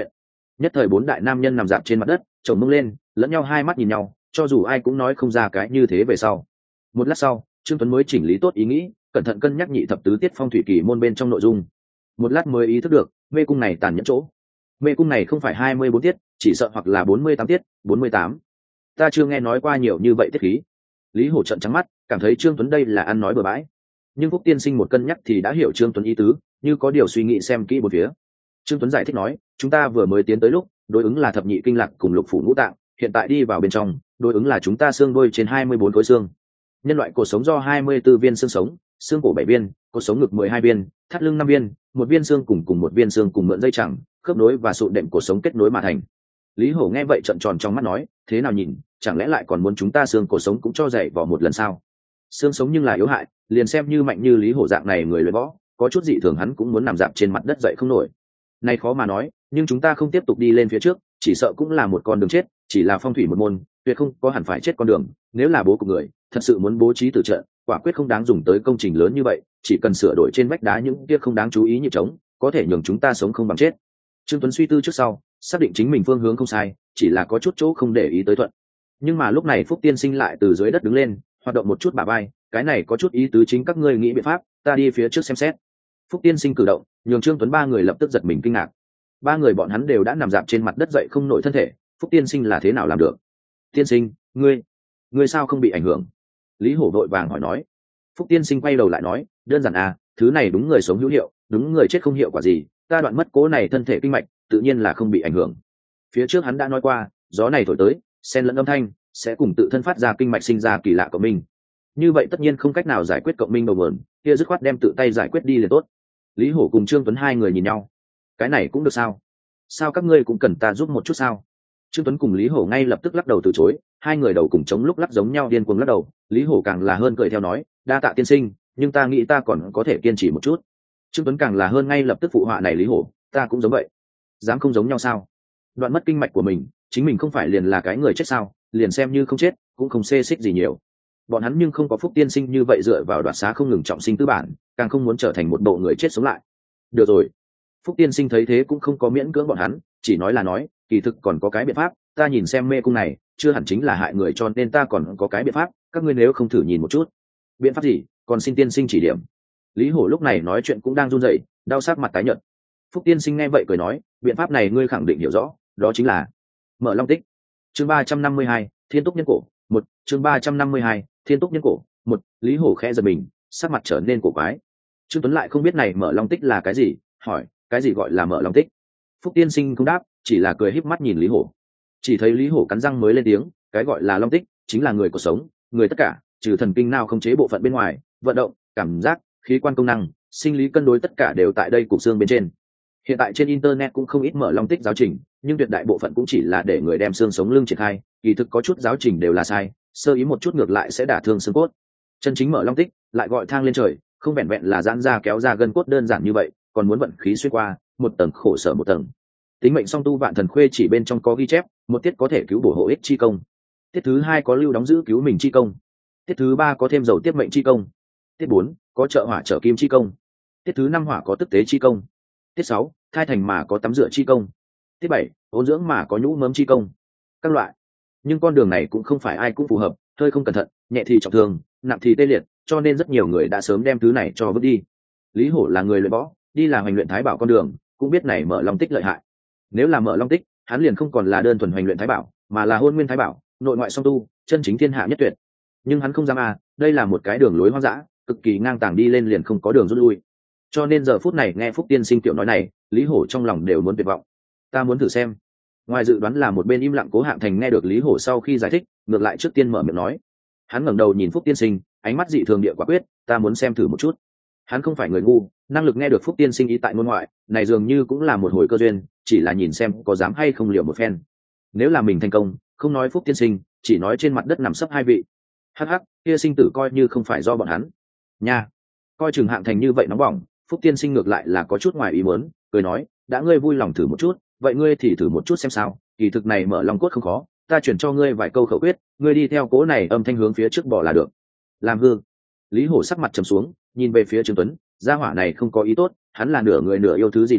Nhất thời bốn đại nam nhân nằm dạp trên mặt đất, chồng mông lên, lẫn nhau hai mắt nhìn nhau, cho dù ai cũng nói không ra cái như thế về sau. Một lát sau, Trương Tuấn mới chỉnh lý tốt ý nghĩ, cẩn thận cân nhắc nhị thập tứ tiết phong thủy kỳ môn bên trong nội dung. Một lát mới ý thức được, mê cung này tàn nhẫn chỗ. Mê cung này không phải hai mươi bốn tiết, chỉ sợ hoặc là bốn mươi tám tiết, bốn mươi tám. Ta chưa nghe nói qua nhiều như vậy tiết khí. Lý Hổ trợn trắng mắt, cảm thấy Trương Tuấn đây là ăn nói bừa bãi. Nhưng Phúc tiên sinh một cân nhắc thì đã hiểu Trương Tuấn ý tứ, như có điều suy nghĩ xem kỹ bốn phía. Trương Tuấn giải thích nói, chúng ta vừa mới tiến tới lúc, đối ứng là thập nhị kinh lạc cùng lục phủ ngũ tạng, hiện tại đi vào bên trong, đối ứng là chúng ta xương đôi trên hai mươi bốn khối xương. Nhân loại cổ sống do hai mươi tư viên xương sống, xương cổ bảy viên, cột sống ngực mười hai viên, thắt lưng năm viên, một viên xương cùng cùng một viên xương cùng mượn dây chẳng, khớp nối và sụn đệm cổ sống kết nối mà thành. Lý Hổ nghe vậy trợn tròn trong mắt nói, thế nào nhìn, chẳng lẽ lại còn muốn chúng ta xương cổ sống cũng cho dạy vỏ một lần sao? Xương sống nhưng là yếu hại, liền xem như mạnh như Lý Hổ dạng này người luyện võ, có chút dị thường hắn cũng muốn nằm dạp trên mặt đất dậy không nổi. Này khó mà nói, nhưng chúng ta không tiếp tục đi lên phía trước, chỉ sợ cũng là một con đường chết, chỉ là phong thủy một môn, tuyệt không có hẳn phải chết con đường. Nếu là bố cục người, thật sự muốn bố trí tử trận, quả quyết không đáng dùng tới công trình lớn như vậy, chỉ cần sửa đổi trên vách đá những kia không đáng chú ý như trống, có thể nhường chúng ta sống không bằng chết. Trương Tuấn suy tư trước sau, xác định chính mình phương hướng không sai, chỉ là có chút chỗ không để ý tới thuận. Nhưng mà lúc này Phúc tiên sinh lại từ dưới đất đứng lên, hoạt động một chút bả vai, cái này có chút ý tứ, chính các ngươi nghĩ biện pháp, ta đi phía trước xem xét. Phúc tiên sinh cử động, nhường Trương Tuấn ba người lập tức giật mình kinh ngạc. Ba người bọn hắn đều đã nằm dạp trên mặt đất dậy không nổi thân thể, Phúc tiên sinh là thế nào làm được? Tiên sinh, ngươi, ngươi sao không bị ảnh hưởng? Lý Hổ vội vàng hỏi nói. Phúc tiên sinh quay đầu lại nói, đơn giản à, thứ này đúng người sống hữu hiệu, đúng người chết không hiệu quả gì, ta đoạn mất cố này thân thể kinh mạch, tự nhiên là không bị ảnh hưởng. Phía trước hắn đã nói qua, gió này thổi tới, xen lẫn âm thanh, sẽ cùng tự thân phát ra kinh mạch sinh ra kỳ lạ của mình. Như vậy tất nhiên không cách nào giải quyết cộng minh đầu nguồn, kia dứt khoát đem tự tay giải quyết đi liền tốt. Lý Hổ cùng Trương Tuấn hai người nhìn nhau, cái này cũng được sao? Sao các ngươi cũng cần ta giúp một chút sao? Trương Tuấn cùng Lý Hổ ngay lập tức lắc đầu từ chối, hai người đầu cùng chống lúc lắc giống nhau điên cuồng lắc đầu. Lý Hổ càng là hơn cười theo nói, đa tạ tiên sinh, nhưng ta nghĩ ta còn có thể kiên trì một chút. Trương Tuấn càng là hơn ngay lập tức phụ họa, này Lý Hổ, ta cũng giống vậy. Dám không giống nhau sao? Đoạn mất kinh mạch của mình, chính mình không phải liền là cái người chết sao? Liền xem như không chết, cũng không xê xích gì nhiều. Bọn hắn nhưng không có Phúc tiên sinh như vậy dựa vào đoạt xá không ngừng trọng sinh tư bản, càng không muốn trở thành một bộ người chết sống lại. Được rồi. Phúc tiên sinh thấy thế cũng không có miễn cưỡng bọn hắn, chỉ nói là nói, kỳ thực còn có cái biện pháp, ta nhìn xem mê cung này, chưa hẳn chính là hại người, cho nên ta còn có cái biện pháp, các ngươi nếu không thử nhìn một chút. Biện pháp gì? Còn xin tiên sinh chỉ điểm. Lý Hổ lúc này nói chuyện cũng đang run rẩy, đau sắc mặt tái nhợt. Phúc tiên sinh nghe vậy cười nói, biện pháp này ngươi khẳng định hiểu rõ, đó chính là mở long tích. Chương ba trăm năm mươi hai, Thiên Túc Nhân Cổ, một. Chương ba trăm năm mươi hai, Thiên Túc Nhân Cổ, một. Lý Hổ khẽ giật mình, sắc mặt trở nên cổ quái. Trương Tuấn lại không biết này mở long tích là cái gì, hỏi, cái gì gọi là mở long tích? Phúc tiên sinh không đáp, chỉ là cười híp mắt nhìn Lý Hổ. Chỉ thấy Lý Hổ cắn răng mới lên tiếng, cái gọi là long tích chính là người cuộc sống, người tất cả, trừ thần kinh nào không chế bộ phận bên ngoài, vận động, cảm giác, khí quan công năng, sinh lý cân đối tất cả đều tại đây cục xương bên trên. Hiện tại trên internet cũng không ít mở long tích giáo trình, nhưng tuyệt đại bộ phận cũng chỉ là để người đem xương sống lưng triển khai, kỳ thực có chút giáo trình đều là sai, sơ ý một chút ngược lại sẽ đả thương xương cốt. Chân chính mở long tích, lại gọi thang lên trời, không vẹn vẹn là giãn ra kéo ra gân cốt đơn giản như vậy, còn muốn vận khí xuyên qua, một tầng khổ sở một tầng. Tính mệnh song tu vạn thần khuê chỉ bên trong có ghi chép, một tiết có thể cứu bổ hộ ích chi công, tiết thứ hai có lưu đóng giữ cứu mình chi công, tiết thứ ba có thêm dầu tiếp mệnh chi công, tiết bốn có trợ hỏa trợ kim chi công, tiết thứ năm hỏa có tức tế chi công, tiết sáu thai thành mà có tắm rửa chi công, tiết bảy ôn dưỡng mà có nhũ mớm chi công, các loại. Nhưng con đường này cũng không phải ai cũng phù hợp, hơi không cẩn thận, nhẹ thì trọng thương, nặng thì tê liệt, cho nên rất nhiều người đã sớm đem thứ này cho vứt đi. Lý Hổ là người luyện võ, đi là hoành luyện thái bảo con đường, cũng biết này mở long tích lợi hại. Nếu là mở long tích, hắn liền không còn là đơn thuần hoành luyện thái bảo, mà là hôn nguyên thái bảo, nội ngoại song tu, chân chính thiên hạ nhất tuyệt. Nhưng hắn không dám à, đây là một cái đường lối hoang dã, cực kỳ ngang tàng, đi lên liền không có đường rút lui. Cho nên giờ phút này nghe Phúc tiên sinh tiểu nói này, Lý Hổ trong lòng đều muốn tuyệt vọng. Ta muốn thử xem. Ngoài dự đoán là một bên im lặng Cố Hạng Thành nghe được Lý Hổ sau khi giải thích, ngược lại trước tiên mở miệng nói. Hắn ngẩng đầu nhìn Phúc tiên sinh, ánh mắt dị thường địa quả quyết, ta muốn xem thử một chút. Hắn không phải người ngu, năng lực nghe được Phúc tiên sinh ý tại ngôn ngoại, này dường như cũng là một hồi cơ duyên, chỉ là nhìn xem có dám hay không liệu một phen. Nếu là mình thành công, không nói Phúc tiên sinh, chỉ nói trên mặt đất nằm sấp hai vị, hắc hắc, kia sinh tử coi như không phải do bọn hắn nha. Coi chừng Hạng Thành như vậy nóng bỏng, Phúc tiên sinh ngược lại là có chút ngoài ý muốn, cười nói, đã ngươi vui lòng thử một chút, vậy ngươi thì thử một chút xem sao. Kỳ thực này mở long cốt không khó, ta chuyển cho ngươi vài câu khẩu quyết, ngươi đi theo cố này âm thanh hướng phía trước bỏ là được. Làm hư. Lý Hổ sắc mặt trầm xuống, nhìn về phía Trương Tuấn, gia hỏa này không có ý tốt, hắn là nửa người nửa yêu thứ gì đó,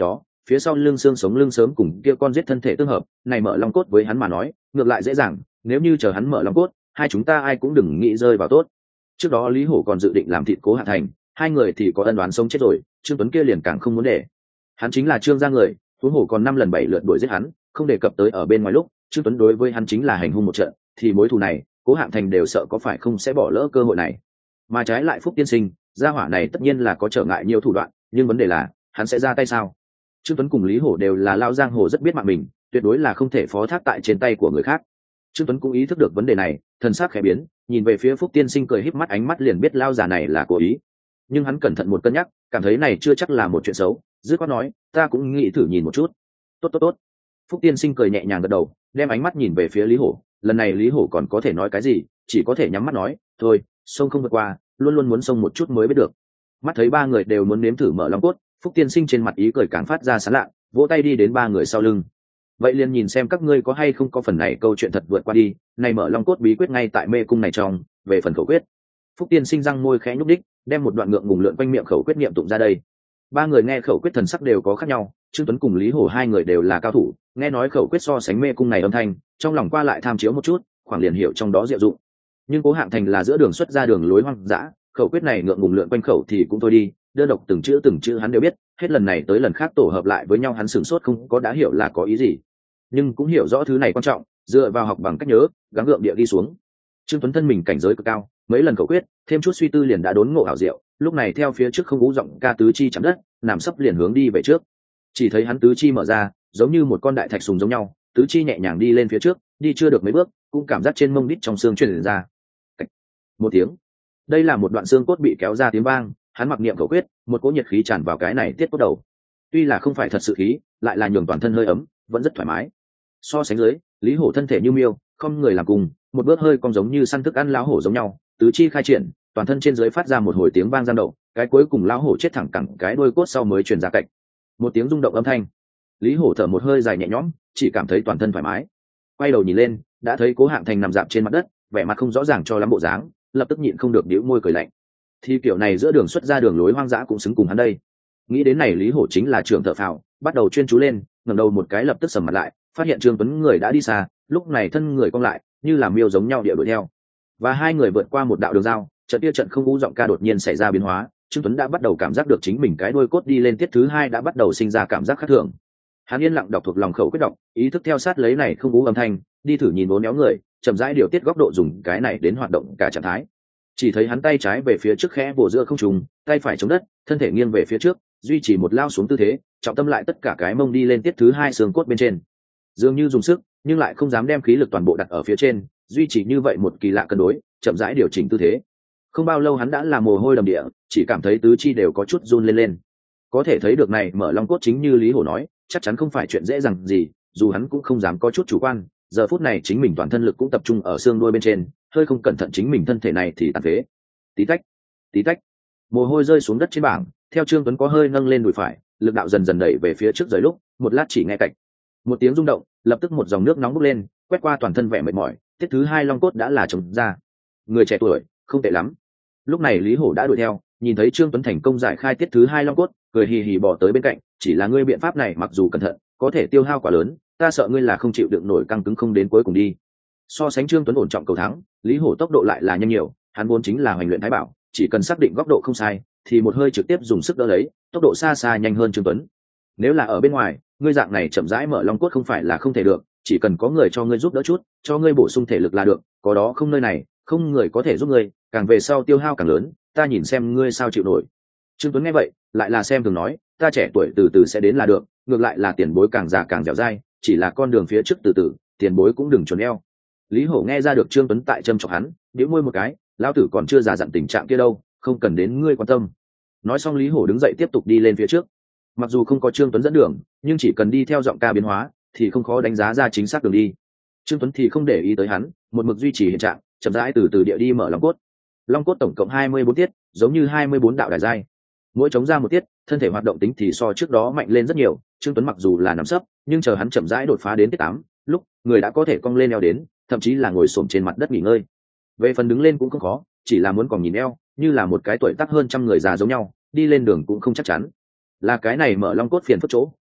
phía sau lưng xương sống lưng sớm cùng kia con giết thân thể tương hợp, này mở long cốt với hắn mà nói ngược lại dễ dàng, nếu như chờ hắn mở long cốt, hai chúng ta ai cũng đừng nghĩ rơi vào tốt. Trước đó Lý Hổ còn dự định làm thịt Cố Hạ Thành, hai người thì có ân đoán sống chết rồi, Trương Tuấn kia liền càng không muốn để. Hắn chính là Trương gia người, huống hồ còn năm lần bảy lượt đuổi giết hắn, không đề cập tới ở bên ngoài lúc Trương Tuấn đối với hắn chính là hành hung một trận, thì mối thù này Cố Hạng Thành đều sợ có phải không sẽ bỏ lỡ cơ hội này. Mà trái lại Phúc tiên sinh, gia hỏa này tất nhiên là có trở ngại nhiều thủ đoạn, nhưng vấn đề là hắn sẽ ra tay sao? Trương Tuấn cùng Lý Hổ đều là lao giang hồ rất biết mạng mình, tuyệt đối là không thể phó thác tại trên tay của người khác. Trương Tuấn cũng ý thức được vấn đề này, thần sắc khẽ biến, nhìn về phía Phúc tiên sinh cười híp mắt, ánh mắt liền biết lao già này là cố ý. Nhưng hắn cẩn thận một cân nhắc, cảm thấy này chưa chắc là một chuyện xấu, dứt khoát nói, ta cũng nghĩ thử nhìn một chút. Tốt tốt tốt. Phúc tiên sinh cười nhẹ nhàng gật đầu, đem ánh mắt nhìn về phía Lý Hổ, lần này Lý Hổ còn có thể nói cái gì, chỉ có thể nhắm mắt nói, thôi, sông không vượt qua, luôn luôn muốn sông một chút mới biết được. Mắt thấy ba người đều muốn nếm thử mở long cốt, Phúc tiên sinh trên mặt ý cười càng phát ra sán lạ, vỗ tay đi đến ba người sau lưng. Vậy liền nhìn xem các ngươi có hay không có phần này câu chuyện thật vượt qua đi, này mở long cốt bí quyết ngay tại mê cung này trong, về phần khẩu quyết. Phúc tiên sinh răng môi khẽ nhúc đích, đem một đoạn ngượng ngùng lượn quanh miệng khẩu quyết niệm tụng ra đây. Ba người nghe khẩu quyết thần sắc đều có khác nhau, Trương Tuấn cùng Lý Hổ hai người đều là cao thủ, nghe nói khẩu quyết so sánh mê cung này âm thanh, trong lòng qua lại tham chiếu một chút, khoảng liền hiểu trong đó diệu dụng. Nhưng Cố Hạng Thành là giữa đường xuất ra đường lối hoang dã, khẩu quyết này ngượng ngùng lượn quanh khẩu thì cũng thôi đi, đơn độc từng chữ từng chữ hắn đều biết, hết lần này tới lần khác tổ hợp lại với nhau hắn sửng sốt không có đã hiểu là có ý gì, nhưng cũng hiểu rõ thứ này quan trọng, dựa vào học bằng cách nhớ, gắng gượng địa đi xuống. Trương Tuấn thân mình cảnh giới cực cao, mấy lần khẩu quyết, thêm chút suy tư liền đã đốn ngộ ảo diệu, lúc này theo phía trước không ngũ giọng ca tứ chi chạm đất, nằm sấp liền hướng đi về trước. Chỉ thấy hắn tứ chi mở ra, giống như một con đại thạch sùng giống nhau, tứ chi nhẹ nhàng đi lên phía trước, đi chưa được mấy bước, cũng cảm giác trên mông đít trong xương truyền ra. Cách. Một tiếng. Đây là một đoạn xương cốt bị kéo ra tiếng vang, hắn mặc niệm khẩu quyết, một cỗ nhiệt khí tràn vào cái này tiết cốt đầu. Tuy là không phải thật sự khí, lại là nhường toàn thân hơi ấm, vẫn rất thoải mái. So sánh dưới, Lý Hổ thân thể như miêu, không người làm cùng, một bước hơi cong giống như săn thức ăn lão hổ giống nhau, tứ chi khai triển, toàn thân trên dưới phát ra một hồi tiếng vang giang động, cái cuối cùng lão hổ chết thẳng cẳng cái đuôi cốt sau mới truyền ra cạnh. Một tiếng rung động âm thanh. Lý Hổ thở một hơi dài nhẹ nhõm, chỉ cảm thấy toàn thân thoải mái. Quay đầu nhìn lên, đã thấy Cố Hạng Thành nằm dạp trên mặt đất, vẻ mặt không rõ ràng cho lắm bộ dáng, lập tức nhịn không được bĩu môi cười lạnh. Thì kiểu này giữa đường xuất ra đường lối hoang dã cũng xứng cùng hắn đây. Nghĩ đến này Lý Hổ chính là trưởng thợ phào, bắt đầu chuyên chú lên, ngẩng đầu một cái lập tức sầm mặt lại, phát hiện Trương Tuấn người đã đi xa, lúc này thân người cong lại, như là miêu giống nhau địa đuổi theo. Và hai người vượt qua một đạo đường giao, trận kia trận không vũ giọng ca đột nhiên xảy ra biến hóa, Trương Tuấn đã bắt đầu cảm giác được chính mình cái đuôi cốt đi lên tiết thứ hai đã bắt đầu sinh ra cảm giác khác thường. Hắn yên lặng đọc thuộc lòng khẩu quyết đọc, ý thức theo sát lấy này không vũ âm thanh, đi thử nhìn bốn néo người, chậm rãi điều tiết góc độ dùng cái này đến hoạt động cả trạng thái. Chỉ thấy hắn tay trái về phía trước khẽ vỗ giữa không trung, tay phải chống đất, thân thể nghiêng về phía trước, duy trì một lao xuống tư thế, trọng tâm lại tất cả cái mông đi lên tiết thứ hai xương cốt bên trên. Dường như dùng sức, nhưng lại không dám đem khí lực toàn bộ đặt ở phía trên, duy trì như vậy một kỳ lạ cân đối, chậm rãi điều chỉnh tư thế. Không bao lâu hắn đã là mồ hôi đầm địa, chỉ cảm thấy tứ chi đều có chút run lên lên. Có thể thấy được này mở long cốt chính như Lý Hổ nói, chắc chắn không phải chuyện dễ dàng gì, dù hắn cũng không dám có chút chủ quan, giờ phút này chính mình toàn thân lực cũng tập trung ở xương đuôi bên trên, hơi không cẩn thận chính mình thân thể này thì tàn phế. Tí tách, tí tách, mồ hôi rơi xuống đất trên bảng, theo Trương Tuấn có hơi nâng lên đùi phải, lực đạo dần dần đẩy về phía trước rời lúc, một lát chỉ nghe cạch, một tiếng rung động, lập tức một dòng nước nóng bốc lên, quét qua toàn thân vẻ mệt mỏi, tiết thứ hai long cốt đã là trống ra. Người trẻ tuổi, không tệ lắm. Lúc này Lý Hổ đã đuổi theo, nhìn thấy Trương Tuấn thành công giải khai tiết thứ hai long cốt, cười hì hì bỏ tới bên cạnh, chỉ là ngươi biện pháp này mặc dù cẩn thận, có thể tiêu hao quá lớn, ta sợ ngươi là không chịu đựng nổi căng cứng không đến cuối cùng đi. So sánh Trương Tuấn ổn trọng cầu thắng, Lý Hổ tốc độ lại là nhanh nhiều, hắn vốn chính là hoành luyện thái bảo, chỉ cần xác định góc độ không sai, thì một hơi trực tiếp dùng sức đỡ lấy, tốc độ xa xa nhanh hơn Trương Tuấn. Nếu là ở bên ngoài, ngươi dạng này chậm rãi mở long cốt không phải là không thể được, chỉ cần có người cho ngươi giúp đỡ chút, cho ngươi bổ sung thể lực là được, có đó không nơi này, không người có thể giúp ngươi, càng về sau tiêu hao càng lớn, ta nhìn xem ngươi sao chịu nổi. Trương Tuấn nghe vậy, lại là xem thường nói, ta trẻ tuổi từ từ sẽ đến là được, ngược lại là tiền bối càng già càng dẻo dai, chỉ là con đường phía trước từ từ, tiền bối cũng đừng chuẩn eo. Lý Hổ nghe ra được Trương Tuấn tại châm chọc hắn, nhíu môi một cái, lão tử còn chưa già dặn tình trạng kia đâu, không cần đến ngươi quan tâm. Nói xong Lý Hổ đứng dậy tiếp tục đi lên phía trước. Mặc dù không có Trương Tuấn dẫn đường, nhưng chỉ cần đi theo giọng ca biến hóa, thì không khó đánh giá ra chính xác đường đi. Trương Tuấn thì không để ý tới hắn, một mực duy trì hiện trạng, chậm rãi từ từ địa đi mở long cốt. Long cốt tổng cộng hai mươi bốn tiết, giống như hai mươi bốn đạo đài giai. Mỗi chống ra một tiết, thân thể hoạt động tính thì so trước đó mạnh lên rất nhiều. Trương Tuấn mặc dù là nằm sấp, nhưng chờ hắn chậm rãi đột phá đến tiết tám, lúc người đã có thể cong lên eo đến, thậm chí là ngồi xổm trên mặt đất nghỉ ngơi. Về phần đứng lên cũng không khó, chỉ là muốn còn nhìn eo, như là một cái tuổi tác hơn trăm người già giống nhau, đi lên đường cũng không chắc chắn. Là cái này mở long cốt phiền phức chỗ,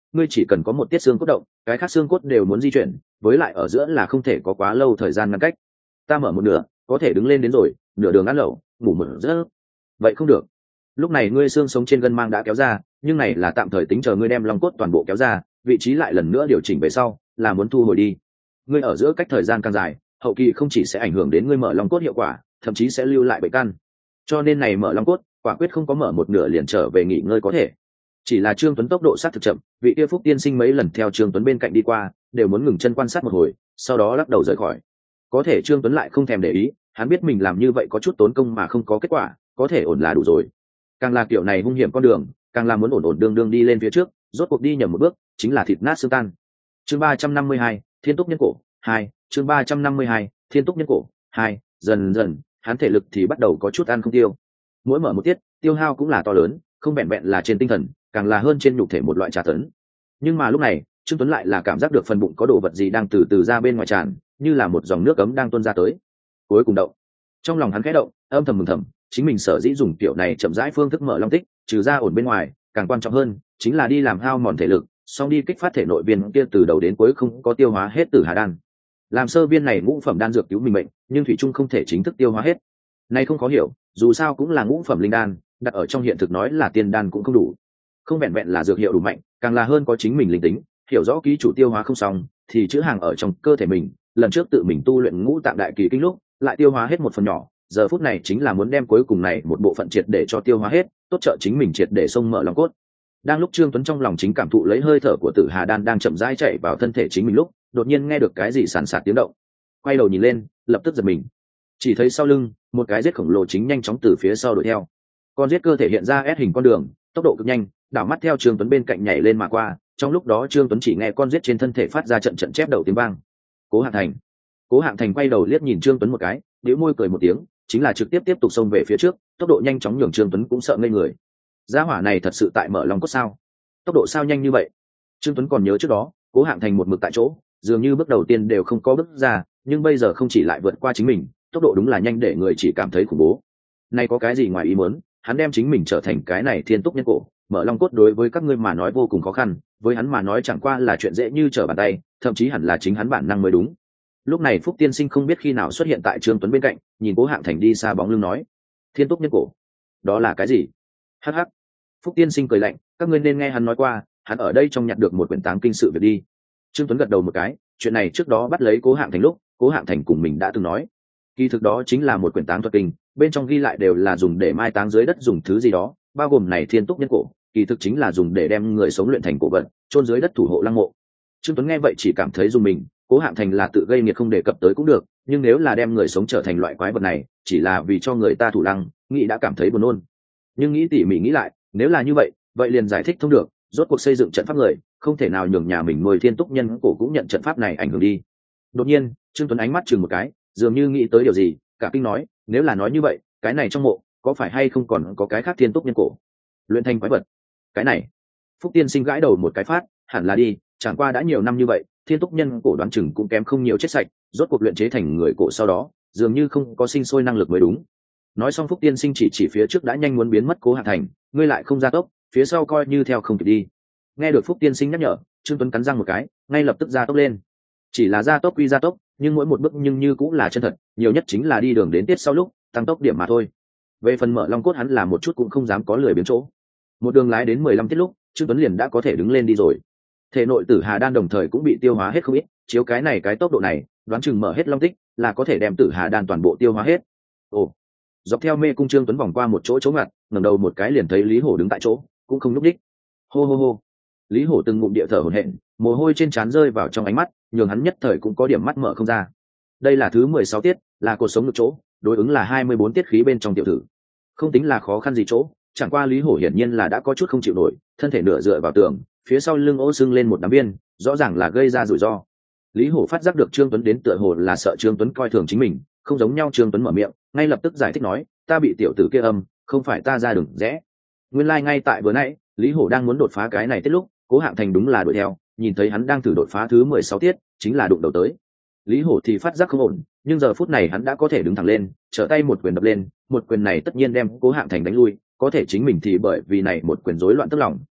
ngươi chỉ cần có một tiết xương cốt động, cái khác xương cốt đều muốn di chuyển, với lại ở giữa là không thể có quá lâu thời gian ngăn cách. Ta mở một nửa có thể đứng lên đến rồi, nửa đường ăn lẩu ngủ một giấc vậy không được. Lúc này ngươi xương sống trên gân mang đã kéo ra, nhưng này là tạm thời tính chờ ngươi đem long cốt toàn bộ kéo ra, vị trí lại lần nữa điều chỉnh về sau là muốn thu hồi đi. Ngươi ở giữa cách thời gian càng dài, hậu kỳ không chỉ sẽ ảnh hưởng đến ngươi mở long cốt hiệu quả, thậm chí sẽ lưu lại bệnh căn. Cho nên này mở long cốt quả quyết không có mở một nửa liền trở về nghỉ ngơi có thể. Chỉ là Trương Tuấn tốc độ sát thực chậm, vị kia Phúc tiên sinh mấy lần theo Trương Tuấn bên cạnh đi qua đều muốn ngừng chân quan sát một hồi, sau đó lắc đầu rời khỏi. Có thể Trương Tuấn lại không thèm để ý, hắn biết mình làm như vậy có chút tốn công mà không có kết quả, có thể ổn là đủ rồi. Càng là kiểu này hung hiểm con đường, càng là muốn ổn ổn đương đương đi lên phía trước, rốt cuộc đi nhầm một bước chính là thịt nát xương tan. Chương ba trăm năm mươi hai, Thiên Túc Nhân Cổ hai. Chương ba trăm năm mươi hai, Thiên Túc Nhân Cổ hai. Dần dần hắn thể lực thì bắt đầu có chút ăn không tiêu. Mỗi mở một tiết tiêu hao cũng là to lớn, không vẹn vẹn là trên tinh thần, càng là hơn trên nhục thể một loại tra tấn. Nhưng mà lúc này Trương Tuấn lại là cảm giác được phần bụng có đồ vật gì đang từ từ ra bên ngoài tràn, như là một dòng nước ấm đang tuôn ra tới. Cuối cùng động, trong lòng hắn khẽ động, âm thầm mừng thầm, chính mình sở dĩ dùng kiểu này chậm rãi phương thức mở long tích, trừ ra ổn bên ngoài, càng quan trọng hơn chính là đi làm hao mòn thể lực, xong đi kích phát thể nội viên kia từ đầu đến cuối không có tiêu hóa hết tử hà đan. Làm sơ viên này ngũ phẩm đan dược cứu mình mệnh, nhưng thủy trung không thể chính thức tiêu hóa hết. Này không khó hiểu, dù sao cũng là ngũ phẩm linh đan, đặt ở trong hiện thực nói là tiên đan cũng không đủ. Không vẹn vẹn là dược hiệu đủ mạnh, càng là hơn có chính mình linh tính, hiểu rõ ký chủ tiêu hóa không xong, thì chữ hàng ở trong cơ thể mình, lần trước tự mình tu luyện ngũ tạng đại kỳ kinh lúc, lại tiêu hóa hết một phần nhỏ, giờ phút này chính là muốn đem cuối cùng này một bộ phận triệt để cho tiêu hóa hết, tốt trợ chính mình triệt để xông mở lòng cốt. Đang lúc Trương Tuấn trong lòng chính cảm thụ lấy hơi thở của Tử Hà đan đang chậm rãi chạy vào thân thể chính mình lúc, đột nhiên nghe được cái gì sàn sạt tiếng động. Quay đầu nhìn lên, lập tức giật mình. Chỉ thấy sau lưng, một cái giết khổng lồ chính nhanh chóng từ phía sau đuổi theo. Con giết cơ thể hiện ra S hình con đường, tốc độ cực nhanh, đảo mắt theo Trương Tuấn bên cạnh nhảy lên mà qua, trong lúc đó Trương Tuấn chỉ nghe con giết trên thân thể phát ra trận trận chép đầu tiếng vang. Cố Hạng Thành. Cố Hạng Thành quay đầu liếc nhìn Trương Tuấn một cái, bĩu môi cười một tiếng, chính là trực tiếp tiếp tục xông về phía trước, tốc độ nhanh chóng nhường Trương Tuấn cũng sợ ngây người. Gia hỏa này thật sự tại mở long cốt sao? Tốc độ sao nhanh như vậy? Trương Tuấn còn nhớ trước đó, Cố Hạng Thành một mực tại chỗ, dường như bước đầu tiên đều không có bước ra, nhưng bây giờ không chỉ lại vượt qua chính mình, tốc độ đúng là nhanh để người chỉ cảm thấy khủng bố. Này có cái gì ngoài ý muốn, hắn đem chính mình trở thành cái này thiên túc nhân cổ, mở long cốt đối với các ngươi mà nói vô cùng khó khăn, với hắn mà nói chẳng qua là chuyện dễ như trở bàn tay, thậm chí hẳn là chính hắn bản năng mới đúng. Lúc này Phúc tiên sinh không biết khi nào xuất hiện tại Trương Tuấn bên cạnh, nhìn Cố Hạng Thành đi xa bóng lưng nói: "Thiên túc nhân cổ, đó là cái gì?" Hắc hắc. Phúc tiên sinh cười lạnh: "Các ngươi nên nghe hắn nói qua, hắn ở đây trong nhặt được một quyển táng kinh sự việc đi." Trương Tuấn gật đầu một cái, chuyện này trước đó bắt lấy Cố Hạng Thành lúc, Cố Hạng Thành cùng mình đã từng nói, kỳ thực đó chính là một quyển táng thuật kinh, bên trong ghi lại đều là dùng để mai táng dưới đất dùng thứ gì đó, bao gồm này thiên túc nhân cổ, kỳ thực chính là dùng để đem người sống luyện thành cổ vật, chôn dưới đất thủ hộ lăng mộ. Trương Tuấn nghe vậy chỉ cảm thấy dùng mình, Cố Hạng Thành là tự gây nghiệt không đề cập tới cũng được, nhưng nếu là đem người sống trở thành loại quái vật này, chỉ là vì cho người ta thủ lăng, nghĩ đã cảm thấy buồn nôn. Nhưng nghĩ tỉ mỉ nghĩ lại, nếu là như vậy, vậy liền giải thích thông được, rốt cuộc xây dựng trận pháp người, không thể nào nhường nhà mình nuôi thiên túc nhân cổ cũng nhận trận pháp này ảnh hưởng đi. Đột nhiên, Trương Tuấn ánh mắt chừng một cái, dường như nghĩ tới điều gì, cả kinh nói: "Nếu là nói như vậy, cái này trong mộ có phải hay không còn có cái khác thiên túc nhân cổ luyện thành quái vật?" Cái này, Phúc tiên sinh gãi đầu một cái phát, hẳn là đi, chẳng qua đã nhiều năm như vậy, thiên túc nhân cổ đoán chừng cũng kém không nhiều chết sạch, rốt cuộc luyện chế thành người cổ sau đó, dường như không có sinh sôi năng lực mới đúng. Nói xong Phúc tiên sinh chỉ chỉ phía trước đã nhanh muốn biến mất Cố Hạng Thành, ngươi lại không gia tốc, phía sau coi như theo không kịp đi. Nghe được Phúc tiên sinh nhắc nhở, Trương Tuấn cắn răng một cái, ngay lập tức gia tốc lên. Chỉ là gia tốc quy gia tốc, nhưng mỗi một bước nhưng như cũng là chân thật, nhiều nhất chính là đi đường đến tiết sau lúc tăng tốc điểm mà thôi. Về phần mở long cốt hắn là một chút cũng không dám có lười biếng chỗ. Một đường lái đến mười lăm tiết lúc, Trương Tuấn liền đã có thể đứng lên đi rồi. Thể nội tử hà đan đồng thời cũng bị tiêu hóa hết không ít, chiếu cái này cái tốc độ này, đoán chừng mở hết long tích là có thể đem tử hà đan toàn bộ tiêu hóa hết. Ồ, dọc theo mê cung Trương Tuấn vòng qua một chỗ chỗ ngặt, ngẩng đầu một cái liền thấy Lý Hổ đứng tại chỗ, cũng không nhúc nhích. Hô hô hô. Lý Hổ từng ngụm địa thở hổn hển, mồ hôi trên trán rơi vào trong ánh mắt, nhường hắn nhất thời cũng có điểm mắt mở không ra. Đây là thứ mười sáu tiết, là cột sống ngực chỗ, đối ứng là hai mươi bốn tiết khí bên trong tiểu thử. Không tính là khó khăn gì chỗ, chẳng qua Lý Hổ hiển nhiên là đã có chút không chịu nổi, thân thể nửa dựa vào tường, phía sau lưng ô sưng lên một đám viên, rõ ràng là gây ra rủi ro. Lý Hổ phát giác được Trương Tuấn đến tựa hồ là sợ Trương Tuấn coi thường chính mình, không giống nhau. Trương Tuấn mở miệng, ngay lập tức giải thích nói: "Ta bị tiểu tử kia âm, không phải ta ra đường rẽ." Nguyên lai like ngay tại vừa nãy, Lý Hổ đang muốn đột phá cái này tiết lúc, Cố Hạng Thành đúng là đuổi theo, nhìn thấy hắn đang thử đột phá thứ mười sáu tiết, chính là đụng đầu tới. Lý Hổ thì phát giác không ổn, nhưng giờ phút này hắn đã có thể đứng thẳng lên, trở tay một quyền đập lên, một quyền này tất nhiên đem Cố Hạng Thành đánh lui, có thể chính mình thì bởi vì này một quyền rối loạn tức lòng,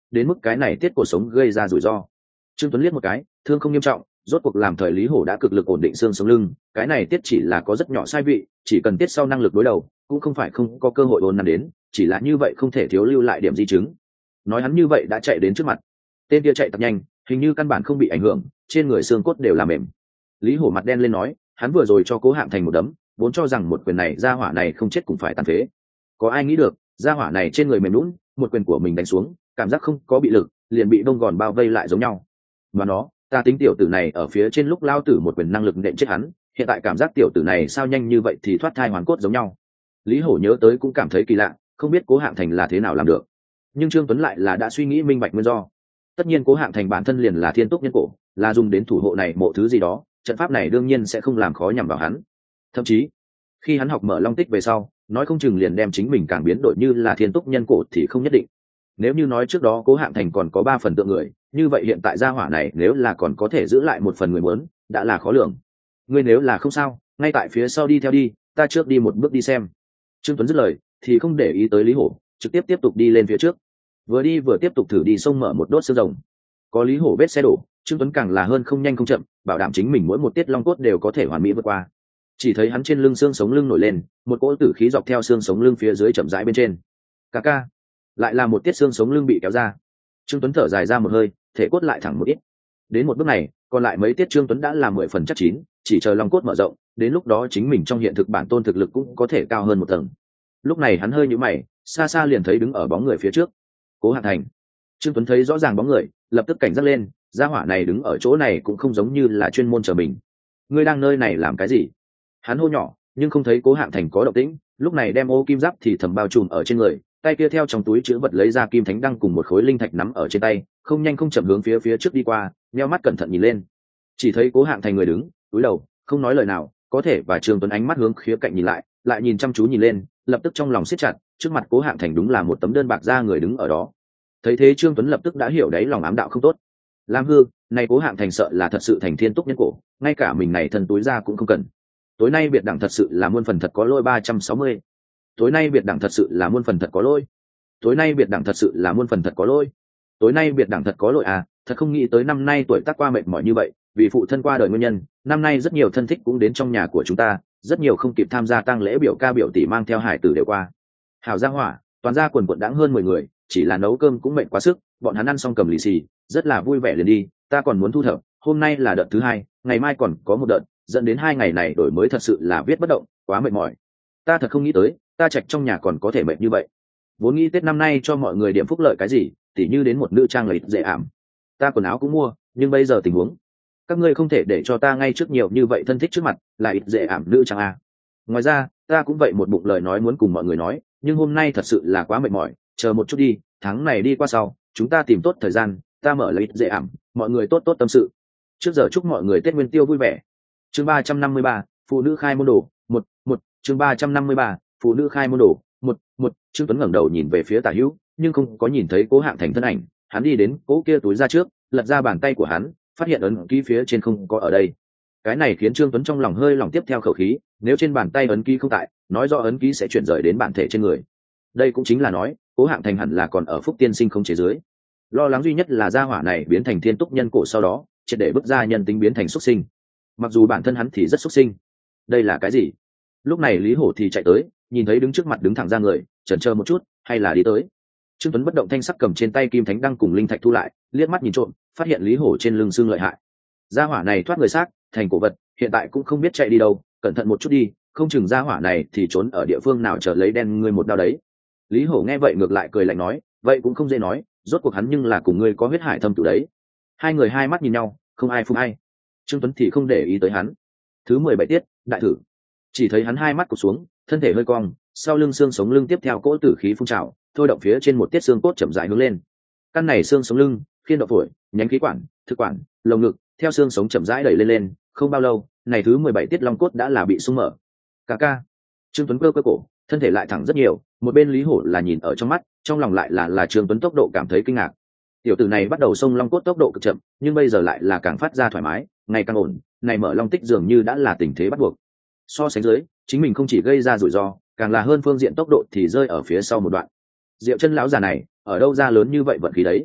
đến mức cái này tiết cuộc sống gây ra rủi ro. Trương Tuấn liếc một cái, thương không nghiêm trọng, rốt cuộc làm thời Lý Hổ đã cực lực ổn định xương sống lưng, cái này tiết chỉ là có rất nhỏ sai vị, chỉ cần tiết sau năng lực đối đầu, cũng không phải không có cơ hội ổn nằm đến, chỉ là như vậy không thể thiếu lưu lại điểm di chứng. Nói hắn như vậy đã chạy đến trước mặt, tên kia chạy thật nhanh, hình như căn bản không bị ảnh hưởng, trên người xương cốt đều là mềm. Lý Hổ mặt đen lên nói, hắn vừa rồi cho Cố Hạng Thành một đấm, vốn cho rằng một quyền này gia hỏa này không chết cũng phải tàn phế, có ai nghĩ được gia hỏa này trên người mềm lún, một quyền của mình đánh xuống, cảm giác không có bị lực, liền bị đông gòn bao vây lại giống nhau. Mà nó, ta tính tiểu tử này ở phía trên lúc lao tử một quyền năng lực nện chết hắn, hiện tại cảm giác tiểu tử này sao nhanh như vậy thì thoát thai hoàn cốt giống nhau. Lý Hổ nhớ tới cũng cảm thấy kỳ lạ, không biết Cố Hạng Thành là thế nào làm được. Nhưng Trương Tuấn lại là đã suy nghĩ minh bạch nguyên do. Tất nhiên Cố Hạng Thành bản thân liền là thiên túc nhân cổ, là dùng đến thủ hộ này mộ thứ gì đó, trận pháp này đương nhiên sẽ không làm khó nhằm vào hắn. Thậm chí, khi hắn học mở long tích về sau, nói không chừng liền đem chính mình càng biến đổi như là thiên túc nhân cổ thì không nhất định. Nếu như nói trước đó Cố Hạng Thành còn có ba phần tượng người, như vậy hiện tại gia hỏa này nếu là còn có thể giữ lại một phần người muốn, đã là khó lường. Ngươi nếu là không sao, ngay tại phía sau đi theo đi, ta trước đi một bước đi xem. Trương Tuấn dứt lời, thì không để ý tới Lý Hổ, trực tiếp tiếp tục đi lên phía trước. Vừa đi vừa tiếp tục thử đi sông mở một đốt xương rồng. Có Lý Hổ vết xe đổ, Trương Tuấn càng là hơn không nhanh không chậm, bảo đảm chính mình mỗi một tiết long cốt đều có thể hoàn mỹ vượt qua. Chỉ thấy hắn trên lưng xương sống lưng nổi lên, một cỗ tử khí dọc theo xương sống lưng phía dưới chậm rãi bên trên. Cà ca, lại là một tiết xương sống lưng bị kéo ra. Trương Tuấn thở dài ra một hơi, thể cốt lại thẳng một ít. Đến một bước này, còn lại mấy tiết Trương Tuấn đã làm mười phần chắc chín, chỉ chờ long cốt mở rộng, đến lúc đó chính mình trong hiện thực bản tôn thực lực cũng có thể cao hơn một tầng. Lúc này hắn hơi nhíu mày, xa xa liền thấy đứng ở bóng người phía trước. Cố Hạng Thành. Trương Tuấn thấy rõ ràng bóng người, lập tức cảnh giác lên, gia hỏa này đứng ở chỗ này cũng không giống như là chuyên môn chờ mình. Ngươi đang nơi này làm cái gì? Hắn hô nhỏ, nhưng không thấy Cố Hạng Thành có động tĩnh, lúc này đem ô kim giáp thì thầm bao trùm ở trên người, tay kia theo trong túi chứa vật lấy ra kim thánh đăng cùng một khối linh thạch nắm ở trên tay, không nhanh không chậm hướng phía phía trước đi qua, nheo mắt cẩn thận nhìn lên. Chỉ thấy Cố Hạng Thành người đứng, cúi đầu, không nói lời nào, có thể và Trương Tuấn ánh mắt hướng khía cạnh nhìn lại, lại nhìn chăm chú nhìn lên, lập tức trong lòng siết chặt, trước mặt Cố Hạng Thành đúng là một tấm đơn bạc da người đứng ở đó. Thấy thế Trương Tuấn lập tức đã hiểu đấy lòng ám đạo không tốt. Lam hư, này Cố Hạng Thành sợ là thật sự thành thiên túc nhân cổ, ngay cả mình này thân túi ra cũng không cần. Tối nay biệt đẳng thật sự là muôn phần thật có lỗi ba trăm sáu mươi. Tối nay biệt đẳng thật sự là muôn phần thật có lỗi. Tối nay biệt đẳng thật sự là muôn phần thật có lỗi. Tối nay biệt đẳng thật có lỗi à, thật không nghĩ tới năm nay tuổi tác qua mệt mỏi như vậy, vì phụ thân qua đời nguyên nhân, năm nay rất nhiều thân thích cũng đến trong nhà của chúng ta, rất nhiều không kịp tham gia tang lễ biểu ca biểu tỷ mang theo hải tử đều qua. Hảo gia hỏa, toàn gia quần quần đãng hơn mười người, chỉ là nấu cơm cũng mệt quá sức, bọn hắn ăn xong cầm lì xì, rất là vui vẻ liền đi, ta còn muốn thu thập, hôm nay là đợt thứ hai, ngày mai còn có một đợt, dẫn đến hai ngày này đổi mới thật sự là viết bất động, quá mệt mỏi. Ta thật không nghĩ tới, ta trạch trong nhà còn có thể mệt như vậy. Vốn nghĩ Tết năm nay cho mọi người điểm phúc lợi cái gì, tỉ như đến một nữ trang lợi dễ ảm. Ta quần áo cũng mua, nhưng bây giờ tình huống, các ngươi không thể để cho ta ngay trước nhiều như vậy thân thích trước mặt, là ít dễ ảm nữ trang à. Ngoài ra, ta cũng vậy một bụng lời nói muốn cùng mọi người nói, nhưng hôm nay thật sự là quá mệt mỏi, chờ một chút đi, tháng này đi qua sau, chúng ta tìm tốt thời gian, ta mở lấy dễ ảm, mọi người tốt tốt tâm sự. Trước giờ chúc mọi người Tết Nguyên Tiêu vui vẻ. Chương ba trăm năm mươi ba, phụ nữ khai môn đồ, một, một, chương ba trăm năm mươi ba, phụ nữ khai môn đồ, một, một, Trương Tuấn ngẩng đầu nhìn về phía Tả Hữu, nhưng không có nhìn thấy Cố Hạng Thành thân ảnh, hắn đi đến cố kia túi ra trước, lật ra bàn tay của hắn, phát hiện ấn ký phía trên không có ở đây. Cái này khiến Trương Tuấn trong lòng hơi lòng tiếp theo khẩu khí, nếu trên bàn tay ấn ký không tại, nói rõ ấn ký sẽ chuyển rời đến bản thể trên người. Đây cũng chính là nói, Cố Hạng Thành hẳn là còn ở Phúc Tiên Sinh không chế dưới. Lo lắng duy nhất là gia hỏa này biến thành thiên túc nhân cổ sau đó, triệt để bức ra nhân tính biến thành xuất sinh. Mặc dù bản thân hắn thì rất xuất sinh. Đây là cái gì? Lúc này Lý Hổ thì chạy tới, nhìn thấy đứng trước mặt đứng thẳng ra người, chần chờ một chút, hay là đi tới. Trương Tuấn bất động thanh sắc cầm trên tay kim thánh đăng cùng linh thạch thu lại, liếc mắt nhìn trộm, phát hiện Lý Hổ trên lưng xương lợi hại. Gia hỏa này thoát người xác, thành cổ vật, hiện tại cũng không biết chạy đi đâu, cẩn thận một chút đi, không chừng gia hỏa này thì trốn ở địa phương nào chờ lấy đen ngươi một đao đấy. Lý Hổ nghe vậy ngược lại cười lạnh nói, vậy cũng không dễ nói, rốt cuộc hắn nhưng là cùng ngươi có huyết hải thâm tử đấy. Hai người hai mắt nhìn nhau, không ai phụng ai. Trương Tuấn thì không để ý tới hắn. Thứ mười bảy tiết, đại thử. Chỉ thấy hắn hai mắt cụp xuống, thân thể hơi cong, sau lưng xương sống lưng tiếp theo cỗ tử khí phun trào, thôi động phía trên một tiết xương cốt chậm rãi hướng lên. Căn này xương sống lưng, khiên động phổi, nhánh khí quản, thực quản, lồng ngực, theo xương sống chậm rãi đẩy lên lên, không bao lâu, này thứ mười bảy tiết long cốt đã là bị sung mở. Cà ca. Trương Tuấn cơ cơ cổ, thân thể lại thẳng rất nhiều, một bên Lý Hổ là nhìn ở trong mắt, trong lòng lại là là Trương Tuấn tốc độ cảm thấy kinh ngạc. Tiểu tử này bắt đầu xông long cốt tốc độ cực chậm, nhưng bây giờ lại là càng phát ra thoải mái, ngày càng ổn, này mở long tích dường như đã là tình thế bắt buộc. So sánh dưới, chính mình không chỉ gây ra rủi ro, càng là hơn phương diện tốc độ thì rơi ở phía sau một đoạn. Diệu Chân lão già này, ở đâu ra lớn như vậy vận khí đấy?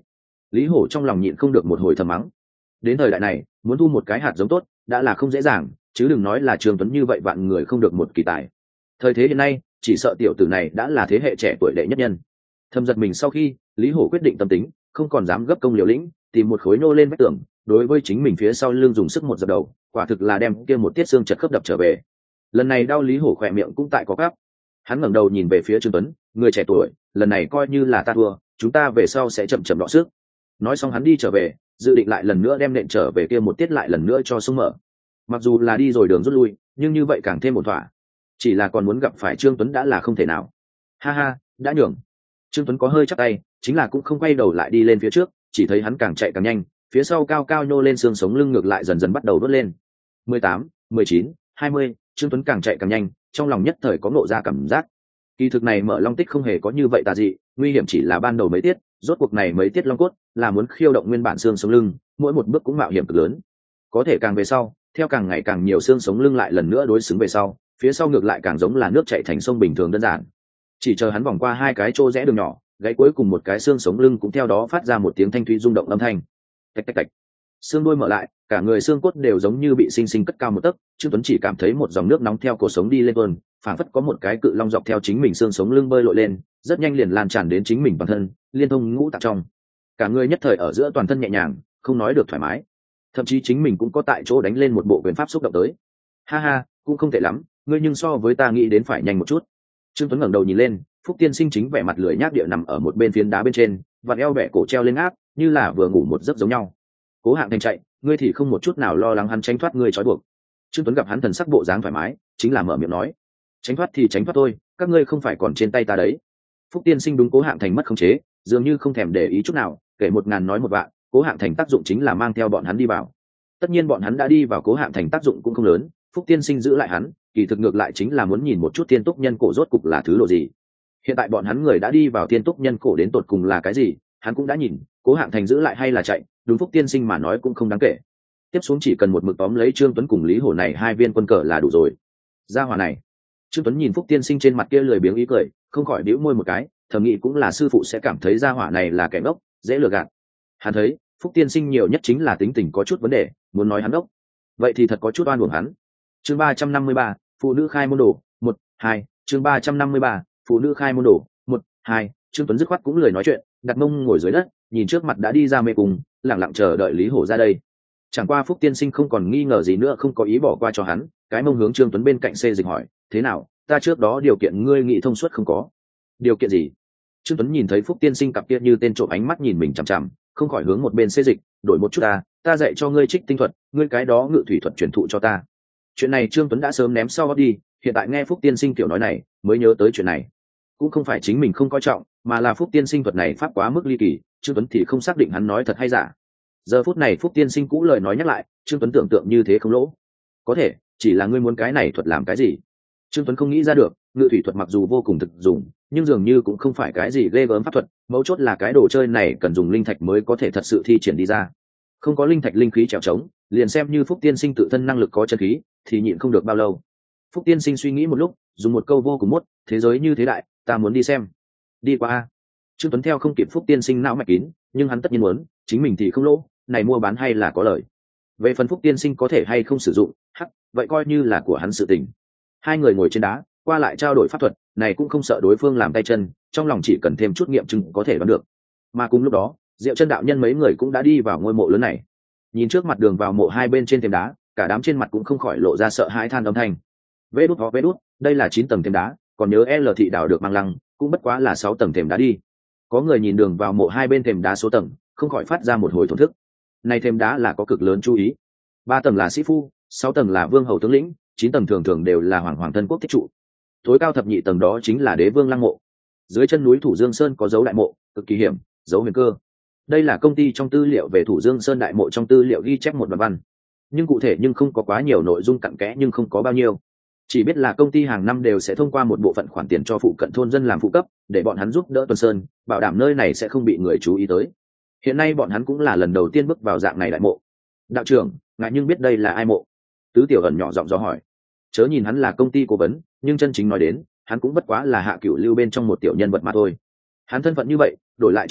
Lý Hổ trong lòng nhịn không được một hồi thầm mắng. Đến thời đại này muốn thu một cái hạt giống tốt đã là không dễ dàng, chứ đừng nói là Trương Tuấn như vậy vạn người không được một kỳ tài. Thời thế hiện nay chỉ sợ tiểu tử này đã là thế hệ trẻ tuổi đệ nhất nhân. Thầm giật mình sau khi Lý Hổ quyết định tâm tính, không còn dám gấp công liều lĩnh, tìm một khối nô lên vách tường, đối với chính mình phía sau lưng dùng sức một dập đầu, quả thực là đem kia một tiết xương chật khớp đập trở về. Lần này đau Lý Hổ khỏe miệng cũng tại có gắp. Hắn ngẩng đầu nhìn về phía Trương Tuấn, người trẻ tuổi, lần này coi như là ta thua, chúng ta về sau sẽ chậm chậm đọ sức. Nói xong hắn đi trở về, dự định lại lần nữa đem nện trở về kia một tiết lại lần nữa cho sung mở. Mặc dù là đi rồi đường rút lui, nhưng như vậy càng thêm một thỏa. Chỉ là còn muốn gặp phải Trương Tuấn đã là không thể nào. Ha ha, đã nhường. Trương Tuấn có hơi chắp tay, chính là cũng không quay đầu lại đi lên phía trước, chỉ thấy hắn càng chạy càng nhanh, phía sau cao cao nhô lên xương sống lưng ngược lại dần dần bắt đầu đốt lên. mười tám, mười chín, hai mươi, Trương Tuấn càng chạy càng nhanh, trong lòng nhất thời có ngộ ra cảm giác. Kỳ thực này mở long tích không hề có như vậy tà dị, nguy hiểm chỉ là ban đầu mấy tiết, rốt cuộc này mấy tiết long cốt là muốn khiêu động nguyên bản xương sống lưng, mỗi một bước cũng mạo hiểm cực lớn. Có thể càng về sau, theo càng ngày càng nhiều xương sống lưng lại lần nữa đối xứng về sau, phía sau ngược lại càng giống là nước chảy thành sông bình thường đơn giản. Chỉ chờ hắn vòng qua hai cái chỗ rẽ đường nhỏ, gãy cuối cùng một cái xương sống lưng cũng theo đó phát ra một tiếng thanh thúy rung động âm thanh. Tạch tạch tạch. Xương đuôi mở lại, cả người xương cốt đều giống như bị sinh sinh cất cao một tấc, Trương Tuấn chỉ cảm thấy một dòng nước nóng theo cổ sống đi lên tuôn, phảng phất có một cái cự long dọc theo chính mình xương sống lưng bơi lội lên, rất nhanh liền lan tràn đến chính mình bản thân, liên thông ngũ tạng trong. Cả người nhất thời ở giữa toàn thân nhẹ nhàng, không nói được thoải mái. Thậm chí chính mình cũng có tại chỗ đánh lên một bộ quyền pháp xúc động tới. Ha ha, cũng không tệ lắm, ngươi nhưng so với ta nghĩ đến phải nhanh một chút. Trương Tuấn ngẩng đầu nhìn lên, Phúc Tiên Sinh chính vẻ mặt lười nhác địa nằm ở một bên phiến đá bên trên, vặn eo bẻ cổ treo lên áp, như là vừa ngủ một giấc giống nhau. Cố Hạng Thành chạy, ngươi thì không một chút nào lo lắng hắn tránh thoát ngươi trói buộc. Trương Tuấn gặp hắn thần sắc bộ dáng thoải mái, chính là mở miệng nói, tránh thoát thì tránh thoát thôi, các ngươi không phải còn trên tay ta đấy. Phúc Tiên Sinh đúng Cố Hạng Thành mất khống chế, dường như không thèm để ý chút nào, kể một ngàn nói một vạn, Cố Hạng Thành tác dụng chính là mang theo bọn hắn đi vào. Tất nhiên bọn hắn đã đi vào, Cố Hạng Thành tác dụng cũng không lớn, Phúc Tiên Sinh giữ lại hắn, kỳ thực ngược lại chính là muốn nhìn một chút Thiên Túc Nhân Cổ rốt cục là thứ độ gì. Hiện tại bọn hắn người đã đi vào Thiên Túc Nhân Cổ đến tột cùng là cái gì, hắn cũng đã nhìn, Cố Hạng Thành giữ lại hay là chạy, đúng Phúc Tiên Sinh mà nói cũng không đáng kể. Tiếp xuống chỉ cần một mực tóm lấy Trương Tuấn cùng Lý Hổ này hai viên quân cờ là đủ rồi. Gia hỏa này. Trương Tuấn nhìn Phúc Tiên Sinh trên mặt kia lười biếng ý cười, không khỏi bĩu môi một cái, thầm nghĩ cũng là sư phụ sẽ cảm thấy gia hỏa này là kẻ ngốc, dễ lừa gạt. Hắn thấy, Phúc Tiên Sinh nhiều nhất chính là tính tình có chút vấn đề, muốn nói hắn ngốc, vậy thì thật có chút oan uổng hắn. Chương ba trăm năm mươi ba, phụ nữ khai môn đồ, một, hai, chương ba trăm năm mươi ba, phụ nữ khai môn đồ, một, hai, Trương Tuấn dứt khoát cũng lười nói chuyện, đặt mông ngồi dưới đất, nhìn trước mặt đã đi ra mê cung, lặng lặng chờ đợi Lý Hổ ra đây. Chẳng qua Phúc Tiên Sinh không còn nghi ngờ gì nữa, không có ý bỏ qua cho hắn, cái mông hướng Trương Tuấn bên cạnh xê dịch hỏi, thế nào, ta trước đó điều kiện ngươi nghĩ thông suốt không có? Điều kiện gì? Trương Tuấn nhìn thấy Phúc Tiên Sinh cặp kia như tên trộm ánh mắt nhìn mình chằm chằm, không khỏi hướng một bên xê dịch, đổi một chút ta, ta dạy cho ngươi trích tinh thuật, ngươi cái đó ngự thủy thuật truyền thụ cho ta. Chuyện này Trương Tuấn đã sớm ném sau đi, hiện tại nghe Phúc Tiên Sinh kiểu nói này, mới nhớ tới chuyện này. Cũng không phải chính mình không coi trọng, mà là Phúc Tiên Sinh thuật này pháp quá mức ly kỳ, Trương Tuấn thì không xác định hắn nói thật hay giả. Giờ phút này Phúc Tiên Sinh cũ lời nói nhắc lại, Trương Tuấn tưởng tượng như thế không lỗ. Có thể, chỉ là ngươi muốn cái này thuật làm cái gì? Trương Tuấn không nghĩ ra được, ngự thủy thuật mặc dù vô cùng thực dụng, nhưng dường như cũng không phải cái gì ghê gớm pháp thuật, mấu chốt là cái đồ chơi này cần dùng linh thạch mới có thể thật sự thi triển đi ra. Không có linh thạch linh khí trèo trống, liền xem như Phúc Tiên Sinh tự thân năng lực có chân khí, thì nhịn không được bao lâu. Phúc Tiên Sinh suy nghĩ một lúc, dùng một câu vô cùng mốt, thế giới như thế đại, ta muốn đi xem. Đi qua a. Trương Tuấn theo không kịp Phúc Tiên Sinh não mạch kín, nhưng hắn tất nhiên muốn, chính mình thì không lỗ, này mua bán hay là có lời. Về phần Phúc Tiên Sinh có thể hay không sử dụng, hắc, vậy coi như là của hắn sự tình. Hai người ngồi trên đá, qua lại trao đổi pháp thuật, này cũng không sợ đối phương làm tay chân, trong lòng chỉ cần thêm chút nghiệm chứng có thể đoán được. Mà cùng lúc đó, Diệu Chân đạo nhân mấy người cũng đã đi vào ngôi mộ lớn này. Nhìn trước mặt đường vào mộ hai bên trên thềm đá, cả đám trên mặt cũng không khỏi lộ ra sợ hãi than âm thanh. Vế đút ho vế đút, đây là chín tầng thềm đá, còn nhớ L thị đào được mang lăng, cũng bất quá là sáu tầng thềm đá đi. Có người nhìn đường vào mộ hai bên thềm đá số tầng, không khỏi phát ra một hồi thổn thức. Này thềm đá là có cực lớn chú ý. Ba tầng là sĩ phu, sáu tầng là vương hầu tướng lĩnh, chín tầng thường thường đều là hoàng hoàng thân quốc thích trụ. Tối cao thập nhị tầng đó chính là đế vương lăng mộ. Dưới chân núi Thủ Dương Sơn có dấu đại mộ, cực kỳ hiểm, dấu huyền cơ. Đây là công ty trong tư liệu về Thủ Dương Sơn đại mộ trong tư liệu ghi chép một đoạn văn, nhưng cụ thể nhưng không có quá nhiều nội dung cặn kẽ, nhưng không có bao nhiêu. Chỉ biết là công ty hàng năm đều sẽ thông qua một bộ phận khoản tiền cho phụ cận thôn dân làm phụ cấp, để bọn hắn giúp đỡ Tuần Sơn, bảo đảm nơi này sẽ không bị người chú ý tới. Hiện nay bọn hắn cũng là lần đầu tiên bước vào dạng này đại mộ. Đạo trưởng, ngài nhưng biết đây là ai mộ? Tứ Tiểu ẩn nhỏ giọng dò hỏi. Chớ nhìn hắn là công ty cố vấn, nhưng chân chính nói đến, hắn cũng bất quá là Hạ Cửu Lưu bên trong một tiểu nhân vật mà thôi. Hắn thân phận như vậy, đổi lại trước kia,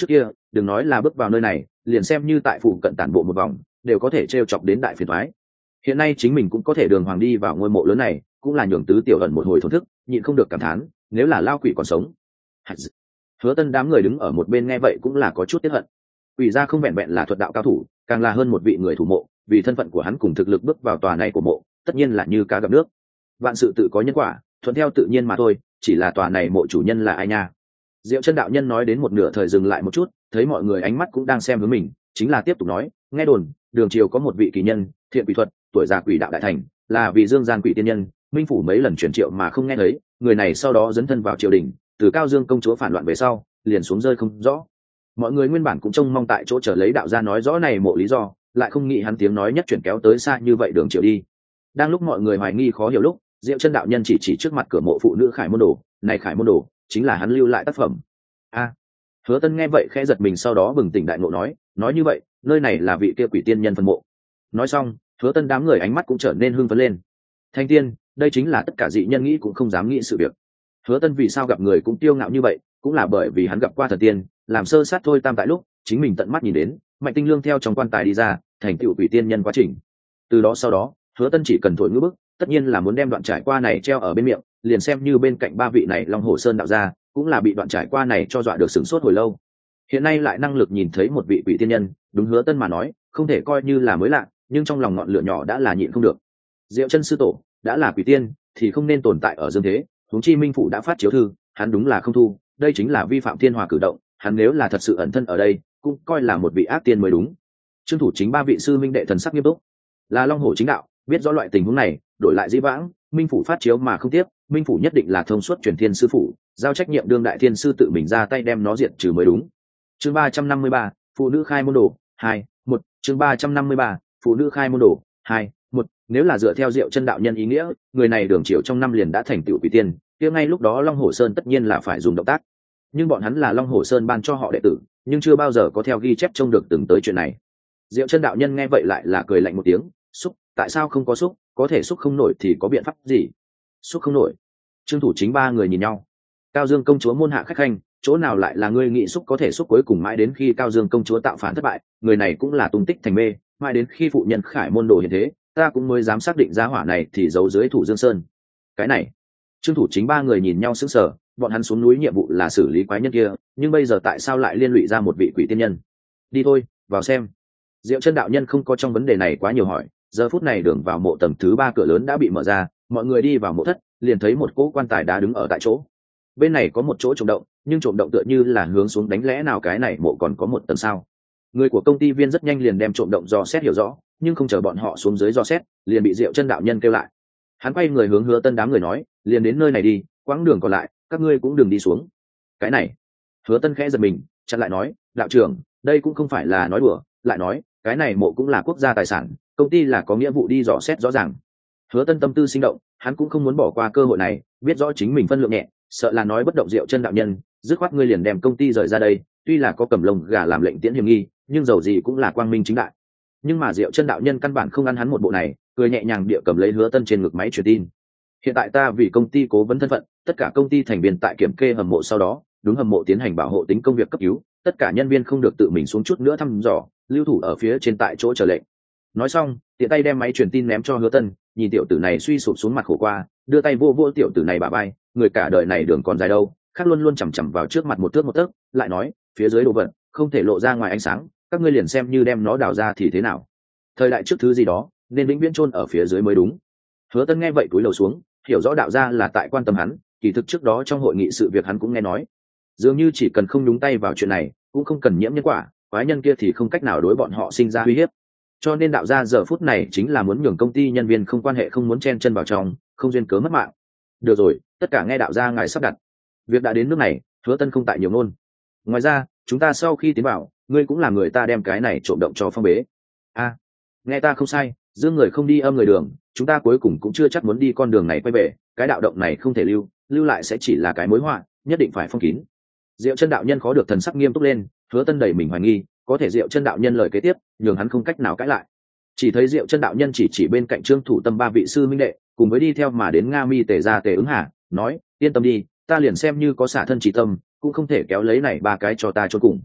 đừng nói là bước vào nơi này, liền xem như tại phụ cận tản bộ một vòng đều có thể t r e o chọc đến đại phiền thoái. Hiện nay chính mình cũng có thể đường hoàng đi vào ngôi mộ lớn này, cũng là nhường tứ tiểu ẩn một hồi thổn thức, nhịn không được cảm thán, nếu là lao quỷ còn sống. Hứa Tân đám người đứng ở một bên nghe vậy cũng là có chút tiếc hận. Quỷ gia không vẹn vẹn là thuật đạo cao thủ, càng là hơn một vị người thủ mộ, vì thân phận của hắn cùng thực lực bước vào tòa này của mộ, tất nhiên là như cá gặp nước. Vạn sự tự có nhân quả, thuận theo tự nhiên mà thôi, chỉ là tòa này mộ chủ nhân là ai nha? Diệu Chân đạo nhân nói đến một nửa thời dừng lại một chút, thấy mọi người ánh mắt cũng đang xem hướng mình, chính là tiếp tục nói, nghe đồn, đường triều có một vị kỳ nhân, thiện quỷ thuật, tuổi già quỷ đạo đại thành, là vì dương gian quỷ tiên nhân, minh phủ mấy lần truyền triệu mà không nghe thấy, người này sau đó dấn thân vào triều đình, từ Cao Dương công chúa phản loạn về sau, liền xuống rơi không rõ. Mọi người nguyên bản cũng trông mong tại chỗ chờ lấy đạo gia nói rõ này mộ lý do, lại không nghĩ hắn tiếng nói nhất chuyển kéo tới xa như vậy đường triều đi. Đang lúc mọi người hoài nghi khó hiểu lúc, Diệu Chân đạo nhân chỉ chỉ trước mặt cửa mộ phụ nữ Khải môn đồ, này Khải môn đồ chính là hắn lưu lại tác phẩm. A. Hứa Tân nghe vậy khẽ giật mình, sau đó bừng tỉnh đại ngộ nói, nói như vậy, nơi này là vị kia quỷ tiên nhân phân mộ. Nói xong, Hứa Tân đám người ánh mắt cũng trở nên hưng phấn lên. Thanh tiên, đây chính là tất cả dị nhân nghĩ cũng không dám nghĩ sự việc. Hứa Tân vì sao gặp người cũng tiêu ngạo như vậy, cũng là bởi vì hắn gặp qua thần tiên, làm sơ sát thôi tam tại lúc, chính mình tận mắt nhìn đến, Mạnh Tinh Lương theo trong quan tài đi ra, thành tựu quỷ tiên nhân quá trình. Từ đó sau đó, Hứa Tân chỉ cần thổi ngữ bức, tất nhiên là muốn đem đoạn trải qua này treo ở bên miệng, liền xem như bên cạnh ba vị này Long Hồ Sơn đạo gia, cũng là bị đoạn trải qua này cho dọa được sửng sốt hồi lâu. Hiện nay lại năng lực nhìn thấy một vị quỷ tiên nhân, đúng Hứa Tân mà nói, không thể coi như là mới lạ, nhưng trong lòng ngọn lửa nhỏ đã là nhịn không được. Diệu Chân sư tổ đã là quỷ tiên, thì không nên tồn tại ở dương thế, huống chi minh phụ đã phát chiếu thư, hắn đúng là không thu, đây chính là vi phạm thiên hòa cử động, hắn nếu là thật sự ẩn thân ở đây, cũng coi là một vị ác tiên mới đúng. Trương thủ chính ba vị sư minh đệ thần sắc nghiêm túc, là Long Hổ chính đạo, biết rõ loại tình huống này, đổi lại dĩ vãng, minh phủ phát chiếu mà không tiếp, minh phủ nhất định là thông suốt truyền thiên sư phủ, giao trách nhiệm đương đại thiên sư tự mình ra tay đem nó diệt trừ mới đúng. Chương ba trăm năm mươi ba, phụ nữ khai môn đồ, hai, một, chương ba trăm năm mươi ba, phụ nữ khai môn đồ, hai, một, nếu là dựa theo Diệu Chân đạo nhân ý nghĩa, người này đường triều trong năm liền đã thành tựu quỷ tiên, kia ngay lúc đó Long Hổ Sơn tất nhiên là phải dùng động tác. Nhưng bọn hắn là Long Hổ Sơn ban cho họ đệ tử, nhưng chưa bao giờ có theo ghi chép trông được từng tới chuyện này. Diệu Chân đạo nhân nghe vậy lại là cười lạnh một tiếng, xúc, tại sao không có xúc, có thể xúc không nổi thì có biện pháp gì? Xúc không nổi. Trương thủ chính ba người nhìn nhau. Cao Dương công chúa môn hạ khách khanh, chỗ nào lại là ngươi nghĩ xúc có thể xúc, cuối cùng mãi đến khi Cao Dương công chúa tạo phản thất bại, người này cũng là tung tích thành mê, mãi đến khi phụ nhân Khải môn đồ hiện thế, ta cũng mới dám xác định giá hỏa này thì giấu dưới thủ Dương Sơn. Cái này, Trương thủ chính ba người nhìn nhau sững sờ, bọn hắn xuống núi nhiệm vụ là xử lý quái nhân kia, nhưng bây giờ tại sao lại liên lụy ra một vị quỷ tiên nhân? Đi thôi, vào xem. Diệu Chân đạo nhân không có trong vấn đề này quá nhiều hỏi, giờ phút này đường vào mộ tầng thứ ba cửa lớn đã bị mở ra, mọi người đi vào mộ thất, liền thấy một cỗ quan tài đá đứng ở tại chỗ. Bên này có một chỗ trộm động, nhưng trộm động tựa như là hướng xuống đánh, lẽ nào cái này mộ còn có một tầng sao? Người của công ty viên rất nhanh liền đem trộm động dò xét hiểu rõ, nhưng không chờ bọn họ xuống dưới dò xét, liền bị Diệu Chân đạo nhân kêu lại. Hắn quay người hướng Hứa Tân đám người nói, liền đến nơi này đi, quãng đường còn lại, các ngươi cũng đừng đi xuống. Cái này, Hứa Tân khẽ giật mình, chặn lại nói, đạo trưởng, đây cũng không phải là nói đùa, lại nói, cái này mộ cũng là quốc gia tài sản, công ty là có nghĩa vụ đi dò xét rõ ràng. Hứa Tân tâm tư sinh động, hắn cũng không muốn bỏ qua cơ hội này, biết rõ chính mình phân lượng nhẹ, sợ là nói bất động Diệu Chân đạo nhân, dứt khoát ngươi liền đem công ty rời ra đây, tuy là có cầm lồng gà làm lệnh tiễn hiểm nghi, nhưng dầu gì cũng là quang minh chính đại. Nhưng mà Diệu Chân đạo nhân căn bản không ăn hắn một bộ này, cười nhẹ nhàng địa cầm lấy Hứa Tân trên ngực máy truyền tin. Hiện tại ta vì công ty cố vấn thân phận, tất cả công ty thành viên tại kiểm kê hầm mộ sau đó, đúng hầm mộ tiến hành bảo hộ tính công việc cấp cứu, tất cả nhân viên không được tự mình xuống chút nữa thăm dò, lưu thủ ở phía trên tại chỗ chờ lệnh. Nói xong, tiện tay đem máy truyền tin ném cho Hứa Tân, nhìn tiểu tử này suy sụp xuống mặt khổ qua, đưa tay vô vô tiểu tử này bả vai, người cả đời này đường còn dài đâu, khác luôn luôn chằm chằm vào trước mặt một thước một tấc, lại nói, phía dưới đồ vật không thể lộ ra ngoài ánh sáng, các ngươi liền xem như đem nó đào ra thì thế nào? Thời đại trước thứ gì đó, nên vĩnh viễn chôn ở phía dưới mới đúng. Hứa Tân nghe vậy cúi đầu xuống, hiểu rõ đạo gia là tại quan tâm hắn, kỳ thực trước đó trong hội nghị sự việc hắn cũng nghe nói, dường như chỉ cần không nhúng tay vào chuyện này, cũng không cần nhiễm nhân quả, quái nhân kia thì không cách nào đối bọn họ sinh ra uy hiếp. Cho nên đạo gia giờ phút này chính là muốn nhường công ty nhân viên không quan hệ không muốn chen chân vào trong, không duyên cớ mất mạng. Được rồi, tất cả nghe đạo gia ngài sắp đặt. Việc đã đến nước này, Hứa Tân không tại nhiều ngôn. Ngoài ra, chúng ta sau khi tiến vào, ngươi cũng là người ta đem cái này trộm động cho phong bế. A, à, nghe ta không sai, dương người không đi âm người đường, chúng ta cuối cùng cũng chưa chắc muốn đi con đường này quay về, cái đạo động này không thể lưu, lưu lại sẽ chỉ là cái mối họa, nhất định phải phong kín. Diệu Chân đạo nhân khó được thần sắc nghiêm túc lên, Hứa Tân đẩy mình hoài nghi, có thể Diệu Chân đạo nhân lời kế tiếp, nhường hắn không cách nào cãi lại. Chỉ thấy Diệu Chân đạo nhân chỉ chỉ bên cạnh Trương Thủ Tâm ba vị sư minh đệ, cùng với đi theo mà đến Nga Mi Tề gia Tề ứng Hà, nói, yên tâm đi, ta liền xem như có xả thân chỉ tâm, cũng không thể kéo lấy này ba cái cho ta chôn cùng.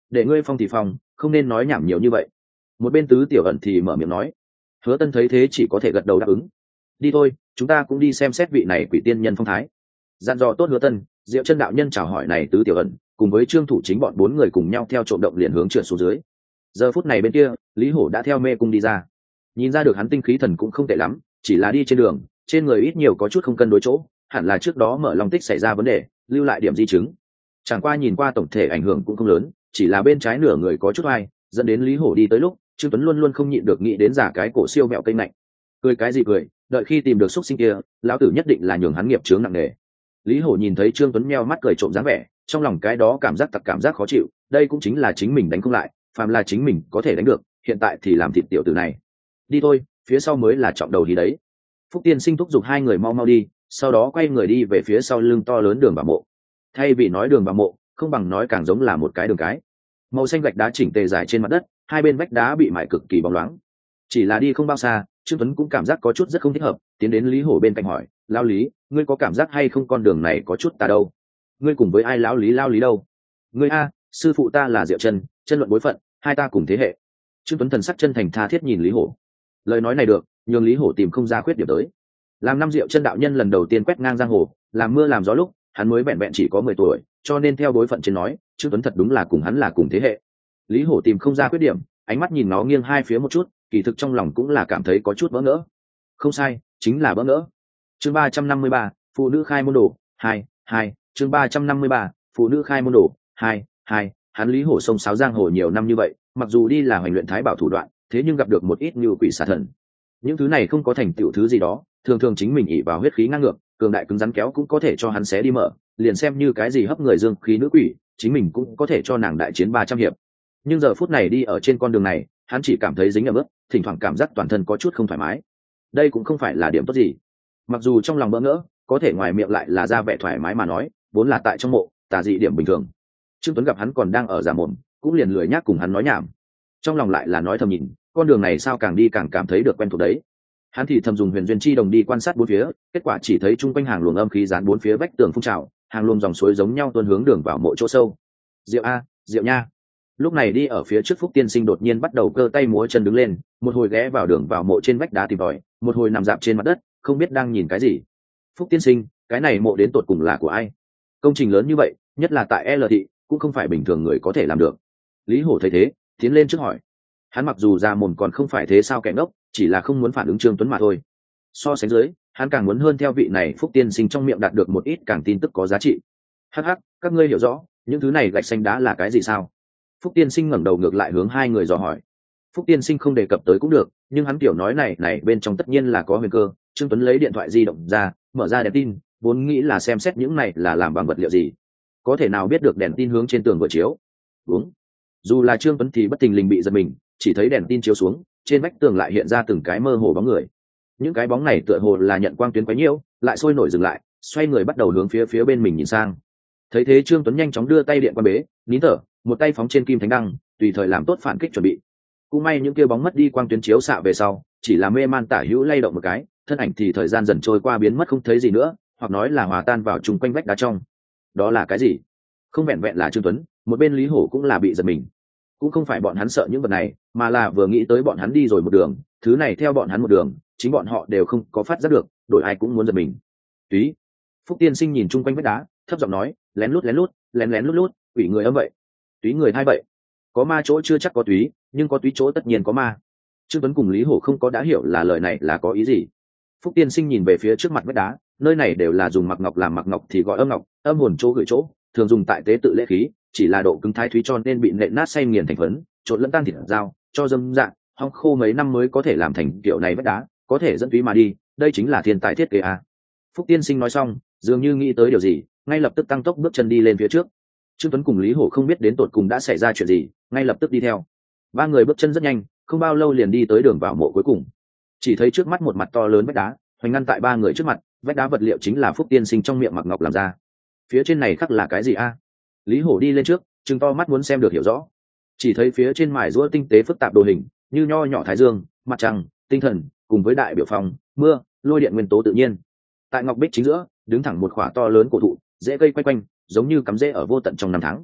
để ngươi phong thì phong, không nên nói nhảm nhiều như vậy. Một bên tứ tiểu ẩn thì mở miệng nói. Hứa Tân thấy thế chỉ có thể gật đầu đáp ứng. Đi thôi, chúng ta cũng đi xem xét vị này quỷ tiên nhân phong thái. Dặn dò tốt Hứa Tân, Diệu Chân đạo nhân chào hỏi này tứ tiểu ẩn, cùng với Trương Thủ Chính bọn bốn người cùng nhau theo trộm động liền hướng trượt xuống dưới. Giờ phút này bên kia, Lý Hổ đã theo mê cung đi ra. Nhìn ra được hắn tinh khí thần cũng không tệ lắm, chỉ là đi trên đường, trên người ít nhiều có chút không cân đối chỗ, hẳn là trước đó mở long tích xảy ra vấn đề, lưu lại điểm di chứng. Chẳng qua nhìn qua tổng thể ảnh hưởng cũng không lớn, chỉ là bên trái nửa người có chút oai, dẫn đến Lý Hổ đi tới lúc, Trương Tuấn luôn luôn không nhịn được nghĩ đến giả cái cổ siêu mẹo cây mạnh. Cười cái gì cười, đợi khi tìm được xúc sinh kia, lão tử nhất định là nhường hắn nghiệp chướng nặng nề. Lý Hổ nhìn thấy Trương Tuấn meo mắt cười trộm dáng vẻ, trong lòng cái đó cảm giác tặc cảm giác khó chịu, đây cũng chính là chính mình đánh không lại, phàm là chính mình có thể đánh được, hiện tại thì làm thịt tiểu tử này. Đi thôi, phía sau mới là trọng đầu thì đấy. Phúc Tiên Sinh thúc giục hai người mau mau đi, sau đó quay người đi về phía sau lưng to lớn đường vào mộ. Thay vì nói đường vào mộ, không bằng nói càng giống là một cái đường cái. Màu xanh gạch đá chỉnh tề dài trên mặt đất, hai bên vách đá bị mài cực kỳ bóng loáng. Chỉ là đi không bao xa, Trương Tuấn cũng cảm giác có chút rất không thích hợp, tiến đến Lý Hổ bên cạnh hỏi, "Lão Lý, ngươi có cảm giác hay không con đường này có chút tà đâu? Ngươi cùng với ai lão Lý lão Lý đâu?" "Ngươi a, sư phụ ta là Diệu Chân, chân luận bối phận, hai ta cùng thế hệ." Trương Tuấn thần sắc chân thành tha thiết nhìn Lý Hổ. Lời nói này được, nhường Lý Hổ tìm không ra khuyết điểm tới. Làm năm Diệu Chân đạo nhân lần đầu tiên quét ngang giang hồ, làm mưa làm gió lúc, hắn mới vẹn vẹn chỉ có mười tuổi, cho nên theo bối phận trên nói, Trương Tuấn thật đúng là cùng hắn là cùng thế hệ. Lý Hổ tìm không ra khuyết điểm, ánh mắt nhìn nó nghiêng hai phía một chút, kỳ thực trong lòng cũng là cảm thấy có chút bỡ ngỡ. Không sai, chính là bỡ ngỡ. Chương ba trăm năm mươi ba, phụ nữ khai môn đồ, hai, hai, chương ba trăm năm mươi ba, phụ nữ khai môn đồ, hai, hai, hắn Lý Hổ sông sáo giang hồ nhiều năm như vậy, mặc dù đi là hoành luyện thái bảo thủ đoạn, thế nhưng gặp được một ít như quỷ xà thần. Những thứ này không có thành tựu thứ gì đó, thường thường chính mình ỷ vào huyết khí ngang ngược, cường đại cứng rắn kéo cũng có thể cho hắn xé đi mở, liền xem như cái gì hấp người dương khí nữ quỷ, chính mình cũng có thể cho nàng đại chiến ba trăm hiệp. Nhưng giờ phút này đi ở trên con đường này, hắn chỉ cảm thấy dính ở bước, thỉnh thoảng cảm giác toàn thân có chút không thoải mái. Đây cũng không phải là điểm tốt gì. Mặc dù trong lòng bỡ ngỡ, có thể ngoài miệng lại là ra vẻ thoải mái mà nói, vốn là tại trong mộ, tà dị điểm bình thường. Trương Tuấn gặp hắn còn đang ở giả mồm, cũng liền lười nhác cùng hắn nói nhảm. Trong lòng lại là nói thầm nhìn, con đường này sao càng đi càng cảm thấy được quen thuộc đấy. Hắn thì thầm dùng huyền duyên chi đồng đi quan sát bốn phía, kết quả chỉ thấy chung quanh hàng luồng âm khí dán bốn phía vách tường phun trào, hàng luồng dòng suối giống nhau tuôn hướng đường vào mộ chỗ sâu. Diệu a, Diệu nha. Lúc này đi ở phía trước Phúc Tiên Sinh đột nhiên bắt đầu cơ tay múa chân đứng lên, một hồi ghé vào đường vào mộ trên vách đá tìm tòi, một hồi nằm dạp trên mặt đất, không biết đang nhìn cái gì. Phúc Tiên Sinh, cái này mộ đến tột cùng là của ai? Công trình lớn như vậy, nhất là tại L thị, cũng không phải bình thường người có thể làm được. Lý Hổ thấy thế, tiến lên trước hỏi. Hắn mặc dù già mồm còn không phải thế sao kẻ ngốc, chỉ là không muốn phản ứng Trương Tuấn mà thôi. So sánh dưới, hắn càng muốn hơn theo vị này Phúc Tiên Sinh trong miệng đạt được một ít càng tin tức có giá trị. Hắc hắc, các ngươi hiểu rõ, những thứ này gạch xanh đá là cái gì sao? Phúc Tiên Sinh ngẩng đầu ngược lại hướng hai người dò hỏi. Phúc Tiên Sinh không đề cập tới cũng được, nhưng hắn kiểu nói này này bên trong tất nhiên là có huyền cơ. Trương Tuấn lấy điện thoại di động ra, mở ra đèn tin, vốn nghĩ là xem xét những này là làm bằng vật liệu gì. Có thể nào biết được đèn tin hướng trên tường vừa chiếu? Đúng. Dù là Trương Tuấn thì bất thình lình bị giật mình, chỉ thấy đèn tin chiếu xuống, trên vách tường lại hiện ra từng cái mơ hồ bóng người. Những cái bóng này tựa hồ là nhận quang tuyến quá nhiều, lại sôi nổi dừng lại, xoay người bắt đầu hướng phía phía bên mình nhìn sang. Thấy thế Trương Tuấn nhanh chóng đưa tay điện qua bế, nín thở, một tay phóng trên kim thánh đăng, tùy thời làm tốt phản kích chuẩn bị. Cũng may những kia bóng mất đi quang tuyến chiếu xạ về sau, chỉ là mê man tả hữu lay động một cái, thân ảnh thì thời gian dần trôi qua biến mất không thấy gì nữa, hoặc nói là hòa tan vào chung quanh vách đá trong. Đó là cái gì? Không vẹn vẹn là Trương Tuấn, một bên Lý Hổ cũng là bị giật mình. Cũng không phải bọn hắn sợ những vật này, mà là vừa nghĩ tới bọn hắn đi rồi một đường, thứ này theo bọn hắn một đường, chính bọn họ đều không có phát giác được, đổi ai cũng muốn giật mình. Túy. Phúc Tiên Sinh nhìn chung quanh vách đá, thấp giọng nói, lén lút lén lút, lén lén lút lút, quỷ người âm vậy. Túy người thay vậy. Có ma chỗ chưa chắc có túy, nhưng có túy chỗ tất nhiên có ma. Trương Tuấn cùng Lý Hổ không có đã hiểu là lời này là có ý gì. Phúc Tiên Sinh nhìn về phía trước mặt vách đá, nơi này đều là dùng mặc ngọc làm mặc ngọc thì gọi âm ngọc, âm hồn chỗ gửi chỗ, thường dùng tại tế tự lễ khí, chỉ là độ cứng thái thúy cho nên bị nện nát xay nghiền thành phấn, trộn lẫn tan thịt dao, cho dâm dạng, hong khô mấy năm mới có thể làm thành kiểu này vách đá, có thể dẫn túy mà đi, đây chính là thiên tài thiết kế à. Phúc Tiên Sinh nói xong, dường như nghĩ tới điều gì, ngay lập tức tăng tốc bước chân đi lên phía trước. Trương Tuấn cùng Lý Hổ không biết đến tột cùng đã xảy ra chuyện gì, ngay lập tức đi theo. Ba người bước chân rất nhanh, không bao lâu liền đi tới đường vào mộ cuối cùng. Chỉ thấy trước mắt một mặt to lớn vách đá, hoành ngăn tại ba người trước mặt, vách đá vật liệu chính là Phúc Tiên Sinh trong miệng mặc ngọc làm ra. Phía trên này khắc là cái gì a? Lý Hổ đi lên trước, trừng to mắt muốn xem được hiểu rõ. Chỉ thấy phía trên mài giũa tinh tế phức tạp đồ hình, như nho nhỏ thái dương, mặt trăng, tinh thần, cùng với đại biểu phong, mưa, lôi điện nguyên tố tự nhiên. Tại ngọc bích chính giữa, đứng thẳng một khỏa to lớn cổ thụ, rễ cây quay quanh, giống như cắm rễ ở vô tận trong năm tháng.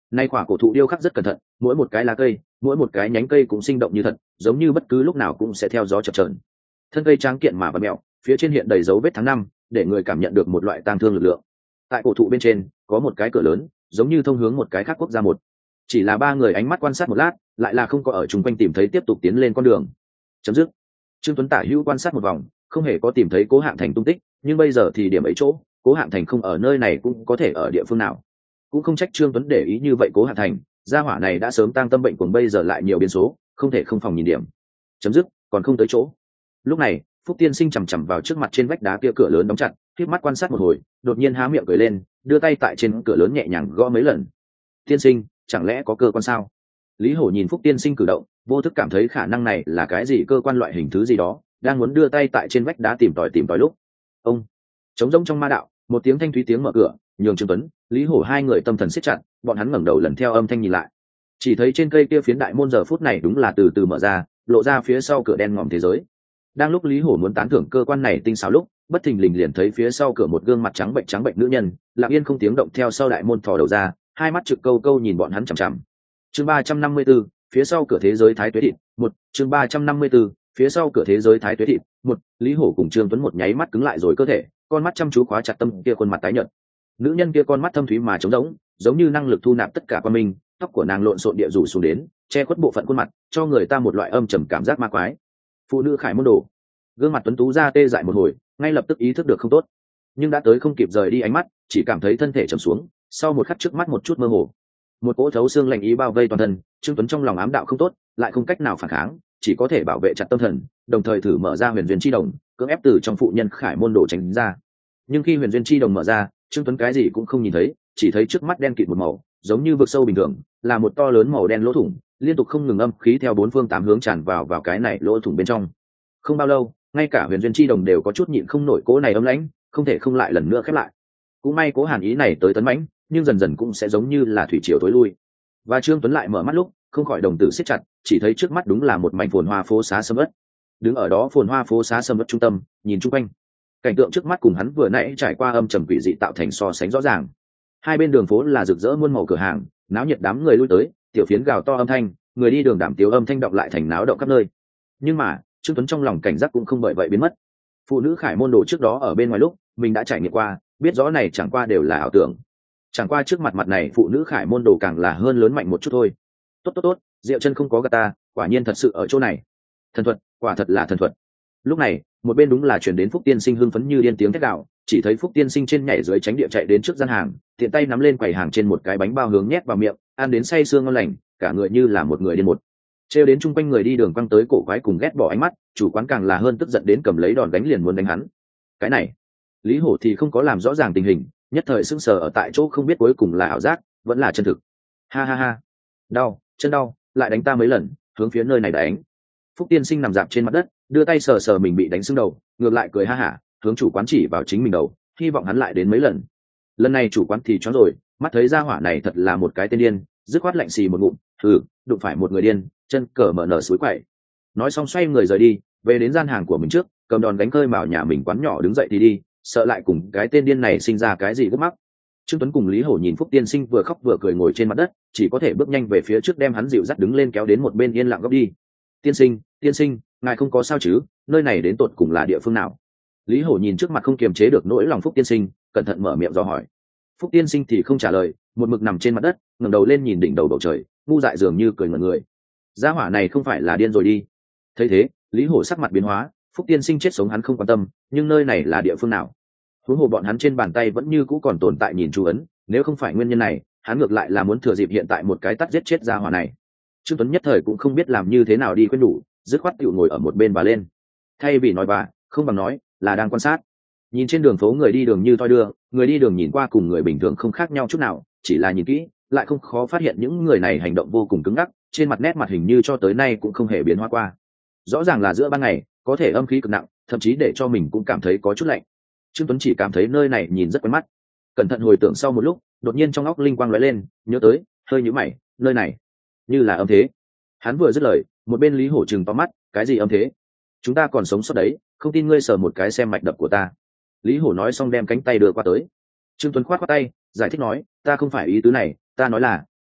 Nay quả cổ thụ điêu khắc rất cẩn thận, mỗi một cái lá cây, mỗi một cái nhánh cây cũng sinh động như thật, giống như bất cứ lúc nào cũng sẽ theo gió chập chờn. Thân cây tráng kiện mà vặn mèo, phía trên hiện đầy dấu vết tháng năm, để người cảm nhận được một loại tang thương lực lượng. Tại cổ thụ bên trên có một cái cửa lớn, giống như thông hướng một cái khác quốc gia một. Chỉ là ba người ánh mắt quan sát một lát, lại là không có ở chung quanh tìm thấy tiếp tục tiến lên con đường. Chấm dứt. Trương Tuấn tả hữu quan sát một vòng, không hề có tìm thấy Cố Hạng Thành tung tích, nhưng bây giờ thì điểm ấy chỗ, Cố Hạng Thành không ở nơi này cũng có thể ở địa phương nào. Cũng không trách Trương Tuấn để ý như vậy. Cố Hạng Thành, gia hỏa này đã sớm tang tâm bệnh cuồng, bây giờ lại nhiều biến số, không thể không phòng nhìn điểm. Chấm dứt, còn không tới chỗ. Lúc này, Phúc Tiên Sinh chằm chằm vào trước mặt trên vách đá kia cửa lớn đóng chặt, khép mắt quan sát một hồi, đột nhiên há miệng cười lên, đưa tay tại trên cửa lớn nhẹ nhàng gõ mấy lần. Tiên Sinh, chẳng lẽ có cơ quan sao? Lý Hổ nhìn Phúc Tiên Sinh cử động, vô thức cảm thấy khả năng này là cái gì cơ quan loại hình thứ gì đó, đang muốn đưa tay tại trên vách đá tìm tòi tìm tòi lúc, ông trống rỗng trong ma đạo, một tiếng thanh thúy tiếng mở cửa, nhường Trương Tuấn, Lý Hổ hai người tâm thần siết chặt, bọn hắn ngẩng đầu lần theo âm thanh nhìn lại, chỉ thấy trên cây kia phiến đại môn giờ phút này đúng là từ từ mở ra, lộ ra phía sau cửa đen ngòm thế giới. Đang lúc Lý Hổ muốn tán thưởng cơ quan này tinh xảo lúc, bất thình lình liền thấy phía sau cửa một gương mặt trắng bệnh trắng bệnh nữ nhân, lặng yên không tiếng động theo sau đại môn thò đầu ra, hai mắt trực câu câu nhìn bọn hắn chằm chằm. Chương ba trăm năm mươi 34, phía sau cửa thế giới thái tuế thịt, một, chương ba trăm năm mươi 34, phía sau cửa thế giới thái tuế thịt, một, Lý Hổ cùng Trương Tuấn một nháy mắt cứng lại rồi cơ thể, con mắt chăm chú khóa chặt tâm kia khuôn mặt tái nhợt. Nữ nhân kia con mắt thâm thúy mà trống rỗng, giống như năng lực thu nạp tất cả quan minh, tóc của nàng lộn xộn địa rủ xuống đến, che khuất bộ phận khuôn mặt, cho người ta một loại âm trầm cảm giác ma quái. Phụ nữ Khải Môn Đồ. Gương mặt tuấn tú ra tê dại một hồi, ngay lập tức ý thức được không tốt, nhưng đã tới không kịp rời đi ánh mắt, chỉ cảm thấy thân thể trầm xuống, sau một khắc trước mắt một chút mơ hồ, một cỗ thấu xương lạnh ý bao vây toàn thân. Trương Tuấn trong lòng ám đạo không tốt, lại không cách nào phản kháng, chỉ có thể bảo vệ chặt tâm thần, đồng thời thử mở ra huyền duyên chi đồng, cưỡng ép từ trong phụ nhân Khải Môn Đồ tránh ra. Nhưng khi huyền duyên chi đồng mở ra, Trương Tuấn cái gì cũng không nhìn thấy, chỉ thấy trước mắt đen kịt một màu, giống như vực sâu bình thường, là một to lớn màu đen lỗ thủng, liên tục không ngừng âm khí theo bốn phương tám hướng tràn vào vào cái này lỗ thủng bên trong. Không bao lâu, ngay cả huyền duyên chi đồng đều có chút nhịn không nổi cỗ này âm lãnh, không thể không lại lần nữa khép lại. Cũng may cố hàn ý này tới tấn mãnh, nhưng dần dần cũng sẽ giống như là thủy triều tối lui. Và Trương Tuấn lại mở mắt lúc, không khỏi đồng tử siết chặt, chỉ thấy trước mắt đúng là một mảnh phồn hoa phố xá sầm uất. Đứng ở đó phồn hoa phố xá sầm uất trung tâm, nhìn chung quanh, cảnh tượng trước mắt cùng hắn vừa nãy trải qua âm trầm quỷ dị tạo thành so sánh rõ ràng. Hai bên đường phố là rực rỡ muôn màu cửa hàng, náo nhiệt đám người lui tới, tiểu phiến gào to âm thanh, người đi đường đảm tiếu âm thanh đọc lại thành náo động khắp nơi. Nhưng mà Trương Tuấn trong lòng cảnh giác cũng không bởi vậy biến mất. Phụ nữ Khải Môn Đồ trước đó ở bên ngoài lúc mình đã trải nghiệm qua, biết rõ này chẳng qua đều là ảo tưởng, chẳng qua trước mặt mặt này phụ nữ Khải Môn Đồ càng là hơn lớn mạnh một chút thôi. Tốt tốt tốt, Diệu Chân không có gạt ta, quả nhiên thật sự ở chỗ này. Thần thuật, quả thật là thần thuật. Lúc này một bên đúng là chuyển đến Phúc Tiên Sinh hưng phấn như điên tiếng thét đạo, chỉ thấy Phúc Tiên Sinh trên nhảy dưới tránh địa chạy đến trước gian hàng, tiện tay nắm lên quầy hàng trên một cái bánh bao hướng nhét vào miệng, ăn đến say sương ngon lành, cả người như là một người điên một. Trêu đến chung quanh người đi đường quăng tới cổ quái cùng ghét bỏ ánh mắt, chủ quán càng là hơn tức giận đến cầm lấy đòn đánh liền muốn đánh hắn. Cái này, Lý Hổ thì không có làm rõ ràng tình hình, nhất thời sững sờ ở tại chỗ không biết cuối cùng là ảo giác, vẫn là chân thực. Ha ha ha, đau, chân đau, lại đánh ta mấy lần, hướng phía nơi này đánh. Phúc Tiên Sinh nằm dạp trên mặt đất, đưa tay sờ sờ mình bị đánh sưng đầu, ngược lại cười ha hả, hướng chủ quán chỉ vào chính mình đầu, hy vọng hắn lại đến mấy lần. Lần này chủ quán thì choáng rồi, mắt thấy ra hỏa này thật là một cái tên điên, dứt khoát lạnh xì một ngụm, hừ, đụng phải một người điên, chân cờ mở nở suối quậy. Nói xong xoay người rời đi, về đến gian hàng của mình trước, cầm đòn đánh cơi vào nhà mình quán nhỏ đứng dậy thì đi, sợ lại cùng cái tên điên này sinh ra cái gì gấp mắc. Trương Tuấn cùng Lý Hổ nhìn Phúc Tiên Sinh vừa khóc vừa cười ngồi trên mặt đất, chỉ có thể bước nhanh về phía trước đem hắn dịu dắt đứng lên kéo đến một bên yên lặng góc đi. Tiên Sinh, Tiên Sinh, ngài không có sao chứ? Nơi này đến tột cùng là địa phương nào? Lý Hổ nhìn trước mặt không kiềm chế được nỗi lòng Phúc Tiên Sinh, cẩn thận mở miệng dò hỏi. Phúc Tiên Sinh thì không trả lời, một mực nằm trên mặt đất, ngẩng đầu lên nhìn đỉnh đầu bầu trời, ngu dại dường như cười ngẩn người. Gia hỏa này không phải là điên rồi đi? Thấy thế, Lý Hổ sắc mặt biến hóa, Phúc Tiên Sinh chết sống hắn không quan tâm, nhưng nơi này là địa phương nào? Huống hồ bọn hắn trên bàn tay vẫn như cũ còn tồn tại nhìn chú ấn, nếu không phải nguyên nhân này, hắn ngược lại là muốn thừa dịp hiện tại một cái tát giết chết gia hỏa này. Trương Tuấn nhất thời cũng không biết làm như thế nào đi khuyên đủ, dứt khoát tựu ngồi ở một bên bà lên. Thay vì nói bà, không bằng nói là đang quan sát. Nhìn trên đường phố người đi đường như thoi đưa, người đi đường nhìn qua cùng người bình thường không khác nhau chút nào, chỉ là nhìn kỹ, lại không khó phát hiện những người này hành động vô cùng cứng ngắc, trên mặt nét mặt hình như cho tới nay cũng không hề biến hóa qua. Rõ ràng là giữa ban ngày, có thể âm khí cực nặng, thậm chí để cho mình cũng cảm thấy có chút lạnh. Trương Tuấn chỉ cảm thấy nơi này nhìn rất quen mắt. Cẩn thận hồi tưởng sau một lúc, đột nhiên trong óc linh quang lóe lên, nhớ tới, hơi nhíu mày, nơi này như là âm thế. Hắn vừa dứt lời, một bên Lý Hổ trừng to mắt, cái gì âm thế? Chúng ta còn sống sót đấy, không tin ngươi sờ một cái xem mạch đập của ta. Lý Hổ nói xong đem cánh tay đưa qua tới. Trương Tuấn khoát khoát tay, giải thích nói, ta không phải ý tứ này, ta nói là,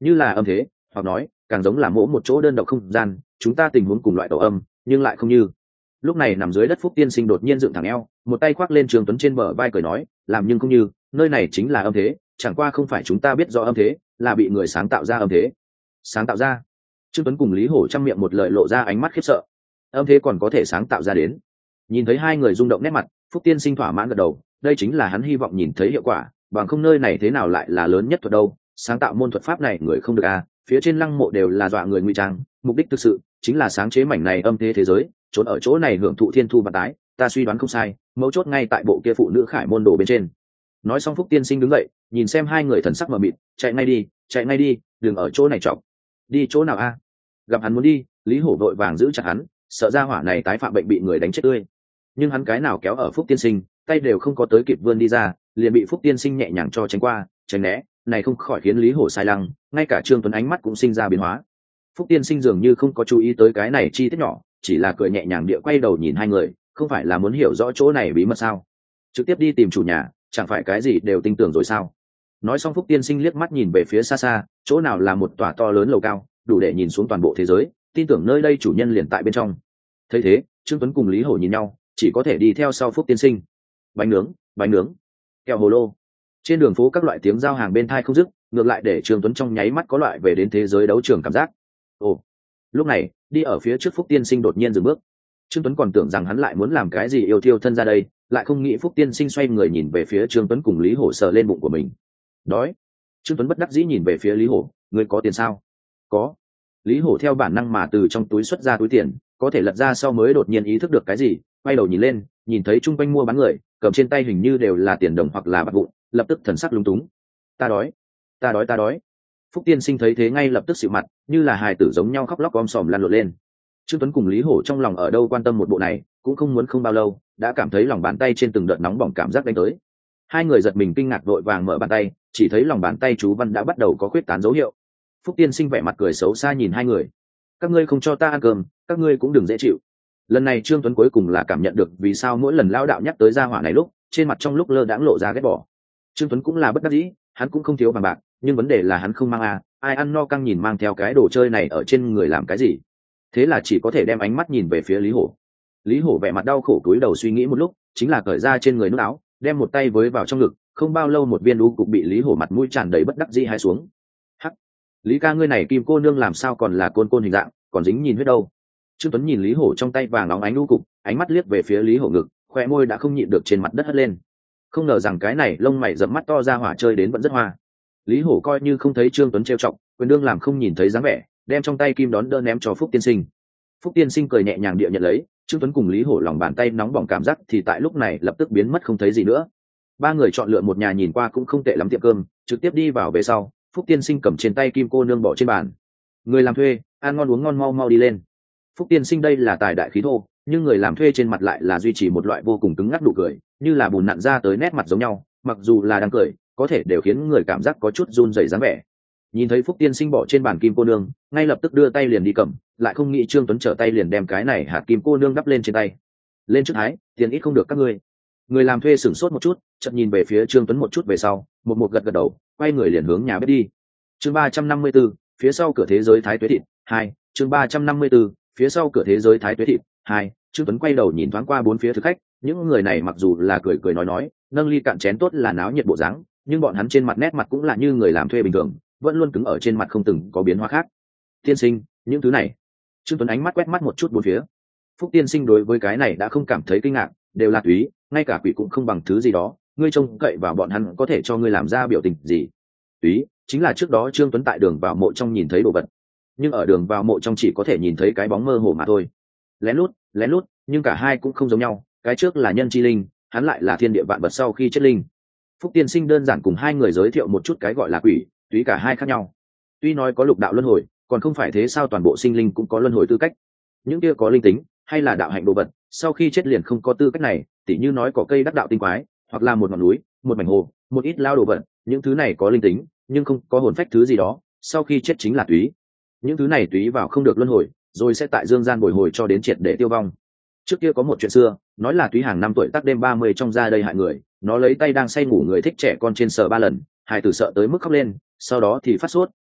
như là âm thế, hoặc nói càng giống là mỗi một chỗ đơn độc không gian, chúng ta tình huống cùng loại tổ âm nhưng lại không như. Lúc này nằm dưới đất Phúc Tiên Sinh đột nhiên dựng thẳng eo, một tay khoác lên Trương Tuấn trên bờ vai cười nói, làm nhưng không như, nơi này chính là âm thế, chẳng qua không phải chúng ta biết rõ âm thế, là bị người sáng tạo ra âm thế. Sáng tạo ra? Trương Tuấn cùng Lý Hổ trăm miệng một lời lộ ra ánh mắt khiếp sợ. Âm thế còn có thể sáng tạo ra đến? Nhìn thấy hai người rung động nét mặt, Phúc Tiên Sinh thỏa mãn gật đầu, đây chính là hắn hy vọng nhìn thấy hiệu quả, bằng không nơi này thế nào lại là lớn nhất thuật đâu, sáng tạo môn thuật pháp này người không được à, phía trên lăng mộ đều là dọa người ngụy trang, mục đích thực sự chính là sáng chế mảnh này âm thế thế giới, trốn ở chỗ này hưởng thụ thiên thu và tái, ta suy đoán không sai, mấu chốt ngay tại bộ kia phụ nữ khải môn đồ bên trên. Nói xong Phúc Tiên Sinh đứng dậy, nhìn xem hai người thần sắc mờ mịt, chạy ngay đi, chạy ngay đi, đừng ở chỗ này chọc. Đi chỗ nào a? Gặp hắn muốn đi, Lý Hổ vội vàng giữ chặt hắn, sợ ra hỏa này tái phạm bệnh bị người đánh chết tươi. Nhưng hắn cái nào kéo ở Phúc Tiên Sinh, tay đều không có tới kịp vươn đi ra, liền bị Phúc Tiên Sinh nhẹ nhàng cho tránh qua, tránh né, này không khỏi khiến Lý Hổ sai lăng, ngay cả Trương Tuấn ánh mắt cũng sinh ra biến hóa. Phúc Tiên Sinh dường như không có chú ý tới cái này chi tiết nhỏ, chỉ là cười nhẹ nhàng địa quay đầu nhìn hai người, không phải là muốn hiểu rõ chỗ này bí mật sao? Trực tiếp đi tìm chủ nhà, chẳng phải cái gì đều tin tưởng rồi sao? Nói xong Phúc Tiên Sinh liếc mắt nhìn về phía xa xa, chỗ nào là một tòa to lớn lầu cao, đủ để nhìn xuống toàn bộ thế giới, tin tưởng nơi đây chủ nhân liền tại bên trong. Thấy thế, Trương Tuấn cùng Lý Hổ nhìn nhau, chỉ có thể đi theo sau Phúc Tiên Sinh. Bánh nướng, bánh nướng, kẹo hồ lô. Trên đường phố các loại tiếng giao hàng bên thai không dứt, ngược lại để Trương Tuấn trong nháy mắt có loại về đến thế giới đấu trường cảm giác. Ồ, lúc này, đi ở phía trước Phúc Tiên Sinh đột nhiên dừng bước. Trương Tuấn còn tưởng rằng hắn lại muốn làm cái gì yêu thiêu thân ra đây, lại không nghĩ Phúc Tiên Sinh xoay người nhìn về phía Trương Tuấn cùng Lý Hổ sờ lên bụng của mình. Đói. Trương Tuấn bất đắc dĩ nhìn về phía Lý Hổ, ngươi có tiền sao? Có. Lý Hổ theo bản năng mà từ trong túi xuất ra túi tiền, có thể lật ra sau mới đột nhiên ý thức được cái gì, quay đầu nhìn lên, nhìn thấy chung quanh mua bán người, cầm trên tay hình như đều là tiền đồng hoặc là bạc vụn, lập tức thần sắc lúng túng. Ta đói, ta đói, ta đói. Phúc Tiên Sinh thấy thế ngay lập tức xịu mặt, như là hài tử giống nhau khóc lóc om sòm lăn lộn lên. Trương Tuấn cùng Lý Hổ trong lòng ở đâu quan tâm một bộ này, cũng không muốn không bao lâu, đã cảm thấy lòng bàn tay trên từng đợt nóng bỏng cảm giác đánh tới. Hai người giật mình kinh ngạc vội vàng mở bàn tay, chỉ thấy lòng bàn tay chú văn đã bắt đầu có khuyết tán dấu hiệu. Phúc Tiên Sinh vẻ mặt cười xấu xa nhìn hai người. Các ngươi không cho ta ăn cơm, các ngươi cũng đừng dễ chịu. Lần này Trương Tuấn cuối cùng là cảm nhận được vì sao mỗi lần lao đạo nhắc tới gia hỏa này lúc, trên mặt trong lúc lơ đãng lộ ra ghét bỏ. Trương Tuấn cũng là bất đắc dĩ, hắn cũng không thiếu vàng bạc, nhưng vấn đề là hắn không mang à, ai ăn no căng nhìn mang theo cái đồ chơi này ở trên người làm cái gì. Thế là chỉ có thể đem ánh mắt nhìn về phía Lý Hổ. Lý Hổ vẻ mặt đau khổ cúi đầu suy nghĩ một lúc, chính là cởi ra trên người nút áo, đem một tay với vào trong ngực, không bao lâu một viên đu cục bị Lý Hổ mặt mũi tràn đầy bất đắc dĩ hai xuống. Hắc, Lý ca ngươi này kim cô nương làm sao còn là côn côn hình dạng, còn dính nhìn huyết đâu? Trương Tuấn nhìn Lý Hổ trong tay vàng óng ánh đu cục, ánh mắt liếc về phía Lý Hổ ngực, khoe môi đã không nhịn được trên mặt đất hất lên. Không ngờ rằng cái này lông mày rậm mắt to ra hỏa chơi đến vẫn rất hoa. Lý Hổ coi như không thấy Trương Tuấn trêu chọc, quyền đương làm không nhìn thấy dáng vẻ, đem trong tay kim đón đỡ ném cho Phúc Tiên Sinh. Phúc Tiên Sinh cười nhẹ nhàng địa nhận lấy, Trương Tuấn cùng Lý Hổ lòng bàn tay nóng bỏng cảm giác thì tại lúc này lập tức biến mất không thấy gì nữa. Ba người chọn lựa một nhà nhìn qua cũng không tệ lắm tiệm cơm, trực tiếp đi vào về sau, Phúc Tiên Sinh cầm trên tay kim cô nương bỏ trên bàn. Người làm thuê, ăn ngon uống ngon mau mau đi lên. Phúc Tiên Sinh đây là tài đại khí thô, nhưng người làm thuê trên mặt lại là duy trì một loại vô cùng cứng ngắc nụ cười, như là bùn nặn ra tới nét mặt giống nhau, mặc dù là đang cười, có thể đều khiến người cảm giác có chút run rẩy dáng vẻ. Nhìn thấy Phúc Tiên Sinh bỏ trên bàn kim cô nương, ngay lập tức đưa tay liền đi cầm, lại không nghĩ Trương Tuấn trở tay liền đem cái này hạt kim cô nương đắp lên trên tay. Lên trước thái, tiền ít không được các ngươi. Người làm thuê sửng sốt một chút, chợt nhìn về phía Trương Tuấn một chút về sau, một một gật gật đầu, quay người liền hướng nhà bếp đi. Chương ba trăm năm mươi 34, phía sau cửa thế giới thái tuế thịt hai. Chương ba trăm năm mươi 34, phía sau cửa thế giới thái tuế thịt hai. Trương Tuấn quay đầu nhìn thoáng qua bốn phía thực khách, những người này mặc dù là cười cười nói nói, nâng ly cạn chén tốt là náo nhiệt bộ dáng, nhưng bọn hắn trên mặt nét mặt cũng là như người làm thuê bình thường, vẫn luôn cứng ở trên mặt không từng có biến hóa khác. Tiên sinh, những thứ này. Trương Tuấn ánh mắt quét mắt một chút bốn phía. Phúc Tiên Sinh đối với cái này đã không cảm thấy kinh ngạc, đều là túy, ngay cả quỷ cũng không bằng thứ gì đó, ngươi trông cậy vào bọn hắn có thể cho ngươi làm ra biểu tình gì. Túy chính là trước đó Trương Tuấn tại đường vào mộ trong nhìn thấy đồ vật, nhưng ở đường vào mộ trong chỉ có thể nhìn thấy cái bóng mơ hồ mà thôi. Lén lút, lén lút, nhưng cả hai cũng không giống nhau, cái trước là nhân chi linh, hắn lại là thiên địa vạn vật sau khi chết linh. Phúc Tiên Sinh đơn giản cùng hai người giới thiệu một chút cái gọi là quỷ, túy cả hai khác nhau. Tuy nói có lục đạo luân hồi, còn không phải thế sao toàn bộ sinh linh cũng có luân hồi tư cách. Những kia có linh tính hay là đạo hạnh đồ vật, sau khi chết liền không có tư cách này, tỉ như nói có cây đắc đạo tinh quái, hoặc là một ngọn núi, một mảnh hồ, một ít lao đồ vật, những thứ này có linh tính, nhưng không có hồn phách thứ gì đó, sau khi chết chính là túy. Những thứ này túy vào không được luân hồi, rồi sẽ tại dương gian bồi hồi cho đến triệt để tiêu vong. Trước kia có một chuyện xưa, nói là túy hàng năm tuổi tác đêm ba mươi trong ra đây hại người, nó lấy tay đang say ngủ người thích trẻ con trên sờ ba lần, hài tử sợ tới mức khóc lên, sau đó thì phát sốt,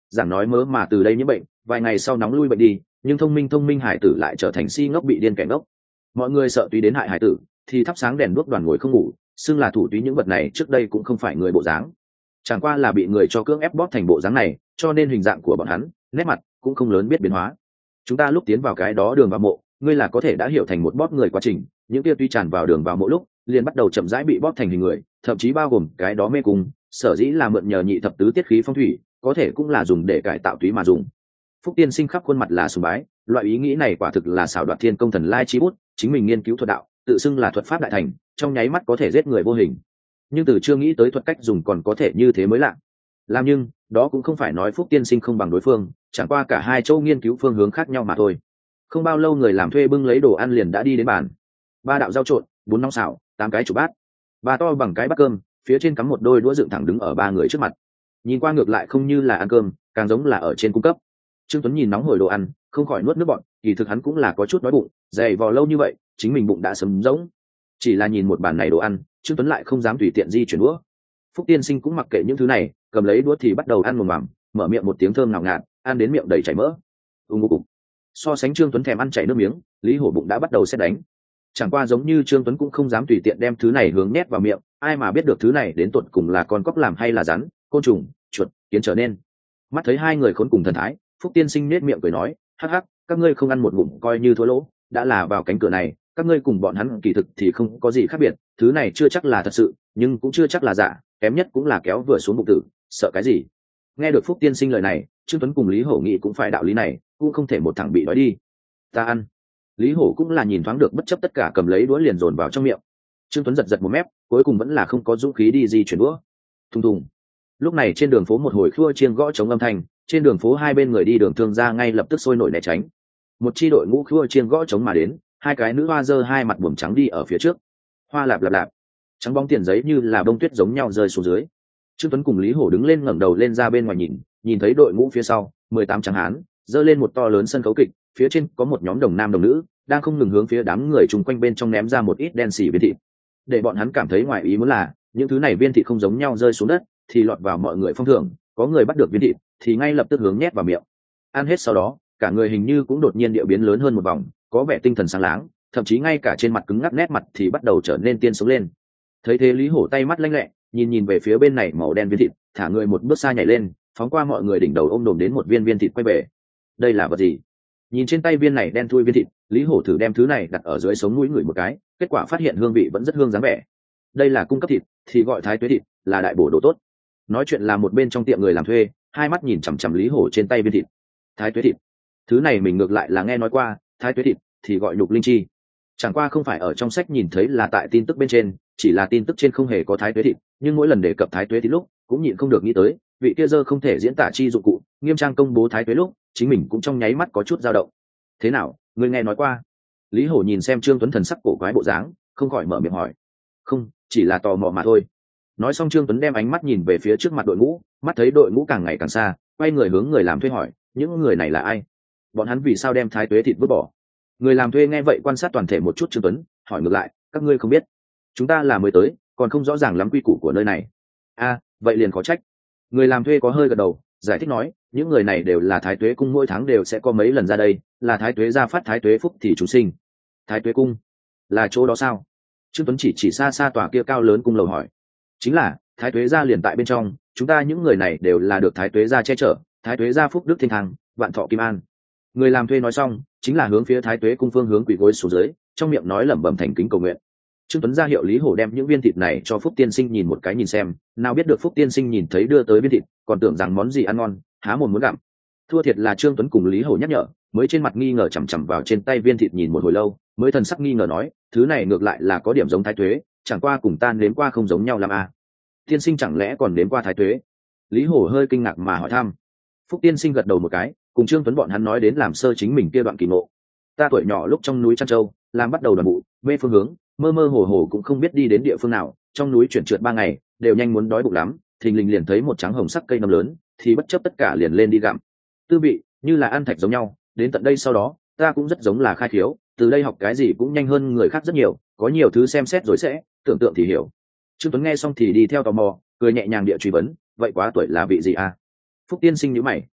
giảng nói mớ mà từ đây những bệnh vài ngày sau nóng lui bệnh đi, nhưng thông minh thông minh hải tử lại trở thành si ngốc bị điên kẻ ngốc. Mọi người sợ túy đến hại hải tử thì thắp sáng đèn đuốc đoàn ngồi không ngủ, xưng là thủ túy những vật này trước đây cũng không phải người bộ dáng, chẳng qua là bị người cho cưỡng ép bóp thành bộ dáng này, cho nên hình dạng của bọn hắn nét mặt cũng không lớn biết biến hóa. Chúng ta lúc tiến vào cái đó đường vào mộ, ngươi là có thể đã hiểu thành một bóp người quá trình, những kia tuy tràn vào đường vào mộ lúc liền bắt đầu chậm rãi bị bóp thành hình người, thậm chí bao gồm cái đó mê cung, sở dĩ là mượn nhờ nhị thập tứ tiết khí phong thủy, có thể cũng là dùng để cải tạo túy mà dùng. Phúc tiên sinh khắp khuôn mặt là sùng bái, loại ý nghĩ này quả thực là xảo đoạt thiên công thần lai chi bút, chính mình nghiên cứu thuật đạo, tự xưng là thuật pháp đại thành, trong nháy mắt có thể giết người vô hình. Nhưng từ chưa nghĩ tới thuật cách dùng còn có thể như thế mới lạ. Làm nhưng đó cũng không phải nói Phúc tiên sinh không bằng đối phương, chẳng qua cả hai châu nghiên cứu phương hướng khác nhau mà thôi. Không bao lâu người làm thuê bưng lấy đồ ăn liền đã đi đến bàn. Ba đạo rau trộn, bốn nóng xào, tám cái chủ bát, ba to bằng cái bát cơm, phía trên cắm một đôi đũa dựng thẳng đứng ở ba người trước mặt. Nhìn qua ngược lại không như là ăn cơm, càng giống là ở trên cung cấp. Trương Tuấn nhìn nóng hổi đồ ăn, không khỏi nuốt nước bọt, kỳ thực hắn cũng là có chút đói bụng, dày vò lâu như vậy, chính mình bụng đã sớm rỗng. Chỉ là nhìn một bàn này đồ ăn, Trương Tuấn lại không dám tùy tiện di chuyển đũa. Phúc tiên sinh cũng mặc kệ những thứ này, cầm lấy đũa thì bắt đầu ăn mồm mòm, mở miệng một tiếng thơm ngào ngạt, ăn đến miệng đầy chảy mỡ. Ung ung. So sánh Trương Tuấn thèm ăn chảy nước miếng, Lý Hổ bụng đã bắt đầu sét đánh. Chẳng qua giống như Trương Tuấn cũng không dám tùy tiện đem thứ này hướng nhét vào miệng, ai mà biết được thứ này đến tột cùng là con cóc làm hay là rắn, côn trùng, chuột, kiến trở nên. Mắt thấy hai người khốn cùng thần thái, Phúc tiên sinh nết miệng cười nói, hắc hắc, các ngươi không ăn một ngụm coi như thua lỗ, đã là vào cánh cửa này, các ngươi cùng bọn hắn kỳ thực thì không có gì khác biệt, thứ này chưa chắc là thật sự, nhưng cũng chưa chắc là giả, kém nhất cũng là kéo vừa xuống bụng tử, sợ cái gì? Nghe được Phúc tiên sinh lời này, Trương Tuấn cùng Lý Hổ nghĩ cũng phải đạo lý này, cũng không thể một thằng bị đói đi. Ta ăn. Lý Hổ cũng là nhìn thoáng được bất chấp tất cả cầm lấy đũa liền dồn vào trong miệng. Trương Tuấn giật giật một mép, cuối cùng vẫn là không có dũng khí đi di chuyển đũa. Thùng thùng. Lúc này trên đường phố một hồi khua chiêng gõ trống âm thanh, trên đường phố hai bên người đi đường thương gia ngay lập tức sôi nổi né tránh. Một chi đội ngũ khua chiêng gõ trống mà đến, hai cái nữ hoa dơ hai mặt buồm trắng đi ở phía trước. Hoa lạp lạp lạp, trắng bóng tiền giấy như là bông tuyết giống nhau rơi xuống dưới. Trương Tuấn cùng Lý Hổ đứng lên ngẩng đầu lên ra bên ngoài nhìn, nhìn thấy đội ngũ phía sau, mười tám trắng hán, dơ lên một to lớn sân khấu kịch, phía trên có một nhóm đồng nam đồng nữ, đang không ngừng hướng phía đám người chung quanh bên trong ném ra một ít đen xỉ viên thịt. Để bọn hắn cảm thấy ngoài ý muốn là, những thứ này viên thịt không giống nhau rơi xuống đất, thì lọt vào mọi người phong thưởng, có người bắt được viên thịt, thì ngay lập tức hướng nhét vào miệng. Ăn hết sau đó, cả người hình như cũng đột nhiên điệu biến lớn hơn một vòng, có vẻ tinh thần sáng láng, thậm chí ngay cả trên mặt cứng ngắc nét mặt thì bắt đầu trở nên tiên sống lên. Thấy thế Lý Hổ tay mắt lanh lẹ, nhìn nhìn về phía bên này màu đen viên thịt, thả người một bước xa nhảy lên, phóng qua mọi người đỉnh đầu ôm đồm đến một viên viên thịt quay về. Đây là vật gì? Nhìn trên tay viên này đen thui viên thịt, Lý Hổ thử đem thứ này đặt ở dưới sống mũi người một cái, kết quả phát hiện hương vị vẫn rất hương dáng vẻ. Đây là cung cấp thịt, thì gọi thái tuế thịt, là đại bổ đồ tốt. Nói chuyện là một bên trong tiệm người làm thuê, hai mắt nhìn chằm chằm Lý Hổ trên tay viên thịt. Thái tuế thịt, thứ này mình ngược lại là nghe nói qua, thái tuế thịt thì gọi nhục linh chi. Chẳng qua không phải ở trong sách nhìn thấy là tại tin tức bên trên, chỉ là tin tức trên không hề có thái tuế thịt, nhưng mỗi lần đề cập thái tuế thịt lúc, cũng nhịn không được nghĩ tới, vị kia dơ không thể diễn tả chi dụng cụ, nghiêm trang công bố thái tuế lúc, chính mình cũng trong nháy mắt có chút dao động. Thế nào, ngươi nghe nói qua? Lý Hổ nhìn xem Trương Tuấn thần sắc cổ quái bộ dáng, không khỏi mở miệng hỏi. Không, chỉ là tò mò mà thôi. Nói xong Trương Tuấn đem ánh mắt nhìn về phía trước mặt đội ngũ, mắt thấy đội ngũ càng ngày càng xa, quay người hướng người làm thuê hỏi, những người này là ai? Bọn hắn vì sao đem thái tuế thịt vứt bỏ? Người làm thuê nghe vậy quan sát toàn thể một chút Trương Tuấn, hỏi ngược lại, các ngươi không biết? Chúng ta là mới tới, còn không rõ ràng lắm quy củ của nơi này. A, vậy liền có trách. Người làm thuê có hơi gật đầu, giải thích nói, những người này đều là thái tuế cung mỗi tháng đều sẽ có mấy lần ra đây, là thái tuế gia phát thái tuế phúc thì chúng sinh. Thái tuế cung là chỗ đó sao? Trương Tuấn chỉ chỉ xa xa tòa kia cao lớn cung lầu hỏi. Chính là, thái tuế gia liền tại bên trong, chúng ta những người này đều là được thái tuế gia che chở, thái tuế gia phúc đức thiên thăng, vạn thọ kim an. Người làm thuê nói xong, chính là hướng phía thái tuế cung phương hướng quỳ gối xuống dưới, trong miệng nói lẩm bẩm thành kính cầu nguyện. Trương Tuấn ra hiệu Lý Hổ đem những viên thịt này cho Phúc tiên sinh nhìn một cái nhìn xem, nào biết được Phúc tiên sinh nhìn thấy đưa tới viên thịt, còn tưởng rằng món gì ăn ngon, há mồm muốn gặm. Thua thiệt là Trương Tuấn cùng Lý Hổ nhắc nhở, mới trên mặt nghi ngờ chằm chằm vào trên tay viên thịt nhìn một hồi lâu, mới thần sắc nghi ngờ nói, thứ này ngược lại là có điểm giống thái tuế, chẳng qua cùng tan nếm qua không giống nhau làm à? Tiên sinh chẳng lẽ còn nếm qua thái tuế? Lý Hổ hơi kinh ngạc mà hỏi thăm. Phúc tiên sinh gật đầu một cái, cùng Trương Tuấn bọn hắn nói đến làm sơ chính mình kia đoạn kỳ ngộ. Ta tuổi nhỏ lúc trong núi Trăn Châu, làm bắt đầu đoàn bụ, mê phương hướng, mơ mơ hồ hồ cũng không biết đi đến địa phương nào, trong núi chuyển trượt ba ngày, đều nhanh muốn đói bụng lắm, thình lình liền thấy một trắng hồng sắc cây nấm lớn, thì bất chấp tất cả liền lên đi gặm. Tư vị như là ăn thạch giống nhau, đến tận đây sau đó, ta cũng rất giống là khai khiếu, từ đây học cái gì cũng nhanh hơn người khác rất nhiều, có nhiều thứ xem xét rồi sẽ, tưởng tượng thì hiểu. Trương Tuấn nghe xong thì đi theo tò mò, cười nhẹ nhàng địa truy vấn, vậy quá tuổi là vị gì à? Phúc tiên sinh nhíu mày,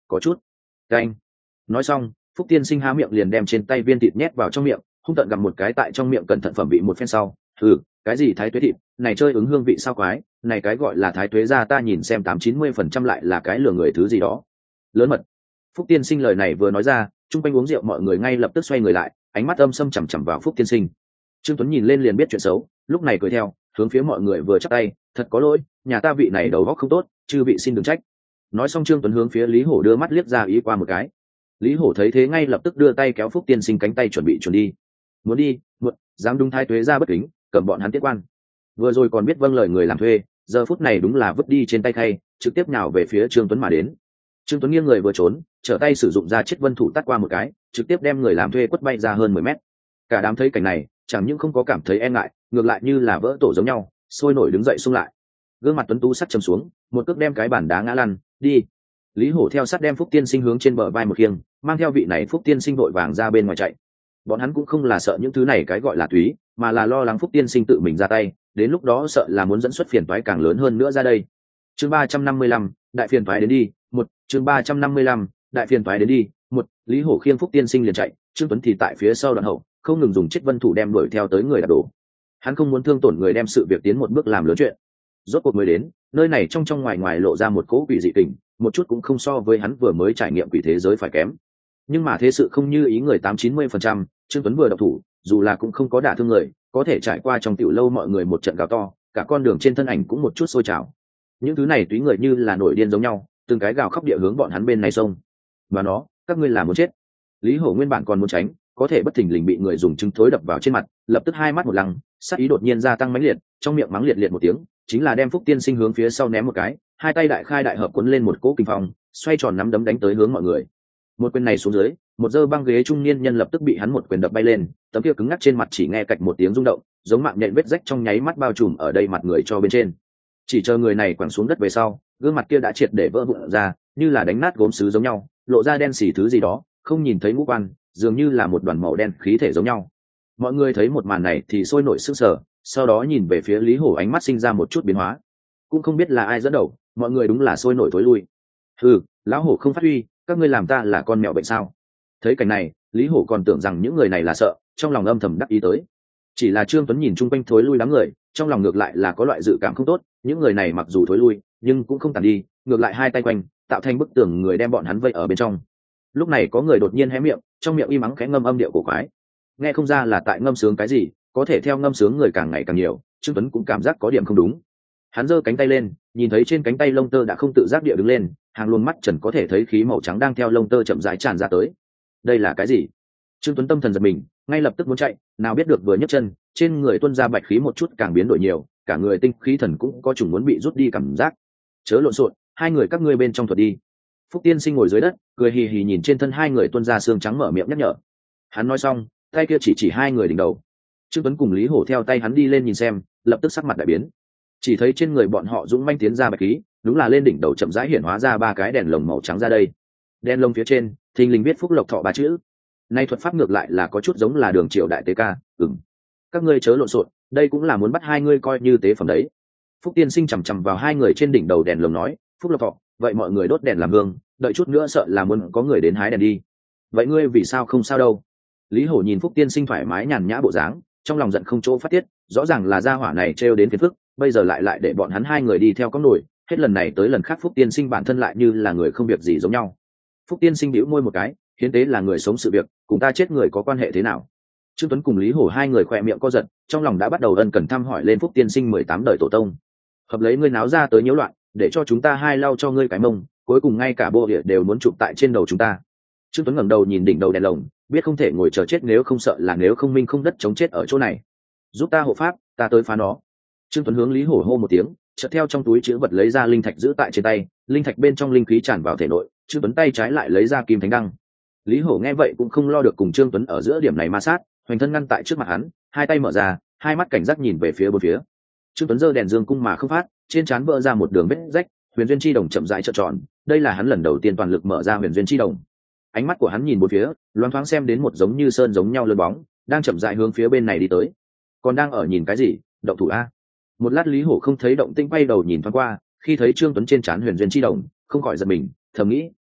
có chút canh. Nói xong Phúc Tiên Sinh há miệng liền đem trên tay viên thịt nhét vào trong miệng, hung tợn gặm một cái tại trong miệng, cẩn thận phẩm vị một phen sau. Ừ, cái gì thái tuế thịt này, chơi ứng hương vị sao quái, này cái gọi là thái tuế ra ta nhìn xem tám chín mươi phần trăm lại là cái lừa người thứ gì đó. Lớn mật. Phúc Tiên Sinh lời này vừa nói ra, chung quanh uống rượu mọi người ngay lập tức xoay người lại, ánh mắt âm sâm chằm chằm vào Phúc Tiên Sinh. Trương Tuấn nhìn lên liền biết chuyện xấu, lúc này cười theo, hướng phía mọi người vừa chắp tay, thật có lỗi, nhà ta vị này đầu óc không tốt, chư vị xin đừng trách. Nói xong Trương Tuấn hướng phía Lý Hổ đưa mắt liếc ra ý qua một cái. Lý Hổ thấy thế ngay lập tức đưa tay kéo Phúc Tiên Sinh cánh tay chuẩn bị chuẩn đi. Muốn đi, muộn, dám đúng thái tuế ra bất kính, cầm bọn hắn tiết quan. Vừa rồi còn biết vâng lời người làm thuê, giờ phút này đúng là vứt đi trên tay khay, trực tiếp nhào về phía Trương Tuấn mà đến. Trương Tuấn nghiêng người vừa trốn, trở tay sử dụng ra chiếc vân thủ tát qua một cái, trực tiếp đem người làm thuê quất bay ra hơn mười mét. Cả đám thấy cảnh này, chẳng những không có cảm thấy e ngại, ngược lại như là vỡ tổ giống nhau, sôi nổi đứng dậy xung lại. Gương mặt Tuấn tú sắc trầm xuống, một cước đem cái bàn đá ngã lăn, đi. Lý Hổ theo sát đem Phúc Tiên Sinh hướng trên bờ vai một khiêng, mang theo vị này Phúc Tiên Sinh vội vàng ra bên ngoài chạy. Bọn hắn cũng không là sợ những thứ này cái gọi là túy, mà là lo lắng Phúc Tiên Sinh tự mình ra tay, đến lúc đó sợ là muốn dẫn xuất phiền toái càng lớn hơn nữa ra đây. Chương ba trăm năm mươi lăm, đại phiền toái đến đi, một, chương ba trăm năm mươi lăm, đại phiền toái đến đi, một, Lý Hổ khiêng Phúc Tiên Sinh liền chạy, Trương Tuấn thì tại phía sau đoạn hậu, không ngừng dùng chiếc vân thủ đem đuổi theo tới người đạp đổ. Hắn không muốn thương tổn người, đem sự việc tiến một bước làm lớn chuyện. Rốt cuộc mới đến, nơi này trong trong ngoài ngoài lộ ra một cỗ quỷ dị tình, một chút cũng không so với hắn vừa mới trải nghiệm quỷ thế giới phải kém. Nhưng mà thế sự không như ý người tám chín mươi phần trăm, Trương Tuấn vừa độc thủ, dù là cũng không có đả thương người, có thể trải qua trong tiểu lâu mọi người một trận gào to, cả con đường trên thân ảnh cũng một chút sôi trào. Những thứ này túy người như là nổi điên giống nhau, từng cái gào khóc địa hướng bọn hắn bên này xông. Và nó, các ngươi là muốn chết. Lý Hổ nguyên bản còn muốn tránh, có thể bất thình lình bị người dùng trứng thối đập vào trên mặt, lập tức hai mắt một lăng, sát ý đột nhiên gia tăng mãnh liệt, trong miệng mắng liệt liệt một tiếng, chính là đem Phúc Tiên Sinh hướng phía sau ném một cái, hai tay đại khai đại hợp cuốn lên một cỗ kinh phong, xoay tròn nắm đấm đánh tới hướng mọi người. Một quyền này xuống dưới, một dơ băng ghế trung niên nhân lập tức bị hắn một quyền đập bay lên, tấm kia cứng ngắc trên mặt chỉ nghe cạch một tiếng rung động, giống mạng nhện vết rách trong nháy mắt bao trùm ở đây mặt người cho bên trên. Chỉ chờ người này quẳng xuống đất về sau, gương mặt kia đã triệt để vỡ vụn ra, như là đánh nát gốm sứ giống nhau, lộ ra đen xì thứ gì đó, không nhìn thấy ngũ quan, dường như là một đoàn màu đen khí thể giống nhau. Mọi người thấy một màn này thì sôi nổi sức sở, sau đó nhìn về phía Lý Hổ, ánh mắt sinh ra một chút biến hóa. Cũng không biết là ai dẫn đầu, mọi người đúng là sôi nổi tối lui. Ừ, lão hổ không phát huy, các ngươi làm ta là con mèo bệnh sao? Thấy cảnh này, Lý Hổ còn tưởng rằng những người này là sợ, trong lòng âm thầm đắc ý tới. Chỉ là Trương Tuấn nhìn chung quanh thối lui đám người, trong lòng ngược lại là có loại dự cảm không tốt, những người này mặc dù thối lui, nhưng cũng không tàn đi, ngược lại hai tay quanh, tạo thành bức tường người đem bọn hắn vây ở bên trong. Lúc này có người đột nhiên hé miệng, trong miệng im mắng khẽ ngâm âm điệu cổ quái. Nghe không ra là tại ngâm sướng cái gì, có thể theo ngâm sướng người càng ngày càng nhiều, Trương Tuấn cũng cảm giác có điểm không đúng. Hắn giơ cánh tay lên, nhìn thấy trên cánh tay lông tơ đã không tự giác địa đứng lên, hàng luôn mắt trần có thể thấy khí màu trắng đang theo lông tơ chậm rãi tràn ra tới. Đây là cái gì? Trương Tuấn tâm thần giật mình, ngay lập tức muốn chạy, nào biết được vừa nhấc chân, trên người tuôn ra bạch khí một chút càng biến đổi nhiều, cả người tinh khí thần cũng có chủng muốn bị rút đi cảm giác. Chớ lộn xộn, hai người các ngươi bên trong thuật đi. Phúc Tiên Sinh ngồi dưới đất, cười hì hì nhìn trên thân hai người tuôn ra xương trắng, mở miệng nhắc nhở. Hắn nói xong, tay kia chỉ chỉ hai người đỉnh đầu. Trương Tuấn cùng Lý Hổ theo tay hắn đi lên nhìn xem, lập tức sắc mặt đại biến. Chỉ thấy trên người bọn họ dũng manh tiến ra bạch khí, đúng là lên đỉnh đầu chậm rãi hiển hóa ra ba cái đèn lồng màu trắng ra đây. Đèn lồng phía trên, thình lình viết Phúc Lộc Thọ ba chữ. Nay thuật pháp ngược lại là có chút giống là Đường Triều đại tế ca, ừm. Các ngươi chớ lộn xộn, đây cũng là muốn bắt hai ngươi coi như tế phẩm đấy. Phúc Tiên Sinh chằm chằm vào hai người trên đỉnh đầu đèn lồng nói, Phúc Lộc Thọ, vậy mọi người đốt đèn làm hương, đợi chút nữa sợ là muốn có người đến hái đèn đi. Vậy ngươi vì sao không sao đâu? Lý Hổ nhìn Phúc Tiên Sinh thoải mái nhàn nhã bộ dáng, trong lòng giận không chỗ phát tiết, rõ ràng là gia hỏa này trêu đến phiền phức, bây giờ lại lại để bọn hắn hai người đi theo con nổi, hết lần này tới lần khác Phúc Tiên Sinh bản thân lại như là người không việc gì giống nhau. Phúc Tiên Sinh bĩu môi một cái, hiến tế là người sống sự việc, cùng ta chết người có quan hệ thế nào? Trương Tuấn cùng Lý Hổ hai người khỏe miệng co giật, trong lòng đã bắt đầu ân cần thăm hỏi lên Phúc Tiên Sinh mười tám đời tổ tông. Hợp lấy ngươi náo ra tới nhiễu loạn, để cho chúng ta hai lau cho ngươi cái mông, cuối cùng ngay cả bộ địa đều muốn chụp tại trên đầu chúng ta. Trương Tuấn ngẩng đầu nhìn đỉnh đầu đèn lồng, biết không thể ngồi chờ chết, nếu không sợ là nếu không minh không đất chống chết ở chỗ này. Giúp ta hộ pháp, ta tới phá nó. Trương Tuấn hướng Lý Hổ hô một tiếng, chợt theo trong túi chứa vật lấy ra linh thạch giữ tại trên tay, linh thạch bên trong linh khí tràn vào thể nội, Trương Tuấn tay trái lại lấy ra kim thánh đăng. Lý Hổ nghe vậy cũng không lo được cùng Trương Tuấn ở giữa điểm này ma sát, hoành thân ngăn tại trước mặt hắn, hai tay mở ra, hai mắt cảnh giác nhìn về phía bốn phía. Trương Tuấn giơ đèn dương cung mà không phát, trên trán vỡ ra một đường vết rách, huyền duyên chi đồng chậm rãi trợn tròn, đây là hắn lần đầu tiên toàn lực mở ra huyền duyên chi đồng. Ánh mắt của hắn nhìn bốn phía, loáng thoáng xem đến một giống như sơn giống nhau lươn bóng, đang chậm rãi hướng phía bên này đi tới. Còn đang ở nhìn cái gì? Động thủ a. Một lát Lý Hổ không thấy động tĩnh, quay đầu nhìn thoáng qua, khi thấy Trương Tuấn trên trán huyền duyên chi đồng, không khỏi giật mình, thầm nghĩ,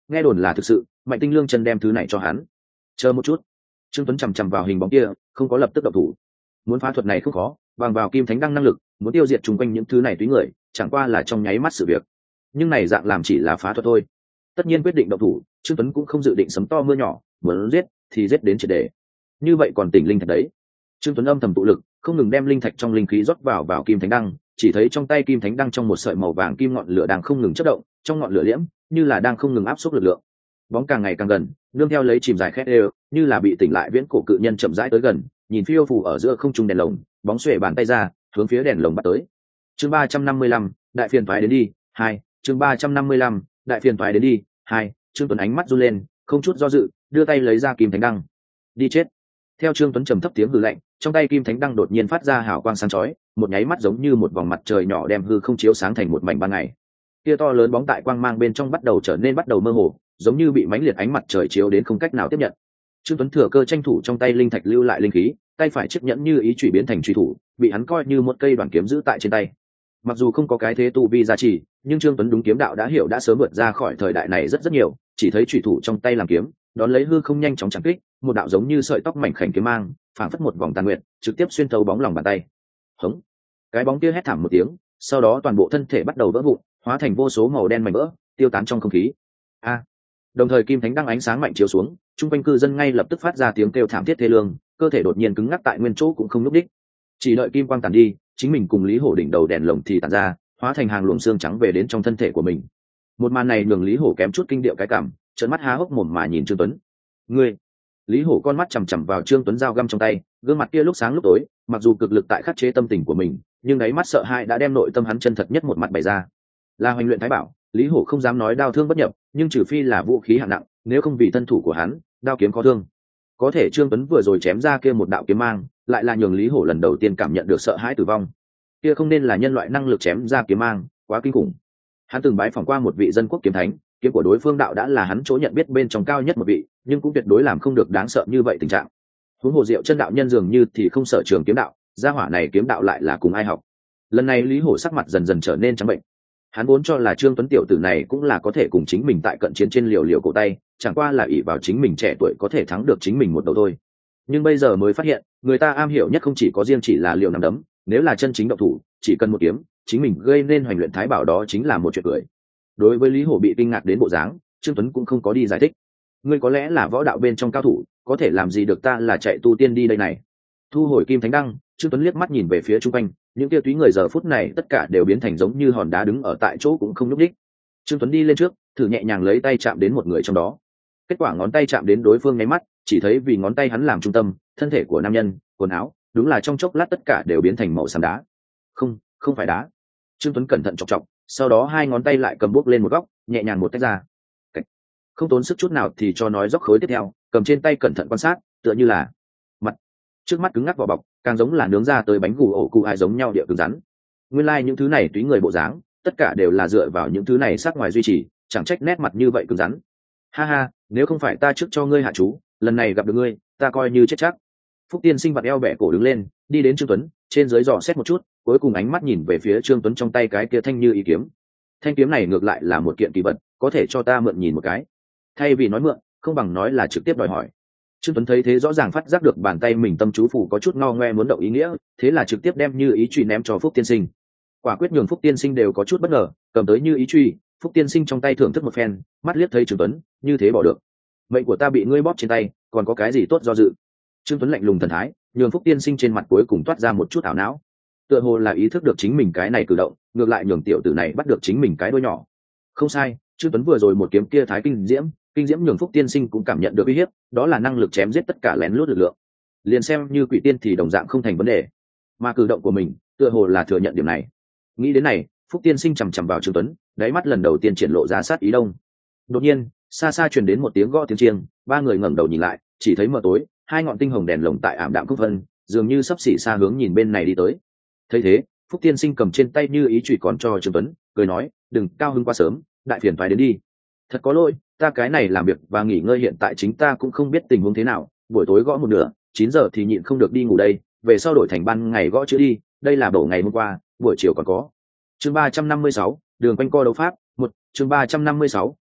nghe đồn là thực sự, Mạnh Tinh Lương chân đem thứ này cho hắn. Chờ một chút. Trương Tuấn chằm chằm vào hình bóng kia, không có lập tức động thủ. Muốn phá thuật này không khó, bằng vào kim thánh đăng năng lực, muốn tiêu diệt chung quanh những thứ này túy người, chẳng qua là trong nháy mắt sự việc. Nhưng này dạng làm chỉ là phá thuật thôi. Tất nhiên quyết định động thủ, Trương Tuấn cũng không dự định sấm to mưa nhỏ, muốn giết thì giết đến triệt để. Như vậy còn tỉnh linh thạch đấy. Trương Tuấn âm thầm tụ lực, không ngừng đem linh thạch trong linh khí rót vào vào kim thánh đăng, chỉ thấy trong tay kim thánh đăng trong một sợi màu vàng kim ngọn lửa đang không ngừng chớp động, trong ngọn lửa liễm, như là đang không ngừng áp suất lực lượng. Bóng càng ngày càng gần, nương theo lấy chìm dài khét đều, như là bị tỉnh lại viễn cổ cự nhân chậm rãi tới gần, nhìn phiêu phù ở giữa không trung đèn lồng, bóng xuề bàn tay ra, hướng phía đèn lồng bắt tới. Chương ba trăm năm mươi lăm, đại phiền toái đến đi, hai, chương ba trăm năm mươi lăm, đại phiền toái đến đi, hai. Trương Tuấn ánh mắt run lên, không chút do dự, đưa tay lấy ra kim thánh đăng. Đi chết. Theo Trương Tuấn trầm thấp tiếng hừ lạnh, trong tay kim thánh đăng đột nhiên phát ra hào quang sáng chói, một nháy mắt giống như một vòng mặt trời nhỏ đem hư không chiếu sáng thành một mảnh ban ngày. Kia to lớn bóng tại quang mang bên trong bắt đầu trở nên bắt đầu mơ hồ, giống như bị mãnh liệt ánh mặt trời chiếu đến không cách nào tiếp nhận. Trương Tuấn thừa cơ tranh thủ trong tay linh thạch lưu lại linh khí, tay phải chiếc nhẫn như ý chủy biến thành truy thủ, bị hắn coi như một cây đoạn kiếm giữ tại trên tay. Mặc dù không có cái thế tu vi gia trì, nhưng Trương Tuấn đúng kiếm đạo đã hiểu đã sớm vượt ra khỏi thời đại này rất rất nhiều, chỉ thấy chủy thủ trong tay làm kiếm, đón lấy hư không nhanh chóng chạm kích, một đạo giống như sợi tóc mảnh khảnh kiếm mang, phảng phất một vòng tàn nguyệt, trực tiếp xuyên thấu bóng lòng bàn tay. Hống! Cái bóng kia hét thảm một tiếng, sau đó toàn bộ thân thể bắt đầu vỡ vụn, hóa thành vô số màu đen mảnh vỡ, tiêu tán trong không khí. A! Đồng thời kim thánh đăng ánh sáng mạnh chiếu xuống, trung quanh cư dân ngay lập tức phát ra tiếng kêu thảm thiết thê lương, cơ thể đột nhiên cứng ngắc tại nguyên chỗ cũng không nhúc đích. Chỉ đợi kim quang tàn đi, chính mình cùng Lý Hổ đỉnh đầu đèn lồng thì tàn ra, hóa thành hàng luồng xương trắng về đến trong thân thể của mình. Một màn này nhường Lý Hổ kém chút kinh điệu cái cảm, trợn mắt há hốc mồm mà nhìn Trương Tuấn. Ngươi! Lý Hổ con mắt chằm chằm vào Trương Tuấn dao găm trong tay, gương mặt kia lúc sáng lúc tối, mặc dù cực lực tại khắc chế tâm tình của mình, nhưng đáy mắt sợ hãi đã đem nội tâm hắn chân thật nhất một mặt bày ra. Là hoành luyện thái bảo, Lý Hổ không dám nói đao thương bất nhập, nhưng trừ phi là vũ khí hạng nặng, nếu không vì thân thủ của hắn, đao kiếm khó thương. Có thể Trương Tuấn vừa rồi chém ra kia một đạo kiếm mang, lại là nhường Lý Hổ lần đầu tiên cảm nhận được sợ hãi tử vong. Kia không nên là nhân loại năng lực chém ra kiếm mang, quá kinh khủng. Hắn từng bái phỏng qua một vị dân quốc kiếm thánh, kiếm của đối phương đạo đã là hắn chỗ nhận biết bên trong cao nhất một vị, nhưng cũng tuyệt đối làm không được đáng sợ như vậy tình trạng. Huống hồ Diệu chân đạo nhân dường như thì không sợ trường kiếm đạo, gia hỏa này kiếm đạo lại là cùng ai học. Lần này Lý Hổ sắc mặt dần dần trở nên trắng bệnh. Hắn vốn cho là Trương Tuấn tiểu tử này cũng là có thể cùng chính mình tại cận chiến trên liều liều cổ tay, chẳng qua là ỷ vào chính mình trẻ tuổi có thể thắng được chính mình một đầu thôi. Nhưng bây giờ mới phát hiện, người ta am hiểu nhất không chỉ có riêng chỉ là liều nằm đấm, nếu là chân chính động thủ, chỉ cần một kiếm, chính mình gây nên hoành luyện thái bảo đó chính là một chuyện cười. Đối với Lý Hổ bị kinh ngạc đến bộ dáng, Trương Tuấn cũng không có đi giải thích. Ngươi có lẽ là võ đạo bên trong cao thủ, có thể làm gì được ta là chạy tu tiên đi đây này. Thu hồi kim thánh đăng, Trương Tuấn liếc mắt nhìn về phía trung quanh, những kia túy người giờ phút này tất cả đều biến thành giống như hòn đá đứng ở tại chỗ cũng không nhúc nhích. Trương Tuấn đi lên trước, thử nhẹ nhàng lấy tay chạm đến một người trong đó. Kết quả ngón tay chạm đến đối phương nháy mắt, chỉ thấy vì ngón tay hắn làm trung tâm, thân thể của nam nhân, quần áo, đúng là trong chốc lát tất cả đều biến thành màu xám đá. Không, không phải đá. Trương Tuấn cẩn thận chọc chọc, sau đó hai ngón tay lại cầm bút lên một góc, nhẹ nhàng một tách ra. Cách. Không tốn sức chút nào thì cho nói dốc khối tiếp theo, cầm trên tay cẩn thận quan sát, tựa như là mặt. Trước mắt cứng ngắc vỏ bọc, càng giống là nướng ra tới bánh gù ổ cụ ai giống nhau địa cứng rắn. Nguyên lai like những thứ này túy người bộ dáng, tất cả đều là dựa vào những thứ này sắc ngoài duy trì, chẳng trách nét mặt như vậy cứng rắn. Ha ha, nếu không phải ta trước cho ngươi hạ chú, lần này gặp được ngươi, ta coi như chết chắc. Phúc Tiên Sinh vặt eo bẻ cổ đứng lên, đi đến Trương Tuấn, trên dưới dò xét một chút, cuối cùng ánh mắt nhìn về phía Trương Tuấn trong tay cái kia thanh như ý kiếm. Thanh kiếm này ngược lại là một kiện kỳ vật, có thể cho ta mượn nhìn một cái. Thay vì nói mượn, không bằng nói là trực tiếp đòi hỏi. Trương Tuấn thấy thế rõ ràng phát giác được bàn tay mình tâm chú phù có chút ngao ngoe muốn động ý nghĩa, thế là trực tiếp đem như ý truy ném cho Phúc Tiên Sinh. Quả quyết nhường Phúc Tiên Sinh đều có chút bất ngờ, cầm tới như ý truy, Phúc Tiên Sinh trong tay thưởng thức một phen, mắt liếc thấy Trương Tuấn, như thế bỏ được. Mệnh của ta bị ngươi bóp trên tay, còn có cái gì tốt do dự? Trương Tuấn lạnh lùng thần thái, nhường Phúc Tiên Sinh trên mặt cuối cùng toát ra một chút ảo não. Tựa hồ là ý thức được chính mình cái này cử động, ngược lại nhường tiểu tử này bắt được chính mình cái đuôi nhỏ. Không sai, Trương Tuấn vừa rồi một kiếm kia thái kinh diễm, kinh diễm nhường Phúc Tiên Sinh cũng cảm nhận được uy hiếp, đó là năng lực chém giết tất cả lén lút lực lượng. Liền xem như quỷ tiên thì đồng dạng không thành vấn đề. Mà cử động của mình, tựa hồ là thừa nhận điểm này. Nghĩ đến này, Phúc Tiên Sinh chằm chằm vào Trương Tuấn, đáy mắt lần đầu tiên triển lộ ra sát ý đông. Đột nhiên, xa xa truyền đến một tiếng gõ tiếng chiêng, ba người ngẩng đầu nhìn lại, chỉ thấy mờ tối, hai ngọn tinh hồng đèn lồng tại ảm đạm khúc phân, dường như sắp xỉ xa hướng nhìn bên này đi tới. Thấy thế, Phúc Tiên Sinh cầm trên tay như ý chùy còn cho Trương Tuấn, cười nói, đừng cao hứng quá sớm, đại phiền toái đến đi. Thật có lỗi, ta cái này làm việc và nghỉ ngơi hiện tại chính ta cũng không biết tình huống thế nào, buổi tối gõ một nửa, chín giờ thì nhịn không được đi ngủ đây, về sau đổi thành ban ngày gõ chữ đi, đây là bổ ngày hôm qua, buổi chiều còn có. Chương ba trăm năm mươi sáu, đường quanh co đấu pháp, một, chương ba trăm năm mươi sáu,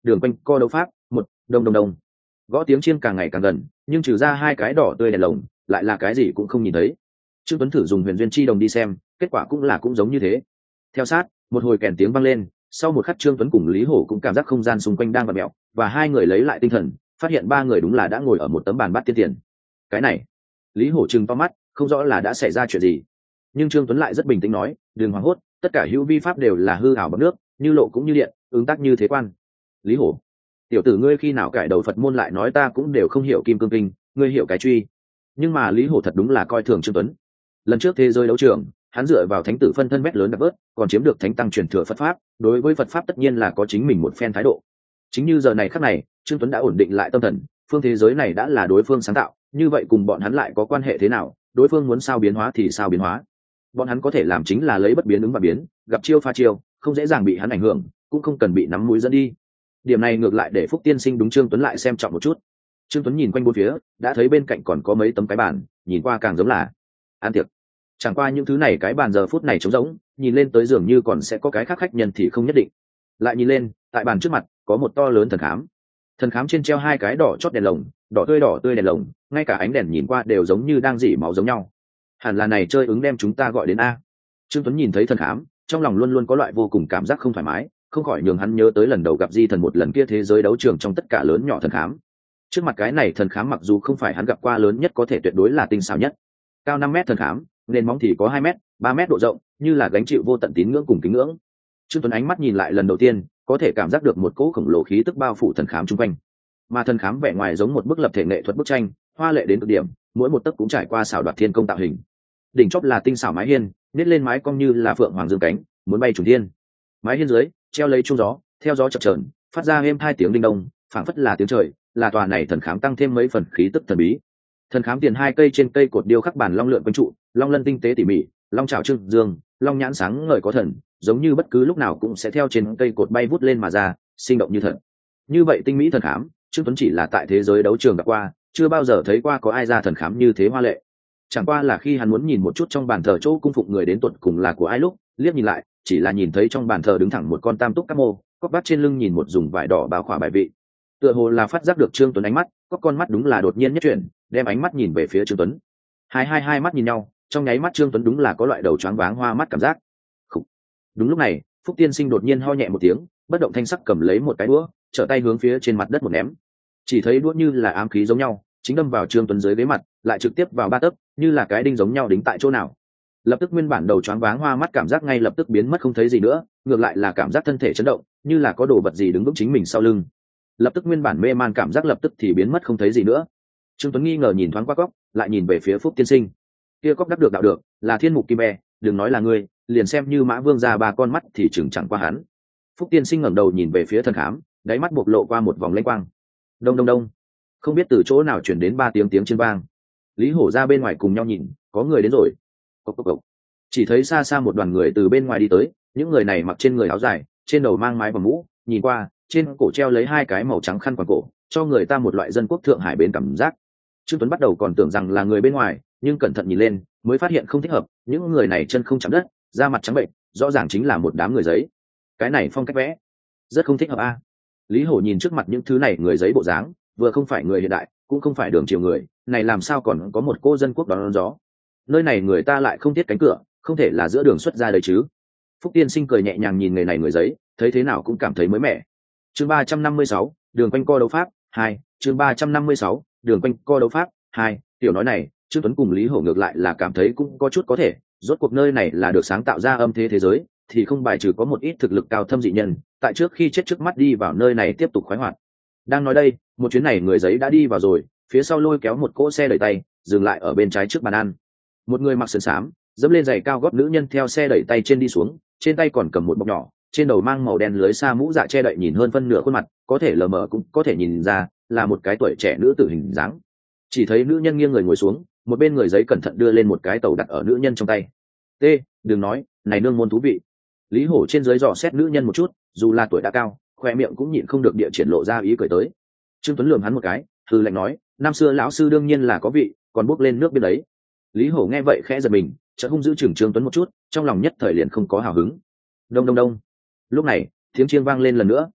đường quanh co đấu pháp một, đông đông đông. Gõ tiếng chiêng càng ngày càng gần, nhưng trừ ra hai cái đỏ tươi đèn lồng lại là cái gì cũng không nhìn thấy. Trương Tuấn thử dùng huyền duyên chi đồng đi xem, kết quả cũng là cũng giống như thế. Theo sát, một hồi kèn tiếng vang lên, sau một khắc Trương Tuấn cùng Lý Hổ cũng cảm giác không gian xung quanh đang vặn mèo, và hai người lấy lại tinh thần, phát hiện ba người đúng là đã ngồi ở một tấm bàn bát tiên tiền. Cái này, Lý Hổ trừng to mắt, không rõ là đã xảy ra chuyện gì. Nhưng Trương Tuấn lại rất bình tĩnh nói, đừng hoảng hốt, tất cả hữu vi pháp đều là hư ảo bằng nước, như lộ cũng như điện, ứng tác như thế quan. Lý Hổ, tiểu tử ngươi khi nào cải đầu Phật môn lại nói ta cũng đều không hiểu kim cương kinh, ngươi hiểu cái truy. Nhưng mà Lý Hổ thật đúng là coi thường Trương Tuấn. Lần trước thế giới đấu trường, hắn dựa vào thánh tử phân thân mét lớn đặc bớt, còn chiếm được thánh tăng truyền thừa Phật pháp, đối với Phật pháp tất nhiên là có chính mình một phen thái độ. Chính như giờ này khắc này, Trương Tuấn đã ổn định lại tâm thần, phương thế giới này đã là đối phương sáng tạo, như vậy cùng bọn hắn lại có quan hệ thế nào, đối phương muốn sao biến hóa thì sao biến hóa. Bọn hắn có thể làm chính là lấy bất biến ứng và biến, gặp chiêu pha chiêu, không dễ dàng bị hắn ảnh hưởng, cũng không cần bị nắm mũi dẫn đi. Điểm này ngược lại để Phúc Tiên Sinh đúng Trương Tuấn lại xem trọng một chút. Trương Tuấn nhìn quanh bốn phía, đã thấy bên cạnh còn có mấy tấm cái bàn, nhìn qua càng giống là ăn tiệc. Chẳng qua những thứ này cái bàn giờ phút này trống rỗng, nhìn lên tới dường như còn sẽ có cái khác khách nhân thì không nhất định. Lại nhìn lên, tại bàn trước mặt có một to lớn thần khám. Thần khám trên treo hai cái đỏ chót đèn lồng, đỏ tươi đỏ tươi đèn lồng, ngay cả ánh đèn nhìn qua đều giống như đang rỉ máu giống nhau. Hẳn là này chơi ứng đem chúng ta gọi đến a. Trương Tuấn nhìn thấy thần khám, trong lòng luôn luôn có loại vô cùng cảm giác không thoải mái, không khỏi nhường hắn nhớ tới lần đầu gặp Di Thần một lần kia thế giới đấu trường trong tất cả lớn nhỏ thần khám. Trước mặt cái này thần khám mặc dù không phải hắn gặp qua lớn nhất có thể tuyệt đối là tinh xảo nhất. Cao năm mét thần khám, nền móng thì có hai mét, ba mét độ rộng, như là gánh chịu vô tận tín ngưỡng cùng kính ngưỡng. Trương Tuấn ánh mắt nhìn lại lần đầu tiên, có thể cảm giác được một cỗ khổng lồ khí tức bao phủ thần khám chung quanh. Mà thần khám vẻ ngoài giống một bức lập thể nghệ thuật bức tranh, hoa lệ đến cực điểm, mỗi một tấc cũng trải qua xảo đoạt thiên công tạo hình. Đỉnh chóp là tinh xảo mái hiên, nết lên mái cong như là phượng hoàng dương cánh, muốn bay trùng thiên. Mái hiên dưới treo lấy chuông gió, theo gió chập chờn, phát ra êm hai tiếng đinh đông, phảng phất là tiếng trời, là tòa này thần khám tăng thêm mấy phần khí tức thần bí. Thần khám tiền hai cây trên cây cột điêu khắc bản long lượn quanh trụ, long lân tinh tế tỉ mỉ, long trảo trưng dương, long nhãn sáng ngời có thần, giống như bất cứ lúc nào cũng sẽ theo trên cây cột bay vút lên mà ra, sinh động như thật. Như vậy tinh mỹ thần khám, Trương Tuấn chỉ là tại thế giới đấu trường gặp qua, chưa bao giờ thấy qua có ai ra thần khám như thế hoa lệ. Chẳng qua là khi hắn muốn nhìn một chút trong bàn thờ chỗ cung phụng người đến tuột cùng là của ai lúc, liếc nhìn lại, chỉ là nhìn thấy trong bàn thờ đứng thẳng một con tam túc cáp mô, cóc bắt trên lưng nhìn một dùng vải đỏ bao khỏa bài vị. Tựa hồ là phát giác được Trương Tuấn ánh mắt, có con mắt đúng là đột nhiên nhất chuyển, đem ánh mắt nhìn về phía Trương Tuấn. Hai hai hai mắt nhìn nhau, trong nháy mắt Trương Tuấn đúng là có loại đầu choáng váng hoa mắt cảm giác. Khủ. Đúng lúc này, Phúc Tiên Sinh đột nhiên ho nhẹ một tiếng, bất động thanh sắc cầm lấy một cái đũa, trở tay hướng phía trên mặt đất một ném. Chỉ thấy đũa như là ám khí giống nhau, chính đâm vào Trương Tuấn dưới ghế mặt, lại trực tiếp vào ba tấc, như là cái đinh giống nhau đính tại chỗ nào. Lập tức nguyên bản đầu choáng váng hoa mắt cảm giác ngay lập tức biến mất không thấy gì nữa, ngược lại là cảm giác thân thể chấn động, như là có đồ vật gì đứng vững chính mình sau lưng. Lập tức nguyên bản mê man cảm giác lập tức thì biến mất không thấy gì nữa. Trương Tuấn nghi ngờ nhìn thoáng qua cóc, lại nhìn về phía Phúc Tiên Sinh. Kia cóc đắc được đạo được, là thiên mục kim bè, đừng nói là ngươi, liền xem như Mã Vương ra ba con mắt thì chừng chẳng qua hắn. Phúc Tiên Sinh ngẩng đầu nhìn về phía thần khám, đáy mắt bộc lộ qua một vòng lanh quang. Đông đông đông, không biết từ chỗ nào truyền đến ba tiếng tiếng trên vang. Lý Hổ ra bên ngoài cùng nhau nhìn, có người đến rồi. Cốc cốc cốc. Chỉ thấy xa xa một đoàn người từ bên ngoài đi tới, những người này mặc trên người áo dài, trên đầu mang mái và mũ, nhìn qua, trên cổ treo lấy hai cái màu trắng khăn quàng cổ, cho người ta một loại dân quốc thượng hải bến cảm giác. Trương Tuấn bắt đầu còn tưởng rằng là người bên ngoài, nhưng cẩn thận nhìn lên, mới phát hiện không thích hợp, những người này chân không chạm đất, da mặt trắng bệnh, rõ ràng chính là một đám người giấy. Cái này phong cách vẽ, rất không thích hợp a. Lý Hổ nhìn trước mặt những thứ này người giấy bộ dáng, vừa không phải người hiện đại, cũng không phải đường chiều người, này làm sao còn có một cô dân quốc đón gió. Nơi này người ta lại không thiết cánh cửa, không thể là giữa đường xuất ra đấy chứ. Phúc Tiên Sinh cười nhẹ nhàng nhìn người này người giấy, thấy thế nào cũng cảm thấy mới mẻ. Chương ba trăm năm mươi sáu, đường quanh co đấu pháp hai. Chương ba trăm năm mươi sáu, đường quanh co đấu pháp hai. Tiểu nói này, Trương Tuấn cùng Lý Hổ ngược lại là cảm thấy cũng có chút có thể, rốt cuộc nơi này là được sáng tạo ra âm thế thế giới, thì không bài trừ có một ít thực lực cao thâm dị nhân, tại trước khi chết trước mắt đi vào nơi này tiếp tục khoái hoạt. Đang nói đây, một chuyến này người giấy đã đi vào rồi, phía sau lôi kéo một cỗ xe đẩy tay, dừng lại ở bên trái trước bàn ăn. Một người mặc sườn xám, dẫm lên giày cao gót nữ nhân theo xe đẩy tay trên đi xuống, trên tay còn cầm một bọc nhỏ, trên đầu mang màu đen lưới sa mũ dạ che đậy nhìn hơn phân nửa khuôn mặt, có thể lờ mờ cũng có thể nhìn ra là một cái tuổi trẻ nữ tử hình dáng. Chỉ thấy nữ nhân nghiêng người ngồi xuống, một bên người giấy cẩn thận đưa lên một cái tàu đặt ở nữ nhân trong tay. T, đừng nói, này nương môn thú vị. Lý Hổ trên dưới dò xét nữ nhân một chút, dù là tuổi đã cao, khoe miệng cũng nhịn không được địa triển lộ ra ý cười tới. Trương Tuấn lườm hắn một cái, hừ lạnh nói, năm xưa lão sư đương nhiên là có vị, còn bốc lên nước bên đấy. Lý Hổ nghe vậy khẽ giật mình, chợt hung dữ chừng Trương Tuấn một chút, trong lòng nhất thời liền không có hào hứng. Đông đông đông. Lúc này, tiếng chiêng vang lên lần nữa.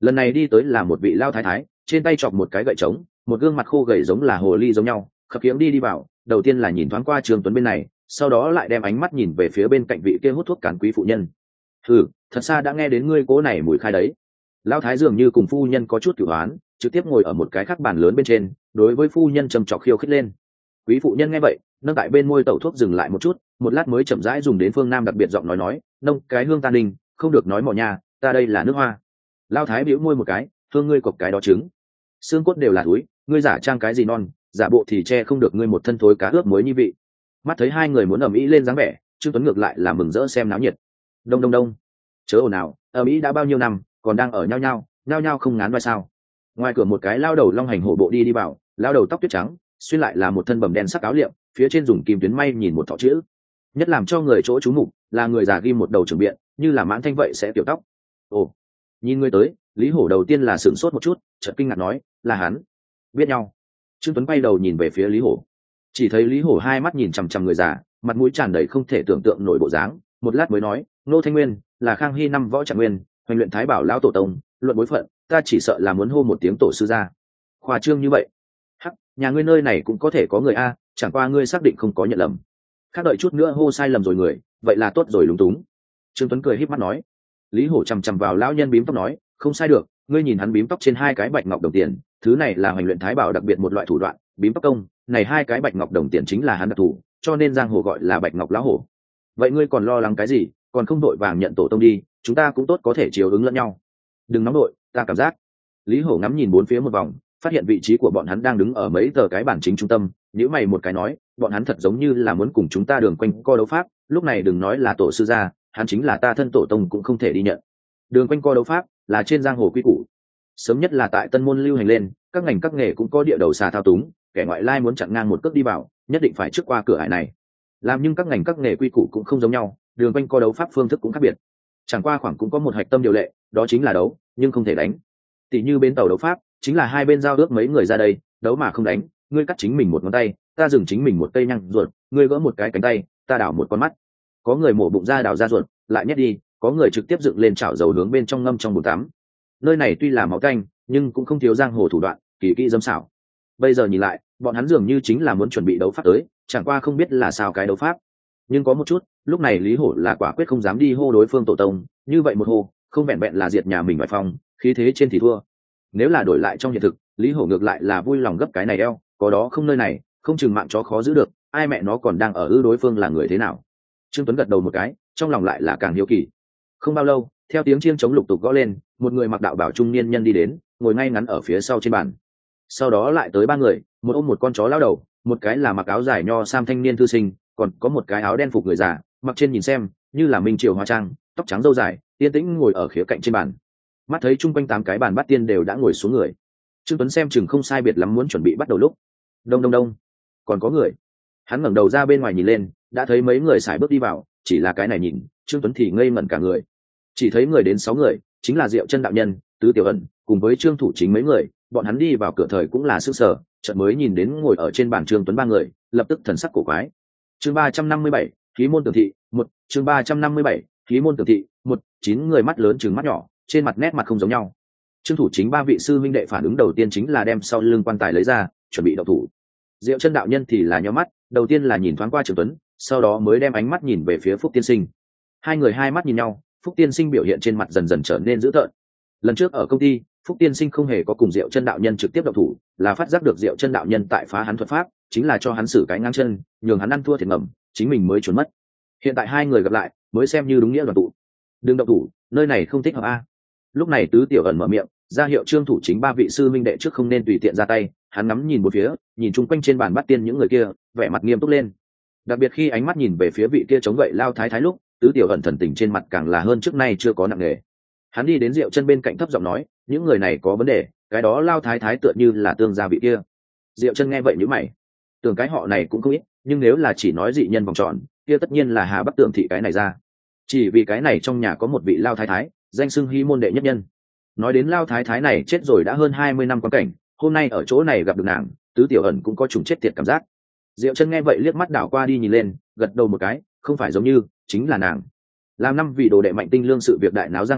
lần này đi tới là một vị lao thái thái, trên tay chọc một cái gậy trống, một gương mặt khô gầy giống là hồ ly giống nhau, khập khiễng đi đi vào, đầu tiên là nhìn thoáng qua Trương Tuấn bên này, sau đó lại đem ánh mắt nhìn về phía bên cạnh vị kia hút thuốc cán quý phụ nhân. Ừ, thật xa đã nghe đến ngươi cố này mùi khai đấy. Lão thái dường như cùng phu nhân có chút cửu oán, trực tiếp ngồi ở một cái khắc bàn lớn bên trên, đối với phu nhân trầm trọc khiêu khích lên. Quý phụ nhân nghe vậy, nâng tại bên môi tẩu thuốc dừng lại một chút, một lát mới chậm rãi dùng đến phương nam đặc biệt giọng nói nói, nông cái hương ta ninh, không được nói mỏ nhà, ta đây là nước hoa. Lão thái bĩu môi một cái, thương ngươi cộc cái đó trứng, xương cốt đều là túi, ngươi giả trang cái gì non, giả bộ thì che không được ngươi một thân thối cá ướp muối như vị. Mắt thấy hai người muốn ầm ĩ lên dáng vẻ, Trương Tuấn ngược lại là mừng rỡ xem náo nhiệt. Đông đông đông, chớ ồn ào, ầm ĩ đã bao nhiêu năm, còn đang ở nhau nhau, nhau nhau không ngán vai sao? Ngoài cửa một cái lao đầu long hành hổ bộ đi đi vào, lao đầu tóc tuyết trắng, xuyên lại là một thân bầm đen sắc áo liệm, phía trên dùng kim tuyến may nhìn một thọ chữ. Nhất làm cho người chỗ chú mục là người già ghim một đầu trường biện, như là mãn thanh vậy sẽ tiểu tóc. Ồ, nhìn người tới, Lý Hổ đầu tiên là sửng sốt một chút, chợt kinh ngạc nói, là hắn. Biết nhau. Trương Tuấn quay đầu nhìn về phía Lý Hổ, chỉ thấy Lý Hổ hai mắt nhìn chằm chằm người già, mặt mũi tràn đầy không thể tưởng tượng nổi bộ dáng, một lát mới nói, Nô Thanh Nguyên là Khang Hy năm võ trạng nguyên, hoành luyện thái bảo lão tổ tông, luận bối phận, ta chỉ sợ là muốn hô một tiếng tổ sư gia. Khoa trương như vậy. Hắc, nhà ngươi nơi này cũng có thể có người a, chẳng qua ngươi xác định không có nhận lầm. Khác đợi chút nữa hô sai lầm rồi người, vậy là tốt rồi lúng túng. Trương Tuấn cười híp mắt nói. Lý Hổ chằm chằm vào lão nhân bím tóc nói, không sai được, ngươi nhìn hắn bím tóc trên hai cái bạch ngọc đồng tiền, thứ này là hoành luyện thái bảo đặc biệt một loại thủ đoạn, bím tóc công, này hai cái bạch ngọc đồng tiền chính là hắn đặc thủ, cho nên giang hồ gọi là bạch ngọc lão hổ. Vậy ngươi còn lo lắng cái gì, còn không đội vàng nhận tổ tông đi, chúng ta cũng tốt có thể chiều ứng lẫn nhau. Đừng nóng đội, ta cảm giác. Lý Hổ ngắm nhìn bốn phía một vòng, phát hiện vị trí của bọn hắn đang đứng ở mấy tờ cái bản chính trung tâm, nhíu mày một cái nói, bọn hắn thật giống như là muốn cùng chúng ta đường quanh co đấu pháp, lúc này đừng nói là tổ sư gia, hắn chính là ta thân tổ tông cũng không thể đi nhận. Đường quanh co đấu pháp là trên giang hồ quy củ, sớm nhất là tại tân môn lưu hành lên, các ngành các nghề cũng có địa đầu xà thao túng, kẻ ngoại lai muốn chặn ngang một cước đi vào, nhất định phải trước qua cửa ải này. Làm nhưng các ngành các nghề quy củ cũng không giống nhau, đường quanh co đấu pháp phương thức cũng khác biệt. Chẳng qua khoảng cũng có một hạch tâm điều lệ, đó chính là đấu, nhưng không thể đánh. Tỷ như bên tàu đấu pháp, chính là hai bên giao ước mấy người ra đây, đấu mà không đánh, ngươi cắt chính mình một ngón tay, ta dừng chính mình một cây nhang ruột, ngươi gỡ một cái cánh tay, ta đảo một con mắt. Có người mổ bụng ra đảo ra ruột, lại nhét đi, có người trực tiếp dựng lên chảo dầu hướng bên trong ngâm trong bồn tắm. Nơi này tuy là máu canh, nhưng cũng không thiếu giang hồ thủ đoạn, kỳ kỹ dâm xảo. Bây giờ nhìn lại, bọn hắn dường như chính là muốn chuẩn bị đấu pháp tới, chẳng qua không biết là sao cái đấu pháp. Nhưng có một chút, lúc này Lý Hổ là quả quyết không dám đi hô đối phương tổ tông, như vậy một hô, không vẹn vẹn là diệt nhà mình vài phòng, khí thế trên thì thua. Nếu là đổi lại trong hiện thực, Lý Hổ ngược lại là vui lòng gấp cái này eo, có đó không nơi này, không chừng mạng chó khó giữ được, ai mẹ nó còn đang ở ư đối phương là người thế nào. Trương Tuấn gật đầu một cái, trong lòng lại là càng hiếu kỳ. Không bao lâu, theo tiếng chiêng chống lục tục gõ lên, một người mặc đạo bảo trung niên nhân đi đến, ngồi ngay ngắn ở phía sau trên bàn. Sau đó lại tới ba người, một ôm một con chó lao đầu, một cái là mặc áo dài nho sam thanh niên thư sinh, còn có một cái áo đen phục người già, mặc trên nhìn xem như là minh triều hoa trang, tóc trắng râu dài, yên tĩnh ngồi ở khía cạnh trên bàn. Mắt thấy chung quanh tám cái bàn bát tiên đều đã ngồi xuống người, Trương Tuấn xem chừng không sai biệt lắm muốn chuẩn bị bắt đầu lúc. Đông đông đông, còn có người. Hắn ngẩng đầu ra bên ngoài nhìn lên, đã thấy mấy người sải bước đi vào, chỉ là cái này nhìn, Trương Tuấn thì ngây ngẩn cả người. Chỉ thấy người đến sáu người, chính là Diệu Chân đạo nhân, Tứ Tiểu Ẩn, cùng với Trương Thủ Chính mấy người, bọn hắn đi vào cửa thời cũng là sửng sở, chợt mới nhìn đến ngồi ở trên bàn Trương Tuấn ba người, lập tức thần sắc cổ quái. Chương ba trăm năm mươi bảy, khí môn tường thị, một, chương ba trăm năm mươi bảy, khí môn tường thị, một, chín người mắt lớn trừng mắt nhỏ, trên mặt nét mặt không giống nhau. Trương Thủ Chính ba vị sư minh đệ phản ứng đầu tiên chính là đem sau lưng quan tài lấy ra, chuẩn bị động thủ. Diệu Chân đạo nhân thì là nhíu mắt, đầu tiên là nhìn thoáng qua Trương Tuấn, sau đó mới đem ánh mắt nhìn về phía Phúc Tiên Sinh. Hai người hai mắt nhìn nhau, Phúc Tiên Sinh biểu hiện trên mặt dần dần trở nên dữ tợn. Lần trước ở công ty, Phúc Tiên Sinh không hề có cùng Diệu Chân đạo nhân trực tiếp động thủ, là phát giác được Diệu Chân đạo nhân tại phá hắn thuật pháp, chính là cho hắn xử cái ngang chân, nhường hắn ăn thua thiệt ngầm, chính mình mới trốn mất. Hiện tại hai người gặp lại, mới xem như đúng nghĩa đoàn tụ. Đừng động thủ, nơi này không thích hợp a. Lúc này Tứ Tiểu Ẩn mở miệng, ra hiệu Trương Thủ Chính ba vị sư minh đệ trước không nên tùy tiện ra tay. Hắn ngắm nhìn một phía, nhìn chung quanh trên bàn bát tiên những người kia, vẻ mặt nghiêm túc lên. Đặc biệt khi ánh mắt nhìn về phía vị kia chống gậy lao thái thái lúc, Tứ Tiểu Ẩn thần tình trên mặt càng là hơn trước nay chưa có nặng nề. Hắn đi đến Diệu Chân bên cạnh thấp giọng nói, những người này có vấn đề, cái đó lao thái thái tựa như là tương gia vị kia. Diệu Chân nghe vậy nhíu mày, tưởng cái họ này cũng không ít, nhưng nếu là chỉ nói dị nhân vòng tròn, kia tất nhiên là Hà Bắc Tượng thị cái này ra. Chỉ vì cái này trong nhà có một vị lao thái thái, danh xưng Hy môn đệ nhất nhân. Nói đến lao thái thái này chết rồi đã hơn hai mươi năm quan cảnh, hôm nay ở chỗ này gặp được nàng, Tứ Tiểu Ẩn cũng có trùng chết tiệt cảm giác. Diệu Chân nghe vậy liếc mắt đảo qua đi nhìn lên, gật đầu một cái, không phải giống như, chính là nàng. Làm năm vị đồ đệ Mạnh Tinh Lương sự việc đại náo giang hồ,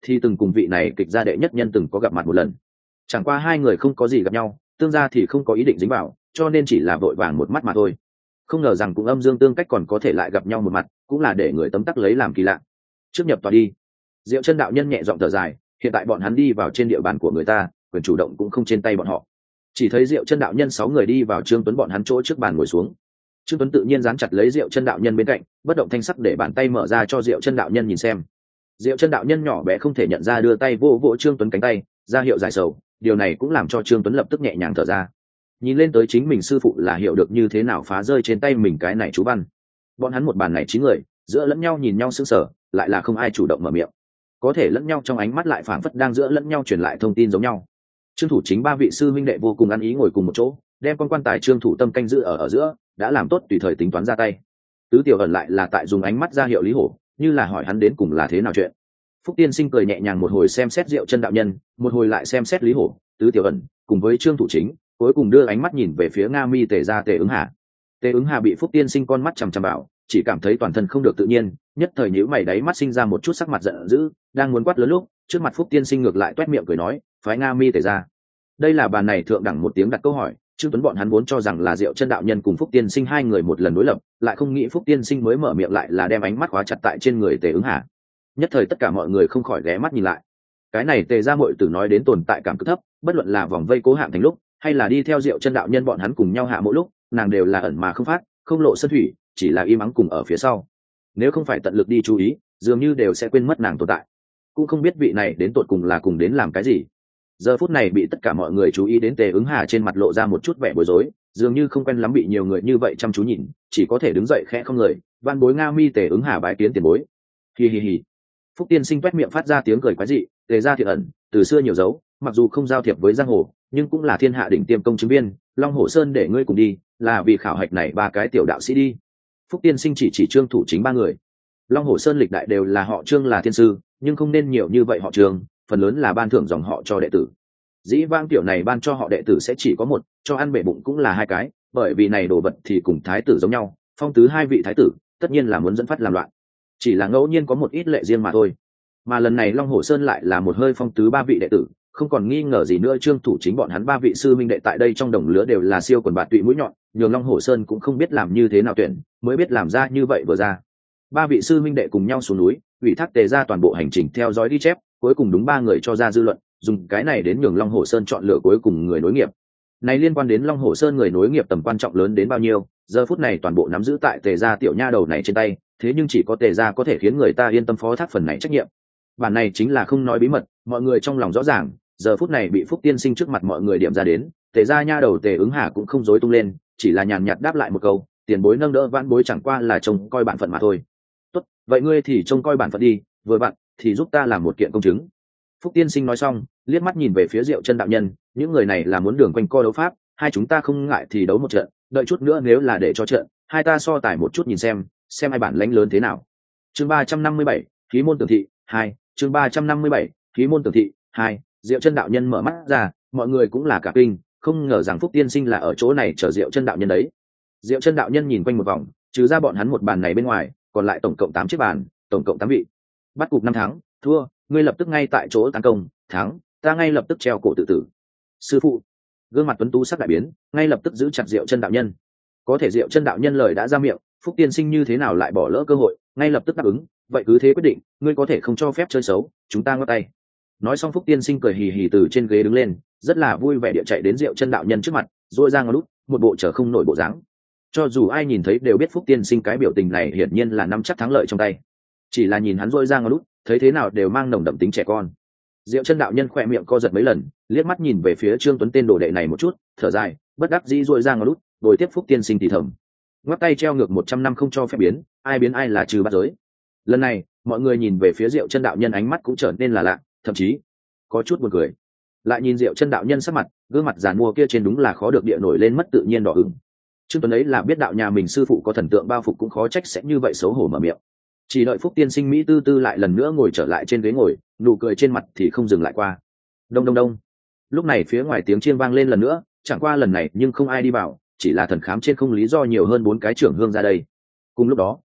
thì từng cùng vị này kịch gia đệ nhất nhân từng có gặp mặt một lần. Chẳng qua hai người không có gì gặp nhau, tương gia thì không có ý định dính vào, cho nên chỉ là vội vàng một mắt mà thôi. Không ngờ rằng cũng âm dương tương cách còn có thể lại gặp nhau một mặt, cũng là để người tấm tắc lấy làm kỳ lạ. Trước nhập tòa đi. Diệu Chân đạo nhân nhẹ giọng thở dài, hiện tại bọn hắn đi vào trên địa bàn của người ta, quyền chủ động cũng không trên tay bọn họ. Chỉ thấy Diệu Chân đạo nhân sáu người đi vào Trương Tuấn bọn hắn chỗ trước bàn ngồi xuống. Trương Tuấn tự nhiên dán chặt lấy Diệu Chân đạo nhân bên cạnh, bất động thanh sắc để bàn tay mở ra cho Diệu Chân đạo nhân nhìn xem. Diệu Chân đạo nhân nhỏ bé không thể nhận ra đưa tay vỗ vỗ Trương Tuấn cánh tay, ra hiệu giải sầu, điều này cũng làm cho Trương Tuấn lập tức nhẹ nhàng thở ra. Nhìn lên tới chính mình sư phụ là hiểu được như thế nào phá rơi trên tay mình cái này chú văn. Bọn hắn một bàn này chín người, giữa lẫn nhau nhìn nhau sững sờ, lại là không ai chủ động mở miệng. Có thể lẫn nhau trong ánh mắt lại phảng phất đang giữa lẫn nhau truyền lại thông tin giống nhau. Trương Thủ Chính ba vị sư minh đệ vô cùng ăn ý ngồi cùng một chỗ, đem con quan tài Trương Thủ Tâm canh giữ ở ở giữa, đã làm tốt tùy thời tính toán ra tay. Tứ Tiểu ẩn lại là tại dùng ánh mắt ra hiệu Lý Hổ, như là hỏi hắn đến cùng là thế nào chuyện. Phúc Tiên Sinh cười nhẹ nhàng một hồi xem xét Diệu Chân đạo nhân, một hồi lại xem xét Lý Hổ, Tứ Tiểu ẩn, cùng với Trương Thủ Chính, cuối cùng đưa ánh mắt nhìn về phía Nga Mi Tề gia Tề Ứng Hà. Tề Ứng Hà bị Phúc Tiên Sinh con mắt chằm chằm vào, chỉ cảm thấy toàn thân không được tự nhiên, nhất thời nhíu mày đáy mắt sinh ra một chút sắc mặt giận dữ, đang muốn quát lớn lúc, trước mặt Phúc Tiên Sinh ngược lại toét miệng cười nói, phái Nga Mi Tề gia. Đây là bàn này thượng đẳng một tiếng đặt câu hỏi, Trương Tuấn bọn hắn vốn cho rằng là Diệu Chân đạo nhân cùng Phúc Tiên Sinh hai người một lần đối lập, lại không nghĩ Phúc Tiên Sinh mới mở miệng lại là đem ánh mắt khóa chặt tại trên người Tề Ứng Hà. Nhất thời tất cả mọi người không khỏi ghé mắt nhìn lại. Cái này Tề gia muội tử nói đến tồn tại cảm cực thấp, bất luận là vòng vây Cố Hạng Thành lúc, hay là đi theo Diệu Chân đạo nhân bọn hắn cùng nhau hạ mỗi lúc, nàng đều là ẩn mà không phát, không lộ sơn thủy, chỉ là im ắng cùng ở phía sau. Nếu không phải tận lực đi chú ý, dường như đều sẽ quên mất nàng tồn tại. Cũng không biết vị này đến tột cùng là cùng đến làm cái gì. Giờ phút này bị tất cả mọi người chú ý đến Tề Ứng Hà trên mặt lộ ra một chút vẻ bối rối, dường như không quen lắm bị nhiều người như vậy chăm chú nhìn, chỉ có thể đứng dậy khẽ không người, van bối Nga Mi Tề Ứng Hà bái kiến tiền bối. Hi hi hi. Phúc Tiên Sinh quét miệng phát ra tiếng cười quái dị, Tề gia thiện ẩn, từ xưa nhiều dấu, mặc dù không giao thiệp với giang hồ, nhưng cũng là thiên hạ đỉnh tiêm công chứng viên, Long Hổ Sơn để ngươi cùng đi, là vì khảo hạch này ba cái tiểu đạo sĩ đi. Phúc Tiên Sinh chỉ chỉ Trương Thủ Chính ba người. Long Hổ Sơn lịch đại đều là họ Trương là thiên sư, nhưng không nên nhiều như vậy họ Trương, phần lớn là ban thưởng dòng họ cho đệ tử. Dĩ vãng tiểu này ban cho họ đệ tử sẽ chỉ có một, cho ăn bể bụng cũng là hai cái, bởi vì này đồ vật thì cùng thái tử giống nhau, phong tứ hai vị thái tử, tất nhiên là muốn dẫn phát làm loạn. Chỉ là ngẫu nhiên có một ít lệ riêng mà thôi. Mà lần này Long Hổ Sơn lại là một hơi phong tứ ba vị đệ tử, không còn nghi ngờ gì nữa Trương Thủ Chính bọn hắn ba vị sư minh đệ tại đây trong đồng lứa đều là siêu quần bạt tụy mũi nhọn, nhường Long Hổ Sơn cũng không biết làm như thế nào tuyển, mới biết làm ra như vậy vừa ra. Ba vị sư minh đệ cùng nhau xuống núi, ủy thác Tề ra toàn bộ hành trình theo dõi ghi chép, cuối cùng đúng ba người cho ra dư luận, dùng cái này đến nhường Long Hổ Sơn chọn lựa cuối cùng người nối nghiệp. Này liên quan đến Long Hổ Sơn người nối nghiệp tầm quan trọng lớn đến bao nhiêu, giờ phút này toàn bộ nắm giữ tại Tề gia tiểu nha đầu này trên tay, thế nhưng chỉ có Tề gia có thể khiến người ta yên tâm phó thác phần này trách nhiệm. Bản này chính là không nói bí mật, mọi người trong lòng rõ ràng, giờ phút này bị Phúc Tiên Sinh trước mặt mọi người điểm ra đến, Tề gia nha đầu Tề Ứng Hà cũng không dối tung lên, chỉ là nhàn nhạt đáp lại một câu, tiền bối nâng đỡ vãn bối chẳng qua là trông coi bản phận mà thôi. Tốt, vậy ngươi thì trông coi bản phận đi, vừa bạn thì giúp ta làm một kiện công chứng. Phúc Tiên Sinh nói xong, liếc mắt nhìn về phía Diệu Chân đạo nhân, những người này là muốn đường quanh co đấu pháp, hai chúng ta không ngại thì đấu một trận, đợi chút nữa nếu là để cho trận, hai ta so tài một chút nhìn xem, xem hai bản lãnh lớn thế nào. Chương ba trăm năm mươi bảy, khí môn tường thị hai, chương ba trăm năm mươi bảy, khí môn tường thị hai. Diệu Chân đạo nhân mở mắt ra, mọi người cũng là cả kinh, không ngờ rằng Phúc Tiên Sinh là ở chỗ này chờ Diệu Chân đạo nhân đấy. Diệu Chân đạo nhân nhìn quanh một vòng, trừ ra bọn hắn một bàn này bên ngoài, còn lại tổng cộng tám chiếc bàn, tổng cộng tám vị. Bắt cục năm thắng, thua, ngươi lập tức ngay tại chỗ tấn công, thắng, ta ngay lập tức treo cổ tự tử. Sư phụ. Gương mặt tuấn tú sắc đại biến, ngay lập tức giữ chặt Diệu Chân đạo nhân. Có thể Diệu Chân đạo nhân lời đã ra miệng, Phúc Tiên Sinh như thế nào lại bỏ lỡ cơ hội, ngay lập tức đáp ứng, vậy cứ thế quyết định, ngươi có thể không cho phép chơi xấu, chúng ta ngắt tay. Nói xong Phúc Tiên Sinh cười hì hì từ trên ghế đứng lên, rất là vui vẻ địa chạy đến Diệu Chân đạo nhân trước mặt, duỗi ra ngón út, một bộ trở không nổi bộ dáng. Cho dù ai nhìn thấy đều biết Phúc Tiên Sinh cái biểu tình này hiển nhiên là nắm chắc thắng lợi trong tay. Chỉ là nhìn hắn duỗi ra ngón út, thấy thế nào đều mang nồng đậm tính trẻ con. Diệu Chân đạo nhân khỏe miệng co giật mấy lần, liếc mắt nhìn về phía Trương Tuấn tên đồ đệ này một chút, thở dài, bất đắc dĩ duỗi ra ngón út, đối tiếp Phúc Tiên Sinh thì thầm. Ngoắc tay treo ngược một trăm năm không cho phép biến, ai biến ai là trừ bắt giới. Lần này, mọi người nhìn về phía Diệu Chân đạo nhân ánh mắt cũng trở nên là lạ, thậm chí có chút buồn cười. Lại nhìn Diệu Chân đạo nhân sắc mặt, gương mặt giàn mua kia trên đúng là khó được địa nổi lên mất tự nhiên đỏ ửng. Trương Tuấn ấy là biết đạo nhà mình sư phụ có thần tượng bao phục cũng khó trách sẽ như vậy xấu hổ mở miệng. Chỉ đợi Phúc Tiên Sinh mỹ tư tư lại lần nữa ngồi trở lại trên ghế ngồi, nụ cười trên mặt thì không dừng lại qua. Đông đông đông. Lúc này phía ngoài tiếng chiêng vang lên lần nữa, chẳng qua lần này nhưng không ai đi vào, chỉ là thần khám trên không lý do nhiều hơn bốn cái trưởng hương ra đây. Cùng lúc đó,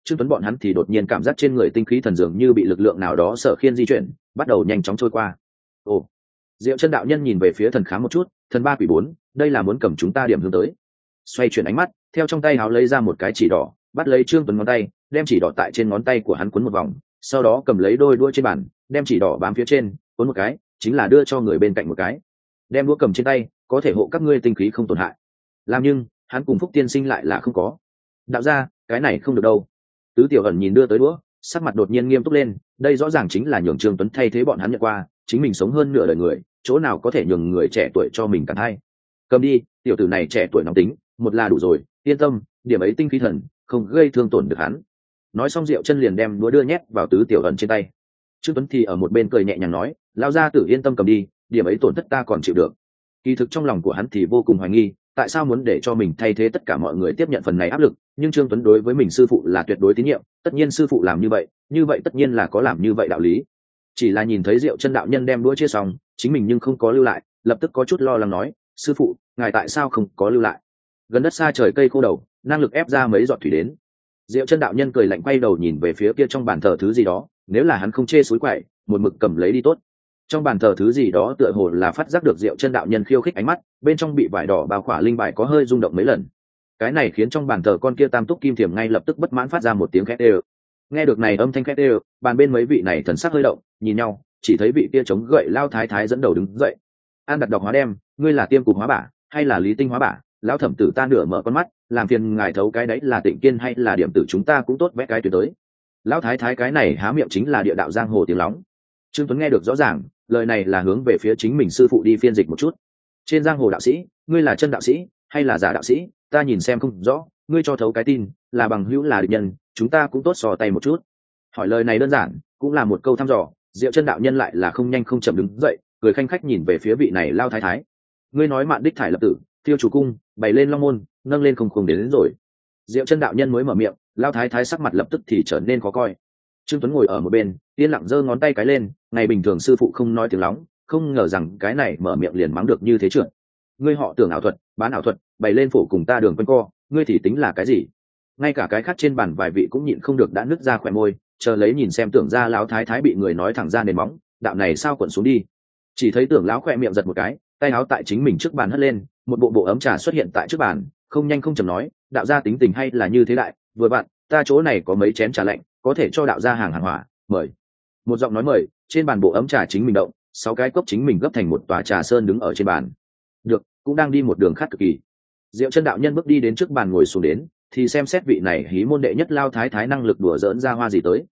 Trương Tuấn bọn hắn thì đột nhiên cảm giác trên người tinh khí thần dường như bị lực lượng nào đó sở khiên di chuyển, bắt đầu nhanh chóng trôi qua. Ồ. Diệu Chân đạo nhân nhìn về phía thần khám một chút, thần ba quỷ bốn, đây là muốn cầm chúng ta điểm hướng tới. Xoay chuyển ánh mắt, theo trong tay háo lấy ra một cái chỉ đỏ, bắt lấy Trương Tuấn ngón tay, đem chỉ đỏ tại trên ngón tay của hắn cuốn một vòng, sau đó cầm lấy đôi đũa trên bàn, đem chỉ đỏ bám phía trên, cuốn một cái, chính là đưa cho người bên cạnh một cái. Đem đũa cầm trên tay, có thể hộ các ngươi tinh khí không tổn hại. Làm nhưng, hắn cùng Phúc tiên sinh lại là không có. Đạo gia, cái này không được đâu. Tứ Tiểu Ẩn nhìn đưa tới đũa, sắc mặt đột nhiên nghiêm túc lên, đây rõ ràng chính là nhường Trương Tuấn thay thế bọn hắn nhận qua, chính mình sống hơn nửa đời người, chỗ nào có thể nhường người trẻ tuổi cho mình càng hay. Cầm đi, tiểu tử này trẻ tuổi nóng tính, một là đủ rồi, yên tâm, điểm ấy tinh khí thần, không gây thương tổn được hắn. Nói xong Diệu Chân liền đem đũa đưa nhét vào Tứ Tiểu Ẩn trên tay. Trương Tuấn thì ở một bên cười nhẹ nhàng nói, lão gia tử yên tâm cầm đi, điểm ấy tổn thất ta còn chịu được. Kỳ thực trong lòng của hắn thì vô cùng hoài nghi, tại sao muốn để cho mình thay thế tất cả mọi người tiếp nhận phần này áp lực, nhưng Trương Tuấn đối với mình sư phụ là tuyệt đối tín nhiệm, tất nhiên sư phụ làm như vậy, như vậy tất nhiên là có làm như vậy đạo lý. Chỉ là nhìn thấy Diệu Chân đạo nhân đem đũa chia xong, chính mình nhưng không có lưu lại, lập tức có chút lo lắng nói, sư phụ, ngài tại sao không có lưu lại? Gần đất xa trời cây khô đầu, năng lực ép ra mấy giọt thủy đến. Diệu Chân đạo nhân cười lạnh quay đầu nhìn về phía kia trong bàn thờ thứ gì đó, nếu là hắn không chê suối quậy, một mực cầm lấy đi tốt. Trong bàn thờ thứ gì đó tựa hồ là phát giác được Diệu Chân đạo nhân khiêu khích ánh mắt, bên trong bị vải đỏ bao khỏa linh bài có hơi rung động mấy lần. Cái này khiến trong bàn thờ con kia tam túc kim thiểm ngay lập tức bất mãn phát ra một tiếng khét đều. Nghe được này âm thanh khét đều, bàn bên mấy vị này thần sắc hơi động, nhìn nhau, chỉ thấy vị kia chống gậy lao thái thái dẫn đầu đứng dậy. An đặt đọc hóa đem, ngươi là Tiêm Cục hóa bả, hay là Lý Tinh hóa bả? Lão thẩm tử ta nửa mở con mắt, làm phiền ngài thấu cái đấy là Tịnh Kiên hay là Điểm Tử chúng ta cũng tốt vẽ cái tuyệt tới. Lão thái thái cái này há miệng chính là địa đạo giang hồ tiếng lóng. Trương Tuấn nghe được rõ ràng, lời này là hướng về phía chính mình sư phụ đi phiên dịch một chút. Trên giang hồ đạo sĩ, ngươi là chân đạo sĩ hay là giả đạo sĩ, ta nhìn xem không rõ, ngươi cho thấu cái tin, là bằng hữu là địch nhân, chúng ta cũng tốt sò tay một chút. Hỏi lời này đơn giản, cũng là một câu thăm dò. Diệu Chân đạo nhân lại là không nhanh không chậm đứng dậy, cười khanh khách nhìn về phía vị này lao thái thái. Ngươi nói Mạn Đích thải lập tử, Tiêu chủ cung, bày lên long môn, nâng lên không không đến, đến rồi. Diệu Chân đạo nhân mới mở miệng, lao thái thái sắc mặt lập tức thì trở nên khó coi. Trương Tuấn ngồi ở một bên, yên lặng giơ ngón tay cái lên, ngày bình thường sư phụ không nói tiếng lóng, không ngờ rằng cái này mở miệng liền mắng được như thế trượt. Ngươi họ tưởng ảo thuật, bán ảo thuật, bày lên phổ cùng ta đường quanh co, ngươi thì tính là cái gì? Ngay cả cái khác trên bàn vài vị cũng nhịn không được đã nứt ra khóe môi, chờ lấy nhìn xem tưởng ra lão thái thái bị người nói thẳng ra nền móng, đạo này sao quẩn xuống đi. Chỉ thấy tưởng lão khỏe miệng giật một cái, tay áo tại chính mình trước bàn hất lên, một bộ bộ ấm trà xuất hiện tại trước bàn, không nhanh không chậm nói, đạo gia tính tình hay là như thế đại, vừa bạn, ta chỗ này có mấy chén trà lạnh, có thể cho đạo gia hàng hàng hỏa, mời. Một giọng nói mời, trên bàn bộ ấm trà chính mình động, sáu cái cốc chính mình gấp thành một tòa trà sơn đứng ở trên bàn. Được, cũng đang đi một đường khát cực kỳ. Diệu Chân đạo nhân bước đi đến trước bàn ngồi xuống đến, thì xem xét vị này hí môn đệ nhất lao thái thái năng lực đùa giỡn ra hoa gì tới.